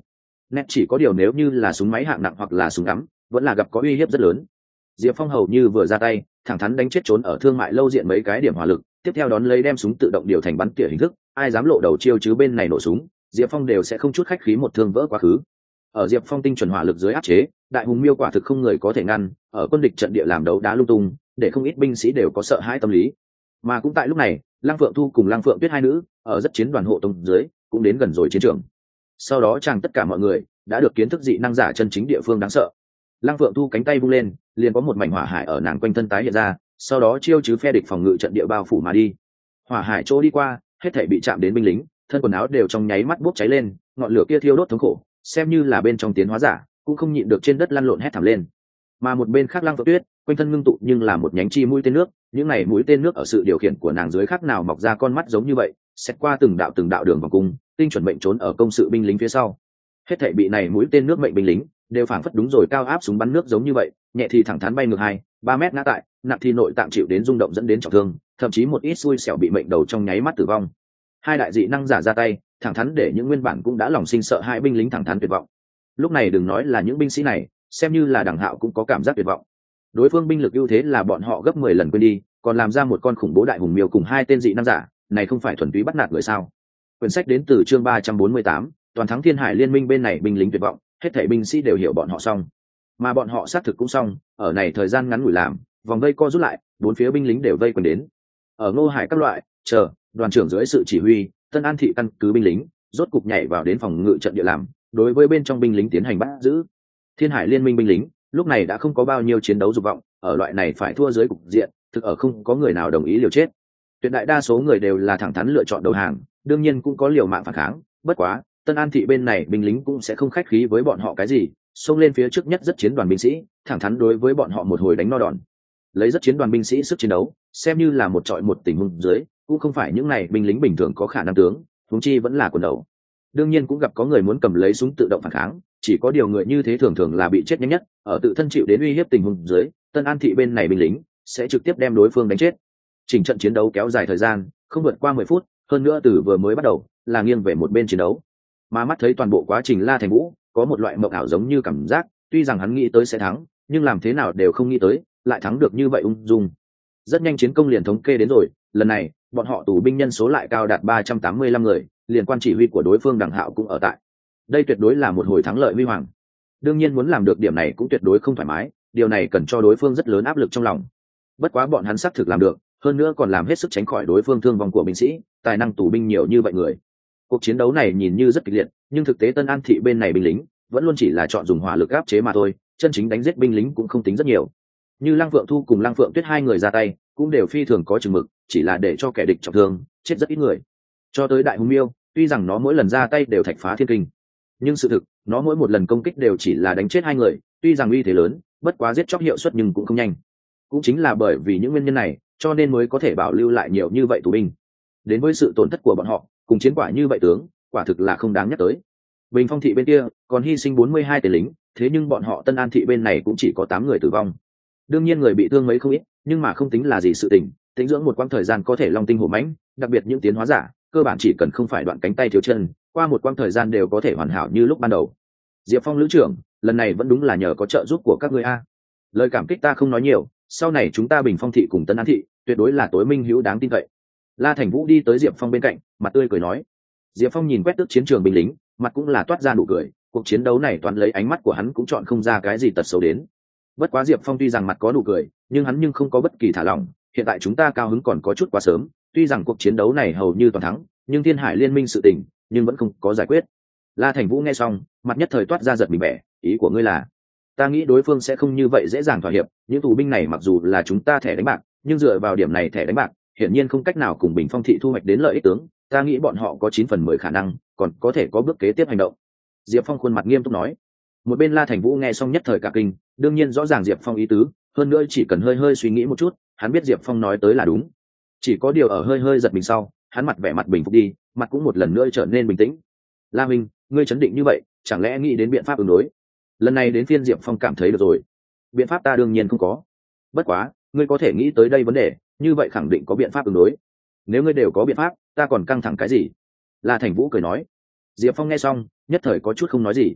nét chỉ có điều nếu như là súng máy hạng nặng hoặc là súng ngắm vẫn là gặp có uy hiếp rất lớn. Diệp Phong hầu như vừa ra tay thẳng thắn đánh chết trốn ở thương mại lâu diện mấy cái điểm hỏa lực, tiếp theo đón lấy đem súng tự động điều thành bắn tỉa hình thức, ai dám lộ đầu chiêu chứ bên này nổ súng Diệp Phong đều sẽ không chút khách khí một thương vỡ quá khứ. Ở Diệp Phong tinh chuẩn hỏa lực dưới áp chế, đại hùng miêu quả thực không người có thể ngăn, ở quân địch trận địa làm đấu đá lung tung, để không ít binh sĩ đều có sợ hãi tâm lý. Mà cũng tại lúc này, Lăng Phượng Thu cùng Lăng Phượng Tuyết hai nữ ở rất chiến đoàn hộ tống dưới cũng đến gần rồi chiến trường. Sau đó chàng tất cả mọi người đã được kiến thức dị năng giả chân chính địa phương đáng sợ. Lăng Phượng Thu cánh tay vung lên, liền có một mảnh hỏa hải ở nàng quanh thân tái hiện ra, sau đó chiêu chứ phe địch phòng ngự trận địa bao phủ mà đi. Hỏa hải chỗ đi qua, hết thảy bị chạm đến binh lính, thân quần áo đều trong nháy mắt bốc cháy lên, ngọn lửa kia thiêu đốt thống khổ, xem như là bên trong tiến hóa giả cũng không nhịn được trên đất lăn lộn hét thảm lên. Mà một bên khác Lăng Phượng Tuyết quanh thân ngưng tụ nhưng là một nhánh chi mũi tên nước, những này mũi tên nước ở sự điều khiển của nàng dưới khác nào mọc ra con mắt giống như vậy, xét qua từng đạo đường vòng cung, tinh chuẩn mệnh trốn ở công sự binh lính phía sau. Hết thảy bị này mũi tên nước mệnh binh lính đều phảng phất đúng rồi cao áp súng bắn nước giống như vậy, nhẹ thì thẳng thắn bay ngược 2-3 mét ngã tại, nặng thì nội tạng chịu đến rung động dẫn đến trọng thương, thậm chí một ít xui xẻo bị mệnh đầu trong nháy mắt tử vong. Hai đại dị năng giả ra tay thẳng thắn để những nguyên bản cũng đã lòng sinh sợ hai binh lính thẳng thắn tuyệt vọng. Lúc này đừng nói là những binh sĩ này, xem như là Đằng Hạo cũng có cảm giác tuyệt vọng. Đối phương binh lực ưu thế là bọn họ gấp 10 lần quên đi, còn làm ra một con khủng bố đại hùng miêu cùng hai tên dị năng giả, này không phải thuần túy bắt nạt người sao? Quyển sách đến từ chương 348, toàn thắng Thiên Hải Liên Minh bên này binh lính tuyệt vọng, hết thảy binh sĩ đều hiểu bọn họ xong. Mà bọn họ xác thực cũng xong, ở này thời gian ngắn ngủi làm, vòng vây co rút lại, bốn phía binh lính đều vây quanh đến. Ở Ngô Hải các loại, chờ, đoàn trưởng dưới sự chỉ huy, Tân An thị căn cứ binh lính rốt cục nhảy vào đến phòng ngự trận địa làm, đối với bên trong binh lính tiến hành bắt giữ. Thiên Hải Liên Minh binh lính lúc này đã không có bao nhiêu chiến đấu dục vọng, ở loại này phải thua dưới cục diện, thực ở không có người nào đồng ý liều chết. Tuyệt đại đa số người đều là thẳng thắn lựa chọn đầu hàng, đương nhiên cũng có liều mạng phản kháng, bất quá Tân An thị bên này binh lính cũng sẽ không khách khí với bọn họ cái gì, xông lên phía trước nhất rất chiến đoàn binh sĩ, thẳng thắn đối với bọn họ một hồi đánh no đòn. Lấy rất chiến đoàn binh sĩ sức chiến đấu, xem như là một trọi một tình huống dưới, cũng không phải những này binh lính bình thường có khả năng tướng, huống chi vẫn là quần đầu. Đương nhiên cũng gặp có người muốn cầm lấy súng tự động phản kháng, chỉ có điều người như thế thường thường là bị chết nhanh nhất, ở tự thân chịu đến uy hiếp tình huống dưới, Tân An thị bên này binh lính sẽ trực tiếp đem đối phương đánh chết. Trình trận chiến đấu kéo dài thời gian, không vượt qua 10 phút, hơn nữa từ vừa mới bắt đầu là nghiêng về một bên chiến đấu. Mà mắt thấy toàn bộ quá trình La Thành Vũ có một loại mộng ảo giống như cảm giác, tuy rằng hắn nghĩ tới sẽ thắng, nhưng làm thế nào đều không nghĩ tới, lại thắng được như vậy ung dung. Rất nhanh chiến công liền thống kê đến rồi, lần này, bọn họ tù binh nhân số lại cao đạt 385 người, liền quan chỉ huy của đối phương Đằng Hạo cũng ở tại. Đây tuyệt đối là một hồi thắng lợi huy hoàng. Đương nhiên muốn làm được điểm này cũng tuyệt đối không thoải mái, điều này cần cho đối phương rất lớn áp lực trong lòng. Bất quá bọn hắn xác thực làm được, hơn nữa còn làm hết sức tránh khỏi đối phương thương vong của binh sĩ, tài năng tù binh nhiều như vậy người. Cuộc chiến đấu này nhìn như rất kịch liệt, nhưng thực tế Tân An thị bên này binh lính vẫn luôn chỉ là chọn dùng hỏa lực áp chế mà thôi, chân chính đánh giết binh lính cũng không tính rất nhiều. Như Lăng Phượng Thu cùng Lăng Phượng Tuyết hai người ra tay, cũng đều phi thường có chừng mực, chỉ là để cho kẻ địch trọng thương, chết rất ít người. Cho tới Đại Hùng Miêu, tuy rằng nó mỗi lần ra tay đều thạch phá thiên kinh, nhưng sự thực, nó mỗi một lần công kích đều chỉ là đánh chết hai người, tuy rằng uy thế lớn, bất quá giết chóc hiệu suất nhưng cũng không nhanh. Cũng chính là bởi vì những nguyên nhân này, cho nên mới có thể bảo lưu lại nhiều như vậy tù binh. Đến với sự tổn thất của bọn họ, cùng chiến quả như vậy tướng, quả thực là không đáng nhắc tới. Bình Phong thị bên kia còn hy sinh 42 tên lính, thế nhưng bọn họ Tân An thị bên này cũng chỉ có 8 người tử vong. Đương nhiên người bị thương mấy không ít, nhưng mà không tính là gì sự tình, tĩnh dưỡng một quãng thời gian có thể long tinh hổ mãnh, đặc biệt những tiến hóa giả, cơ bản chỉ cần không phải đoạn cánh tay thiếu chân, qua một quãng thời gian đều có thể hoàn hảo như lúc ban đầu. Diệp Phong lữ trưởng, lần này vẫn đúng là nhờ có trợ giúp của các ngươi a. Lời cảm kích ta không nói nhiều, sau này chúng ta Bình Phong thị cùng Tân An thị, tuyệt đối là tối minh hữu đáng tin cậy. La Thành Vũ đi tới Diệp Phong bên cạnh, mặt tươi cười nói. Diệp Phong nhìn quét tước chiến trường binh lính, mặt cũng là toát ra nụ cười, cuộc chiến đấu này toàn lấy ánh mắt của hắn cũng chọn không ra cái gì tật xấu đến. Bất quá Diệp Phong tuy rằng mặt có nụ cười, nhưng hắn không có bất kỳ thả lỏng, hiện tại chúng ta cao hứng còn có chút quá sớm, tuy rằng cuộc chiến đấu này hầu như toàn thắng, nhưng Thiên Hải Liên Minh sự tình, nhưng vẫn không có giải quyết. La Thành Vũ nghe xong, mặt nhất thời toát ra giật mình bẻ, ý của ngươi là? Ta nghĩ đối phương sẽ không như vậy dễ dàng thỏa hiệp, những tù binh này mặc dù là chúng ta thẻ đánh bạc, nhưng dựa vào điểm này thẻ đánh bạc, hiển nhiên không cách nào cùng Bình Phong thị thu hoạch đến lợi ích tướng, ta nghĩ bọn họ có 9 phần 10 khả năng, còn có thể có bước kế tiếp hành động. Diệp Phong khuôn mặt nghiêm túc nói. Một bên La Thành Vũ nghe xong nhất thời cả kinh, đương nhiên rõ ràng Diệp Phong ý tứ, hơn nữa chỉ cần hơi hơi suy nghĩ một chút, hắn biết Diệp Phong nói tới là đúng. Chỉ có điều ở hơi hơi giật mình sau, hắn mặt vẻ mặt bình phục đi, mặt cũng một lần nữa trở nên bình tĩnh. La Minh, ngươi chấn định như vậy, chẳng lẽ nghĩ đến biện pháp ứng đối? Lần này đến phiên Diệp Phong cảm thấy được rồi. Biện pháp ta đương nhiên không có. Bất quá, ngươi có thể nghĩ tới đây vấn đề, như vậy khẳng định có biện pháp ứng đối. Nếu ngươi đều có biện pháp, ta còn căng thẳng cái gì? La Thành Vũ cười nói. Diệp Phong nghe xong, nhất thời có chút không nói gì.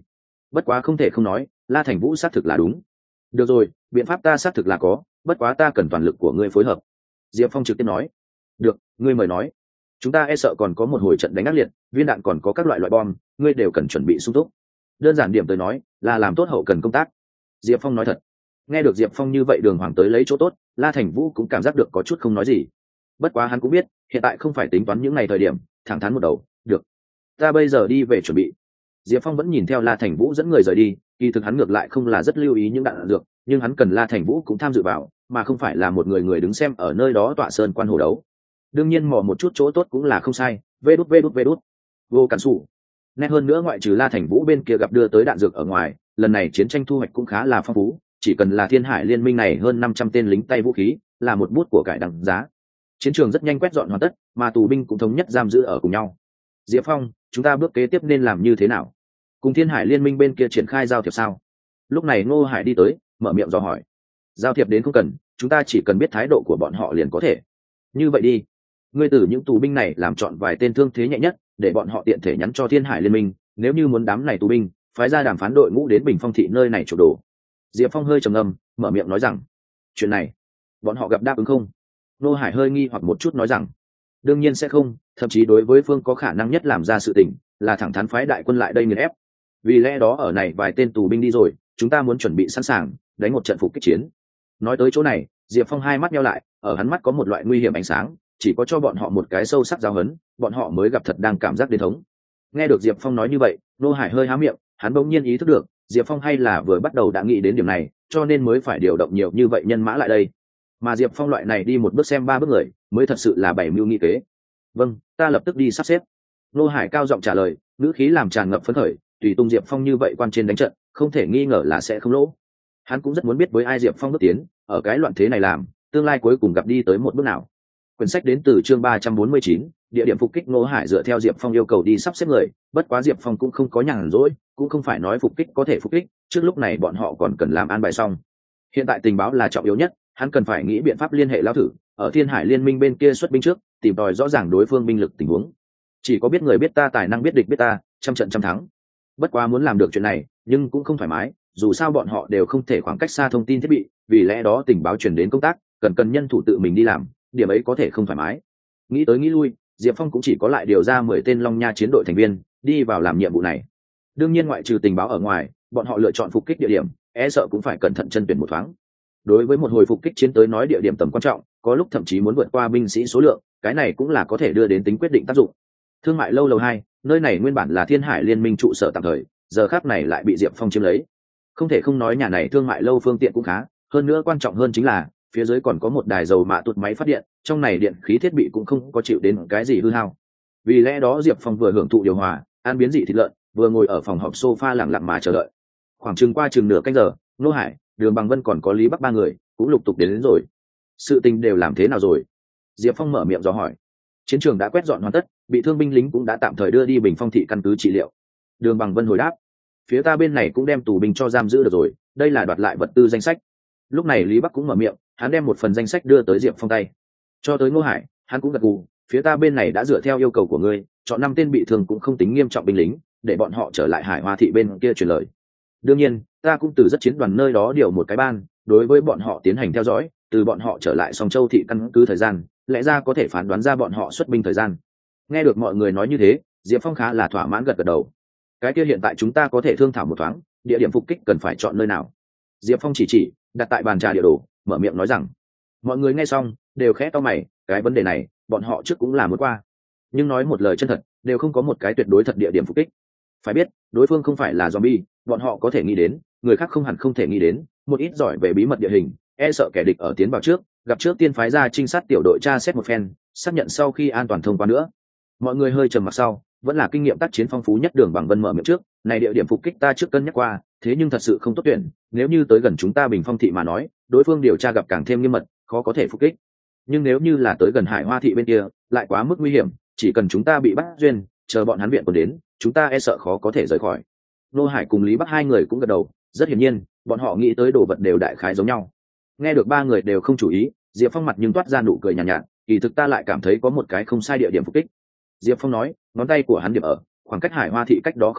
bất quá không thể không nói, La Thành Vũ xác thực là đúng. Được rồi, biện pháp ta xác thực là có, bất quá ta cần toàn lực của ngươi phối hợp. Diệp Phong trực tiếp nói. Được, ngươi mời nói. Chúng ta e sợ còn có một hồi trận đánh ác liệt, viên đạn còn có các loại bom, ngươi đều cần chuẩn bị sung túc. Đơn giản điểm tới nói, là làm tốt hậu cần công tác. Diệp Phong nói thật. Nghe được Diệp Phong như vậy đường hoàng tới lấy chỗ tốt, La Thành Vũ cũng cảm giác được có chút không nói gì. Bất quá hắn cũng biết, hiện tại không phải tính toán những ngày thời điểm, thẳng thắn một đầu, được. Ta bây giờ đi về chuẩn bị. Diệp Phong vẫn nhìn theo La Thành Vũ dẫn người rời đi, kỳ thực hắn ngược lại không là rất lưu ý những đạn dược, nhưng hắn cần La Thành Vũ cũng tham dự vào, mà không phải là một người đứng xem ở nơi đó tọa sơn quan hồ đấu. Đương nhiên mò một chút chỗ tốt cũng là không sai. Vê đút. Vô cản sủ. Nét hơn nữa ngoại trừ La Thành Vũ bên kia gặp đưa tới đạn dược ở ngoài, lần này chiến tranh thu hoạch cũng khá là phong phú, chỉ cần là Thiên Hải Liên Minh này hơn 500 tên lính tay vũ khí, là một bút của cải đằng giá. Chiến trường rất nhanh quét dọn hoàn tất, mà tù binh cũng thống nhất giam giữ ở cùng nhau. Diệp Phong, chúng ta bước kế tiếp nên làm như thế nào? Cùng Thiên Hải Liên Minh bên kia triển khai giao thiệp sao? Lúc này Ngô Hải đi tới, mở miệng dò hỏi. Giao thiệp đến không cần, chúng ta chỉ cần biết thái độ của bọn họ liền có thể. Như vậy đi, ngươi từ những tù binh này làm chọn vài tên thương thế nhẹ nhất, để bọn họ tiện thể nhắn cho Thiên Hải Liên Minh, nếu như muốn đám này tù binh, phái ra đàm phán đội ngũ đến Bình Phong thị nơi này chủ đồ. Diệp Phong hơi trầm ngâm, mở miệng nói rằng, chuyện này, bọn họ gặp đáp ứng không? Ngô Hải hơi nghi hoặc một chút nói rằng, đương nhiên sẽ không, thậm chí đối với phương có khả năng nhất làm ra sự tình, là thẳng thắn phái đại quân lại đây nghiền ép. Vì lẽ đó ở này vài tên tù binh đi rồi, chúng ta muốn chuẩn bị sẵn sàng đánh một trận phục kích chiến. Nói tới chỗ này, Diệp Phong hai mắt nheo lại, ở hắn mắt có một loại nguy hiểm ánh sáng, chỉ có cho bọn họ một cái sâu sắc giáo hấn, bọn họ mới gặp thật đang cảm giác đến thống. Nghe được Diệp Phong nói như vậy, Nô Hải hơi há miệng, hắn bỗng nhiên ý thức được, Diệp Phong hay là vừa bắt đầu đã nghĩ đến điểm này, cho nên mới phải điều động nhiều như vậy nhân mã lại đây. Mà Diệp Phong loại này đi một bước xem ba bước người, mới thật sự là bảy mưu nghị kế. Vâng, ta lập tức đi sắp xếp. Nô Hải cao giọng trả lời, ngữ khí làm tràn ngập phấn khởi, tùy tung Diệp Phong như vậy quan trên đánh trận, không thể nghi ngờ là sẽ không lỗ. Hắn cũng rất muốn biết với ai Diệp Phong bước tiến, ở cái loạn thế này làm, tương lai cuối cùng gặp đi tới một bước nào. Quyển sách đến từ chương 349, địa điểm phục kích. Ngô Hải dựa theo Diệp Phong yêu cầu đi sắp xếp người, bất quá Diệp Phong cũng không có nhàn rỗi, cũng không phải nói phục kích có thể phục kích, trước lúc này bọn họ còn cần làm an bài xong. Hiện tại tình báo là trọng yếu nhất, hắn cần phải nghĩ biện pháp liên hệ lão thử, ở Thiên Hải Liên Minh bên kia xuất binh trước, tìm tòi rõ ràng đối phương binh lực tình huống. Chỉ có biết người biết ta, tài năng biết địch biết ta, trăm trận trăm thắng. Bất quá muốn làm được chuyện này, nhưng cũng không thoải mái, dù sao bọn họ đều không thể khoảng cách xa thông tin thiết bị, vì lẽ đó tình báo truyền đến công tác, cần nhân thủ tự mình đi làm, điểm ấy có thể không thoải mái. Nghĩ tới nghĩ lui, Diệp Phong cũng chỉ có lại điều ra 10 tên Long Nha chiến đội thành viên đi vào làm nhiệm vụ này. Đương nhiên ngoại trừ tình báo ở ngoài, bọn họ lựa chọn phục kích địa điểm, e sợ cũng phải cẩn thận chân tuyển một thoáng. Đối với một hồi phục kích chiến tới nói, địa điểm tầm quan trọng, có lúc thậm chí muốn vượt qua binh sĩ số lượng, cái này cũng là có thể đưa đến tính quyết định tác dụng. Thương mại lâu lầu 2, nơi này nguyên bản là Thiên Hải Liên Minh trụ sở tạm thời, giờ khắc này lại bị Diệp Phong chiếm lấy. Không thể không nói nhà này thương mại lâu phương tiện cũng khá, hơn nữa quan trọng hơn chính là phía dưới còn có một đài dầu mạ tụt máy phát điện, trong này điện khí thiết bị cũng không có chịu đến cái gì hư hao. Vì lẽ đó Diệp Phong vừa hưởng thụ điều hòa, ăn biến dị thịt lợn, vừa ngồi ở phòng họp sofa lặng lặng mà chờ đợi. Khoảng chừng qua chừng nửa canh giờ, Nô Hải, Đường Bằng Vân còn có Lý Bắc ba người cũng lục tục đến rồi. Sự tình đều làm thế nào rồi? Diệp Phong mở miệng dò hỏi. Chiến trường đã quét dọn hoàn tất, bị thương binh lính cũng đã tạm thời đưa đi Bình Phong thị căn cứ trị liệu. Đường Bằng Vân hồi đáp, phía ta bên này cũng đem tù binh cho giam giữ được rồi, đây là đoạt lại vật tư danh sách. Lúc này Lý Bắc cũng mở miệng, hắn đem một phần danh sách đưa tới Diệp Phong tay. Cho tới Ngô Hải, hắn cũng gật gù, phía ta bên này đã dựa theo yêu cầu của ngươi, chọn 5 tên bị thương cũng không tính nghiêm trọng binh lính, để bọn họ trở lại Hải Hoa thị bên kia truyền lời. Đương nhiên, ta cũng từ rất chiến đoàn nơi đó điều một cái ban, đối với bọn họ tiến hành theo dõi, từ bọn họ trở lại Song Châu thị căn cứ thời gian, lẽ ra có thể phán đoán ra bọn họ xuất binh thời gian. Nghe được mọi người nói như thế, Diệp Phong khá là thỏa mãn gật gật đầu. Cái kia hiện tại chúng ta có thể thương thảo một thoáng, địa điểm phục kích cần phải chọn nơi nào? Diệp Phong chỉ đặt tại bàn trà địa đồ, mở miệng nói rằng. Mọi người nghe xong đều khẽ to mày, cái vấn đề này bọn họ trước cũng là muốn qua, nhưng nói một lời chân thật, đều không có một cái tuyệt đối thật địa điểm phục kích. Phải biết đối phương không phải là zombie, bọn họ có thể nghĩ đến, người khác không hẳn không thể nghĩ đến, một ít giỏi về bí mật địa hình, e sợ kẻ địch ở tiến vào trước, gặp trước tiên phái ra trinh sát tiểu đội tra xét một phen, xác nhận sau khi an toàn thông qua nữa. Mọi người hơi trầm mặc sau, vẫn là kinh nghiệm tác chiến phong phú nhất Đường Bằng Vân mở miệng trước, này địa điểm phục kích ta trước cân nhắc qua, thế nhưng thật sự không tốt tuyển, nếu như tới gần chúng ta Bình Phong thị mà nói, đối phương điều tra gặp càng thêm nghiêm mật, khó có thể phục kích. Nhưng nếu như là tới gần Hải Hoa thị bên kia, lại quá mức nguy hiểm, chỉ cần chúng ta bị bắt duyên, chờ bọn hắn viện còn đến, chúng ta e sợ khó có thể rời khỏi. Nô Hải cùng Lý Bắc hai người cũng gật đầu, rất hiển nhiên, bọn họ nghĩ tới đồ vật đều đại khái giống nhau. Nghe được ba người đều không chủ ý, Diệp Phong mặt nhưng toát ra nụ cười nhàn nhạt, kỳ thực ta lại cảm thấy có một cái không sai địa điểm phục kích. Diệp Phong nói, ngón tay của hắn điểm ở khoảng cách Hải Hoa thị cách đó không xa,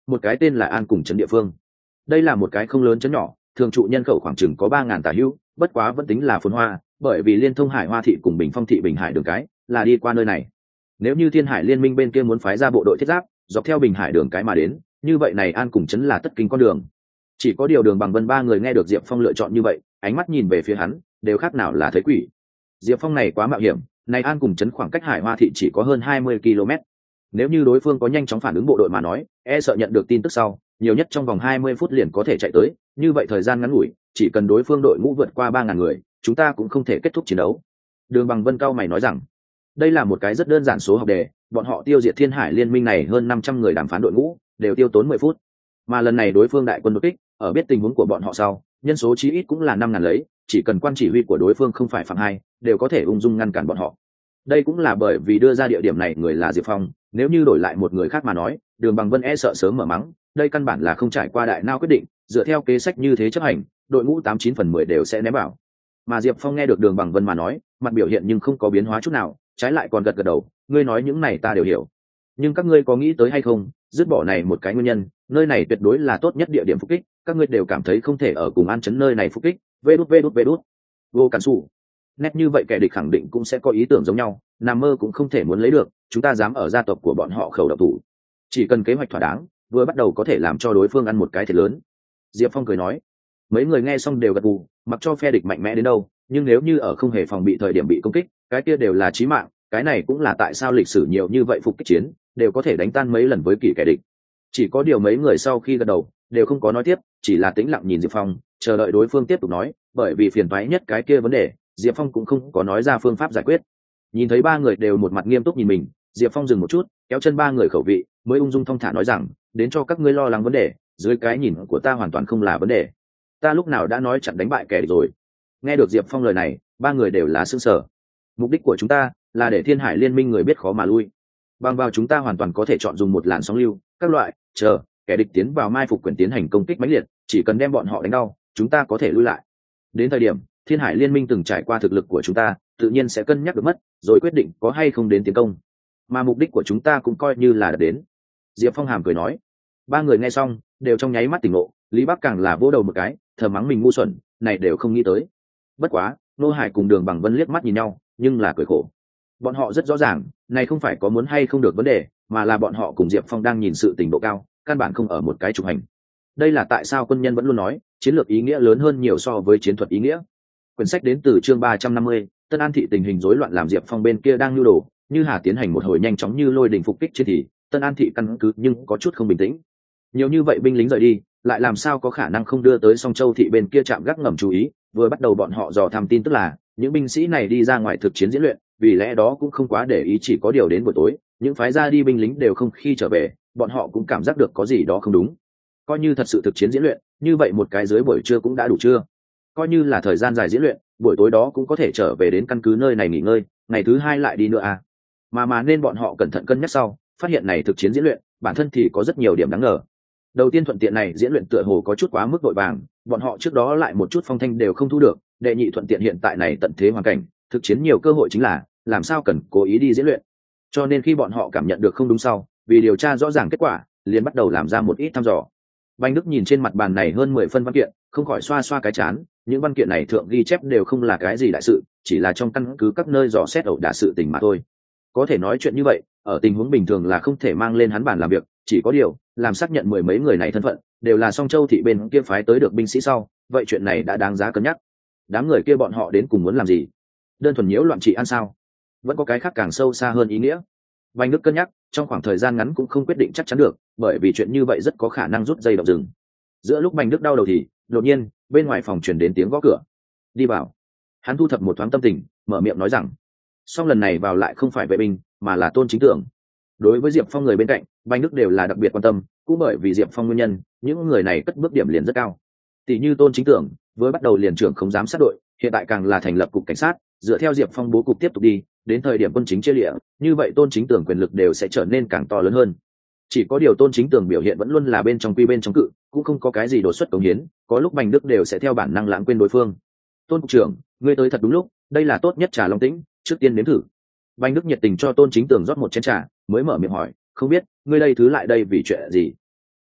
một cái tên là An cùng trấn địa phương. Đây là một cái không lớn trấn nhỏ, thường trụ nhân khẩu khoảng chừng có 3.000 tả hữu, bất quá vẫn tính là phồn hoa, bởi vì liên thông Hải Hoa thị cùng Bình Phong thị Bình Hải đường cái là đi qua nơi này. Nếu như Thiên Hải Liên minh bên kia muốn phái ra bộ đội thiết giáp dọc theo Bình Hải đường cái mà đến, như vậy này An cùng trấn là tất kinh con đường. Chỉ có điều Đường Bằng Vân ba người nghe được Diệp Phong lựa chọn như vậy, ánh mắt nhìn về phía hắn đều khác nào là thấy quỷ. Diệp Phong này quá mạo hiểm, này An cùng trấn khoảng cách Hải Hoa thị chỉ có hơn 20 km. Nếu như đối phương có nhanh chóng phản ứng bộ đội mà nói, e sợ nhận được tin tức sau, nhiều nhất trong vòng 20 phút liền có thể chạy tới, như vậy thời gian ngắn ngủi, chỉ cần đối phương đội ngũ vượt qua 3.000 người, chúng ta cũng không thể kết thúc chiến đấu. Đường Bằng Vân cao mày nói rằng, đây là một cái rất đơn giản số học đề, bọn họ tiêu diệt Thiên Hải Liên minh này hơn 500 người đàm phán đội ngũ, đều tiêu tốn 10 phút. Mà lần này đối phương đại quân đột kích, ở biết tình huống của bọn họ sau, nhân số chí ít cũng là 5.000 lấy, chỉ cần quan chỉ huy của đối phương không phải phạm hai, đều có thể ung dung ngăn cản bọn họ. Đây cũng là bởi vì đưa ra địa điểm này người là Diệp Phong, nếu như đổi lại một người khác mà nói, Đường Bằng Vân e sợ sớm mở mắng, đây căn bản là không trải qua đại não quyết định, dựa theo kế sách như thế chấp hành, đội ngũ 89/10 đều sẽ ném bảo. Mà Diệp Phong nghe được Đường Bằng Vân mà nói, mặt biểu hiện nhưng không có biến hóa chút nào, trái lại còn gật gật đầu, ngươi nói những này ta đều hiểu. Nhưng các ngươi có nghĩ tới hay không, dứt bỏ này một cái nguyên nhân, nơi này tuyệt đối là tốt nhất địa điểm phục kích, các ngươi đều cảm thấy không thể ở cùng An trấn nơi này phục kích, vê đút. Vô cản sủ. Nét như vậy kẻ địch khẳng định cũng sẽ có ý tưởng giống nhau, nằm mơ cũng không thể muốn lấy được, chúng ta dám ở gia tộc của bọn họ khẩu độc thủ. Chỉ cần kế hoạch thỏa đáng, vừa bắt đầu có thể làm cho đối phương ăn một cái thiệt lớn. Diệp Phong cười nói. Mấy người nghe xong đều gật gù, mặc cho phe địch mạnh mẽ đến đâu, nhưng nếu như ở không hề phòng bị thời điểm bị công kích, cái kia đều là chí mạng, cái này cũng là tại sao lịch sử nhiều như vậy phục kích chiến, đều có thể đánh tan mấy lần với kỷ kẻ địch. Chỉ có điều mấy người sau khi gật đầu, đều không có nói tiếp, chỉ là tĩnh lặng nhìn Diệp Phong, chờ đợi đối phương tiếp tục nói, bởi vì phiền toái nhất cái kia vấn đề, Diệp Phong cũng không có nói ra phương pháp giải quyết. Nhìn thấy ba người đều một mặt nghiêm túc nhìn mình, Diệp Phong dừng một chút, kéo chân ba người khẩu vị, mới ung dung thong thả nói rằng, đến cho các ngươi lo lắng vấn đề, dưới cái nhìn của ta hoàn toàn không là vấn đề. Ta lúc nào đã nói chặn đánh bại kẻ địch rồi. Nghe được Diệp Phong lời này, ba người đều là sững sờ. Mục đích của chúng ta là để Thiên Hải Liên minh người biết khó mà lui. Bằng vào chúng ta hoàn toàn có thể chọn dùng một làn sóng lưu, các loại, chờ kẻ địch tiến vào mai phục quyền tiến hành công kích mãnh liệt, chỉ cần đem bọn họ đánh đau, chúng ta có thể lui lại. Đến thời điểm Thiên Hải Liên minh từng trải qua thực lực của chúng ta, tự nhiên sẽ cân nhắc được mất, rồi quyết định có hay không đến tiến công. Mà mục đích của chúng ta cũng coi như là đã đến. Diệp Phong hàm cười nói. Ba người nghe xong, đều trong nháy mắt tỉnh ngộ, Lý Bắc càng là vỗ đầu một cái, thầm mắng mình ngu xuẩn, này đều không nghĩ tới. Bất quá, Nô Hải cùng Đường Bằng Vân liếc mắt nhìn nhau, nhưng là cười khổ. Bọn họ rất rõ ràng, này không phải có muốn hay không được vấn đề, mà là bọn họ cùng Diệp Phong đang nhìn sự tình độ cao, căn bản không ở một cái trục hành. Đây là tại sao quân nhân vẫn luôn nói, chiến lược ý nghĩa lớn hơn nhiều so với chiến thuật ý nghĩa. Quyển sách đến từ chương 350, Tân An thị tình hình rối loạn làm Diệp Phong bên kia đang nhu đồ, như Hà tiến hành một hồi nhanh chóng như lôi đình phục kích trên thì, Tân An thị căn cứ nhưng có chút không bình tĩnh. Nhiều như vậy binh lính rời đi, lại làm sao có khả năng không đưa tới Song Châu thị bên kia chạm gác ngầm chú ý, vừa bắt đầu bọn họ dò thăm tin tức là, những binh sĩ này đi ra ngoài thực chiến diễn luyện, vì lẽ đó cũng không quá để ý, chỉ có điều đến buổi tối, những phái ra đi binh lính đều không khi trở về, bọn họ cũng cảm giác được có gì đó không đúng. Coi như thật sự thực chiến diễn luyện, như vậy một cái dưới buổi trưa cũng đã đủ chưa? Coi như là thời gian dài diễn luyện, buổi tối đó cũng có thể trở về đến căn cứ nơi này nghỉ ngơi, ngày thứ hai lại đi nữa à? Mà nên bọn họ cẩn thận cân nhắc sau, phát hiện này thực chiến diễn luyện, bản thân thì có rất nhiều điểm đáng ngờ. Đầu tiên thuận tiện này diễn luyện tựa hồ có chút quá mức vội vàng, bọn họ trước đó lại một chút phong thanh đều không thu được, đệ nhị thuận tiện hiện tại này tận thế hoàn cảnh, thực chiến nhiều cơ hội chính là làm sao cần cố ý đi diễn luyện. Cho nên khi bọn họ cảm nhận được không đúng sau, vì điều tra rõ ràng kết quả, liền bắt đầu làm ra một ít thăm dò. Bành Đức nhìn trên mặt bàn này hơn 10 phân văn kiện, không khỏi xoa xoa cái chán, những văn kiện này thượng ghi chép đều không là cái gì đại sự, chỉ là trong căn cứ các nơi dò xét ẩu đả sự tình mà thôi. Có thể nói chuyện như vậy, ở tình huống bình thường là không thể mang lên hắn bàn làm việc, chỉ có điều, làm xác nhận mười mấy người này thân phận, đều là Song Châu thị bên kia phái tới được binh sĩ sau, vậy chuyện này đã đáng giá cân nhắc. Đám người kia bọn họ đến cùng muốn làm gì? Đơn thuần nhiễu loạn trị an sao? Vẫn có cái khác càng sâu xa hơn ý nghĩa. Bành Đức cân nhắc, trong khoảng thời gian ngắn cũng không quyết định chắc chắn được, bởi vì chuyện như vậy rất có khả năng rút dây động rừng. Giữa lúc Bành Đức đau đầu thì, đột nhiên, bên ngoài phòng truyền đến tiếng gõ cửa. Đi vào. Hắn thu thập một thoáng tâm tình, mở miệng nói rằng, song lần này vào lại không phải vệ binh, mà là Tôn Chính Tưởng. Đối với Diệp Phong người bên cạnh, Bành Đức đều là đặc biệt quan tâm, cũng bởi vì Diệp Phong nguyên nhân, những người này cất bước điểm liền rất cao. Tỷ như Tôn Chính Tưởng, với bắt đầu liền trưởng không giám sát đội, hiện tại càng là thành lập cục cảnh sát, dựa theo Diệp Phong bố cục tiếp tục đi, đến thời điểm quân chính chia lịa, như vậy Tôn Chính Tưởng quyền lực đều sẽ trở nên càng to lớn hơn. Chỉ có điều Tôn Chính Tưởng biểu hiện vẫn luôn là bên trong quy bên trong cự, cũng không có cái gì đột xuất cống hiến, có lúc Bành Đức đều sẽ theo bản năng lãng quên đối phương. Tôn cục trưởng, ngươi tới thật đúng lúc, đây là tốt nhất trà Long Tĩnh, trước tiên nếm thử. Bành Đức nhiệt tình cho Tôn Chính Tưởng rót một chén trà, mới mở miệng hỏi, không biết ngươi đây thứ lại đây vì chuyện gì?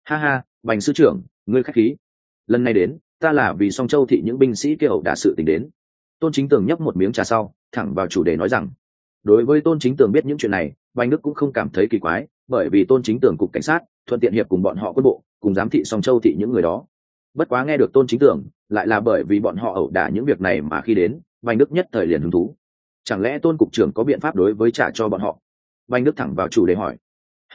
Ha ha, Bành sư trưởng, ngươi khách khí. Lần này đến, ta là vì Song Châu thị những binh sĩ kia ẩu đả sự tình đến. Tôn Chính Tường nhấp một miếng trà sau, thẳng vào chủ đề nói rằng, đối với Tôn Chính Tường biết những chuyện này, Bành Đức cũng không cảm thấy kỳ quái, bởi vì Tôn Chính Tường cục cảnh sát, thuận tiện hiệp cùng bọn họ quân bộ, cùng giám thị Song Châu thị những người đó. Bất quá nghe được Tôn Chính Tường, lại là bởi vì bọn họ ẩu đả những việc này mà khi đến, Bành Đức nhất thời liền hứng thú. Chẳng lẽ Tôn cục trưởng có biện pháp đối với trả cho bọn họ? Bành Đức thẳng vào chủ đề hỏi.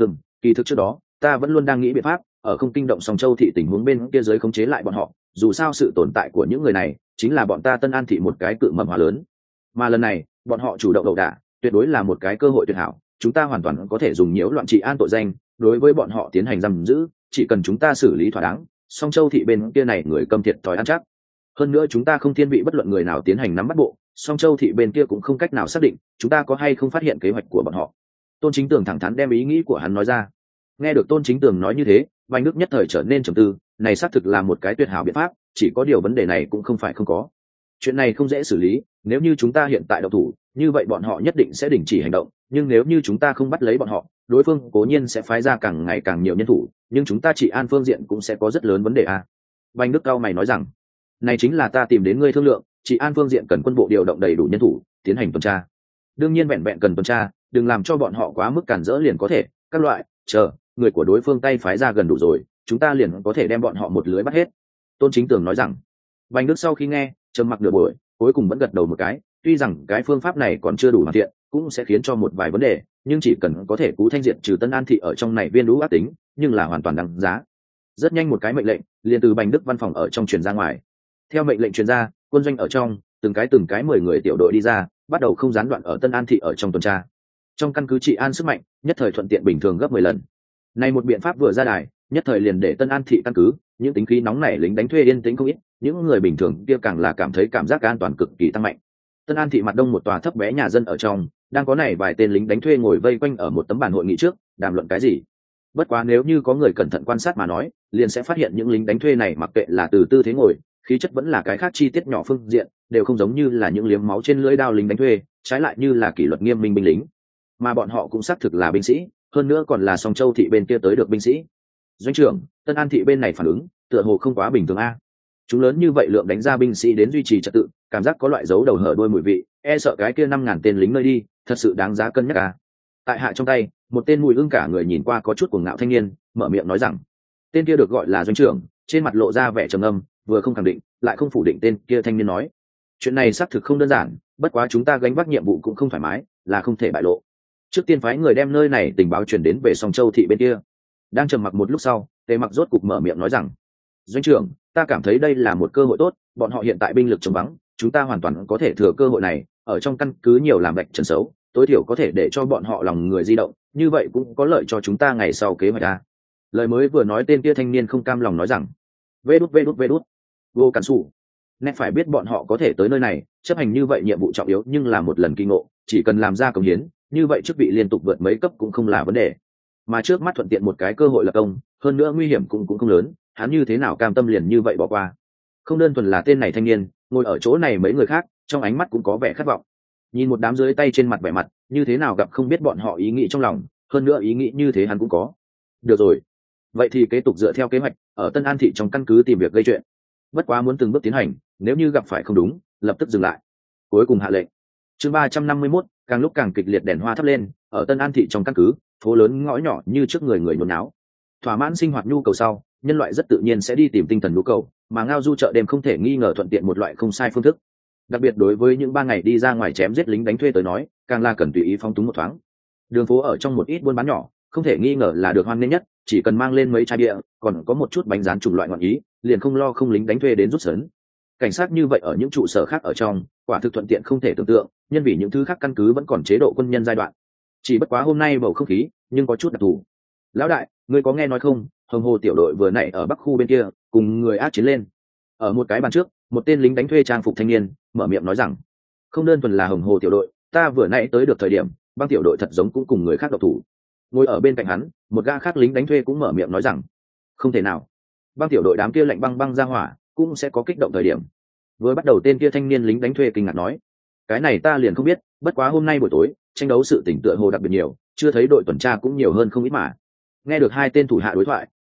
Kỳ thực trước đó, ta vẫn luôn đang nghĩ biện pháp, ở không kinh động Song Châu thị tình huống bên kia giới khống chế lại bọn họ, dù sao sự tồn tại của những người này chính là bọn ta Tân An thị một cái cự mầm hóa lớn. Mà lần này, bọn họ chủ động ẩu đả, tuyệt đối là một cái cơ hội tuyệt hảo, chúng ta hoàn toàn có thể dùng nhiễu loạn trị an tội danh, đối với bọn họ tiến hành giam giữ, chỉ cần chúng ta xử lý thỏa đáng, Song Châu thị bên kia này người câm thiệt thòi ăn chắc. Hơn nữa chúng ta không thiên vị bất luận người nào tiến hành nắm bắt bộ, Song Châu thị bên kia cũng không cách nào xác định chúng ta có hay không phát hiện kế hoạch của bọn họ. Tôn Chính Tường thẳng thắn đem ý nghĩ của hắn nói ra. Nghe được Tôn Chính Tường nói như thế, Bành Đức nhất thời trở nên trầm tư, này xác thực là một cái tuyệt hảo biện pháp, chỉ có điều vấn đề này cũng không phải không có. Chuyện này không dễ xử lý, nếu như chúng ta hiện tại động thủ, như vậy bọn họ nhất định sẽ đình chỉ hành động, nhưng nếu như chúng ta không bắt lấy bọn họ, đối phương cố nhiên sẽ phái ra càng ngày càng nhiều nhân thủ, nhưng chúng ta trị an phương diện cũng sẽ có rất lớn vấn đề a. Bành Đức cao mày nói rằng, này chính là ta tìm đến ngươi thương lượng, trị an phương diện cần quân bộ điều động đầy đủ nhân thủ, tiến hành tuần tra. Đương nhiên vẹn vẹn cần tuần tra, đừng làm cho bọn họ quá mức cản rỡ liền có thể, các loại, chờ, người của đối phương tay phái ra gần đủ rồi, chúng ta liền có thể đem bọn họ một lưới bắt hết. Tôn Chính Tường nói rằng. Bành Đức sau khi nghe, trầm mặc nửa buổi, cuối cùng vẫn gật đầu một cái, tuy rằng cái phương pháp này còn chưa đủ hoàn thiện, cũng sẽ khiến cho một vài vấn đề, nhưng chỉ cần có thể cứu thanh diện trừ Tân An thị ở trong này viên lũ ác tính, nhưng là hoàn toàn đáng giá. Rất nhanh một cái mệnh lệnh liền từ Bành Đức văn phòng ở trong truyền ra ngoài. Theo mệnh lệnh truyền ra, quân doanh ở trong, từng cái 10 người tiểu đội đi ra, bắt đầu không gián đoạn ở Tân An thị ở trong tuần tra. Trong căn cứ trị an sức mạnh, nhất thời thuận tiện bình thường gấp 10 lần. Này một biện pháp vừa ra đài, nhất thời liền để Tân An thị căn cứ, những tính khí nóng nảy lính đánh thuê yên tĩnh không ít, những người bình thường kia càng là cảm thấy cảm giác an toàn cực kỳ tăng mạnh. Tân An thị mặt đông một tòa thấp bé nhà dân ở trong, đang có này vài tên lính đánh thuê ngồi vây quanh ở một tấm bàn hội nghị trước, đàm luận cái gì. Bất quá nếu như có người cẩn thận quan sát mà nói, liền sẽ phát hiện những lính đánh thuê này mặc kệ là từ tư thế ngồi, khí chất vẫn là cái khác chi tiết nhỏ phương diện, đều không giống như là những liếm máu trên lưỡi đao lính đánh thuê, trái lại như là kỷ luật nghiêm minh binh lính. Mà bọn họ cũng xác thực là binh sĩ, hơn nữa còn là Song Châu thị bên kia tới được binh sĩ. Doanh trưởng, Tân An thị bên này phản ứng tựa hồ không quá bình thường a. Chúng lớn như vậy lượng đánh ra binh sĩ đến duy trì trật tự, cảm giác có loại dấu đầu hở đuôi mùi vị, e sợ cái kia 5.000 tên lính nơi đi, thật sự đáng giá cân nhắc a. Tại hạ trong tay, một tên mùi ưng cả người nhìn qua có chút cuồng ngạo thanh niên, mở miệng nói rằng, tên kia được gọi là Doanh trưởng, trên mặt lộ ra vẻ trầm ngâm, vừa không khẳng định, lại không phủ định tên kia thanh niên nói, chuyện này xác thực không đơn giản, bất quá chúng ta gánh vác nhiệm vụ cũng không thoải mái, là không thể bại lộ. Trước tiên phái người đem nơi này tình báo truyền đến về Song Châu thị bên kia. Đang trầm mặc một lúc sau, Tề Mặc rốt cục mở miệng nói rằng, Doanh trưởng, ta cảm thấy đây là một cơ hội tốt, bọn họ hiện tại binh lực trống vắng, chúng ta hoàn toàn có thể thừa cơ hội này, ở trong căn cứ nhiều làm vạch trần xấu, tối thiểu có thể để cho bọn họ lòng người di động, như vậy cũng có lợi cho chúng ta ngày sau kế hoạch a. Lời mới vừa nói tên kia thanh niên không cam lòng nói rằng, vê đút, vô cản sủ. Nét phải biết bọn họ có thể tới nơi này, chấp hành như vậy nhiệm vụ trọng yếu nhưng là một lần kinh ngộ, chỉ cần làm ra công hiến, như vậy chức vị liên tục vượt mấy cấp cũng không là vấn đề. Mà trước mắt thuận tiện một cái cơ hội lập công, hơn nữa nguy hiểm cũng không lớn, hắn như thế nào cam tâm liền như vậy bỏ qua. Không đơn thuần là tên này thanh niên, ngồi ở chỗ này mấy người khác, trong ánh mắt cũng có vẻ khát vọng. Nhìn một đám dưới tay trên mặt vẻ mặt, như thế nào gặp không biết bọn họ ý nghĩ trong lòng, hơn nữa ý nghĩ như thế hắn cũng có. Được rồi, vậy thì kế tục dựa theo kế hoạch, ở Tân An thị trong căn cứ tìm việc gây chuyện. Bất quá muốn từng bước tiến hành, nếu như gặp phải không đúng, lập tức dừng lại. Cuối cùng hạ lệnh. Chương 351, càng lúc càng kịch liệt đèn hoa thắp lên, ở Tân An thị trong căn cứ, phố lớn ngõ nhỏ như trước người nhốn náo. Thỏa mãn sinh hoạt nhu cầu sau, nhân loại rất tự nhiên sẽ đi tìm tinh thần nhu cầu, mà ngao du chợ đêm không thể nghi ngờ thuận tiện một loại không sai phương thức. Đặc biệt đối với những 3 ngày đi ra ngoài chém giết lính đánh thuê tới nói, càng là cần tùy ý phóng túng một thoáng. Đường phố ở trong một ít buôn bán nhỏ, không thể nghi ngờ là được hoan nghênh nhất, chỉ cần mang lên mấy chai bia, còn có một chút bánh rán chủng loại ngọn ý, liền không lo không lính đánh thuê đến rút sấn. Cảnh sát như vậy ở những trụ sở khác ở trong, quả thực thuận tiện không thể tưởng tượng, nhân vì những thứ khác căn cứ vẫn còn chế độ quân nhân giai đoạn. Chỉ bất quá hôm nay bầu không khí nhưng có chút đặc thù. Lão đại, ngươi có nghe nói không, Hồng Hồ tiểu đội vừa nãy ở Bắc khu bên kia cùng người ác chiến lên. Ở một cái bàn trước, một tên lính đánh thuê trang phục thanh niên mở miệng nói rằng, không đơn thuần là Hồng Hồ tiểu đội, ta vừa nãy tới được thời điểm, băng tiểu đội thật giống cũng cùng người khác độc thủ. Ngồi ở bên cạnh hắn, một gã khác lính đánh thuê cũng mở miệng nói rằng, không thể nào, băng tiểu đội đám kia lạnh băng ra hỏa cũng sẽ có kích động thời điểm. Vừa bắt đầu tên kia thanh niên lính đánh thuê kinh ngạc nói, cái này ta liền không biết, bất quá hôm nay buổi tối tranh đấu sự tỉnh tựa hồ đặc biệt nhiều, chưa thấy đội tuần tra cũng nhiều hơn không ít mà. Nghe được hai tên thủ hạ đối thoại,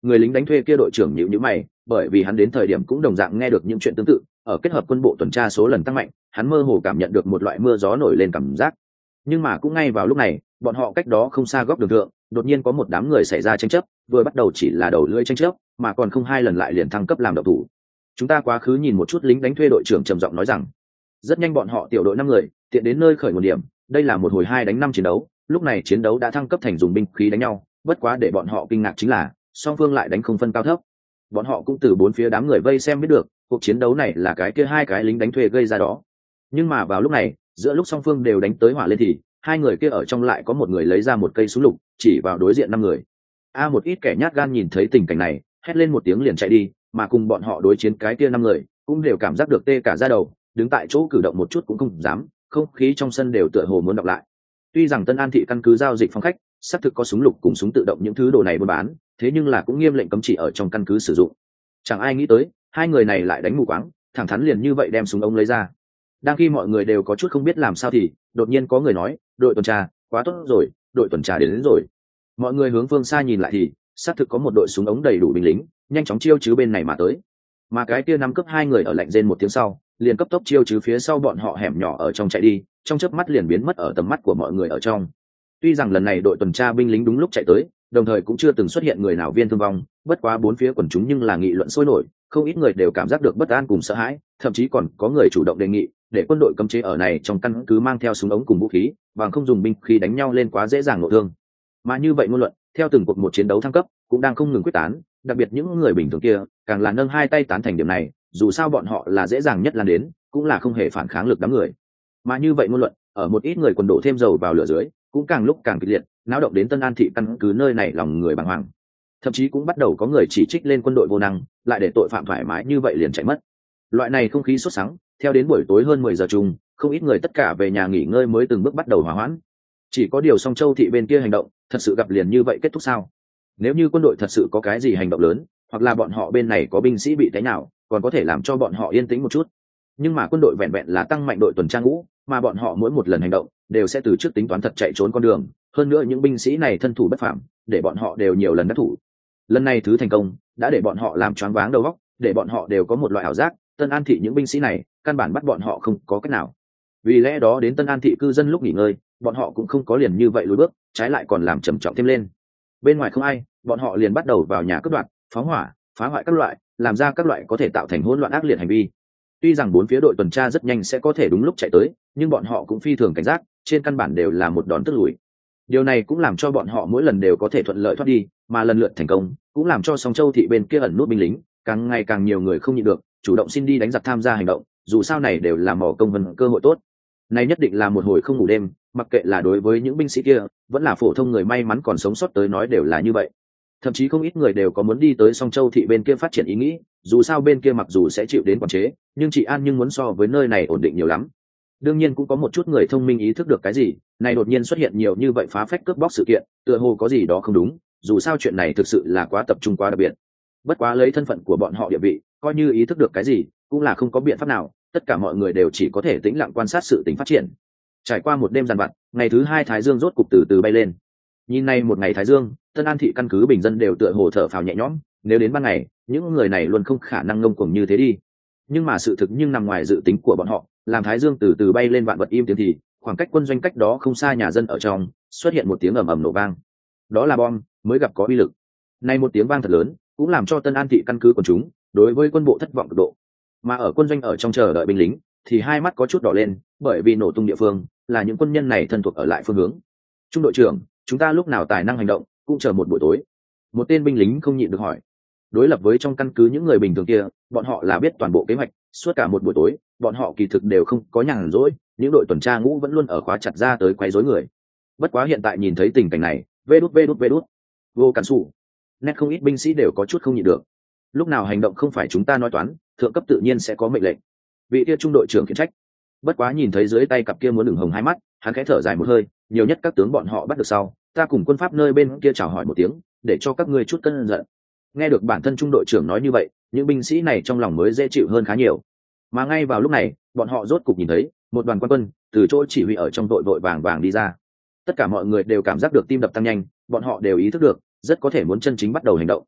người lính đánh thuê kia đội trưởng nhíu nhíu mày, bởi vì hắn đến thời điểm cũng đồng dạng nghe được những chuyện tương tự, ở kết hợp quân bộ tuần tra số lần tăng mạnh, hắn mơ hồ cảm nhận được một loại mưa gió nổi lên cảm giác. Nhưng mà cũng ngay vào lúc này, bọn họ cách đó không xa góc đường thượng, đột nhiên có một đám người xảy ra tranh chấp, vừa bắt đầu chỉ là đầu lưỡi tranh chấp, mà còn không hai lần lại liền thăng cấp làm động thủ. Chúng ta quá khứ nhìn một chút, lính đánh thuê đội trưởng trầm giọng nói rằng. Rất nhanh bọn họ tiểu đội 5 người tiện đến nơi khởi nguồn điểm, đây là một hồi 2 đánh 5 chiến đấu, lúc này chiến đấu đã thăng cấp thành dùng binh khí đánh nhau, bất quá để bọn họ kinh ngạc chính là song phương lại đánh không phân cao thấp. Bọn họ cũng từ bốn phía đám người vây xem biết được, cuộc chiến đấu này là cái kia 2 cái lính đánh thuê gây ra đó. Nhưng mà vào lúc này, giữa lúc song phương đều đánh tới hỏa lên thì 2 người kia ở trong lại có một người lấy ra một cây súng lục, chỉ vào đối diện 5 người. Một ít kẻ nhát gan nhìn thấy tình cảnh này, hét lên một tiếng liền chạy đi, mà cùng bọn họ đối chiến cái kia 5 người cũng đều cảm giác được tê cả da đầu, đứng tại chỗ cử động một chút cũng không dám, không khí trong sân đều tựa hồ muốn đọc lại. Tuy rằng Tân An thị căn cứ giao dịch phòng khách xác thực có súng lục cùng súng tự động những thứ đồ này buôn bán, thế nhưng là cũng nghiêm lệnh cấm chỉ ở trong căn cứ sử dụng. Chẳng ai nghĩ tới 2 người này lại đánh mù quáng, thẳng thắn liền như vậy đem súng ống lấy ra. Đang khi mọi người đều có chút không biết làm sao thì đột nhiên có người nói, đội tuần tra, quá tốt rồi, đội tuần tra đến rồi. Mọi người hướng phương xa nhìn lại thì xác thực có một đội súng ống đầy đủ binh lính nhanh chóng chiêu chứ bên này mà tới. Mà cái kia 5 cấp 2 người ở lạnh rên một tiếng sau, liền cấp tốc chiêu chứ phía sau bọn họ hẻm nhỏ ở trong chạy đi, trong chớp mắt liền biến mất ở tầm mắt của mọi người ở trong. Tuy rằng lần này đội tuần tra binh lính đúng lúc chạy tới, đồng thời cũng chưa từng xuất hiện người nào viên thương vong, bất quá bốn phía quần chúng nhưng là nghị luận sôi nổi, không ít người đều cảm giác được bất an cùng sợ hãi, thậm chí còn có người chủ động đề nghị để quân đội cấm chế ở này trong căn cứ mang theo súng ống cùng vũ khí, và không dùng binh khí đánh nhau lên quá dễ dàng nội thương. Mà như vậy ngôn luận, theo từng cuộc một chiến đấu thăng cấp, cũng đang không ngừng quyết tán, đặc biệt những người bình thường kia, càng là nâng hai tay tán thành điểm này, dù sao bọn họ là dễ dàng nhất lan đến, cũng là không hề phản kháng lực đám người. Mà như vậy ngôn luận, ở một ít người quần đổ thêm dầu vào lửa dưới, cũng càng lúc càng kịch liệt, náo động đến Tân An thị căn cứ nơi này lòng người bàng hoàng. Thậm chí cũng bắt đầu có người chỉ trích lên quân đội vô năng, lại để tội phạm thoải mái như vậy liền chạy mất. Loại này không khí sốt sắng, theo đến buổi tối hơn 10 giờ chung, không ít người tất cả về nhà nghỉ ngơi mới từng bước bắt đầu hòa hoãn. Chỉ có điều Song Châu thị bên kia hành động, thật sự gặp liền như vậy kết thúc sao? Nếu như quân đội thật sự có cái gì hành động lớn, hoặc là bọn họ bên này có binh sĩ bị té nào, còn có thể làm cho bọn họ yên tĩnh một chút. Nhưng mà quân đội vẹn vẹn là tăng mạnh đội tuần tra ngũ, mà bọn họ mỗi một lần hành động đều sẽ từ trước tính toán thật chạy trốn con đường, hơn nữa những binh sĩ này thân thủ bất phàm, để bọn họ đều nhiều lần đắc thủ. Lần này thứ thành công đã để bọn họ làm choáng váng đầu óc, để bọn họ đều có một loại ảo giác, Tân An thị những binh sĩ này căn bản bắt bọn họ không có cách nào. Vì lẽ đó đến Tân An thị cư dân lúc nghỉ ngơi, bọn họ cũng không có liền như vậy lùi bước, trái lại còn làm trầm trọng thêm lên. Bên ngoài không ai, bọn họ liền bắt đầu vào nhà cướp đoạt, phóng hỏa, phá hoại các loại, làm ra các loại có thể tạo thành hỗn loạn ác liệt hành vi. Tuy rằng bốn phía đội tuần tra rất nhanh sẽ có thể đúng lúc chạy tới, nhưng bọn họ cũng phi thường cảnh giác, trên căn bản đều là một đòn tức lùi. Điều này cũng làm cho bọn họ mỗi lần đều có thể thuận lợi thoát đi, mà lần lượt thành công, cũng làm cho Song Châu thị bên kia ẩn nút binh lính, càng ngày càng nhiều người không nhịn được, chủ động xin đi đánh giặc tham gia hành động, dù sao này đều là mỏ công vân cơ hội tốt. Này nhất định là một hồi không ngủ đêm, mặc kệ là đối với những binh sĩ kia, vẫn là phổ thông người may mắn còn sống sót tới nói đều là như vậy. Thậm chí không ít người đều có muốn đi tới Song Châu thị bên kia phát triển ý nghĩ, dù sao bên kia mặc dù sẽ chịu đến quản chế, nhưng trị an nhưng muốn so với nơi này ổn định nhiều lắm. Đương nhiên cũng có một chút người thông minh ý thức được cái gì, này đột nhiên xuất hiện nhiều như vậy phá phách cướp bóc sự kiện, tựa hồ có gì đó không đúng, dù sao chuyện này thực sự là quá tập trung quá đặc biệt. Bất quá lấy thân phận của bọn họ địa vị, coi như ý thức được cái gì, cũng là không có biện pháp nào, tất cả mọi người đều chỉ có thể tĩnh lặng quan sát sự tình phát triển. Trải qua một đêm dằn vặt, ngày thứ 2 thái dương rốt cục từ từ bay lên. Nhìn nay một ngày thái dương, Tân An thị căn cứ bình dân đều tựa hồ thở phào nhẹ nhõm, nếu đến ban ngày, những người này luôn không khả năng ngông cuồng như thế đi. Nhưng mà sự thực nhưng nằm ngoài dự tính của bọn họ, làm thái dương từ từ bay lên vạn vật im tiếng thì, khoảng cách quân doanh cách đó không xa nhà dân ở trong, xuất hiện một tiếng ầm ầm nổ vang. Đó là bom, mới gặp có uy lực. Nay một tiếng vang thật lớn, cũng làm cho Tân An thị căn cứ của chúng đối với quân bộ thất vọng cực độ. Mà ở quân doanh ở trong chờ đợi binh lính, thì hai mắt có chút đỏ lên, bởi vì nổ tung địa phương là những quân nhân này thân thuộc ở lại phương hướng. Trung đội trưởng, chúng ta lúc nào tài năng hành động, cũng chờ một buổi tối. Một tên binh lính không nhịn được hỏi. Đối lập với trong căn cứ những người bình thường kia, bọn họ là biết toàn bộ kế hoạch, suốt cả một buổi tối, bọn họ kỳ thực đều không có nhàn rỗi, những đội tuần tra ngũ vẫn luôn ở khóa chặt ra tới quấy rối người. Bất quá hiện tại nhìn thấy tình cảnh này, vê đút, vô cản sủ, nét không ít binh sĩ đều có chút không nhịn được. Lúc nào hành động không phải chúng ta nói toán, thượng cấp tự nhiên sẽ có mệnh lệnh. Vị kia trung đội trưởng khiển trách. Bất quá nhìn thấy dưới tay cặp kia muốn ửng hồng hai mắt, hắn khẽ thở dài một hơi, nhiều nhất các tướng bọn họ bắt được sau, ta cùng quân pháp nơi bên kia chào hỏi một tiếng, để cho các ngươi chút cân giận. Nghe được bản thân trung đội trưởng nói như vậy, những binh sĩ này trong lòng mới dễ chịu hơn khá nhiều. Mà ngay vào lúc này, bọn họ rốt cục nhìn thấy một đoàn quan quân từ chỗ chỉ huy ở trong đội vội vàng vàng đi ra. Tất cả mọi người đều cảm giác được tim đập tăng nhanh, bọn họ đều ý thức được rất có thể muốn chân chính bắt đầu hành động.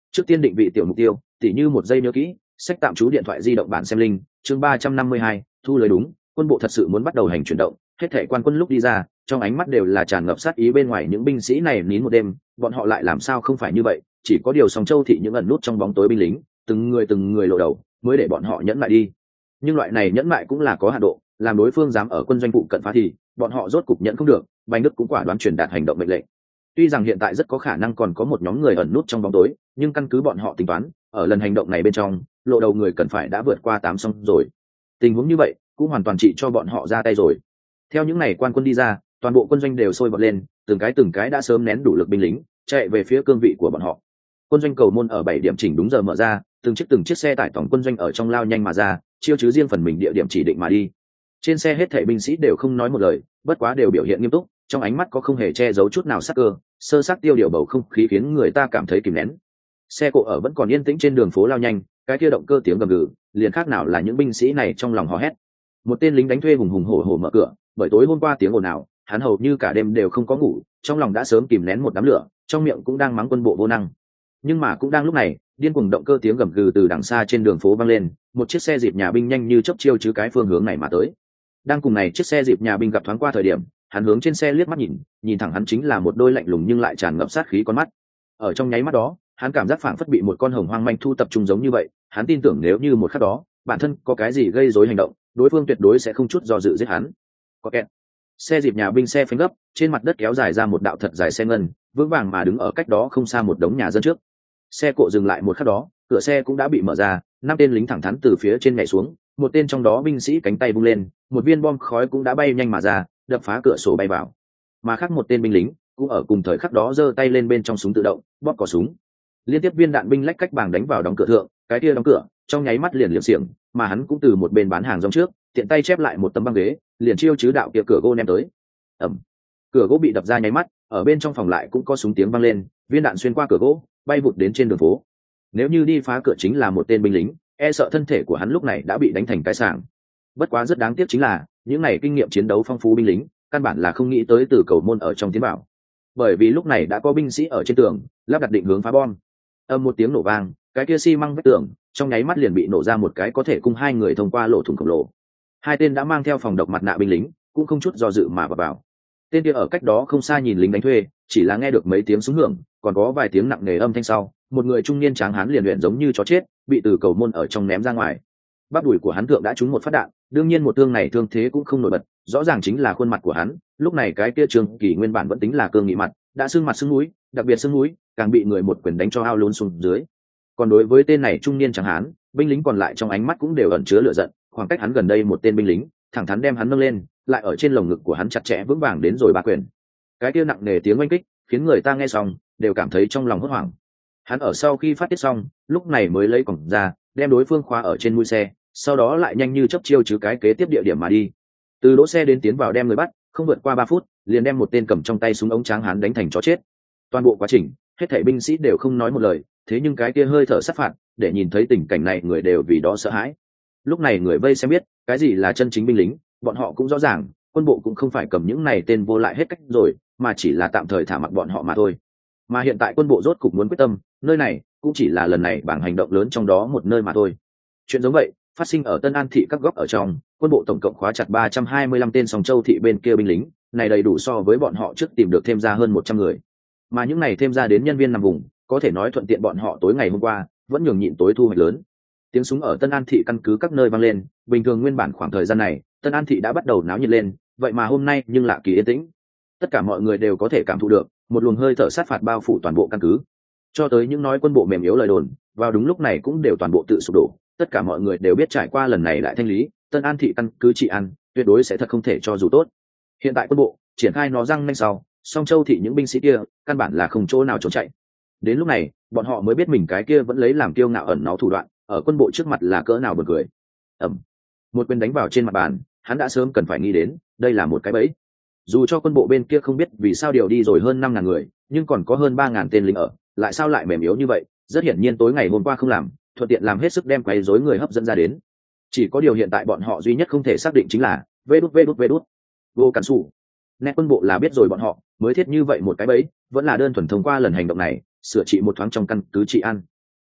Trước tiên định vị tiểu mục tiêu, tỉ như một giây nhớ kỹ, sách tạm trú điện thoại di động bản xem linh, chương 352, thu lời đúng, quân bộ thật sự muốn bắt đầu hành chuyển động, hết thảy quan quân lúc đi ra, trong ánh mắt đều là tràn ngập sát ý, bên ngoài những binh sĩ này nín một đêm, bọn họ lại làm sao không phải như vậy, chỉ có điều Song Châu thị những ẩn nút trong bóng tối binh lính, từng người lộ đầu, mới để bọn họ nhẫn lại đi. Nhưng loại này nhẫn lại cũng là có hạn độ, làm đối phương dám ở quân doanh phụ cận phá thì, bọn họ rốt cục nhẫn không được, Bành Đức cũng quả đoán truyền đạt hành động mệnh lệnh. Tuy rằng hiện tại rất có khả năng còn có một nhóm người ẩn nút trong bóng tối, nhưng căn cứ bọn họ tính toán, ở lần hành động này bên trong, lộ đầu người cần phải đã vượt qua 8 xong rồi. Tình huống như vậy, cũng hoàn toàn trị cho bọn họ ra tay rồi. Theo những này quan quân đi ra, toàn bộ quân doanh đều sôi bọt lên, từng cái đã sớm nén đủ lực binh lính, chạy về phía cương vị của bọn họ. Quân doanh cầu môn ở 7 điểm chỉnh đúng giờ mở ra, từng chiếc xe tải tổng quân doanh ở trong lao nhanh mà ra, chiêu chứ riêng phần mình địa điểm chỉ định mà đi. Trên xe hết thảy binh sĩ đều không nói một lời, bất quá đều biểu hiện nghiêm túc, trong ánh mắt có không hề che giấu chút nào sắc cơ, sơ sắc tiêu điều bầu không khí khiến người ta cảm thấy kìm nén. Xe cộ ở vẫn còn yên tĩnh trên đường phố lao nhanh, cái kia động cơ tiếng gầm gừ, liền khác nào là những binh sĩ này trong lòng hò hét. Một tên lính đánh thuê hùng hùng hổ hổ mở cửa, bởi tối hôm qua tiếng ồn ào, hắn hầu như cả đêm đều không có ngủ, trong lòng đã sớm kìm nén một đám lửa, trong miệng cũng đang mắng quân bộ vô năng. Nhưng mà cũng đang lúc này, điên cuồng động cơ tiếng gầm gừ từ đằng xa trên đường phố vang lên, một chiếc xe dịp nhà binh nhanh như chớp chiêu chứ cái phương hướng này mà tới. Đang cùng này chiếc xe dịp nhà binh gặp thoáng qua thời điểm, hắn hướng trên xe liếc mắt nhìn thẳng hắn chính là một đôi lạnh lùng nhưng lại tràn ngập sát khí con mắt. Ở trong nháy mắt đó, hắn cảm giác phảng phất bị một con hồng hoang manh thu tập trung giống như vậy, hắn tin tưởng nếu như một khắc đó, bản thân có cái gì gây rối hành động, đối phương tuyệt đối sẽ không chút do dự giết hắn. Có kẹt. Xe dịp nhà binh xe phanh gấp, trên mặt đất kéo dài ra một đạo thật dài xe ngân, vững vàng mà đứng ở cách đó không xa một đống nhà dân trước. Xe cộ dừng lại một khắc đó, cửa xe cũng đã bị mở ra, 5 tên lính thẳng thắn từ phía trên nhảy xuống, một tên trong đó binh sĩ cánh tay vung lên, một viên bom khói cũng đã bay nhanh mà ra, đập phá cửa sổ bay vào. Mà khác một tên binh lính cũng ở cùng thời khắc đó giơ tay lên bên trong súng tự động, bóp cò súng. Liên tiếp viên đạn binh lách cách bảng đánh vào đóng cửa thượng, cái kia đóng cửa, trong nháy mắt liền liệm xiềng, mà hắn cũng từ một bên bán hàng rong trước, tiện tay chép lại một tấm băng ghế, liền chiêu chứ đạo kia cửa gỗ ném tới. Ầm. Cửa gỗ bị đập ra nháy mắt, ở bên trong phòng lại cũng có súng tiếng vang lên, viên đạn xuyên qua cửa gỗ, bay vụt đến trên đường phố. Nếu như đi phá cửa chính là một tên binh lính, e sợ thân thể của hắn lúc này đã bị đánh thành cái sảng. Bất quá rất đáng tiếc chính là, những này kinh nghiệm chiến đấu phong phú binh lính, căn bản là không nghĩ tới từ cầu môn ở trong tiến bảo. Bởi vì lúc này đã có binh sĩ ở trên tường, lắp đặt định hướng phá bom. Âm một tiếng nổ vang, cái kia xi măng vách tường, trong nháy mắt liền bị nổ ra một cái có thể cung hai người thông qua lỗ thủng khổng lồ. Hai tên đã mang theo phòng độc mặt nạ binh lính, cũng không chút do dự mà vào. Tên kia ở cách đó không xa nhìn lính đánh thuê, chỉ là nghe được mấy tiếng súng hưởng, còn có vài tiếng nặng nề âm thanh sau, một người trung niên tráng hán liền luyện giống như chó chết, bị từ cầu môn ở trong ném ra ngoài. Bắp đùi của hắn thượng đã trúng một phát đạn, đương nhiên một thương này thương thế cũng không nổi bật, rõ ràng chính là khuôn mặt của hắn, lúc này cái kia Trường Kỳ nguyên bản vẫn tính là cương nghị mặt, đã sưng mặt sưng mũi, đặc biệt sưng mũi, càng bị người một quyền đánh cho ao lún xuống dưới. Còn đối với tên này trung niên tráng hán, binh lính còn lại trong ánh mắt cũng đều ẩn chứa lửa giận, khoảng cách hắn gần đây một tên binh lính, thẳng thắn đem hắn nâng lên, lại ở trên lồng ngực của hắn chặt chẽ vững vàng đến rồi ba quyền. Cái kia nặng nề tiếng oanh kích, khiến người ta nghe xong đều cảm thấy trong lòng hốt hoảng. Hắn ở sau khi phát tiết xong, lúc này mới lấy còng ra, đem đối phương khóa ở trên mũi xe, sau đó lại nhanh như chớp chiêu chứ cái kế tiếp địa điểm mà đi. Từ đỗ xe đến tiến vào đem người bắt, không vượt qua 3 phút, liền đem một tên cầm trong tay súng ống tráng hán đánh thành chó chết. Toàn bộ quá trình, hết thảy binh sĩ đều không nói một lời, thế nhưng cái kia hơi thở sát phạt, để nhìn thấy tình cảnh này người đều vì đó sợ hãi. Lúc này người vây xem biết, cái gì là chân chính binh lính, bọn họ cũng rõ ràng, quân bộ cũng không phải cầm những này tên vô lại hết cách rồi, mà chỉ là tạm thời thả mặc bọn họ mà thôi. Mà hiện tại quân bộ rốt cục muốn quyết tâm, nơi này cũng chỉ là lần này bảng hành động lớn trong đó một nơi mà thôi. Chuyện giống vậy phát sinh ở Tân An thị các góc ở trong, quân bộ tổng cộng khóa chặt 325 tên Song Châu thị bên kia binh lính, này đầy đủ so với bọn họ trước tìm được thêm ra hơn 100 người. Mà những này thêm ra đến nhân viên nằm vùng, có thể nói thuận tiện bọn họ tối ngày hôm qua vẫn nhường nhịn tối thu hoạch lớn. Tiếng súng ở Tân An thị căn cứ các nơi vang lên, bình thường nguyên bản khoảng thời gian này, Tân An thị đã bắt đầu náo nhiệt lên, vậy mà hôm nay nhưng lạ kỳ yên tĩnh. Tất cả mọi người đều có thể cảm thụ được một luồng hơi thở sát phạt bao phủ toàn bộ căn cứ. Cho tới những nói quân bộ mềm yếu lời đồn, vào đúng lúc này cũng đều toàn bộ tự sụp đổ. Tất cả mọi người đều biết trải qua lần này lại thanh lý, Tân An thị căn cứ trị an tuyệt đối sẽ thật không thể cho dù tốt. Hiện tại quân bộ triển khai nó răng nanh sau, Song Châu thị những binh sĩ kia căn bản là không chỗ nào trốn chạy. Đến lúc này, bọn họ mới biết mình cái kia vẫn lấy làm kiêu ngạo ẩn náu thủ đoạn, ở quân bộ trước mặt là cỡ nào buồn cười. Ầm. Một quyền đánh vào trên mặt bàn, hắn đã sớm cần phải nghĩ đến, đây là một cái bẫy. Dù cho quân bộ bên kia không biết vì sao điều đi rồi hơn 5.000 người, nhưng còn có hơn 3.000 tên lính ở, lại sao lại mềm yếu như vậy? Rất hiển nhiên tối ngày hôm qua không làm, thuận tiện làm hết sức đem quấy rối người hấp dẫn ra đến. Chỉ có điều hiện tại bọn họ duy nhất không thể xác định chính là vê đút. Vô Cản Sủ. Nét quân bộ là biết rồi bọn họ mới thiết như vậy một cái bẫy, vẫn là đơn thuần thông qua lần hành động này sửa trị một thoáng trong căn cứ trị an.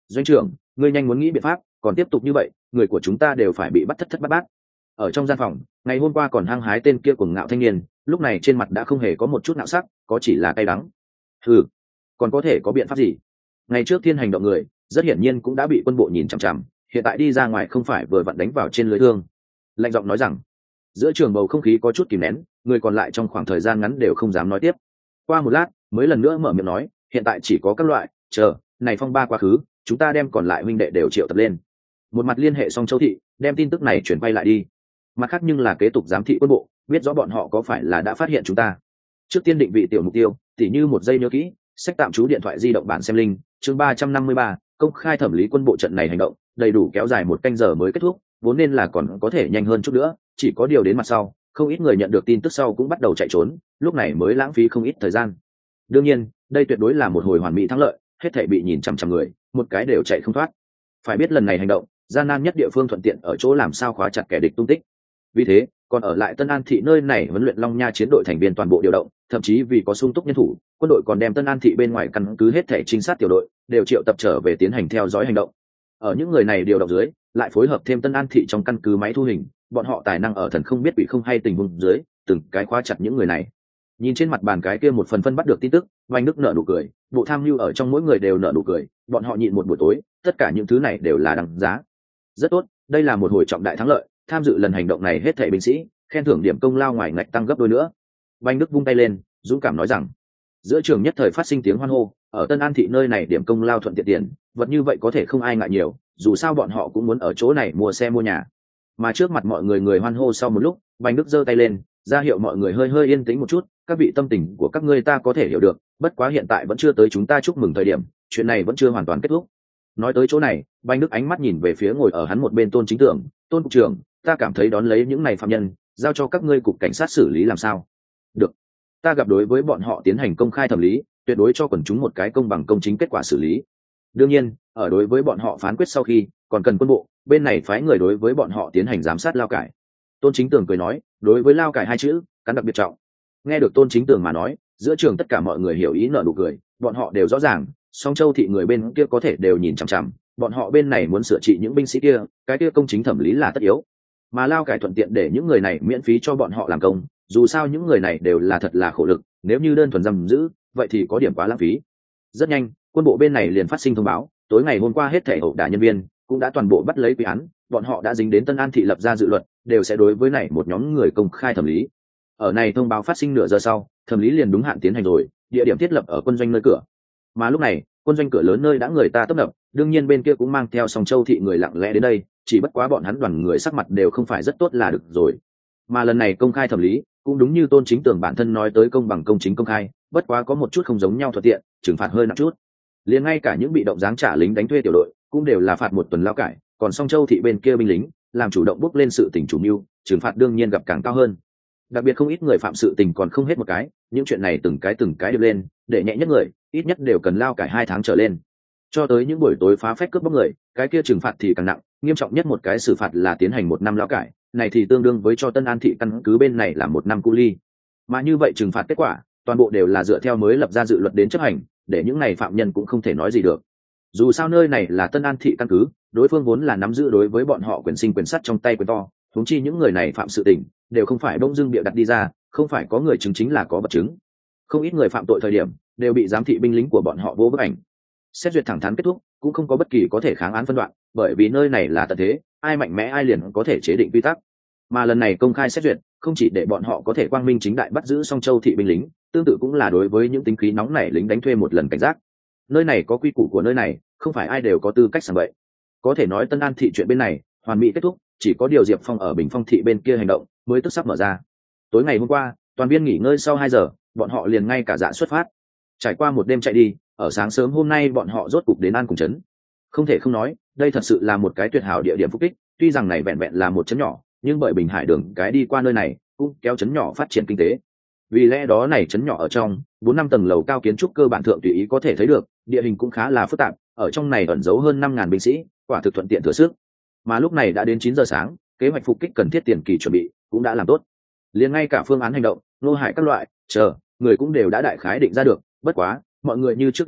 Doanh trưởng, ngươi nhanh muốn nghĩ biện pháp, còn tiếp tục như vậy người của chúng ta đều phải bị bắt thất thất bát bát. Ở trong gian phòng, ngày hôm qua còn hăng hái tên kia cuồng ngạo thanh niên, lúc này trên mặt đã không hề có một chút ngạo sắc, có chỉ là cay đắng. Ừ, còn có thể có biện pháp gì? Ngày trước thiên hành động người rất hiển nhiên cũng đã bị quân bộ nhìn chằm chằm, hiện tại đi ra ngoài không phải vừa vặn đánh vào trên lưới thương. Lạnh giọng nói rằng, giữa trường bầu không khí có chút kìm nén, người còn lại trong khoảng thời gian ngắn đều không dám nói tiếp. Qua một lát mới lần nữa mở miệng nói, hiện tại chỉ có các loại chờ này phong ba quá khứ, chúng ta đem còn lại huynh đệ đều triệu tập lên, một mặt liên hệ xong châu thị, đem tin tức này chuyển quay lại đi, mặt khác nhưng là kế tục giám thị quân bộ, biết rõ bọn họ có phải là đã phát hiện chúng ta. Trước tiên định vị tiểu mục tiêu, tỉ như một giây nhớ kỹ, sách tạm trú điện thoại di động bản xem linh, chương 353, công khai thẩm lý quân bộ trận này hành động đầy đủ kéo dài 1 canh giờ mới kết thúc, vốn nên là còn có thể nhanh hơn chút nữa, chỉ có điều đến mặt sau không ít người nhận được tin tức sau cũng bắt đầu chạy trốn, lúc này mới lãng phí không ít thời gian. Đương nhiên đây tuyệt đối là một hồi hoàn mỹ thắng lợi, hết thảy bị nhìn chằm chằm người một cái đều chạy không thoát. Phải biết lần này hành động gian nan nhất địa phương thuận tiện ở chỗ làm sao khóa chặt kẻ địch tung tích, vì thế còn ở lại Tân An thị nơi này huấn luyện Long Nha chiến đội thành viên toàn bộ điều động, thậm chí vì có sung túc nhân thủ, quân đội còn đem Tân An thị bên ngoài căn cứ hết thảy trinh sát tiểu đội đều triệu tập trở về tiến hành theo dõi hành động. Ở những người này điều động dưới, lại phối hợp thêm Tân An thị trong căn cứ máy thu hình, bọn họ tài năng ở thần không biết quỷ không hay tình huống dưới, từng cái khóa chặt những người này. Nhìn trên mặt bàn cái kia một phần phân bắt được tin tức, Vành Đức nở nụ cười, bộ tham mưu ở trong mỗi người đều nở nụ cười, bọn họ nhịn một buổi tối, tất cả những thứ này đều là đáng giá. Rất tốt, đây là một hồi trọng đại thắng lợi, tham dự lần hành động này hết thảy binh sĩ, khen thưởng điểm công lao ngoài ngạch tăng gấp đôi nữa. Vành Đức vung tay lên, dũng cảm nói rằng. Giữa trường nhất thời phát sinh tiếng hoan hô, ở Tân An thị nơi này điểm công lao thuận tiện tiền, vật như vậy có thể không ai ngại nhiều, dù sao bọn họ cũng muốn ở chỗ này mua xe mua nhà. Mà trước mặt mọi người người hoan hô sau một lúc, Vành Đức giơ tay lên, ra hiệu mọi người hơi hơi yên tĩnh một chút, các vị tâm tình của các ngươi ta có thể hiểu được, bất quá hiện tại vẫn chưa tới chúng ta chúc mừng thời điểm, chuyện này vẫn chưa hoàn toàn kết thúc. Nói tới chỗ này, Vành Đức ánh mắt nhìn về phía ngồi ở hắn một bên Tôn Chính Tưởng, Tôn cục trưởng, ta cảm thấy đón lấy những này phạm nhân, giao cho các ngươi cục cảnh sát xử lý làm sao? Được, ta gặp đối với bọn họ tiến hành công khai thẩm lý, tuyệt đối cho quần chúng một cái công bằng công chính kết quả xử lý. Đương nhiên, ở đối với bọn họ phán quyết sau khi, còn cần quân bộ bên này phái người đối với bọn họ tiến hành giám sát lao cải. Tôn Chính Tường cười nói, đối với lao cải hai chữ cắn đặc biệt trọng. Nghe được Tôn Chính Tường mà nói, giữa trường tất cả mọi người hiểu ý nở nụ cười, bọn họ đều rõ ràng, song châu thị người bên kia có thể đều nhìn chằm chằm, bọn họ bên này muốn sửa trị những binh sĩ kia, cái kia công chính thẩm lý là tất yếu, mà lao cải thuận tiện để những người này miễn phí cho bọn họ làm công, dù sao những người này đều là thật là khổ lực, nếu như đơn thuần giam giữ vậy thì có điểm quá lãng phí. Rất nhanh quân bộ bên này liền phát sinh thông báo, tối ngày hôm qua hết thảy ẩu đả nhân viên cũng đã toàn bộ bắt lấy quy án, bọn họ đã dính đến Tân An thị lập ra dự luật, đều sẽ đối với này một nhóm người công khai thẩm lý. Ở này thông báo phát sinh nửa giờ sau, thẩm lý liền đúng hạn tiến hành rồi, địa điểm thiết lập ở quân doanh nơi cửa. Mà lúc này quân doanh cửa lớn nơi đã người ta tấp nập, đương nhiên bên kia cũng mang theo song châu thị người lặng lẽ đến đây, chỉ bất quá bọn hắn đoàn người sắc mặt đều không phải rất tốt là được rồi. Mà lần này công khai thẩm lý cũng đúng như Tôn Chính Tường bản thân nói tới công bằng công chính công khai, bất quá có một chút không giống nhau thuận tiện, trừng phạt hơi nặng chút. Liền ngay cả những bị động giáng trả lính đánh thuê tiểu đội cũng đều là phạt 1 tuần lao cải, còn song châu thị bên kia binh lính làm chủ động bốc lên sự tình chủ mưu, trừng phạt đương nhiên gặp càng cao hơn. Đặc biệt không ít người phạm sự tình còn không hết một cái, những chuyện này từng cái điệp lên, để nhẹ nhất người ít nhất đều cần lao cải 2 tháng trở lên. Cho tới những buổi tối phá phách cướp bóc người, cái kia trừng phạt thì càng nặng, nghiêm trọng nhất một cái xử phạt là tiến hành 1 năm lao cải, này thì tương đương với cho Tân An thị căn cứ bên này là 1 năm cu ly. Mà như vậy trừng phạt kết quả toàn bộ đều là dựa theo mới lập ra dự luật đến chấp hành, để những này phạm nhân cũng không thể nói gì được. Dù sao nơi này là Tân An thị căn cứ, đối phương vốn là nắm giữ đối với bọn họ quyền sinh quyền sắt trong tay quyền to, huống chi những người này phạm sự tình đều không phải bỗng dưng bịa đặt đi ra, không phải có người chứng chính là có vật chứng. Không ít người phạm tội thời điểm đều bị giám thị binh lính của bọn họ vô bức ảnh. Xét duyệt thẳng thắn kết thúc, cũng không có bất kỳ có thể kháng án phân đoạn, bởi vì nơi này là tận thế, ai mạnh mẽ ai liền có thể chế định quy tắc. Mà lần này công khai xét duyệt, không chỉ để bọn họ có thể quang minh chính đại bắt giữ song châu thị binh lính, tương tự cũng là đối với những tính khí nóng nảy lính đánh thuê một lần cảnh giác. Nơi này có quy củ của nơi này, không phải ai đều có tư cách sảng bậy. Có thể nói Tân An thị chuyện bên này hoàn mỹ kết thúc, chỉ có điều Diệp Phong ở Bình Phong thị bên kia hành động mới tức sắp mở ra. Tối ngày hôm qua, toàn viên nghỉ ngơi sau 2 giờ, bọn họ liền ngay cả dạ xuất phát. Trải qua một đêm chạy đi, ở sáng sớm hôm nay bọn họ rốt cục đến An Cùng trấn. Không thể không nói, đây thật sự là một cái tuyệt hảo địa điểm phúc kích, tuy rằng này vẹn vẹn là một trấn nhỏ, nhưng bởi Bình Hải đường cái đi qua nơi này, cũng kéo trấn nhỏ phát triển kinh tế. Vì lẽ đó này trấn nhỏ ở trong 4-5 tầng lầu cao kiến trúc cơ bản thượng tùy ý có thể thấy được, địa hình cũng khá là phức tạp, ở trong này ẩn giấu hơn 5.000 binh sĩ, quả thực thuận tiện thừa sức. Mà lúc này đã đến 9 giờ sáng, kế hoạch phục kích cần thiết tiền kỳ chuẩn bị cũng đã làm tốt. Liền ngay cả phương án hành động, nô hải các loại, người cũng đều đã đại khái định ra được, bất quá, mọi người như trước đang đợi,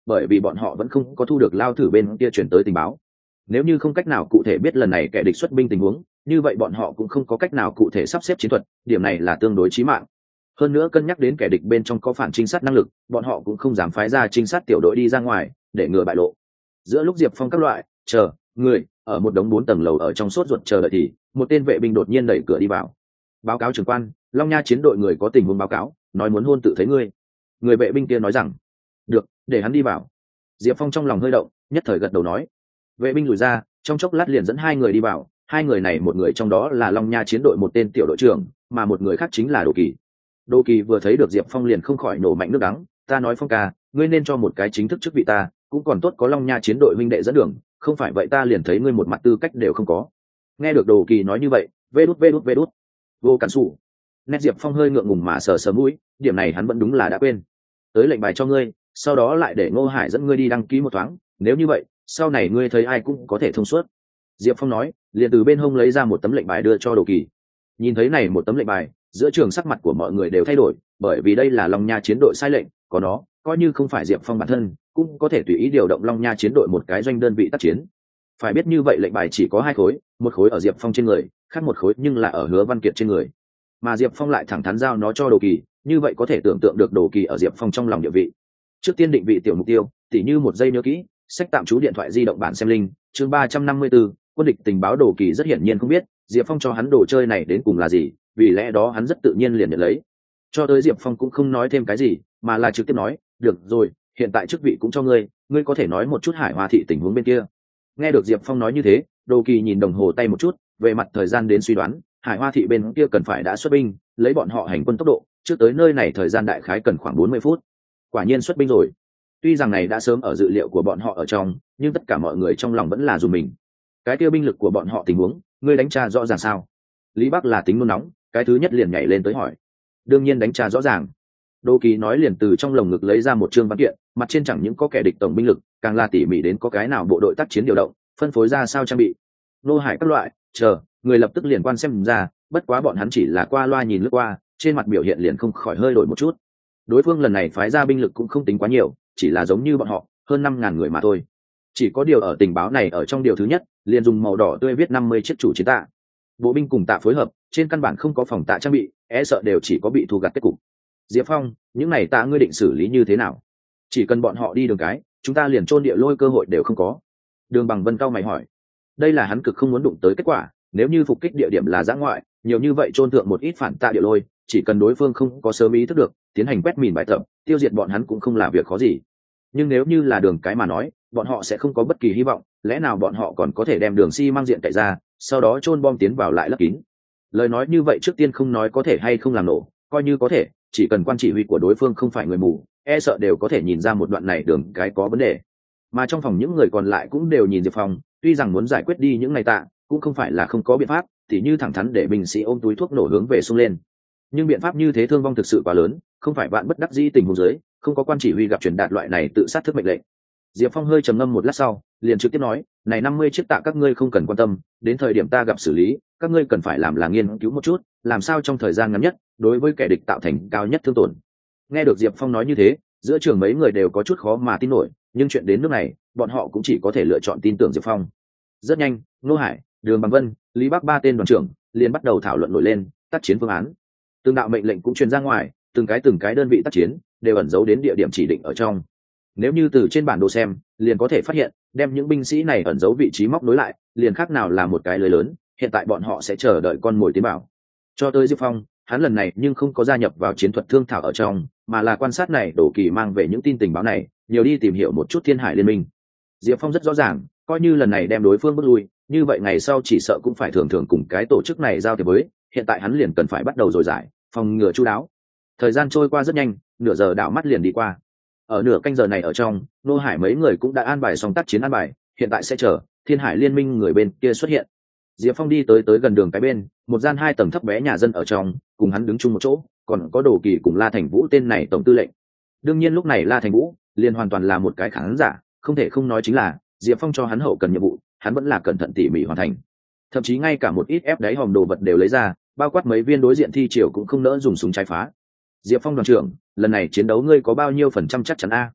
bởi vì bọn họ vẫn không có thu được lao thử bên kia chuyển tới tình báo. Nếu như không cách nào cụ thể biết lần này kẻ địch xuất binh tình huống, như vậy bọn họ cũng không có cách nào cụ thể sắp xếp chiến thuật, điểm này là tương đối chí mạng. Hơn nữa cân nhắc đến kẻ địch bên trong có phản trinh sát năng lực, bọn họ cũng không dám phái ra trinh sát tiểu đội đi ra ngoài để ngừa bại lộ. Giữa lúc Diệp Phong các loại chờ người ở một đống 4 tầng lầu ở trong sốt ruột chờ đợi thì một tên vệ binh đột nhiên đẩy cửa đi vào. Báo cáo trưởng quan, Long Nha chiến đội người có tình huống báo cáo, nói muốn hôn tự thấy ngươi. Người vệ binh kia nói rằng được, để hắn đi vào. Diệp Phong trong lòng hơi động, nhất thời gật đầu nói. Vệ binh lùi ra, trong chốc lát liền dẫn 2 người đi vào. 2 người này một người trong đó là Long Nha chiến đội một tên tiểu đội trưởng, mà một người khác chính là Đồ Kỳ. Đồ Kỳ vừa thấy được Diệp Phong liền không khỏi nổ mạnh nước đắng. Ta nói Phong ca, ngươi nên cho một cái chính thức chức vị ta, cũng còn tốt có Long Nha chiến đội huynh đệ dẫn đường, không phải vậy ta liền thấy ngươi một mặt tư cách đều không có. Nghe được Đồ Kỳ nói như vậy, vê đút vô cản sủ. Nét Diệp Phong hơi ngượng ngùng mà sờ sờ mũi, điểm này hắn vẫn đúng là đã quên. Tới lệnh bài cho ngươi, sau đó lại để Ngô Hải dẫn ngươi đi đăng ký một thoáng, nếu như vậy sau này ngươi thấy ai cũng có thể thông suốt. Diệp Phong nói, liền từ bên hông lấy ra một tấm lệnh bài đưa cho Đồ Kỳ. Nhìn thấy này một tấm lệnh bài, giữa trường sắc mặt của mọi người đều thay đổi, bởi vì đây là Long Nha chiến đội sai lệnh, có nó coi như không phải Diệp Phong bản thân cũng có thể tùy ý điều động Long Nha chiến đội một cái doanh đơn vị tác chiến. Phải biết như vậy lệnh bài chỉ có 2 khối, một khối ở Diệp Phong trên người, khác một khối nhưng là ở Hứa Văn Kiệt trên người, mà Diệp Phong lại thẳng thắn giao nó cho Đồ Kỳ, như vậy có thể tưởng tượng được Đồ Kỳ ở Diệp Phong trong lòng địa vị. Trước tiên định vị tiểu mục tiêu, tỉ như một giây nhớ kỹ, sách tạm trú điện thoại di động bản xem linh, chương 354, quân địch tình báo. Đồ Kỳ rất hiển nhiên không biết Diệp Phong cho hắn đồ chơi này đến cùng là gì, vì lẽ đó hắn rất tự nhiên liền nhận lấy. Cho tới Diệp Phong cũng không nói thêm cái gì, mà là trực tiếp nói, được rồi, hiện tại chức vị cũng cho ngươi, ngươi có thể nói một chút Hải Hoa thị tình huống bên kia. Nghe được Diệp Phong nói như thế, Đồ Kỳ nhìn đồng hồ tay một chút, về mặt thời gian đến suy đoán, Hải Hoa thị bên kia cần phải đã xuất binh, lấy bọn họ hành quân tốc độ, trước tới nơi này thời gian đại khái cần khoảng 40 phút. Quả nhiên xuất binh rồi. Tuy rằng này đã sớm ở dự liệu của bọn họ ở trong, nhưng tất cả mọi người trong lòng vẫn là dùng mình. Cái kia binh lực của bọn họ tình huống, ngươi đánh tra rõ ràng sao? Lý Bắc là tính nôn nóng, cái thứ nhất liền nhảy lên tới hỏi. Đương nhiên đánh tra rõ ràng. Đô Kỳ nói liền từ trong lồng ngực lấy ra một chương văn kiện, mặt trên chẳng những có kẻ địch tổng binh lực, càng là tỉ mỉ đến có cái nào bộ đội tác chiến điều động, phân phối ra sao trang bị. Nô Hải các loại, chờ, người lập tức liền quan xem ra, bất quá bọn hắn chỉ là qua loa nhìn lướt qua, trên mặt biểu hiện liền không khỏi hơi đổi một chút. Đối phương lần này phái ra binh lực cũng không tính quá nhiều, chỉ là giống như bọn họ, hơn 5.000 người mà thôi. Chỉ có điều ở tình báo này ở trong điều thứ nhất, liền dùng màu đỏ tươi viết 50 chiếc chủ chiến tạ. Bộ binh cùng tạ phối hợp, trên căn bản không có phòng tạ trang bị, e sợ đều chỉ có bị thu gặt kết cục. Diệp Phong, những này tạ ngươi định xử lý như thế nào? Chỉ cần bọn họ đi đường cái, chúng ta liền chôn địa lôi cơ hội đều không có. Đường Bằng Vân cao mày hỏi. Đây là hắn cực không muốn đụng tới kết quả, nếu như phục kích địa điểm là giã ngoại, nhiều như vậy chôn thượng một ít phản tạ địa lôi, chỉ cần đối phương không có sớm ý thức được, tiến hành quét mìn bài tập, tiêu diệt bọn hắn cũng không là việc khó gì. Nhưng nếu như là đường cái mà nói, bọn họ sẽ không có bất kỳ hy vọng, lẽ nào bọn họ còn có thể đem đường xi măng diện cậy ra, sau đó chôn bom tiến vào lại lấp kín. Lời nói như vậy trước tiên không nói có thể hay không làm nổ, coi như có thể, chỉ cần quan chỉ huy của đối phương không phải người mù, e sợ đều có thể nhìn ra một đoạn này đường cái có vấn đề. Mà trong phòng những người còn lại cũng đều nhìn Diệp Phong, tuy rằng muốn giải quyết đi những này tạ, cũng không phải là không có biện pháp, thì như thẳng thắn để binh sĩ ôm túi thuốc nổ hướng về xung lên. Nhưng biện pháp như thế thương vong thực sự quá lớn, không phải bạn bất đắc dĩ tình huống dưới, không có quan chỉ huy gặp truyền đạt loại này tự sát thức mệnh lệnh. Diệp Phong hơi trầm ngâm một lát sau, liền trực tiếp nói, này 50 chiếc tạ các ngươi không cần quan tâm, đến thời điểm ta gặp xử lý, các ngươi cần phải làm là nghiên cứu một chút, làm sao trong thời gian ngắn nhất, đối với kẻ địch tạo thành cao nhất thương tổn. Nghe được Diệp Phong nói như thế, giữa trường mấy người đều có chút khó mà tin nổi, nhưng chuyện đến nước này, bọn họ cũng chỉ có thể lựa chọn tin tưởng Diệp Phong. Rất nhanh, Nô Hải, Đường Bằng Vân, Lý Bắc 3 tên đoàn trưởng liền bắt đầu thảo luận nổi lên tác chiến phương án. Từng đạo mệnh lệnh cũng truyền ra ngoài, từng cái đơn vị tác chiến đều ẩn giấu đến địa điểm chỉ định ở trong. Nếu như từ trên bản đồ xem, liền có thể phát hiện, đem những binh sĩ này ẩn giấu vị trí móc nối lại, liền khác nào là một cái lưới lớn, hiện tại bọn họ sẽ chờ đợi con mồi tiến vào. Cho tới Diệp Phong, hắn lần này nhưng không có gia nhập vào chiến thuật thương thảo ở trong, mà là quan sát này Đỗ Kỳ mang về những tin tình báo này, nhiều đi tìm hiểu một chút Thiên Hải liên minh. Diệp Phong rất rõ ràng, coi như lần này đem đối phương bước lui, như vậy ngày sau chỉ sợ cũng phải thường thường cùng cái tổ chức này giao thiệp với, hiện tại hắn liền cần phải bắt đầu rồi giải, phòng ngừa chu đáo. Thời gian trôi qua rất nhanh, nửa giờ đảo mắt liền đi qua. Ở nửa canh giờ này ở trong, Nô Hải mấy người cũng đã an bài xong tác chiến an bài, hiện tại sẽ chờ Thiên Hải liên minh người bên kia xuất hiện. Diệp Phong đi tới gần đường cái bên, một gian 2 tầng thấp bé nhà dân ở trong, cùng hắn đứng chung một chỗ, còn có Đồ Kỳ cùng La Thành Vũ tên này tổng tư lệnh. Đương nhiên lúc này La Thành Vũ liền hoàn toàn là một cái khán giả, không thể không nói chính là Diệp Phong cho hắn hậu cần nhiệm vụ, hắn vẫn là cẩn thận tỉ mỉ hoàn thành. Thậm chí ngay cả một ít ép đáy hòm đồ vật đều lấy ra, bao quát mấy viên đối diện thi triều cũng không nỡ dùng súng trái phá. Diệp Phong đoàn trưởng, lần này chiến đấu ngươi có bao nhiêu phần trăm chắc chắn a?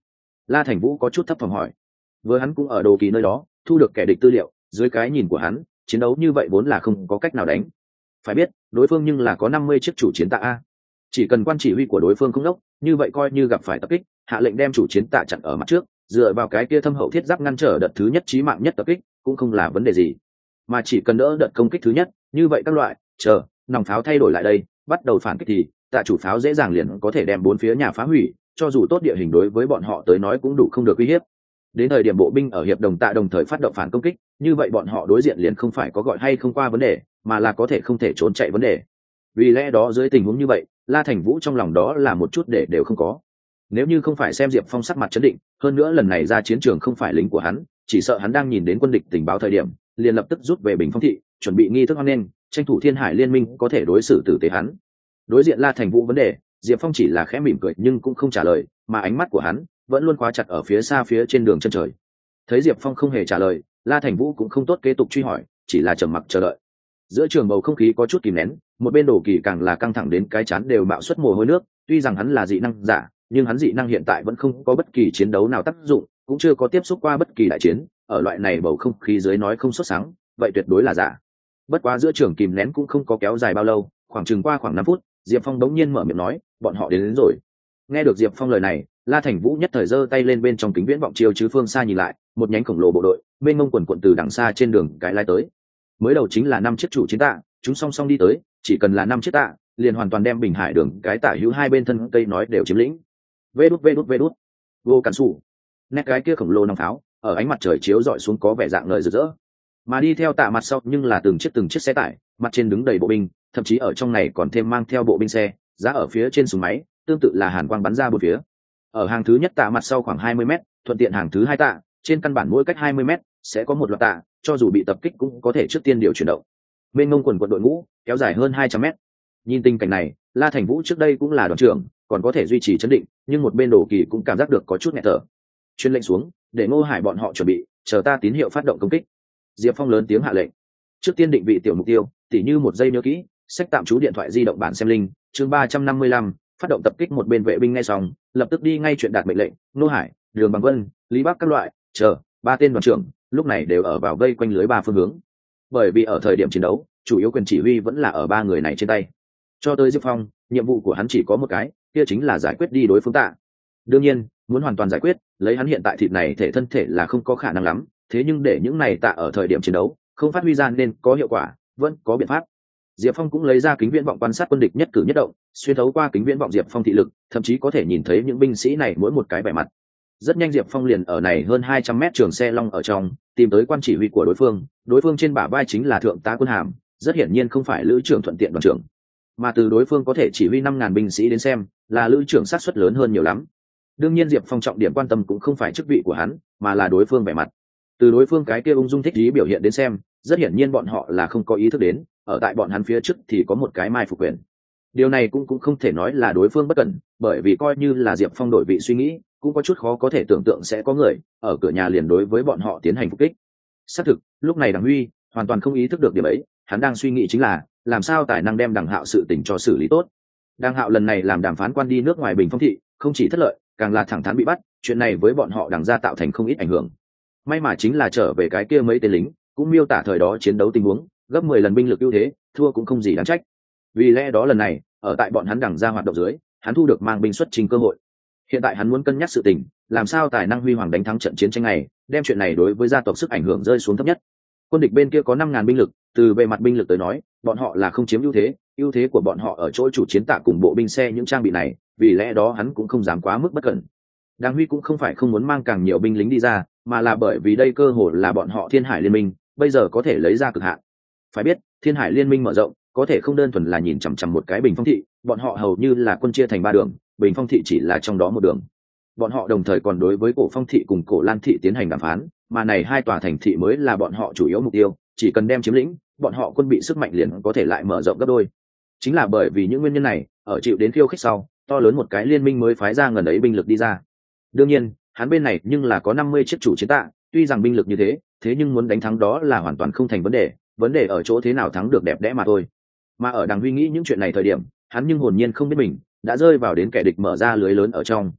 La Thành Vũ có chút thấp thỏm hỏi. Vừa hắn cũng ở Đồ Kỳ nơi đó thu được kẻ địch tư liệu, dưới cái nhìn của hắn chiến đấu như vậy vốn là không có cách nào đánh. Phải biết đối phương nhưng là có 50 chiếc chủ chiến tạ a, chỉ cần quan chỉ huy của đối phương không đốc, như vậy coi như gặp phải tập kích, hạ lệnh đem chủ chiến tạ chặn ở mặt trước, dựa vào cái kia thâm hậu thiết giáp ngăn trở đợt thứ nhất chí mạng nhất tập kích cũng không là vấn đề gì, mà chỉ cần đỡ đợt công kích thứ nhất, như vậy các loại nòng pháo thay đổi lại đây, bắt đầu phản kích thì tạ chủ pháo dễ dàng liền có thể đem bốn phía nhà phá hủy, cho dù tốt địa hình đối với bọn họ tới nói cũng đủ không được uy hiếp. Đến thời điểm bộ binh ở hiệp đồng tạ đồng thời phát động phản công kích, như vậy bọn họ đối diện liền không phải có gọi hay không qua vấn đề, mà là có thể không thể trốn chạy vấn đề. Vì lẽ đó dưới tình huống như vậy, La Thành Vũ trong lòng đó là một chút để đều không có. Nếu như không phải xem Diệp Phong sắc mặt chấn định, hơn nữa lần này ra chiến trường không phải lính của hắn, chỉ sợ hắn đang nhìn đến quân địch tình báo thời điểm, liền lập tức rút về Bình Phong thị, chuẩn bị nghi thức hoan nghênh, tranh thủ Thiên Hải Liên minh có thể đối xử tử tế hắn. Đối diện La Thành Vũ vấn đề, Diệp Phong chỉ là khẽ mỉm cười nhưng cũng không trả lời, mà ánh mắt của hắn vẫn luôn khóa chặt ở phía xa phía trên đường chân trời. Thấy Diệp Phong không hề trả lời, La Thành Vũ cũng không tốt kế tục truy hỏi, chỉ là trầm mặc chờ đợi. Giữa trường bầu không khí có chút kìm nén, một bên Đồ Kỳ càng là căng thẳng đến cái chán đều bạo xuất mồ hôi nước. Tuy rằng hắn là dị năng giả, nhưng hắn dị năng hiện tại vẫn không có bất kỳ chiến đấu nào tác dụng, cũng chưa có tiếp xúc qua bất kỳ đại chiến, ở loại này bầu không khí dưới nói không xuất sáng, vậy tuyệt đối là giả. Bất quá giữa trường kìm nén cũng không có kéo dài bao lâu, khoảng chừng qua khoảng 5 phút, Diệp Phong đống nhiên mở miệng nói, bọn họ đến rồi. Nghe được Diệp Phong lời này, La Thành Vũ nhất thời giơ tay lên bên trong kính viễn vọng chiếu chứ phương xa nhìn lại, một nhánh khổng lồ bộ đội mênh mông quần quận từ đằng xa trên đường cái lai tới. Mới đầu chính là 5 chiếc chủ chiến tạ, chúng song song đi tới, chỉ cần là 5 chiếc tạ, liền hoàn toàn đem Bình Hải đường cái tả hữu hai bên thân cây nói đều chiếm lĩnh. Vê đút. Vô cản sủ. Nét cái kia khổng lồ nòng pháo, ở ánh mặt trời chiếu rọi xuống có vẻ dạng ngời rực rỡ. Mà đi theo tạ mặt sau nhưng là từng chiếc xe tải, mặt trên đứng đầy bộ binh, thậm chí ở trong này còn thêm mang theo bộ binh xe, giá ở phía trên súng máy, tương tự là hàn quang bắn ra bốn phía. Ở hàng thứ nhất tạ mặt sau khoảng 20 m, thuận tiện hàng thứ hai tạ, trên căn bản mỗi cách 20 m sẽ có một loạt tạ, cho dù bị tập kích cũng có thể trước tiên điều chuyển động. Bên ngông quần đội ngũ kéo dài hơn 200 m. Nhìn tình cảnh này, La Thành Vũ trước đây cũng là đoàn trưởng, còn có thể duy trì trấn định, nhưng một bên Đồ Kỳ cũng cảm giác được có chút nghẹt thở. Truyền lệnh xuống, để Ngô Hải bọn họ chuẩn bị, chờ ta tín hiệu phát động công kích. Diệp Phong lớn tiếng hạ lệnh. Trước tiên định vị tiểu mục tiêu, tỉ như một giây nhớ kỹ, sách tạm trú điện thoại di động bản xem linh, chương 355, phát động tập kích. Một bên vệ binh nghe xong, lập tức đi ngay chuyện đạt mệnh lệnh. Ngô Hải, Đường Bằng Vân, Lý Bắc các loại, chờ, ba tên đoàn trưởng lúc này đều ở vào vây quanh lưới ba phương hướng. Bởi vì ở thời điểm chiến đấu, chủ yếu quyền chỉ huy vẫn là ở ba người này trên tay. Cho tới Diệp Phong, nhiệm vụ của hắn chỉ có một cái, kia chính là giải quyết đi đối phương tạ. Đương nhiên, muốn hoàn toàn giải quyết, lấy hắn hiện tại thịt này thể thân thể là không có khả năng lắm, thế nhưng để những này tạ ở thời điểm chiến đấu không phát huy ra nên có hiệu quả, vẫn có biện pháp. Diệp Phong cũng lấy ra kính viễn vọng quan sát quân địch nhất cử nhất động, xuyên thấu qua kính viễn vọng Diệp Phong thị lực, thậm chí có thể nhìn thấy những binh sĩ này mỗi một cái vẻ mặt. Rất nhanh Diệp Phong liền ở này hơn 200 mét trường xe long ở trong, tìm tới quan chỉ huy của đối phương trên bả vai chính là thượng tá quân hàm, rất hiển nhiên không phải lữ trưởng thuận tiện đoàn trưởng, mà từ đối phương có thể chỉ huy 5.000 binh sĩ đến xem, là lữ trưởng sát suất lớn hơn nhiều lắm. Đương nhiên Diệp Phong trọng điểm quan tâm cũng không phải chức vị của hắn, mà là đối phương vẻ mặt. Từ đối phương cái kia ung dung thích ý biểu hiện đến xem, rất hiển nhiên bọn họ là không có ý thức đến, ở tại bọn hắn phía trước thì có một cái mai phục quyền. Điều này cũng không thể nói là đối phương bất cẩn, bởi vì coi như là Diệp Phong đổi vị suy nghĩ, cũng có chút khó có thể tưởng tượng sẽ có người ở cửa nhà liền đối với bọn họ tiến hành phục kích. Xác thực, lúc này Đằng Huy hoàn toàn không ý thức được điểm ấy, hắn đang suy nghĩ chính là làm sao tài năng đem Đằng Hạo sự tình cho xử lý tốt. Đằng Hạo lần này làm đàm phán quan đi nước ngoài Bình Phong thị, không chỉ thất lợi, càng là thẳng thắn bị bắt, chuyện này với bọn họ Đằng gia tạo thành không ít ảnh hưởng. May mà chính là trở về cái kia mấy tên lính, cũng miêu tả thời đó chiến đấu tình huống, gấp 10 lần binh lực ưu thế, thua cũng không gì đáng trách. Vì lẽ đó lần này, ở tại bọn hắn Đằng gia hoạt động dưới, hắn thu được mang binh xuất trình cơ hội. Hiện tại hắn muốn cân nhắc sự tình, làm sao tài năng huy hoàng đánh thắng trận chiến tranh này, đem chuyện này đối với gia tộc sức ảnh hưởng rơi xuống thấp nhất. Quân địch bên kia có 5.000 binh lực, từ về mặt binh lực tới nói, bọn họ là không chiếm ưu thế của bọn họ ở chỗ chủ chiến tạ cùng bộ binh xe những trang bị này, vì lẽ đó hắn cũng không dám quá mức bất cẩn. Đàng Huy cũng không phải không muốn mang càng nhiều binh lính đi ra, mà là bởi vì đây cơ hội là bọn họ Thiên Hải Liên minh bây giờ có thể lấy ra cực hạn. Phải biết, Thiên Hải Liên minh mở rộng, có thể không đơn thuần là nhìn chằm chằm một cái Bình Phong thị, bọn họ hầu như là quân chia thành 3 đường, Bình Phong thị chỉ là trong đó một đường. Bọn họ đồng thời còn đối với Cổ Phong thị cùng Cổ Lan thị tiến hành đàm phán, mà này hai tòa thành thị mới là bọn họ chủ yếu mục tiêu, chỉ cần đem chiếm lĩnh, bọn họ quân bị sức mạnh liền có thể lại mở rộng gấp đôi. Chính là bởi vì những nguyên nhân này, ở chịu đến khiêu khích sau, to lớn một cái liên minh mới phái ra ngần ấy binh lực đi ra. Đương nhiên, hắn bên này nhưng là có 50 chiếc chủ chiến tạ, tuy rằng binh lực như thế nhưng muốn đánh thắng đó là hoàn toàn không thành vấn đề ở chỗ thế nào thắng được đẹp đẽ mà thôi. Mà ở Đằng Huy nghĩ những chuyện này thời điểm, hắn nhưng hồn nhiên không biết mình đã rơi vào đến kẻ địch mở ra lưới lớn ở trong.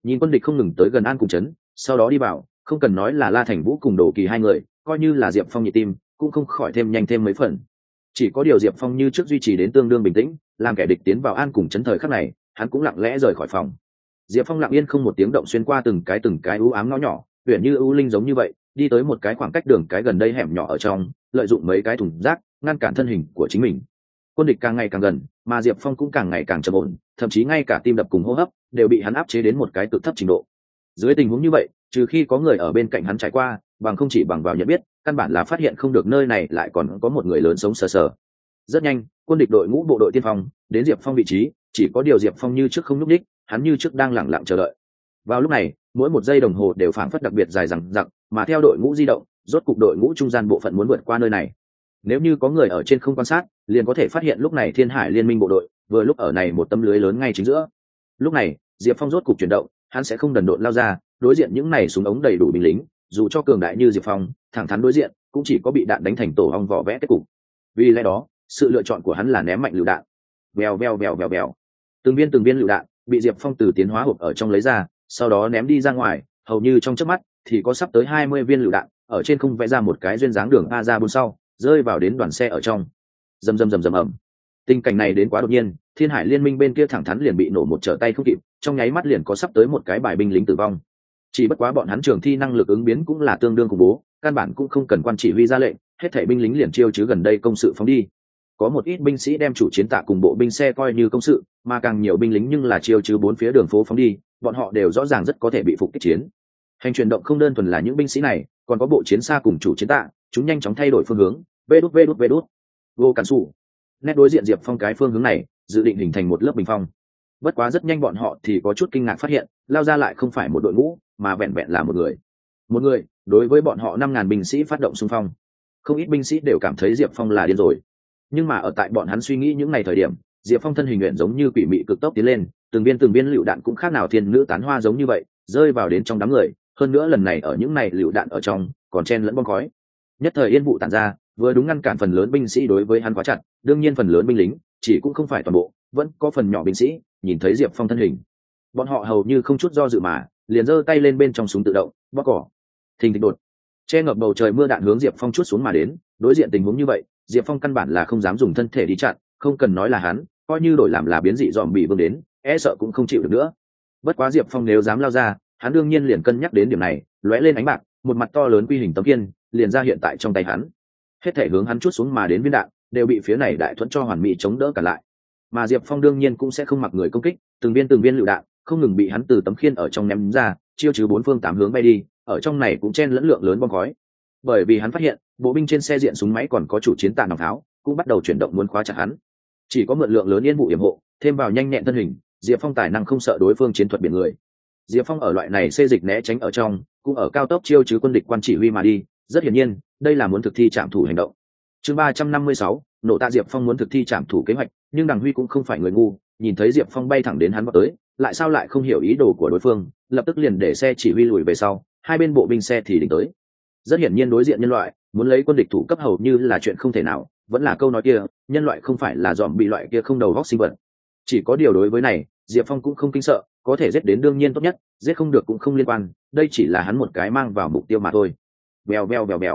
Nhìn quân địch không ngừng tới gần An cùng trấn, sau đó đi vào, không cần nói là La Thành Vũ cùng Đồ Kỳ hai người, coi như là Diệp Phong nhịp tim cũng không khỏi thêm nhanh thêm mấy phần. Chỉ có điều Diệp Phong như trước duy trì đến tương đương bình tĩnh, làm kẻ địch tiến vào An cùng trấn thời khắc này, hắn cũng lặng lẽ rời khỏi phòng. Diệp Phong lặng yên không một tiếng động xuyên qua từng cái u ám ngõ nhỏ, huyền như ưu linh giống như vậy, đi tới một cái khoảng cách đường cái gần đây hẻm nhỏ ở trong, lợi dụng mấy cái thùng rác ngăn cản thân hình của chính mình. Quân địch càng ngày càng gần, mà Diệp Phong cũng càng ngày càng trầm ổn, thậm chí ngay cả tim đập cùng hô hấp đều bị hắn áp chế đến một cái cực thấp trình độ. Dưới tình huống như vậy, trừ khi có người ở bên cạnh hắn trải qua, bằng không chỉ bằng vào nhận biết, căn bản là phát hiện không được nơi này lại còn có một người lớn sống sờ sờ. Rất nhanh, quân địch đội ngũ bộ đội tiên phong đến Diệp Phong vị trí, chỉ có điều Diệp Phong như trước không nhúc nhích, hắn như trước đang lẳng lặng chờ đợi. Vào lúc này, mỗi một giây đồng hồ đều phảng phất đặc biệt dài dằng dặc, mà theo đội ngũ di động, rốt cục đội ngũ trung gian bộ phận muốn vượt qua nơi này. Nếu như có người ở trên không quan sát, liền có thể phát hiện lúc này Thiên Hải Liên minh bộ đội vừa lúc ở này một tấm lưới lớn ngay chính giữa. Lúc này, Diệp Phong rốt cục chuyển động, hắn sẽ không đần độn lao ra, đối diện những này súng ống đầy đủ binh lính, dù cho cường đại như Diệp Phong, thẳng thắn đối diện, cũng chỉ có bị đạn đánh thành tổ ong vỏ vẽ kết cục. Vì lẽ đó, sự lựa chọn của hắn là ném mạnh lựu đạn. Vèo vèo vèo vèo vèo. Từng viên lựu đạn bị Diệp Phong từ tiến hóa hộp ở trong lấy ra, sau đó ném đi ra ngoài, hầu như trong chớp mắt thì có sắp tới 20 viên lựu đạn ở trên không vẽ ra một cái duyên dáng đường a ra bốn sau, rơi vào đến đoàn xe ở trong. Rầm rầm rầm rầm ầm. Tình cảnh này đến quá đột nhiên, Thiên Hải Liên minh bên kia thẳng thắn liền bị nổ một trở tay không kịp, trong nháy mắt liền có sắp tới một cái bài binh lính tử vong. Chỉ bất quá bọn hắn trường thi năng lực ứng biến cũng là tương đương khủng bố, căn bản cũng không cần quan chỉ huy ra lệnh, hết thảy binh lính liền chiêu chứ gần đây công sự phóng đi. Có một ít binh sĩ đem chủ chiến tạ cùng bộ binh xe coi như công sự, mà càng nhiều binh lính nhưng là chiêu chứ bốn phía đường phố phóng đi, bọn họ đều rõ ràng rất có thể bị phục kích chiến. Hành chuyển động không đơn thuần là những binh sĩ này, còn có bộ chiến xa cùng chủ chiến tạ, chúng nhanh chóng thay đổi phương hướng, vê đút. Vô cản sủ. Nét đối diện Diệp Phong cái phương hướng này, dự định hình thành một lớp bình phong. Bất quá rất nhanh bọn họ thì có chút kinh ngạc phát hiện, lao ra lại không phải một đội ngũ, mà vẹn vẹn là một người. Một người, đối với bọn họ 5.000 binh sĩ phát động xung phong. Không ít binh sĩ đều cảm thấy Diệp Phong là điên rồi. Nhưng mà ở tại bọn hắn suy nghĩ những ngày thời điểm, Diệp Phong thân hình luyện giống như quỷ mị cực tốc tiến lên, từng viên lựu đạn cũng khác nào thiên nữ tán hoa giống như vậy, rơi vào đến trong đám người, hơn nữa lần này ở những này lựu đạn ở trong, còn chen lẫn bom khói. Nhất thời yên vụ tản ra, vừa đúng ngăn cản phần lớn binh sĩ đối với hắn quá chặt, đương nhiên phần lớn binh lính, chỉ cũng không phải toàn bộ, vẫn có phần nhỏ binh sĩ, nhìn thấy Diệp Phong thân hình. Bọn họ hầu như không chút do dự mà, liền giơ tay lên bên trong súng tự động, bóp cỏ. Thình thịch đột. Che ngập bầu trời mưa đạn hướng Diệp Phong chút xuống mà đến, đối diện tình huống như vậy, Diệp Phong căn bản là không dám dùng thân thể đi chặn, không cần nói là hắn, coi như đổi làm là biến dị dòm bị vương đến, e sợ cũng không chịu được nữa. Bất quá Diệp Phong nếu dám lao ra, hắn đương nhiên liền cân nhắc đến điểm này, lóe lên ánh bạc, một mặt to lớn quy hình tấm kiên liền ra hiện tại trong tay hắn. Hết thể hướng hắn chút xuống mà đến viên đạn, đều bị phía này đại thuẫn cho hoàn mỹ chống đỡ cả lại. Mà Diệp Phong đương nhiên cũng sẽ không mặc người công kích, từng viên lựu đạn không ngừng bị hắn từ tấm khiên ở trong ném ra, chiêu chứ bốn phương tám hướng bay đi, ở trong này cũng chen lẫn lượng lớn bom khói. Bởi vì hắn phát hiện, bộ binh trên xe diện súng máy còn có chủ chiến tạ nòng tháo, cũng bắt đầu chuyển động muốn khóa chặt hắn. Chỉ có mượn lượng lớn yên vụ yểm hộ, thêm vào nhanh nhẹn thân hình, Diệp Phong tài năng không sợ đối phương chiến thuật biển người. Diệp Phong ở loại này xê dịch né tránh ở trong, cũng ở cao tốc chiêu chứ quân địch quan chỉ huy mà đi, rất hiển nhiên, đây là muốn thực thi trảm thủ hành động. Chương 356, nổ tạ Diệp Phong muốn thực thi trảm thủ kế hoạch, nhưng Đằng Huy cũng không phải người ngu, nhìn thấy Diệp Phong bay thẳng đến hắn vào tới, lại sao lại không hiểu ý đồ của đối phương, lập tức liền để xe chỉ huy lùi về sau, hai bên bộ binh xe thì đỉnh tới. Rất hiển nhiên đối diện nhân loại, muốn lấy quân địch thủ cấp hầu như là chuyện không thể nào, vẫn là câu nói kia, nhân loại không phải là dòm bị loại kia không đầu góc sinh vật. Chỉ có điều đối với này, Diệp Phong cũng không kinh sợ, có thể giết đến đương nhiên tốt nhất, giết không được cũng không liên quan, đây chỉ là hắn một cái mang vào mục tiêu mà thôi. Bèo.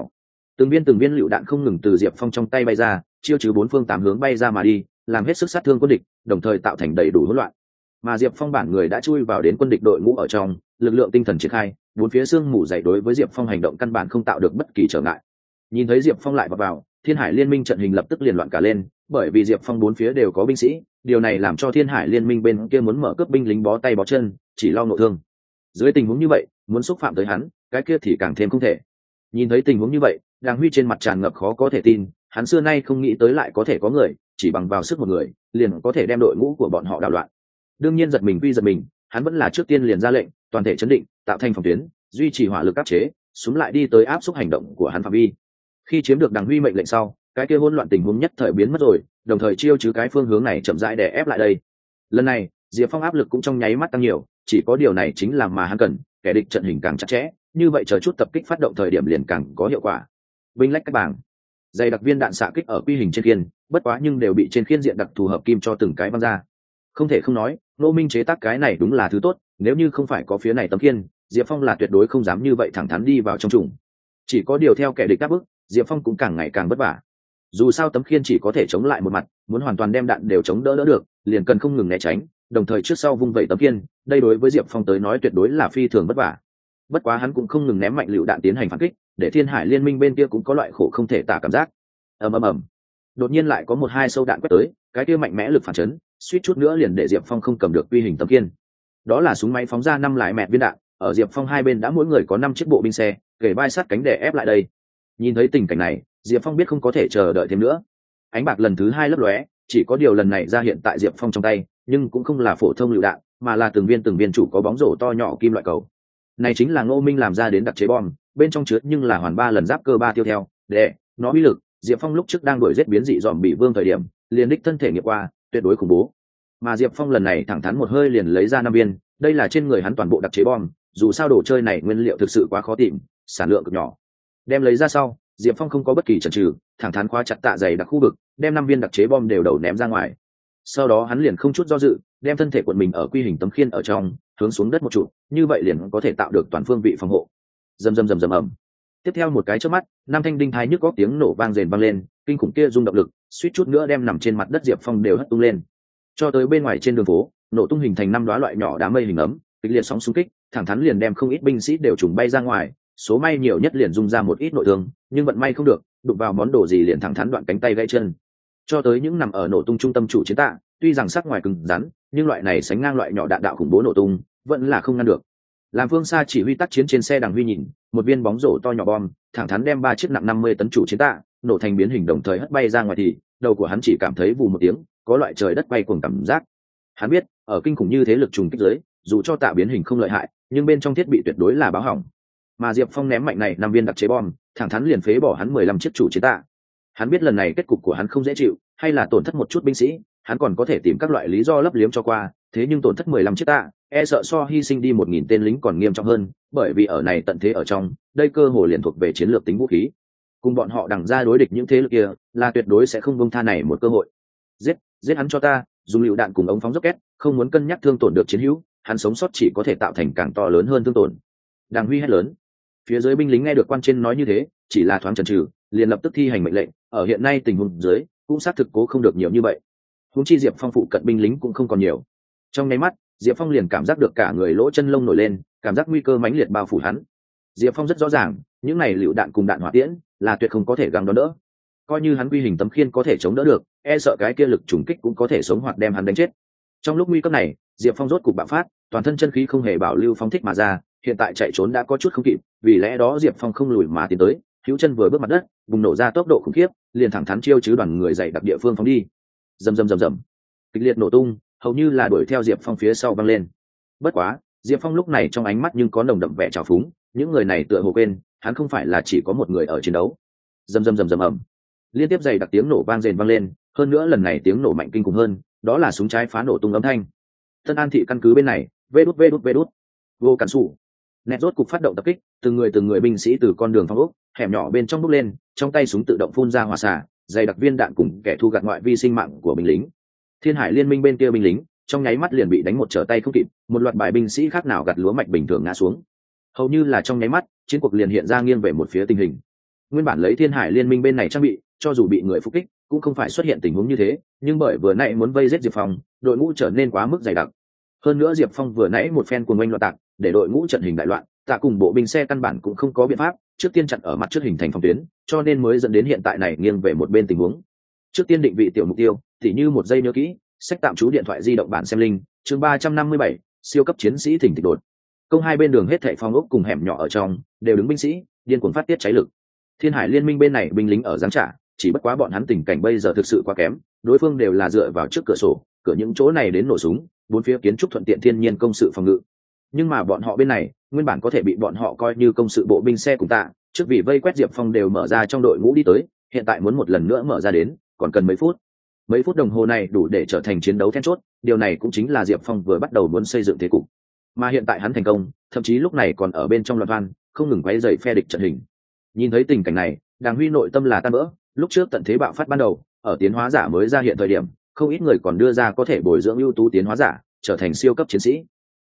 Từng viên lựu đạn không ngừng từ Diệp Phong trong tay bay ra, chiêu chứ bốn phương tám hướng bay ra mà đi, làm hết sức sát thương quân địch, đồng thời tạo thành đầy đủ hỗn loạn. Mà Diệp Phong bản người đã chui vào đến quân địch đội ngũ ở trong, lực lượng tinh thần triển khai, bốn phía xương mù dày đối với Diệp Phong hành động căn bản không tạo được bất kỳ trở ngại. Nhìn thấy Diệp Phong lại vào, Thiên Hải Liên minh trận hình lập tức liền loạn cả lên, bởi vì Diệp Phong bốn phía đều có binh sĩ, điều này làm cho Thiên Hải Liên minh bên kia muốn mở cướp binh lính bó tay bó chân, chỉ lo nội thương. Dưới tình huống như vậy, muốn xúc phạm tới hắn, cái kia thì càng thêm không thể. Nhìn thấy tình huống như vậy, Đàng Huy trên mặt tràn ngập khó có thể tin, hắn xưa nay không nghĩ tới lại có thể có người, chỉ bằng vào sức một người, liền có thể đem đội ngũ của bọn họ đảo loạn. Đương nhiên giật mình, hắn vẫn là trước tiên liền ra lệnh, toàn thể chấn định, tạo thành phòng tuyến, duy trì hỏa lực áp chế, xuống lại đi tới áp xúc hành động của hắn phạm vi. Khi chiếm được Đàng Huy mệnh lệnh sau, cái kia hỗn loạn tình huống nhất thời biến mất rồi, đồng thời chiêu chứ cái phương hướng này chậm rãi đè ép lại đây. Lần này, Diệp Phong áp lực cũng trong nháy mắt tăng nhiều, chỉ có điều này chính là mà hắn cần, kẻ địch trận hình càng chặt chẽ, như vậy chờ chút tập kích phát động thời điểm liền càng có hiệu quả. Binh lách các bảng, dày đặc viên đạn xạ kích ở quy hình trên khiên, bất quá nhưng đều bị trên khiên diện đặc thù hợp kim cho từng cái văng ra. Không thể không nói, Ngô Minh chế tác cái này đúng là thứ tốt, nếu như không phải có phía này tấm khiên, Diệp Phong là tuyệt đối không dám như vậy thẳng thắn đi vào trong trùng. Chỉ có điều theo kẻ địch đáp bức, Diệp Phong cũng càng ngày càng vất vả. Dù sao tấm khiên chỉ có thể chống lại một mặt, muốn hoàn toàn đem đạn đều chống đỡ được, liền cần không ngừng né tránh, đồng thời trước sau vung vẩy tấm khiên, đây đối với Diệp Phong tới nói tuyệt đối là phi thường vất vả. Bất quá hắn cũng không ngừng ném mạnh lựu đạn tiến hành phản kích, để Thiên Hải Liên Minh bên kia cũng có loại khổ không thể tả cảm giác. Ầm ầm ầm. Đột nhiên lại có một hai sâu đạn quét tới, cái kia mạnh mẽ lực phản chấn, suýt chút nữa liền để Diệp Phong không cầm được quy hình tấm khiên. Đó là súng máy phóng ra 5 lại mẹt viên đạn, ở Diệp Phong hai bên đã mỗi người có 5 chiếc bộ binh xe, kề vai sát cánh để ép lại đây. Nhìn thấy tình cảnh này, Diệp Phong biết không có thể chờ đợi thêm nữa. Ánh bạc lần thứ 2 lấp lóe, chỉ có điều lần này ra hiện tại Diệp Phong trong tay, nhưng cũng không là phổ thông lựu đạn, mà là từng viên chủ có bóng rổ to nhỏ kim loại cầu. Này chính là Ngô Minh làm ra đến đặc chế bom, bên trong chứa nhưng là hoàn 3 lần giáp cơ 3 tiêu theo, để nó uy lực, Diệp Phong lúc trước đang đuổi giết biến dị dòm bị vương thời điểm, liền đích thân thể nghiệm qua, tuyệt đối khủng bố. Mà Diệp Phong lần này thẳng thắn một hơi liền lấy ra 5 viên, đây là trên người hắn toàn bộ đặc chế bom, dù sao đồ chơi này nguyên liệu thực sự quá khó tìm, sản lượng cực nhỏ. Đem lấy ra sau, Diệp Phong không có bất kỳ chần chừ, thẳng thắn khóa chặt tạ dày đặc khu vực, đem 5 viên đặc chế bom đều đầu ném ra ngoài. Sau đó hắn liền không chút do dự, đem thân thể cuộn mình ở quy hình tấm khiên ở trong, hướng xuống đất một chút, như vậy liền có thể tạo được toàn phương vị phòng hộ. Rầm rầm rầm rầm ầm. Tiếp theo một cái chớp mắt, 5 thanh đinh thái nhức góc tiếng nổ vang rền vang lên, kinh khủng kia rung động lực, suýt chút nữa đem nằm trên mặt đất Diệp Phong đều hất tung lên. Cho tới bên ngoài trên đường phố, nổ tung hình thành 5 đóa loại nhỏ đám mây hình ấm, kịch liệt sóng xung kích, thẳng thắn liền đem không ít binh sĩ đều trùng bay ra ngoài, số may nhiều nhất liền dung ra một ít nội thương, nhưng vận may không được, đụng vào món đồ gì liền thẳng thắn đoạn cánh tay gãy chân. Cho tới những nằm ở nổ tung trung tâm chủ chiến tạ, tuy rằng sắc ngoài cứng rắn, nhưng loại này sánh ngang loại nhỏ đạn đạo khủng bố nổ tung, vẫn là không ngăn được. Làm Phương Xa chỉ huy tác chiến trên xe Đằng Huy nhìn, một viên bóng rổ to nhỏ bom, thẳng thắn đem 3 chiếc nặng 50 tấn chủ chiến tạ, nổ thành biến hình đồng thời hất bay ra ngoài thì, đầu của hắn chỉ cảm thấy vù một tiếng, có loại trời đất quay cuồng cảm giác. Hắn biết, ở kinh khủng như thế lực trùng kích dưới, dù cho tạ biến hình không lợi hại, nhưng bên trong thiết bị tuyệt đối là báo hỏng. Mà Diệp Phong ném mạnh này 5 viên đặc chế bom, thẳng thắn liền phế bỏ hắn 15 chiếc chủ chiến tạ. Hắn biết lần này kết cục của hắn không dễ chịu, hay là tổn thất một chút binh sĩ, hắn còn có thể tìm các loại lý do lấp liếm cho qua, thế nhưng tổn thất 15 chiếc tạ, e sợ so hy sinh đi 1000 tên lính còn nghiêm trọng hơn, bởi vì ở này tận thế ở trong, đây cơ hồ liền thuộc về chiến lược tính vũ khí. Cùng bọn họ đằng ra đối địch những thế lực kia, là tuyệt đối sẽ không buông tha này một cơ hội. Giết hắn cho ta, dùng lựu đạn cùng ống phóng rocket, không muốn cân nhắc thương tổn được chiến hữu, hắn sống sót chỉ có thể tạo thành càng to lớn hơn thương tổn. Đàng Huy hét lớn. Phía dưới binh lính nghe được quan trên nói như thế, chỉ là thoáng chần chừ, liền lập tức thi hành mệnh lệnh, ở hiện nay tình huống dưới, cũng xác thực cố không được nhiều như vậy. Huống chi Diệp Phong phụ cận binh lính cũng không còn nhiều. Trong nháy mắt, Diệp Phong liền cảm giác được cả người lỗ chân lông nổi lên, cảm giác nguy cơ mãnh liệt bao phủ hắn. Diệp Phong rất rõ ràng, những này lựu đạn cùng đạn hỏa tiễn là tuyệt không có thể gắng đón đỡ. Coi như hắn quy hình tấm khiên có thể chống đỡ được, e sợ cái kia lực trùng kích cũng có thể sống hoặc đem hắn đánh chết. Trong lúc nguy cấp này, Diệp Phong rốt cục bạo phát, toàn thân chân khí không hề bảo lưu phóng thích mà ra, hiện tại chạy trốn đã có chút không kịp, vì lẽ đó Diệp Phong không lùi mà tiến tới, hữu chân vừa bước mặt đất, bùng nổ ra tốc độ khủng khiếp, liền thẳng thắn chiêu chứ đoàn người dày đặc địa phương phóng đi. Rầm rầm rầm rầm. Kịch liệt nổ tung, hầu như là đuổi theo Diệp Phong phía sau văng lên. Bất quá, Diệp Phong lúc này trong ánh mắt nhưng có nồng đậm vẻ trào phúng, những người này tựa hồ quên, hắn không phải là chỉ có một người ở chiến đấu. Rầm rầm rầm rầm ầm. Liên tiếp dày đặc tiếng nổ vang rền vang lên, hơn nữa lần này tiếng nổ mạnh kinh khủng hơn, đó là súng trái phá nổ tung âm thanh. Tân An thị căn cứ bên này, vê đút. Vô cản sủ. Nẹt rốt cục phát động tập kích, từng người binh sĩ từ con đường phong ốc, hẻm nhỏ bên trong bước lên, trong tay súng tự động phun ra hỏa xạ, dày đặc viên đạn cùng kẻ thù gạt ngoại vi sinh mạng của binh lính. Thiên Hải Liên Minh bên kia binh lính, trong nháy mắt liền bị đánh một trở tay không kịp, một loạt bài binh sĩ khác nào gặt lúa mạch bình thường ngã xuống. Hầu như là trong nháy mắt, chiến cuộc liền hiện ra nghiêng về một phía tình hình. Nguyên bản lấy Thiên Hải Liên Minh bên này trang bị, cho dù bị người phục kích, cũng không phải xuất hiện tình huống như thế, nhưng bởi vừa nãy muốn vây giết Diệp Phong, đội ngũ trở nên quá mức dày đặc. Hơn nữa Diệp Phong vừa nãy một phen cuồng oanh loạn tạc, để đội ngũ trận hình đại loạn, tạ cùng bộ binh xe căn bản cũng không có biện pháp, trước tiên chặn ở mặt trước hình thành phòng tuyến, cho nên mới dẫn đến hiện tại này nghiêng về một bên tình huống. Trước tiên định vị tiểu mục tiêu, tỉ như một giây nhớ kỹ, sách tạm trú điện thoại di động bản xem linh, chương 357, siêu cấp chiến sĩ thỉnh thịch đột. Công hai bên đường hết thảy phòng ốc cùng hẻm nhỏ ở trong, đều đứng binh sĩ, điên cuồng phát tiết cháy lực. Thiên Hải Liên Minh bên này binh lính ở giáng trả, chỉ bất quá bọn hắn tình cảnh bây giờ thực sự quá kém, đối phương đều là dựa vào trước cửa sổ, cửa những chỗ này đến nổ súng, bốn phía kiến trúc thuận tiện thiên nhiên công sự phòng ngự. Nhưng mà bọn họ bên này, nguyên bản có thể bị bọn họ coi như công sự bộ binh xe cùng tạ, trước vì vây quét Diệp Phong đều mở ra trong đội ngũ đi tới, hiện tại muốn một lần nữa mở ra đến, còn cần mấy phút. Mấy phút đồng hồ này đủ để trở thành chiến đấu then chốt, điều này cũng chính là Diệp Phong vừa bắt đầu muốn xây dựng thế cục. Mà hiện tại hắn thành công, thậm chí lúc này còn ở bên trong loạn văn, không ngừng quấy rầy phe địch trận hình. Nhìn thấy tình cảnh này, Đàng Huy nội tâm là tan vỡ, lúc trước tận thế bạo phát ban đầu, ở tiến hóa giả mới ra hiện thời điểm, không ít người còn đưa ra có thể bồi dưỡng ưu tú tiến hóa giả, trở thành siêu cấp chiến sĩ.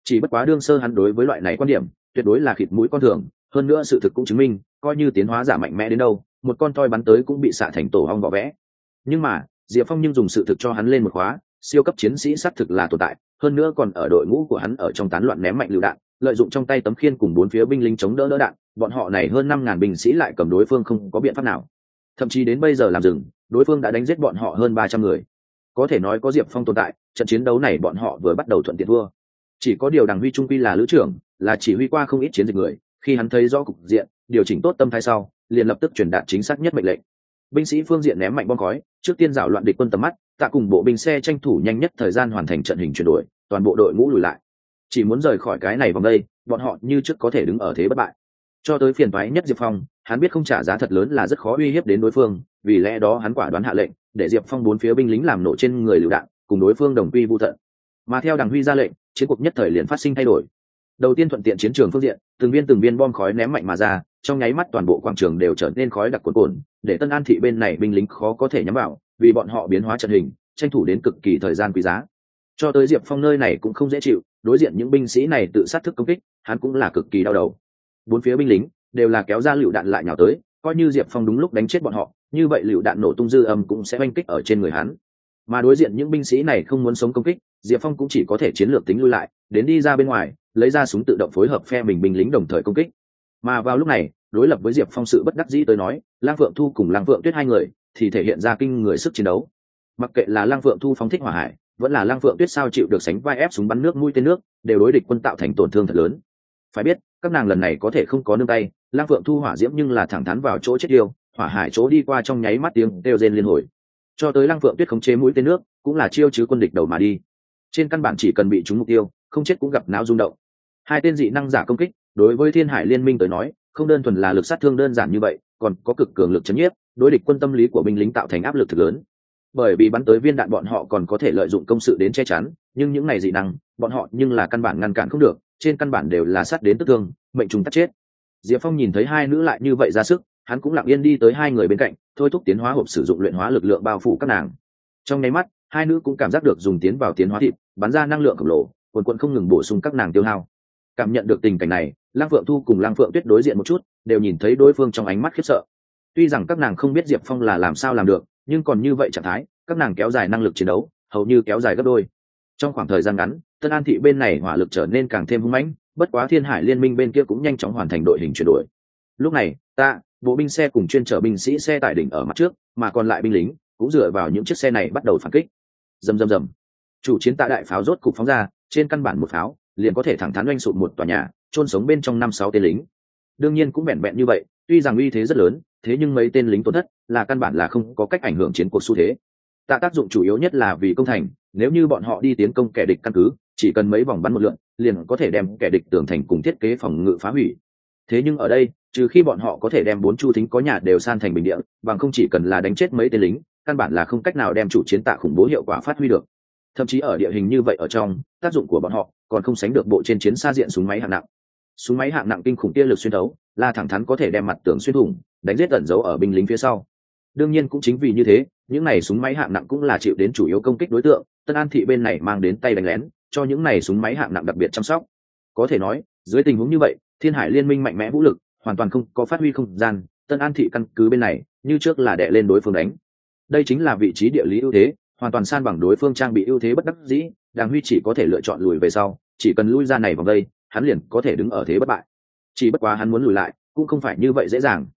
Chỉ bất quá đương sơ hắn đối với loại này quan điểm tuyệt đối là khịt mũi con thường, hơn nữa sự thực cũng chứng minh coi như tiến hóa giả mạnh mẽ đến đâu, một con toi bắn tới cũng bị xạ thành tổ ong vỏ vẽ. Nhưng mà Diệp Phong nhưng dùng sự thực cho hắn lên một khóa, siêu cấp chiến sĩ xác thực là tồn tại, hơn nữa còn ở đội ngũ của hắn ở trong tán loạn ném mạnh lựu đạn, lợi dụng trong tay tấm khiên cùng bốn phía binh lính chống đỡ đạn, bọn họ này hơn 5.000 binh sĩ lại cầm đối phương không có biện pháp nào. Thậm chí đến bây giờ làm dừng, đối phương đã đánh giết bọn họ hơn 300 người. Có thể nói có Diệp Phong tồn tại, trận chiến đấu này bọn họ vừa bắt đầu thuận tiện thua. Chỉ có điều Đằng Huy trung quy là lữ trưởng, là chỉ huy qua không ít chiến dịch người, khi hắn thấy rõ cục diện, điều chỉnh tốt tâm thái sau, liền lập tức truyền đạt chính xác nhất mệnh lệnh. Binh sĩ phương diện ném mạnh bom khói, trước tiên rảo loạn địch quân tầm mắt, Tạ cùng bộ binh xe tranh thủ nhanh nhất thời gian hoàn thành trận hình chuyển đổi, toàn bộ đội ngũ lùi lại. Chỉ muốn rời khỏi cái này vòng đây, bọn họ như trước có thể đứng ở thế bất bại. Cho tới phiền toái nhất Diệp Phong, hắn biết không trả giá thật lớn là rất khó uy hiếp đến đối phương, vì lẽ đó hắn quả đoán hạ lệnh, để Diệp Phong bốn phía binh lính làm nổ trên người lựu đạn, cùng đối phương đồng quy vu tận. Mà theo Đằng Huy ra lệnh, chiến cuộc nhất thời liền phát sinh thay đổi. Đầu tiên thuận tiện chiến trường phương diện, từng viên bom khói ném mạnh mà ra, trong nháy mắt toàn bộ quảng trường đều trở nên khói đặc cuồn cuộn, để Tân An thị bên này binh lính khó có thể nhắm vào, vì bọn họ biến hóa trận hình, tranh thủ đến cực kỳ thời gian quý giá. Cho tới Diệp Phong nơi này cũng không dễ chịu, đối diện những binh sĩ này tự sát thức công kích, hắn cũng là cực kỳ đau đầu. Bốn phía binh lính đều là kéo ra lựu đạn lại nhào tới, coi như Diệp Phong đúng lúc đánh chết bọn họ, như vậy lựu đạn nổ tung dư âm cũng sẽ oanh kích ở trên người hắn. Mà đối diện những binh sĩ này không muốn sống công kích, Diệp Phong cũng chỉ có thể chiến lược tính lui lại, đến đi ra bên ngoài, lấy ra súng tự động phối hợp phe mình binh lính đồng thời công kích. Mà vào lúc này, đối lập với Diệp Phong sự bất đắc dĩ tới nói, Lang Phượng Thu cùng Lang Phượng Tuyết hai người thì thể hiện ra kinh người sức chiến đấu. Mặc kệ là Lang Phượng Thu phóng thích hỏa hải, vẫn là Lang Phượng Tuyết sao chịu được sánh vai ép súng bắn nước mũi tên nước, đều đối địch quân tạo thành tổn thương thật lớn. Phải biết, các nàng lần này có thể không có nương tay, Lang Phượng Thu hỏa diễm nhưng là thẳng thắn vào chỗ chết yêu, hỏa hải chỗ đi qua trong nháy mắt tiếng kêu rên liên hồi. Cho tới Lang Phượng Tuyết khống chế mũi tên nước, cũng là chiêu chứ quân địch đầu mà đi. Trên căn bản chỉ cần bị trúng mục tiêu, không chết cũng gặp não rung động. Hai tên dị năng giả công kích, đối với Thiên Hải Liên Minh tới nói, không đơn thuần là lực sát thương đơn giản như vậy, còn có cực cường lực chấn nhiếp, đối địch quân tâm lý của binh lính tạo thành áp lực thực lớn. Bởi vì bắn tới viên đạn bọn họ còn có thể lợi dụng công sự đến che chắn, nhưng những này dị năng, bọn họ nhưng là căn bản ngăn cản không được, trên căn bản đều là sát đến tức thương, mệnh trùng tắt chết. Diệp Phong nhìn thấy hai nữ lại như vậy ra sức, hắn cũng lặng yên đi tới hai người bên cạnh, thôi thúc tiến hóa hộp sử dụng luyện hóa lực lượng bao phủ các nàng. Trong nháy mắt, hai nữ cũng cảm giác được dùng tiến vào tiến hóa thịt, bắn ra năng lượng khổng lồ, quần không ngừng bổ sung các nàng tiêu hao. Cảm nhận được tình cảnh này, Lang Phượng Thu cùng Lang Phượng Tuyết đối diện một chút, đều nhìn thấy đối phương trong ánh mắt khiếp sợ. Tuy rằng các nàng không biết Diệp Phong là làm sao làm được, nhưng còn như vậy trạng thái, các nàng kéo dài năng lực chiến đấu, hầu như kéo dài gấp đôi. Trong khoảng thời gian ngắn, Tân An thị bên này hỏa lực trở nên càng thêm hung mãnh, bất quá Thiên Hải Liên Minh bên kia cũng nhanh chóng hoàn thành đội hình chuyển đổi. Lúc này, bộ binh xe cùng chuyên chở binh sĩ xe tải đỉnh ở mặt trước, mà còn lại binh lính cũng dựa vào những chiếc xe này bắt đầu phản kích. Rầm rầm rầm. Chủ chiến tạ đại pháo rốt cục phóng ra, trên căn bản một pháo liền có thể thẳng thắn oanh sụp một tòa nhà, chôn sống bên trong 5-6 tên lính. Đương nhiên cũng vẹn vẹn như vậy, tuy rằng uy thế rất lớn, thế nhưng mấy tên lính tổn thất là căn bản là không có cách ảnh hưởng chiến cuộc xu thế. Tạ tác dụng chủ yếu nhất là vì công thành, nếu như bọn họ đi tiến công kẻ địch căn cứ, chỉ cần mấy vòng bắn một lượt, liền có thể đem kẻ địch tường thành cùng thiết kế phòng ngự phá hủy. Thế nhưng ở đây, trừ khi bọn họ có thể đem 4 chu thính có nhà đều san thành bình địa, bằng không chỉ cần là đánh chết mấy tên lính, căn bản là không cách nào đem chủ chiến tạ khủng bố hiệu quả phát huy được. Thậm chí ở địa hình như vậy ở trong, tác dụng của bọn họ còn không sánh được bộ trên chiến xa diện súng máy hạng nặng. Súng máy hạng nặng kinh khủng tia lực xuyên thấu, là thẳng thắn có thể đem mặt tường xuyên thủng, đánh giết ẩn giấu ở binh lính phía sau. Đương nhiên cũng chính vì như thế, những này súng máy hạng nặng cũng là chịu đến chủ yếu công kích đối tượng, Tân An thị bên này mang đến tay đánh lén, cho những này súng máy hạng nặng đặc biệt chăm sóc. Có thể nói, dưới tình huống như vậy, Thiên Hải Liên Minh mạnh mẽ vũ lực, hoàn toàn không có phát huy không gian, Tân An thị căn cứ bên này, như trước là đè lên đối phương đánh. Đây chính là vị trí địa lý ưu thế, hoàn toàn san bằng đối phương trang bị ưu thế bất đắc dĩ, Đàng Huy chỉ có thể lựa chọn lùi về sau, chỉ cần lui ra này vòng đây, hắn liền có thể đứng ở thế bất bại. Chỉ bất quá hắn muốn lùi lại, cũng không phải như vậy dễ dàng.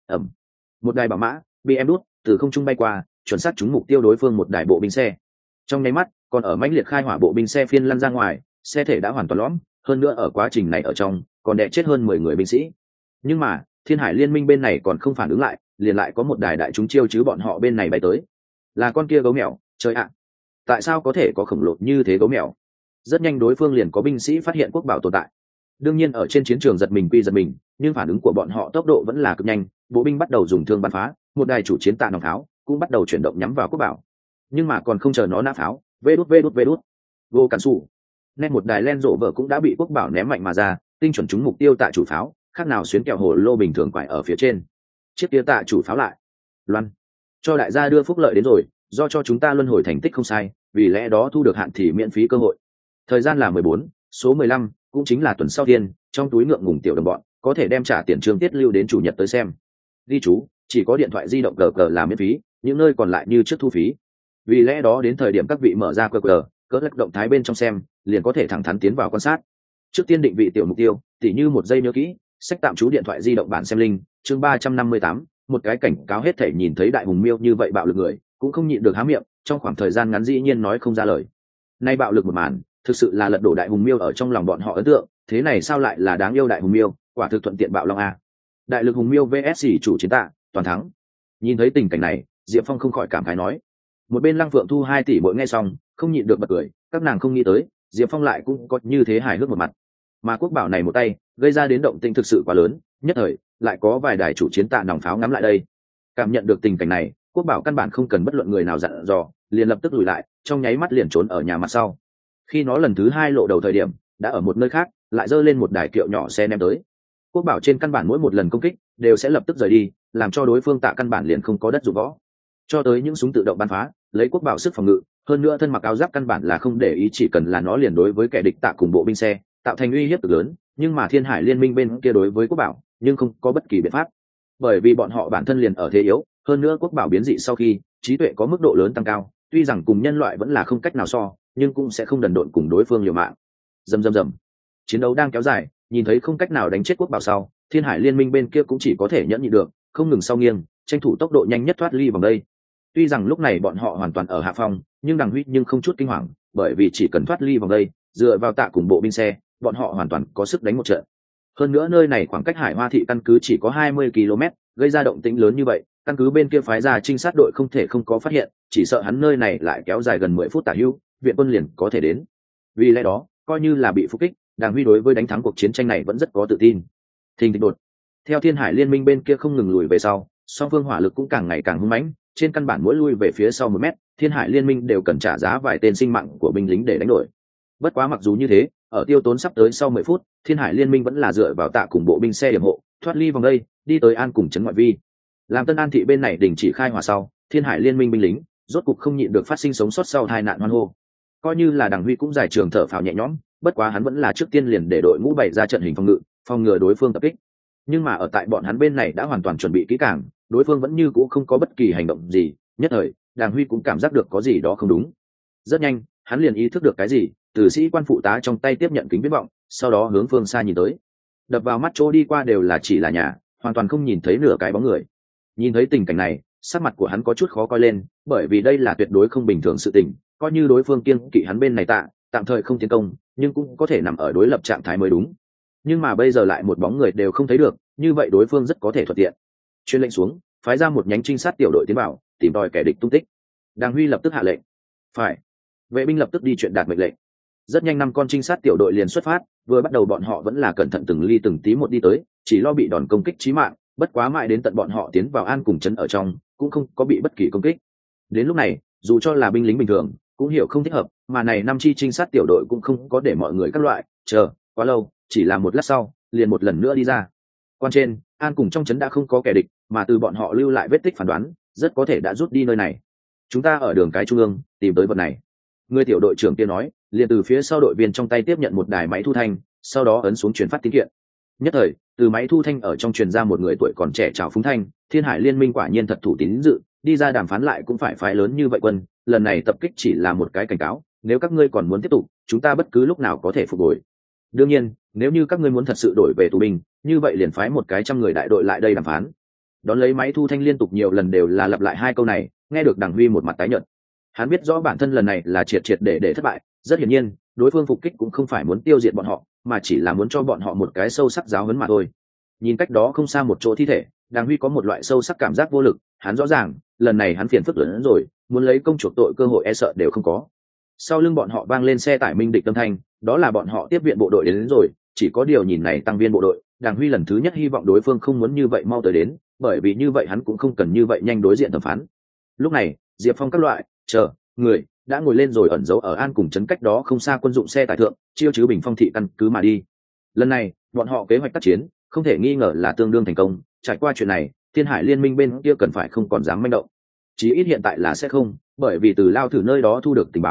Một đài bảo mã bị em đút từ không trung bay qua, chuẩn xác trúng mục tiêu đối phương một đài bộ binh xe. Trong nháy mắt, còn ở mãnh liệt khai hỏa bộ binh xe phiên lăn ra ngoài, xe thể đã hoàn toàn lõm, hơn nữa ở quá trình này ở trong, còn đè chết hơn 10 người binh sĩ. Nhưng mà, Thiên Hải Liên Minh bên này còn không phản ứng lại, liền lại có một đài đại chúng chiêu chứ bọn họ bên này bay tới. Là con kia gấu mèo, trời ạ. Tại sao có thể có khổng lồ như thế gấu mèo? Rất nhanh đối phương liền có binh sĩ phát hiện quốc bảo tồn tại. Đương nhiên ở trên chiến trường giật mình quy giật mình, nhưng phản ứng của bọn họ tốc độ vẫn là cực nhanh, bộ binh bắt đầu dùng thương bắn phá, một đài chủ chiến tạ nòng tháo cũng bắt đầu chuyển động nhắm vào quốc bảo. Nhưng mà còn không chờ nó nã pháo, vê đút vô cản sủ, nên một đài len rộ vợ cũng đã bị quốc bảo ném mạnh mà ra, tinh chuẩn trúng mục tiêu tại chủ pháo, khác nào xuyến kẹo hồ lô bình thường quải ở phía trên. Chiếc kia tạ chủ pháo lại loan, cho đại gia đưa phúc lợi đến rồi, do cho chúng ta luân hồi thành tích không sai, vì lẽ đó thu được hạn thì miễn phí cơ hội. Thời gian là 14, số 15, cũng chính là tuần sau tiên, trong túi ngượng ngùng tiểu đồng bọn có thể đem trả tiền chương tiết lưu đến chủ nhật tới xem. Ghi chú, chỉ có điện thoại di động cờ là miễn phí, những nơi còn lại như trước thu phí. Vì lẽ đó đến thời điểm các vị mở ra cờ lắc động thái bên trong xem, liền có thể thẳng thắn tiến vào quan sát. Trước tiên định vị tiểu mục tiêu, tỉ như một giây nhớ kỹ, sách tạm trú điện thoại di động bản xem link, chương 358, một cái cảnh cáo hết thể nhìn thấy đại hùng miêu như vậy bạo lực người, cũng không nhịn được há miệng, trong khoảng thời gian ngắn dĩ nhiên nói không ra lời. Nay bạo lực một màn, thực sự là lật đổ đại hùng miêu ở trong lòng bọn họ ấn tượng, thế này sao lại là đáng yêu đại hùng miêu, quả thực thuận tiện bạo long a. Đại lực hùng miêu vs chủ chiến tạ, toàn thắng. Nhìn thấy tình cảnh này, Diệp Phong không khỏi cảm khái nói. Một bên Lăng Phượng Thu 2 tỷ mỗi nghe xong, không nhịn được bật cười, các nàng không nghĩ tới, Diệp Phong lại cũng có như thế hài hước một mặt. Mà Quốc Bảo này một tay, gây ra đến động tĩnh thực sự quá lớn, nhất thời lại có vài đài chủ chiến tạ nòng pháo ngắm lại đây. Cảm nhận được tình cảnh này, Quốc Bảo căn bản không cần bất luận người nào dặn dò, liền lập tức lùi lại, trong nháy mắt liền trốn ở nhà mặt sau. Khi nó lần thứ 2 lộ đầu thời điểm, đã ở một nơi khác, lại giơ lên một đài kiệu nhỏ xe ném tới. Quốc Bảo trên căn bản mỗi một lần công kích đều sẽ lập tức rời đi, làm cho đối phương tạ căn bản liền không có đất dụng võ. Cho tới những súng tự động bắn phá, lấy Quốc Bảo sức phòng ngự, hơn nữa thân mặc áo giáp căn bản là không để ý, chỉ cần là nó liền đối với kẻ địch tạ cùng bộ binh xe, tạo thành uy hiếp cực lớn. Nhưng mà Thiên Hải Liên Minh bên kia đối với Quốc Bảo, nhưng không có bất kỳ biện pháp, bởi vì bọn họ bản thân liền ở thế yếu, hơn nữa Quốc Bảo biến dị sau khi trí tuệ có mức độ lớn tăng cao, tuy rằng cùng nhân loại vẫn là không cách nào so, nhưng cũng sẽ không đần độn cùng đối phương liều mạng. Rầm. Chiến đấu đang kéo dài, nhìn thấy không cách nào đánh chết Quốc Bảo sau, Thiên Hải Liên Minh bên kia cũng chỉ có thể nhẫn nhịn được, không ngừng sau nghiêng, tranh thủ tốc độ nhanh nhất thoát ly vòng đây. Tuy rằng lúc này bọn họ hoàn toàn ở hạ phong, nhưng Đằng Huy nhưng không chút kinh hoàng, bởi vì chỉ cần thoát ly vòng đây, dựa vào tạ cùng bộ binh xe, bọn họ hoàn toàn có sức đánh một trận. Hơn nữa nơi này khoảng cách Hải Hoa thị căn cứ chỉ có 20 km, gây ra động tĩnh lớn như vậy, căn cứ bên kia phái ra trinh sát đội không thể không có phát hiện, chỉ sợ hắn nơi này lại kéo dài gần 10 phút tả hữu, viện quân liền có thể đến. Vì lẽ đó, coi như là bị phục kích, Đàng Huy đối với đánh thắng cuộc chiến tranh này vẫn rất có tự tin. Thình thịch đột, theo Thiên Hải Liên Minh bên kia không ngừng lùi về sau, song phương hỏa lực cũng càng ngày càng hung mãnh, trên căn bản mỗi lui về phía sau 1 mét, Thiên Hải Liên Minh đều cần trả giá vài tên sinh mạng của binh lính để đánh đổi. Bất quá mặc dù như thế, ở tiêu tốn sắp tới sau 10 phút, Thiên Hải Liên Minh vẫn là dựa vào tạ cùng bộ binh xe điểm hộ, thoát ly vòng đây, đi tới An cùng trấn ngoại vi. Làm Tân An thị bên này đình chỉ khai hỏa sau, Thiên Hải Liên Minh binh lính rốt cục không nhịn được phát sinh sống sót sau tai nạn hoan hô. Coi như là Đằng Huy cũng giải trường thở phào nhẹ nhõm, bất quá hắn vẫn là trước tiên liền để đội ngũ bày ra trận hình phòng ngự, phòng ngừa đối phương tập kích. Nhưng mà ở tại bọn hắn bên này đã hoàn toàn chuẩn bị kỹ càng, đối phương vẫn như cũ không có bất kỳ hành động gì, nhất thời, Đàng Huy cũng cảm giác được có gì đó không đúng. Rất nhanh, hắn liền ý thức được cái gì, từ sĩ quan phụ tá trong tay tiếp nhận kính viễn vọng, sau đó hướng phương xa nhìn tới. Đập vào mắt chỗ đi qua đều là chỉ là nhà, hoàn toàn không nhìn thấy nửa cái bóng người. Nhìn thấy tình cảnh này, sắc mặt của hắn có chút khó coi lên, bởi vì đây là tuyệt đối không bình thường sự tình, coi như đối phương kiêng kỵ hắn bên này tạm thời không tiến công, nhưng cũng có thể nằm ở đối lập trạng thái mới đúng. Nhưng mà bây giờ lại một bóng người đều không thấy được, như vậy đối phương rất có thể thuận tiện. Truyền lệnh xuống, phái ra một nhánh trinh sát tiểu đội tiến vào, tìm tòi kẻ địch tung tích. Đàng Huy lập tức hạ lệnh. Phải. Vệ binh lập tức đi chuyện đạt mệnh lệnh. Rất nhanh 5 con trinh sát tiểu đội liền xuất phát, vừa bắt đầu bọn họ vẫn là cẩn thận từng ly từng tí một đi tới, chỉ lo bị đòn công kích chí mạng, bất quá mãi đến tận bọn họ tiến vào An cùng trấn ở trong, cũng không có bị bất kỳ công kích. Đến lúc này, dù cho là binh lính bình thường, cũng hiểu không thích hợp, mà này 5 chi trinh sát tiểu đội cũng không có để mọi người các loại chờ quá lâu, chỉ là một lát sau, liền một lần nữa đi ra. Quan trên, An cùng trong trấn đã không có kẻ địch, mà từ bọn họ lưu lại vết tích phán đoán, rất có thể đã rút đi nơi này. Chúng ta ở đường cái trung ương, tìm tới vật này. Người tiểu đội trưởng kia nói, liền từ phía sau đội viên trong tay tiếp nhận một đài máy thu thanh, sau đó ấn xuống truyền phát tín kiện. Nhất thời, từ máy thu thanh ở trong truyền ra một người tuổi còn trẻ chào phúng thanh, Thiên Hải Liên Minh quả nhiên thật thủ tín dự, đi ra đàm phán lại cũng phải phái lớn như vậy quân, lần này tập kích chỉ là một cái cảnh cáo, nếu các ngươi còn muốn tiếp tục, chúng ta bất cứ lúc nào có thể phục hồi. Đương nhiên, nếu như các ngươi muốn thật sự đổi về tù binh, như vậy liền phái một cái trăm người đại đội lại đây đàm phán. Đón lấy máy thu thanh liên tục nhiều lần đều là lặp lại 2 câu này, nghe được Đằng Huy một mặt tái nhợt. Hắn biết rõ bản thân lần này là triệt để thất bại, rất hiển nhiên, đối phương phục kích cũng không phải muốn tiêu diệt bọn họ, mà chỉ là muốn cho bọn họ một cái sâu sắc giáo huấn mà thôi. Nhìn cách đó không xa một chỗ thi thể, Đàng Huy có một loại sâu sắc cảm giác vô lực, hắn rõ ràng, lần này hắn phiền phức lớn hơn rồi, muốn lấy công chuộc tội cơ hội e sợ đều không có. Sau lưng bọn họ vang lên xe tải minh địch âm thanh, đó là bọn họ tiếp viện bộ đội đến rồi, chỉ có điều nhìn này tăng viên bộ đội, Đàng Huy lần thứ nhất hy vọng đối phương không muốn như vậy mau tới đến, bởi vì như vậy hắn cũng không cần như vậy nhanh đối diện thẩm phán. Lúc này, Diệp Phong các loại người đã ngồi lên rồi ẩn giấu ở An cùng trấn cách đó không xa quân dụng xe tải thượng, chiêu chứ Bình Phong thị căn cứ mà đi. Lần này, bọn họ kế hoạch tác chiến, không thể nghi ngờ là tương đương thành công, trải qua chuyện này, Thiên Hải Liên Minh bên kia cần phải không còn dám manh động. Chí ít hiện tại là sẽ không, bởi vì từ Lao Thử nơi đó thu được tình báo,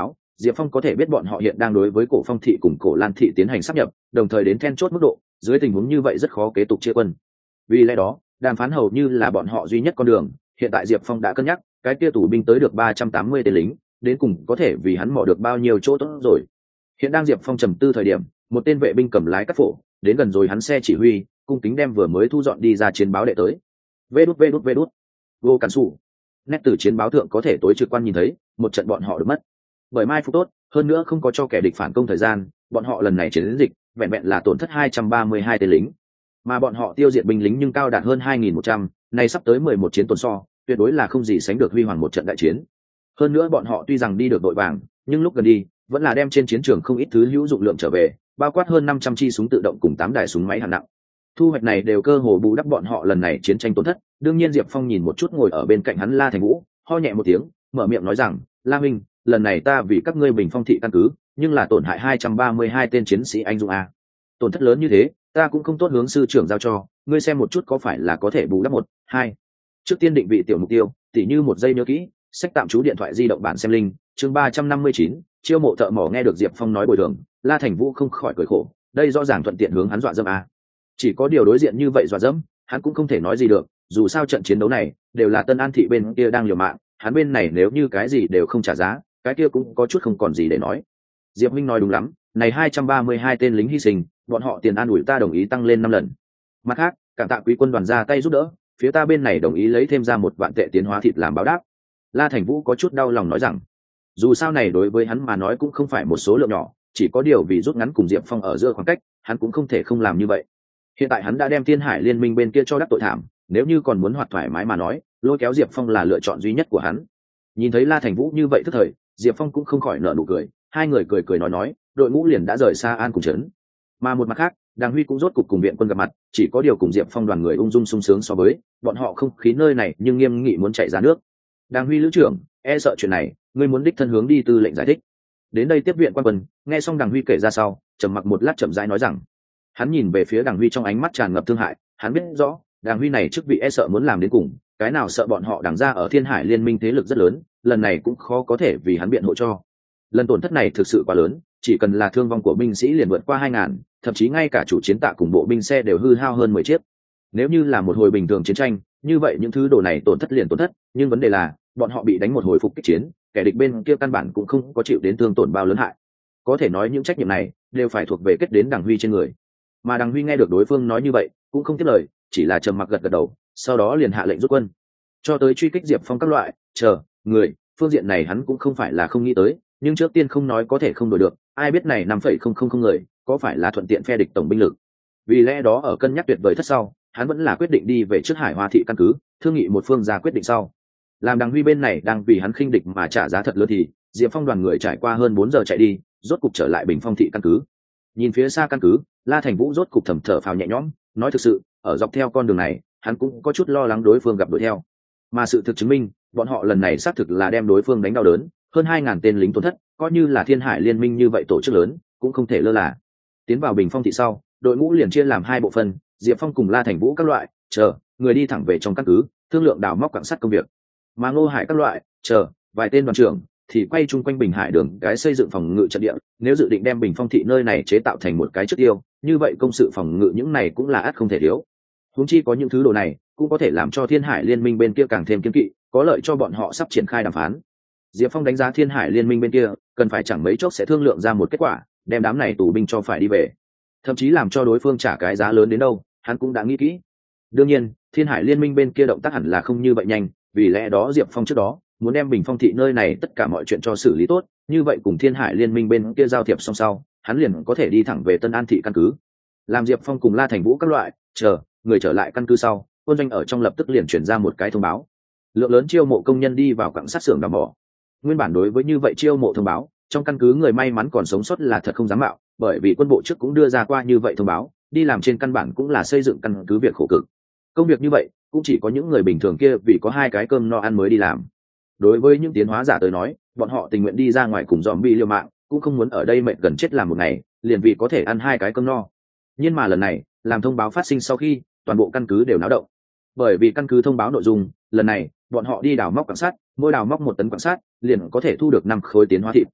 Diệp Phong có thể biết bọn họ hiện đang đối với Cổ Phong thị cùng Cổ Lan thị tiến hành sáp nhập, đồng thời đến then chốt mức độ, dưới tình huống như vậy rất khó kế tục chia quân. Vì lẽ đó, đàm phán hầu như là bọn họ duy nhất con đường. Hiện tại Diệp Phong đã cân nhắc, cái kia tù binh tới được 380 tên lính, đến cùng có thể vì hắn mò được bao nhiêu chỗ tốt rồi. Hiện đang Diệp Phong trầm tư thời điểm, một tên vệ binh cầm lái cắt phổ, đến gần rồi hắn xe chỉ huy, cung kính đem vừa mới thu dọn đi ra chiến báo đệ tới. Vê đút. Vô cản sủ. Nét từ chiến báo thượng có thể tối trực quan nhìn thấy, một trận bọn họ được mất. Bởi mai phục tốt, hơn nữa không có cho kẻ địch phản công thời gian, bọn họ lần này chiến dịch, vẹn vẹn là tổn thất 232 tên lính. Mà bọn họ tiêu diệt binh lính nhưng cao đạt hơn 2100, này sắp tới 11 chiến tuần so, tuyệt đối là không gì sánh được huy hoàng một trận đại chiến. Hơn nữa bọn họ tuy rằng đi được đội vàng, nhưng lúc gần đi, vẫn là đem trên chiến trường không ít thứ hữu dụng lượng trở về, bao quát hơn 500 chi súng tự động cùng 8 đài súng máy hạng nặng. Thu hoạch này đều cơ hồ bù đắp bọn họ lần này chiến tranh tổn thất. Đương nhiên Diệp Phong nhìn một chút ngồi ở bên cạnh hắn La Thành Vũ, ho nhẹ một tiếng, mở miệng nói rằng, La Minh, lần này ta vì các ngươi Bình Phong thị căn cứ, nhưng là tổn hại 232 tên chiến sĩ anh dũng a. Tổn thất lớn như thế, ta cũng không tốt hướng sư trưởng giao cho, ngươi xem một chút có phải là có thể bù đắp một, hai. Trước tiên định vị tiểu mục tiêu, tỉ như một giây nhớ kỹ, sách tạm trú điện thoại di động bản xem linh, chương 359, chiêu mộ thợ mỏ. Nghe được Diệp Phong nói bồi thường, La Thành Vũ không khỏi cười khổ, đây rõ ràng thuận tiện hướng hắn dọa dẫm a. Chỉ có điều đối diện như vậy dọa dẫm, hắn cũng không thể nói gì được, dù sao trận chiến đấu này đều là Tân An thị bên kia đang liều mạng, hắn bên này nếu như cái gì đều không trả giá, cái kia cũng có chút không còn gì để nói. Diệp Minh nói đúng lắm, này 232 tên lính hy sinh, bọn họ tiền an ủi ta đồng ý tăng lên 5 lần. Mặt khác, cảm tạ quý quân đoàn ra tay giúp đỡ, phía ta bên này đồng ý lấy thêm ra 1 vạn tệ tiến hóa thịt làm báo đáp. La Thành Vũ có chút đau lòng nói rằng, dù sao này đối với hắn mà nói cũng không phải một số lượng nhỏ, chỉ có điều vì rút ngắn cùng Diệp Phong ở giữa khoảng cách, hắn cũng không thể không làm như vậy. Hiện tại hắn đã đem Thiên Hải Liên Minh bên kia cho đắc tội thảm, nếu như còn muốn hoạt thoải mái mà nói, lôi kéo Diệp Phong là lựa chọn duy nhất của hắn. Nhìn thấy La Thành Vũ như vậy tức thời, Diệp Phong cũng không khỏi nở nụ cười, hai người cười nói, đội ngũ liền đã rời xa An cùng trấn. Mà một mặt khác, Đàng Huy cũng rốt cục cùng viện quân gặp mặt, chỉ có điều cùng Diệp Phong đoàn người ung dung sung sướng so với, bọn họ không khí nơi này nhưng nghiêm nghị muốn chạy ra nước. Đàng Huy lữ trưởng, e sợ chuyện này, ngươi muốn đích thân hướng đi tư lệnh giải thích. Đến đây tiếp viện quan quân, nghe xong Đàng Huy kể ra sau, trầm mặc một lát chậm rãi nói rằng, hắn nhìn về phía Đàng Huy trong ánh mắt tràn ngập thương hại, hắn biết rõ, Đàng Huy này chức vị e sợ muốn làm đến cùng, cái nào sợ bọn họ Đàng ra ở Thiên Hải Liên Minh thế lực rất lớn, lần này cũng khó có thể vì hắn biện hộ cho. Lần tổn thất này thực sự quá lớn, chỉ cần là thương vong của binh sĩ liền vượt qua 2000, thậm chí ngay cả chủ chiến tạ cùng bộ binh xe đều hư hao hơn 10 chiếc. Nếu như là một hồi bình thường chiến tranh, như vậy những thứ đồ này tổn thất liền tổn thất, nhưng vấn đề là, bọn họ bị đánh một hồi phục kích chiến, kẻ địch bên kia căn bản cũng không có chịu đến thương tổn bao lớn hại. Có thể nói những trách nhiệm này đều phải thuộc về kết đến Đàng Huy trên người. Mà Đàng Huy nghe được đối phương nói như vậy, cũng không tiếp lời, chỉ là trầm mặc gật gật đầu, sau đó liền hạ lệnh rút quân. Cho tới truy kích Diệp Phong các loại, người, phương diện này hắn cũng không phải là không nghĩ tới, nhưng trước tiên không nói có thể không đổi được, ai biết này 5,000 người, có phải là thuận tiện phe địch tổng binh lực. Vì lẽ đó ở cân nhắc tuyệt vời thất sau, hắn vẫn là quyết định đi về trước Hải Hoa thị căn cứ, thương nghị một phương ra quyết định sau. Làm Đàng Huy bên này đang vì hắn khinh địch mà trả giá thật lớn thì, Diệp Phong đoàn người trải qua hơn 4 giờ chạy đi, rốt cục trở lại Bình Phong thị căn cứ. Nhìn phía xa căn cứ, La Thành Vũ rốt cục thầm thở phào nhẹ nhõm, nói thực sự, ở dọc theo con đường này, hắn cũng có chút lo lắng đối phương gặp đuổi theo. Mà sự thực chứng minh, bọn họ lần này xác thực là đem đối phương đánh đau đớn, hơn 2000 tên lính tổn thất, coi như là Thiên Hải Liên Minh như vậy tổ chức lớn, cũng không thể lơ là. Tiến vào Bình Phong thị sau, đội ngũ liền chia làm 2 bộ phận, Diệp Phong cùng La Thành Vũ các loại, người đi thẳng về trong căn cứ, thương lượng đào móc quặng sắt công việc. Mà Ngô Hải các loại, vài tên đoàn trưởng thì quay chung quanh Bình Hải đường cái xây dựng phòng ngự trận địa, nếu dự định đem Bình Phong thị nơi này chế tạo thành một cái trước tiêu, như vậy công sự phòng ngự những này cũng là ắt không thể thiếu. Huống chi có những thứ đồ này, cũng có thể làm cho Thiên Hải Liên Minh bên kia càng thêm kiên kỵ, có lợi cho bọn họ sắp triển khai đàm phán. Diệp Phong đánh giá Thiên Hải Liên Minh bên kia, cần phải chẳng mấy chốc sẽ thương lượng ra một kết quả, đem đám này tù binh cho phải đi về, thậm chí làm cho đối phương trả cái giá lớn đến đâu, hắn cũng đã nghĩ kỹ. Đương nhiên, Thiên Hải Liên Minh bên kia động tác hẳn là không như vậy nhanh, vì lẽ đó Diệp Phong trước đó muốn đem Bình Phong thị nơi này tất cả mọi chuyện cho xử lý tốt, như vậy cùng Thiên Hải Liên Minh bên kia giao thiệp xong sau, hắn liền có thể đi thẳng về Tân An thị căn cứ. Làm Diệp Phong cùng La Thành Vũ các loại, người trở lại căn cứ sau, quân doanh ở trong lập tức liền chuyển ra một cái thông báo. Lượng lớn chiêu mộ công nhân đi vào quặng sắt xưởng đào mỏ. Nguyên bản đối với như vậy chiêu mộ thông báo, trong căn cứ người may mắn còn sống sót là thật không dám mạo, bởi vì quân bộ trước cũng đưa ra qua như vậy thông báo, đi làm trên căn bản cũng là xây dựng căn cứ việc khổ cực. Công việc như vậy, cũng chỉ có những người bình thường kia vì có 2 cái cơm no ăn mới đi làm. Đối với những tiến hóa giả tới nói, bọn họ tình nguyện đi ra ngoài cùng zombie liều mạng, cũng không muốn ở đây mệt gần chết làm một ngày, liền vì có thể ăn 2 cái cơm no. Nhưng mà lần này, làm thông báo phát sinh sau khi, toàn bộ căn cứ đều náo động. Bởi vì căn cứ thông báo nội dung, lần này, bọn họ đi đào móc quặng sắt, mỗi đào móc 1 tấn quặng sắt, liền có thể thu được 5 khối tiến hóa thịt.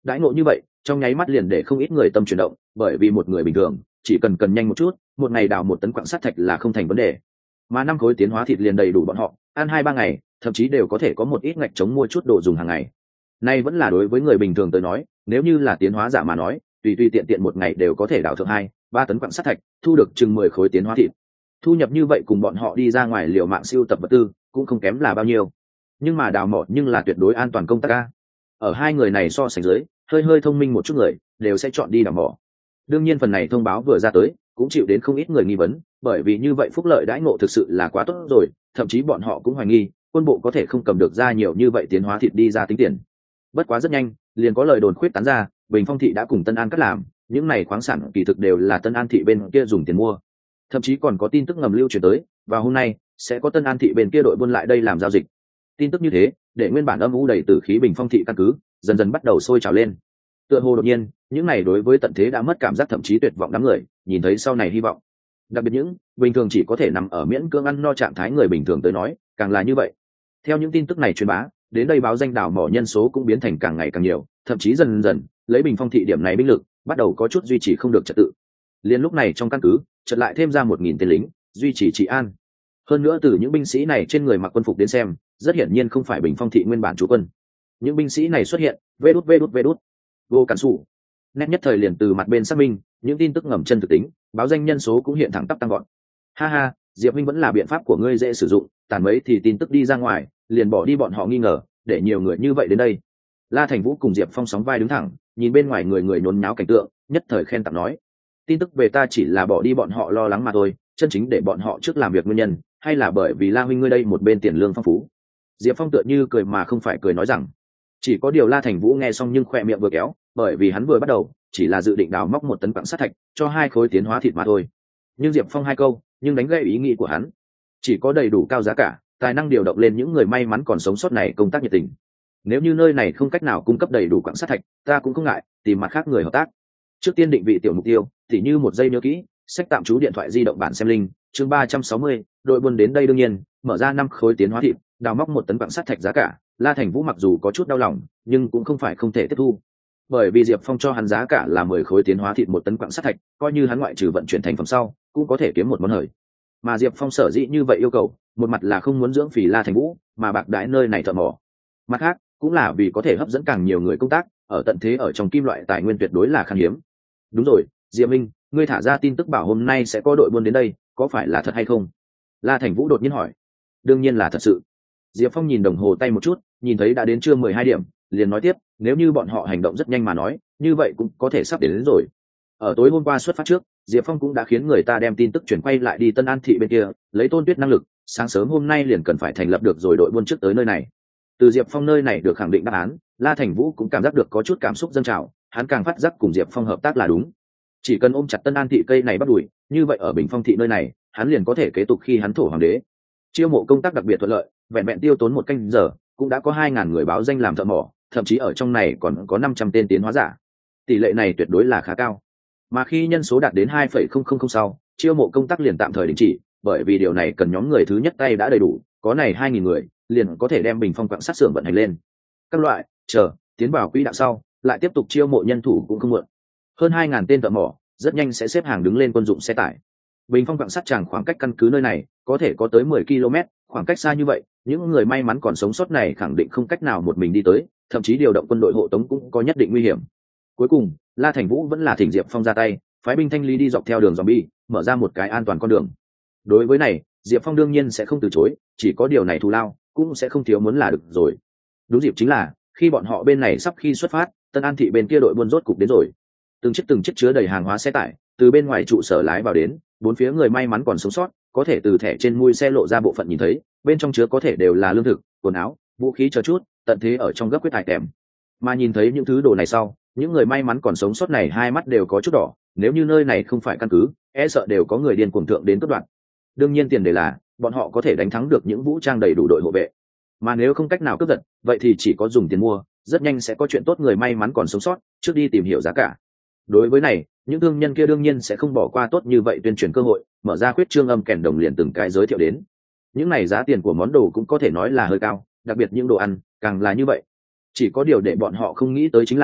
đãi ngộ như vậy trong nháy mắt liền để không ít người tâm chuyển động, bởi vì một người bình thường chỉ cần nhanh một chút, một ngày đào 1 tấn quặng sắt thạch là không thành vấn đề, mà 5 khối tiến hóa thịt liền đầy đủ bọn họ ăn 2-3 ngày, thậm chí đều có thể có một ít ngạch chống mua chút đồ dùng hàng ngày. Nay vẫn là đối với người bình thường tới nói, nếu như là tiến hóa giả mà nói, tùy tiện một ngày đều có thể đào thượng 2-3 tấn quặng sắt thạch, thu được chừng 10 khối tiến hóa thịt. Thu nhập như vậy cùng bọn họ đi ra ngoài liều mạng siêu tập vật tư cũng không kém là bao nhiêu. Nhưng mà đào mỏ nhưng là tuyệt đối an toàn công tác a. Ở hai người này so sánh dưới, hơi thông minh một chút người đều sẽ chọn đi đào mỏ. Đương nhiên phần này thông báo vừa ra tới cũng chịu đến không ít người nghi vấn, bởi vì như vậy phúc lợi đãi ngộ thực sự là quá tốt rồi, thậm chí bọn họ cũng hoài nghi quân bộ có thể không cầm được ra nhiều như vậy tiến hóa thịt đi ra tính tiền. Bất quá rất nhanh liền có lời đồn khuyết tán ra, Bình Phong thị đã cùng Tân An cắt làm, những này khoáng sản kỳ thực đều là Tân An thị bên kia dùng tiền mua. Thậm chí còn có tin tức ngầm lưu truyền tới, và hôm nay sẽ có Tân An thị bên kia đội buôn lại đây làm giao dịch. Tin tức như thế để nguyên bản âm u đầy tử khí Bình Phong thị căn cứ dần dần bắt đầu sôi trào lên. Tựa hồ đột nhiên những này đối với tận thế đã mất cảm giác thậm chí tuyệt vọng đám người nhìn thấy sau này hy vọng. Đặc biệt những bình thường chỉ có thể nằm ở miễn cưỡng ăn no trạng thái người bình thường tới nói càng là như vậy. Theo những tin tức này truyền bá đến đây, báo danh đào mỏ nhân số cũng biến thành càng ngày càng nhiều, thậm chí dần dần lấy Bình Phong thị điểm này binh lực bắt đầu có chút duy trì không được trật tự. Liên lúc này trong căn cứ chợt lại thêm ra 1000 tên lính duy trì trị an. Hơn nữa từ những binh sĩ này trên người mặc quân phục đến xem, rất hiển nhiên không phải Bình Phong thị nguyên bản chủ quân. Những binh sĩ này xuất hiện vê đút vô cản sủ, nét nhất thời liền từ mặt bên xác minh những tin tức ngầm chân thực tính, báo danh nhân số cũng hiện thẳng tắp tăng gọn. Ha ha, Diệp Minh vẫn là biện pháp của ngươi dễ sử dụng, tàn mấy thì tin tức đi ra ngoài liền bỏ đi bọn họ nghi ngờ, để nhiều người như vậy đến đây. La Thành Vũ cùng Diệp Phong sóng vai đứng thẳng, nhìn bên ngoài người nhốn nháo cảnh tượng, nhất thời khen tặng nói: tin tức về ta chỉ là bỏ đi bọn họ lo lắng mà thôi, chân chính để bọn họ trước làm việc nguyên nhân hay là bởi vì La huynh ngươi đây một bên tiền lương phong phú. Diệp Phong tựa như cười mà không phải cười nói rằng. Chỉ có điều La Thành Vũ nghe xong nhưng khỏe miệng vừa kéo, bởi vì hắn vừa bắt đầu chỉ là dự định đào móc 1 tấn quặng sắt thạch cho 2 khối tiến hóa thịt mà thôi. Nhưng Diệp Phong 2 câu nhưng đánh gãy ý nghĩ của hắn. Chỉ có đầy đủ cao giá cả, tài năng điều động lên những người may mắn còn sống sót này công tác nhiệt tình. Nếu như nơi này không cách nào cung cấp đầy đủ quặng sắt thạch, ta cũng không ngại tìm mặt khác người hợp tác. Trước tiên định vị tiểu mục tiêu, tỉ như 1 giây nhớ kỹ, sách tạm trú điện thoại di động bản xem link, chương 360, đội buôn đến đây đương nhiên, mở ra 5 khối tiến hóa thịt, đào móc 1 tấn quặng sắt thạch giá cả. La Thành Vũ mặc dù có chút đau lòng, nhưng cũng không phải không thể tiếp thu. Bởi vì Diệp Phong cho hắn giá cả là 10 khối tiến hóa thịt 1 tấn quặng sắt thạch, coi như hắn ngoại trừ vận chuyển thành phẩm sau, cũng có thể kiếm một món hời. Mà Diệp Phong sở dĩ như vậy yêu cầu, một mặt là không muốn dưỡng phì La Thành Vũ, mà bạc đãi nơi này thợ mỏ. Mặt khác, cũng là vì có thể hấp dẫn càng nhiều người công tác, ở tận thế ở trong kim loại tài nguyên tuyệt đối là khan hiếm. Đúng rồi, Diệp Minh, ngươi thả ra tin tức bảo hôm nay sẽ có đội buôn đến đây, có phải là thật hay không? La Thành Vũ đột nhiên hỏi. Đương nhiên là thật sự. Diệp Phong nhìn đồng hồ tay một chút, nhìn thấy đã đến trưa 12 điểm, liền nói tiếp, nếu như bọn họ hành động rất nhanh mà nói, như vậy cũng có thể sắp đến rồi. Ở tối hôm qua xuất phát trước, Diệp Phong cũng đã khiến người ta đem tin tức chuyển quay lại đi Tân An thị bên kia, lấy Tôn Tuyết năng lực, sáng sớm hôm nay liền cần phải thành lập được rồi đội buôn trước tới nơi này. Từ Diệp Phong nơi này được khẳng định đáp án, La Thành Vũ cũng cảm giác được có chút cảm xúc dâng trào, hắn càng phát giác cùng Diệp Phong hợp tác là đúng. Chỉ cần ôm chặt Tân An thị cây này bắt đuổi, như vậy ở Bình Phong thị nơi này, hắn liền có thể kế tục khi hắn thổ hoàng đế. Chiêu mộ công tác đặc biệt thuận lợi, vẹn vẹn tiêu tốn 1 canh giờ, cũng đã có 2000 người báo danh làm thợ mỏ, thậm chí ở trong này còn có 500 tên tiến hóa giả. Tỷ lệ này tuyệt đối là khá cao. Mà khi nhân số đạt đến 2,000 sau, chiêu mộ công tác liền tạm thời đình chỉ, bởi vì điều này cần nhóm người thứ nhất tay đã đầy đủ, có này 2000 người, liền có thể đem Bình Phong quặng sắt xưởng vận hành lên. Các loại, tiến vào quỹ đạo sau, lại tiếp tục chiêu mộ nhân thủ cũng không muộn. Hơn 2000 tên thợ mỏ, rất nhanh sẽ xếp hàng đứng lên quân dụng xe tải. Bình Phong quặng sắt chẳng khoảng cách căn cứ nơi này có thể có tới 10 km, khoảng cách xa như vậy, những người may mắn còn sống sót này khẳng định không cách nào một mình đi tới, thậm chí điều động quân đội hộ tống cũng có nhất định nguy hiểm. Cuối cùng, La Thành Vũ vẫn là thỉnh Diệp Phong ra tay, phái binh thanh lý đi dọc theo đường zombie, mở ra một cái an toàn con đường. Đối với này, Diệp Phong đương nhiên sẽ không từ chối, chỉ có điều này thù lao cũng sẽ không thiếu muốn là được rồi. Đúng dịp chính là khi bọn họ bên này sắp khi xuất phát, Tân An thị bên kia đội buôn rốt cục đến rồi. Từng chiếc chứa đầy hàng hóa xe tải từ bên ngoài trụ sở lái vào đến, bốn phía người may mắn còn sống sót có thể từ thẻ trên mui xe lộ ra bộ phận nhìn thấy, bên trong chứa có thể đều là lương thực, quần áo, vũ khí chờ chút, tận thế ở trong gấp quyết tài kèm. Mà nhìn thấy những thứ đồ này sau, những người may mắn còn sống sót này hai mắt đều có chút đỏ, nếu như nơi này không phải căn cứ, e sợ đều có người điên cuồng thượng đến cướp đoạt. Đương nhiên tiền đề là bọn họ có thể đánh thắng được những vũ trang đầy đủ đội hộ vệ, mà nếu không cách nào cướp giật, vậy thì chỉ có dùng tiền mua, rất nhanh sẽ có chuyện tốt người may mắn còn sống sót trước đi tìm hiểu giá cả. Đối với này, những thương nhân kia đương nhiên sẽ không bỏ qua tốt như vậy tuyên truyền cơ hội, mở ra khuyết trương âm kèn đồng liền từng cái giới thiệu đến. Những này giá tiền của món đồ cũng có thể nói là hơi cao, đặc biệt những đồ ăn càng là như vậy. Chỉ có điều để bọn họ không nghĩ tới chính là,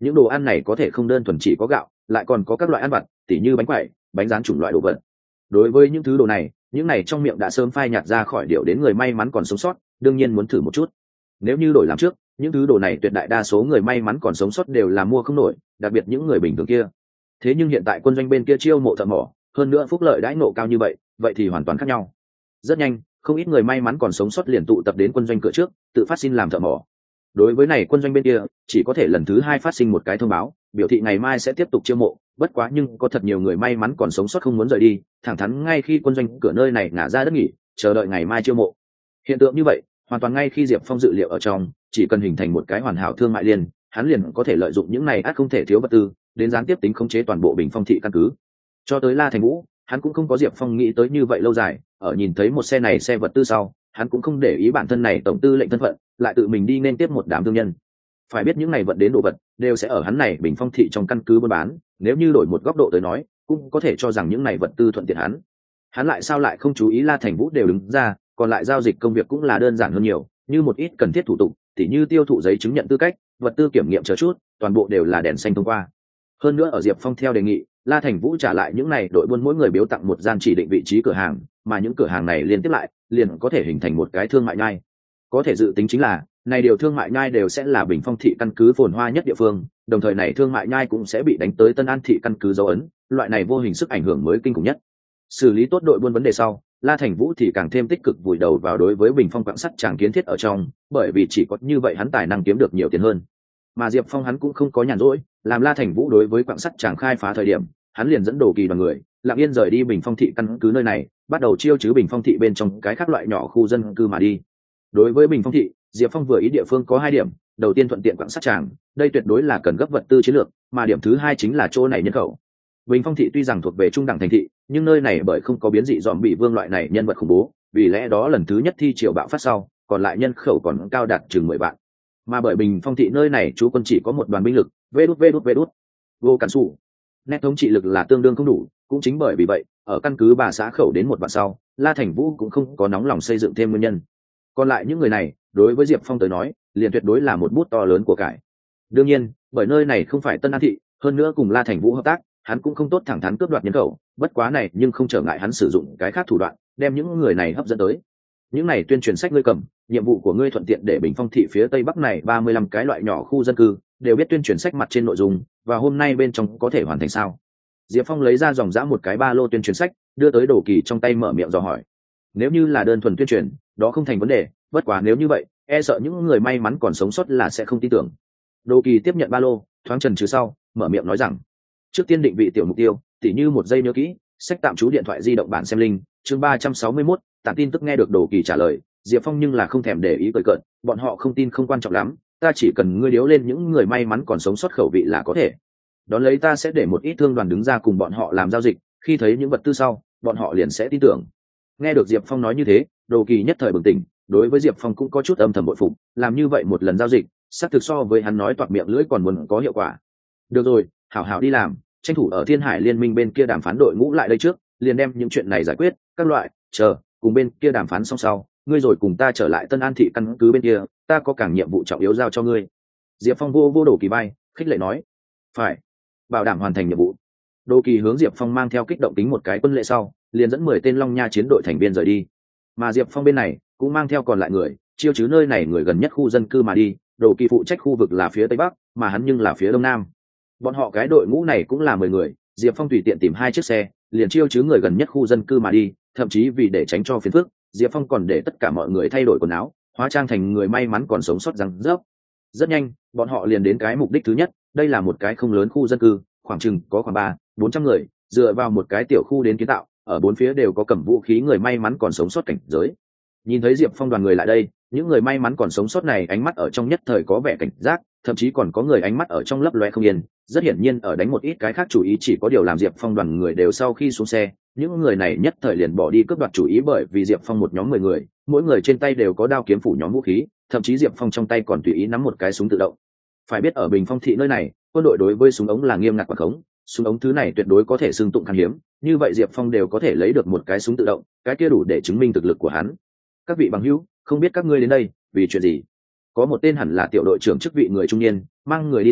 những đồ ăn này có thể không đơn thuần chỉ có gạo, lại còn có các loại ăn vặt, tỉ như bánh quẩy, bánh rán chủng loại đồ vật. Đối với những thứ đồ này, những này trong miệng đã sớm phai nhạt ra khỏi điệu đến người may mắn còn sống sót, đương nhiên muốn thử một chút. Nếu như đổi làm trước, những thứ đồ này tuyệt đại đa số người may mắn còn sống sót đều là mua không nổi, đặc biệt những người bình thường kia. Thế nhưng hiện tại quân doanh bên kia chiêu mộ thợ mỏ, hơn nữa phúc lợi đãi ngộ cao như vậy thì hoàn toàn khác nhau. Rất nhanh, không ít người may mắn còn sống sót liền tụ tập đến quân doanh cửa trước, tự phát xin làm thợ mỏ. Đối với này quân doanh bên kia chỉ có thể lần thứ 2 phát sinh một cái thông báo, biểu thị ngày mai sẽ tiếp tục chiêu mộ, bất quá nhưng có thật nhiều người may mắn còn sống sót không muốn rời đi, thẳng thắn ngay khi quân doanh cửa nơi này ngả ra đất nghỉ, chờ đợi ngày mai chiêu mộ. Hiện tượng như vậy hoàn toàn ngay khi Diệp Phong dự liệu ở trong, chỉ cần hình thành một cái hoàn hảo thương mại liên, hắn liền có thể lợi dụng những này ắt không thể thiếu vật tư, đến gián tiếp tính khống chế toàn bộ Bình Phong thị căn cứ. Cho tới La Thành Vũ, hắn cũng không có Diệp Phong nghĩ tới như vậy lâu dài, ở nhìn thấy một xe này xe vật tư sau, hắn cũng không để ý bản thân này tổng tư lệnh thân phận, lại tự mình đi nên tiếp một đám thương nhân. Phải biết những này vận đến đồ vật đều sẽ ở hắn này Bình Phong thị trong căn cứ buôn bán, nếu như đổi một góc độ tới nói, cũng có thể cho rằng những này vật tư thuận tiện hắn. Hắn lại sao lại không chú ý La Thành Vũ đều đứng ra, còn lại giao dịch công việc cũng là đơn giản hơn nhiều, như một ít cần thiết thủ tục, tỉ như tiêu thụ giấy chứng nhận tư cách, vật tư kiểm nghiệm chờ chút, toàn bộ đều là đèn xanh thông qua. Hơn nữa ở Diệp Phong theo đề nghị, La Thành Vũ trả lại những này đội buôn mỗi người biếu tặng một gian chỉ định vị trí cửa hàng, mà những cửa hàng này liên tiếp lại, liền có thể hình thành một cái thương mại nhai. Có thể dự tính chính là, này điều thương mại nhai đều sẽ là Bình Phong thị căn cứ phồn hoa nhất địa phương, đồng thời này thương mại nhai cũng sẽ bị đánh tới Tân An thị căn cứ dấu ấn, loại này vô hình sức ảnh hưởng mới kinh khủng nhất. Xử lý tốt đội buôn vấn đề sau, La Thành Vũ thì càng thêm tích cực vùi đầu vào đối với Bình Phong quặng sắt tràng kiến thiết ở trong, bởi vì chỉ có như vậy hắn tài năng kiếm được nhiều tiền hơn. Mà Diệp Phong hắn cũng không có nhàn rỗi, làm La Thành Vũ đối với quặng sắt tràng khai phá thời điểm, hắn liền dẫn Đồ Kỳ đoàn người, lặng yên rời đi Bình Phong thị căn cứ nơi này, bắt đầu chiêu chứ Bình Phong thị bên trong cái khác loại nhỏ khu dân cư mà đi. Đối với Bình Phong thị, Diệp Phong vừa ý địa phương có 2 điểm, đầu tiên thuận tiện quặng sắt tràng, đây tuyệt đối là cần gấp vật tư chiến lược, mà điểm thứ 2 chính là chỗ này nhân khẩu. Bình Phong thị tuy rằng thuộc về trung đẳng thành thị, nhưng nơi này bởi không có biến dị dòm bị vương loại này nhân vật khủng bố, vì lẽ đó lần thứ nhất thi triều bạo phát sau, còn lại nhân khẩu còn cao đạt chừng 10 vạn. Mà bởi Bình Phong thị nơi này chú quân chỉ có một đoàn binh lực, vê đút vô cản sủ, nét thống trị lực là tương đương không đủ, cũng chính bởi vì vậy, ở căn cứ bà xã khẩu đến một vạn sau, La Thành Vũ cũng không có nóng lòng xây dựng thêm nguyên nhân. Còn lại những người này, đối với Diệp Phong tới nói, liền tuyệt đối là một bút to lớn của cải. Đương nhiên, bởi nơi này không phải Tân An thị, hơn nữa cùng La Thành Vũ hợp tác, hắn cũng không tốt thẳng thắn cướp đoạt nhân khẩu, bất quá này nhưng không trở ngại hắn sử dụng cái khác thủ đoạn, đem những người này hấp dẫn tới. Những này tuyên truyền sách ngươi cầm, nhiệm vụ của ngươi thuận tiện để Bình Phong thị phía tây bắc này 35 cái loại nhỏ khu dân cư đều biết tuyên truyền sách mặt trên nội dung, và hôm nay bên trong có thể hoàn thành sao? Diệp Phong lấy ra dòng dã một cái ba lô tuyên truyền sách, đưa tới Đồ Kỳ trong tay mở miệng dò hỏi. Nếu như là đơn thuần tuyên truyền, đó không thành vấn đề, bất quá nếu như vậy, e sợ những người may mắn còn sống sót là sẽ không tin tưởng. Đồ Kỳ tiếp nhận ba lô, thoáng chần chừ sau, mở miệng nói rằng: trước tiên định vị tiểu mục tiêu, tỉ như một giây nhớ kỹ, sách tạm trú điện thoại di động bản xem linh, chương 361, tạm tin tức. Nghe được Đồ Kỳ trả lời, Diệp Phong nhưng là không thèm để ý cười cợt, bọn họ không tin không quan trọng lắm, ta chỉ cần ngươi điếu lên những người may mắn còn sống sót khẩu vị là có thể. Đón lấy ta sẽ để một ít thương đoàn đứng ra cùng bọn họ làm giao dịch, khi thấy những vật tư sau, bọn họ liền sẽ tin tưởng. Nghe được Diệp Phong nói như thế, Đồ Kỳ nhất thời bừng tỉnh, đối với Diệp Phong cũng có chút âm thầm bội phục, làm như vậy một lần giao dịch, xác thực so với hắn nói toạc miệng lưỡi còn muốn có hiệu quả. Được rồi, hảo hảo đi làm, tranh thủ ở Thiên Hải Liên minh bên kia đàm phán đội ngũ lại đây trước, liền đem những chuyện này giải quyết, các loại, chờ, cùng bên kia đàm phán xong sau, ngươi rồi cùng ta trở lại Tân An thị căn cứ bên kia, ta có càng nhiệm vụ trọng yếu giao cho ngươi. Diệp Phong vô Đồ Kỳ bay, khích lệ nói: phải, bảo đảm hoàn thành nhiệm vụ. Đồ Kỳ hướng Diệp Phong mang theo kích động tính một cái quân lệ sau, liền dẫn 10 tên Long Nha chiến đội thành viên rời đi. Mà Diệp Phong bên này cũng mang theo còn lại người, chiêu chứ nơi này người gần nhất khu dân cư mà đi. Đồ Kỳ phụ trách khu vực là phía tây bắc, mà hắn nhưng là phía đông nam. Bọn họ cái đội ngũ này cũng là 10 người, Diệp Phong tùy tiện tìm 2 chiếc xe, liền chiêu chứ người gần nhất khu dân cư mà đi, thậm chí vì để tránh cho phiền phức, Diệp Phong còn để tất cả mọi người thay đổi quần áo, hóa trang thành người may mắn còn sống sót răng rớp. Rất nhanh, bọn họ liền đến cái mục đích thứ nhất, đây là một cái không lớn khu dân cư, khoảng chừng có khoảng 300-400 người, dựa vào một cái tiểu khu đến kiến tạo, ở bốn phía đều có cầm vũ khí người may mắn còn sống sót cảnh giới. Nhìn thấy Diệp Phong đoàn người lại đây, những người may mắn còn sống sót này ánh mắt ở trong nhất thời có vẻ cảnh giác, thậm chí còn có người ánh mắt ở trong lấp loe không yên, rất hiển nhiên ở đánh một ít cái khác chủ ý. Chỉ có điều làm Diệp Phong đoàn người đều sau khi xuống xe, những người này nhất thời liền bỏ đi cướp đoạt chủ ý, bởi vì Diệp Phong một nhóm 10 người, mỗi người trên tay đều có đao kiếm phủ nhóm vũ khí, thậm chí Diệp Phong trong tay còn tùy ý nắm một cái súng tự động. Phải biết ở Bình Phong thị nơi này, quân đội đối với súng ống là nghiêm ngặt quản khống, súng ống thứ này tuyệt đối có thể xưng tụng khan hiếm, như vậy Diệp Phong đều có thể lấy được một cái súng tự động, cái kia đủ để chứng minh thực lực của hắn. Các vị bằng hữu, không biết các ngươi đến đây vì chuyện gì? Có một tên hẳn là tiểu đội trưởng chức vị người trung niên mang người đi tới,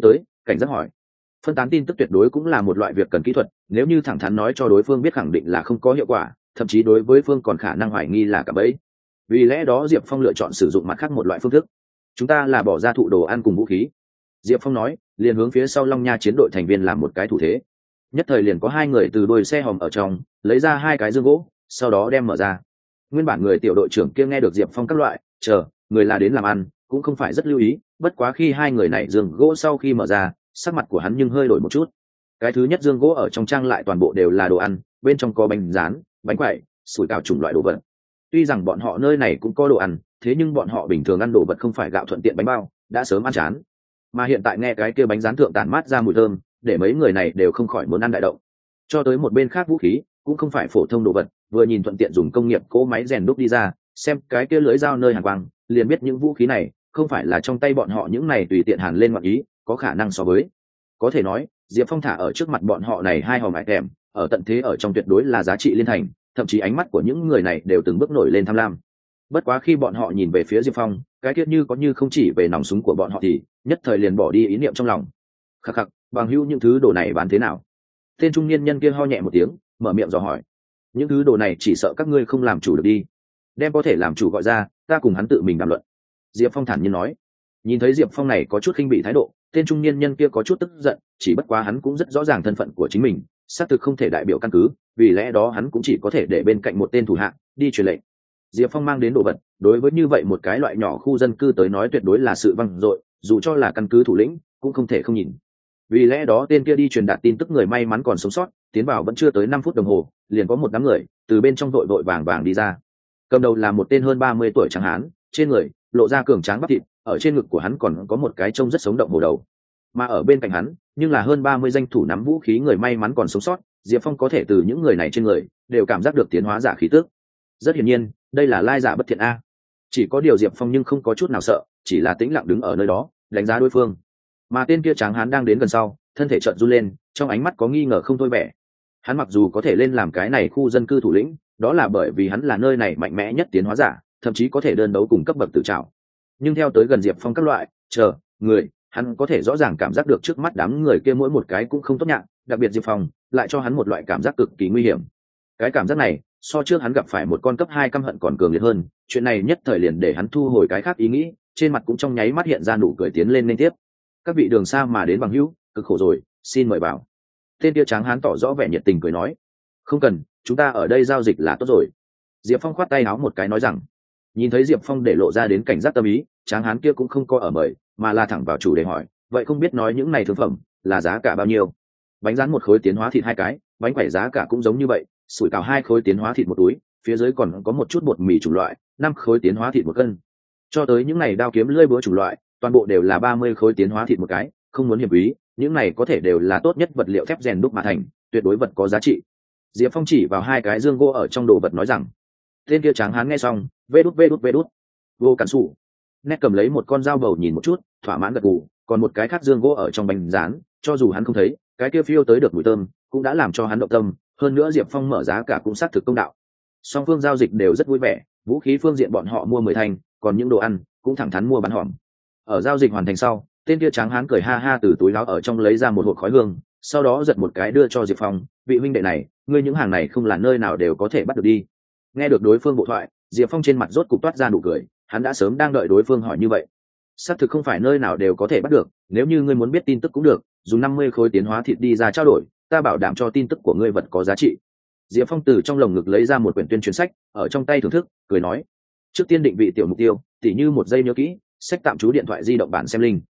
cảnh giác hỏi. Phân tán tin tức tuyệt đối cũng là một loại việc cần kỹ thuật, nếu như thẳng thắn nói cho đối phương biết khẳng định là không có hiệu quả, thậm chí đối với phương còn khả năng hoài nghi là cả bẫy. Vì lẽ đó Diệp Phong lựa chọn sử dụng mặt khác một loại phương thức. Chúng ta là bỏ ra thụ đồ ăn cùng vũ khí. Diệp Phong nói, liền hướng phía sau Long Nha chiến đội thành viên làm một cái thủ thế. Nhất thời liền có hai người từ đuôi xe hòm ở trong lấy ra hai cái dương gỗ, sau đó đem mở ra. Nguyên bản người tiểu đội trưởng kia nghe được Diệp Phong các loại người là đến làm ăn, cũng không phải rất lưu ý, bất quá khi hai người này dương gỗ sau khi mở ra, sắc mặt của hắn nhưng hơi đổi một chút. Cái thứ nhất dương gỗ ở trong trang lại toàn bộ đều là đồ ăn, bên trong có bánh rán, bánh quẩy, sủi cảo chủng loại đồ vật. Tuy rằng bọn họ nơi này cũng có đồ ăn, thế nhưng bọn họ bình thường ăn đồ vật không phải gạo thuận tiện bánh bao, đã sớm ăn chán. Mà hiện tại nghe cái kia bánh rán thượng tản mát ra mùi thơm, để mấy người này đều không khỏi muốn ăn đại động. Cho tới một bên khác vũ khí, cũng không phải phổ thông đồ vật, vừa nhìn thuận tiện dùng công nghiệp cỗ máy rèn đúc đi ra, xem cái kia lưới dao nơi hàn quang, liền biết những vũ khí này không phải là trong tay bọn họ những này tùy tiện hàn lên ngoạn ý, có khả năng so với. Có thể nói, Diệp Phong thả ở trước mặt bọn họ này hai hòm item, ở tận thế ở trong tuyệt đối là giá trị liên thành, thậm chí ánh mắt của những người này đều từng bước nổi lên tham lam. Bất quá khi bọn họ nhìn về phía Diệp Phong, cái tiết như có như không chỉ về nòng súng của bọn họ thì nhất thời liền bỏ đi ý niệm trong lòng. Khắc khắc, bằng hữu những thứ đồ này bán thế nào? Tên trung niên nhân kia ho nhẹ một tiếng, mở miệng dò hỏi. Những thứ đồ này chỉ sợ các ngươi không làm chủ được đi. Đem có thể làm chủ gọi ra, ta cùng hắn tự mình đàm luận. Diệp Phong thản nhiên nói. Nhìn thấy Diệp Phong này có chút khinh bị thái độ, tên trung niên nhân kia có chút tức giận, chỉ bất quá hắn cũng rất rõ ràng thân phận của chính mình, xác thực không thể đại biểu căn cứ, vì lẽ đó hắn cũng chỉ có thể để bên cạnh một tên thủ hạ đi truyền lệnh. Diệp Phong mang đến đồ vật, đối với như vậy một cái loại nhỏ khu dân cư tới nói tuyệt đối là sự vang dội, dù cho là căn cứ thủ lĩnh cũng không thể không nhìn. Vì lẽ đó tên kia đi truyền đạt tin tức người may mắn còn sống sót, tiến vào vẫn chưa tới 5 phút đồng hồ, liền có một đám người từ bên trong vội vội vàng vàng đi ra. Cầm đầu là một tên hơn 30 tuổi trắng hán, trên người lộ ra cường tráng bắp thịt, ở trên ngực của hắn còn có một cái trông rất sống động hổ đầu. Mà ở bên cạnh hắn, nhưng là hơn 30 danh thủ nắm vũ khí người may mắn còn sống sót, Diệp Phong có thể từ những người này trên người đều cảm giác được tiến hóa giả khí tức. Rất hiển nhiên, đây là lai giả bất thiện a. Chỉ có điều Diệp Phong nhưng không có chút nào sợ, chỉ là tĩnh lặng đứng ở nơi đó, đánh giá đối phương. Mà tên kia tráng hán đang đến gần sau, thân thể chợt run lên, trong ánh mắt có nghi ngờ không thôi vẻ. Hắn mặc dù có thể lên làm cái này khu dân cư thủ lĩnh, đó là bởi vì hắn là nơi này mạnh mẽ nhất tiến hóa giả, thậm chí có thể đơn đấu cùng cấp bậc tự trảo. Nhưng theo tới gần Diệp Phong các loại người, hắn có thể rõ ràng cảm giác được trước mắt đám người kia mỗi một cái cũng không tốt nhạc, đặc biệt Diệp Phong lại cho hắn một loại cảm giác cực kỳ nguy hiểm. Cái cảm giác này so trước hắn gặp phải một con cấp 2 căm hận còn cường liệt hơn, chuyện này nhất thời liền để hắn thu hồi cái khác ý nghĩ, trên mặt cũng trong nháy mắt hiện ra nụ cười tiến lên liên tiếp. Các vị đường xa mà đến bằng hữu, cực khổ rồi, xin mời vào. Tên kia tráng hán tỏ rõ vẻ nhiệt tình cười nói. Không cần, chúng ta ở đây giao dịch là tốt rồi. Diệp Phong khoát tay áo một cái nói rằng. Nhìn thấy Diệp Phong để lộ ra đến cảnh giác tâm ý, tráng hán kia cũng không có ở mời, mà là thẳng vào chủ đề hỏi, vậy không biết nói những này thương phẩm là giá cả bao nhiêu? Bánh rán một khối tiến hóa thịt 2 cái, bánh quẩy giá cả cũng giống như vậy, sủi cảo 2 khối tiến hóa thịt một túi, phía dưới còn có một chút bột mì chủng loại, 5 khối tiến hóa thịt một cân. Cho tới những này đao kiếm lưỡi búa chủng loại, toàn bộ đều là 30 khối tiến hóa thịt một cái, không muốn hiểm quý, những này có thể đều là tốt nhất vật liệu thép rèn đúc mà thành, tuyệt đối vật có giá trị. Diệp Phong chỉ vào 2 cái dương gỗ ở trong đồ vật nói rằng. Tên kia tráng hán nghe xong, vê đút, vô cản sủ. Nét cầm lấy một con dao bầu nhìn một chút, thỏa mãn gật gù, còn một cái khác dương gỗ ở trong bánh rán, cho dù hắn không thấy, cái kia phiêu tới được mùi thơm, cũng đã làm cho hắn động tâm, hơn nữa Diệp Phong mở giá cả cũng xác thực công đạo. Song phương giao dịch đều rất vui vẻ, vũ khí phương diện bọn họ mua 10 thanh, còn những đồ ăn cũng thẳng thắn mua bán hòm. Ở giao dịch hoàn thành sau, tên kia tráng hán cười ha ha từ túi áo ở trong lấy ra một hộp khói hương, sau đó giật một cái đưa cho Diệp Phong, vị huynh đệ này, ngươi những hàng này không là nơi nào đều có thể bắt được đi. Nghe được đối phương bộ thoại, Diệp Phong trên mặt rốt cục toát ra nụ cười, hắn đã sớm đang đợi đối phương hỏi như vậy. Xác thực không phải nơi nào đều có thể bắt được, nếu như ngươi muốn biết tin tức cũng được, dùng 50 khối tiến hóa thịt đi ra trao đổi, ta bảo đảm cho tin tức của ngươi vật có giá trị. Diệp Phong từ trong lồng ngực lấy ra một quyển tuyên truyền sách, ở trong tay thưởng thức, cười nói: trước tiên định vị tiểu mục tiêu, tỉ như 1 giây nhớ kỹ, sách tạm trú điện thoại di động bản xem link.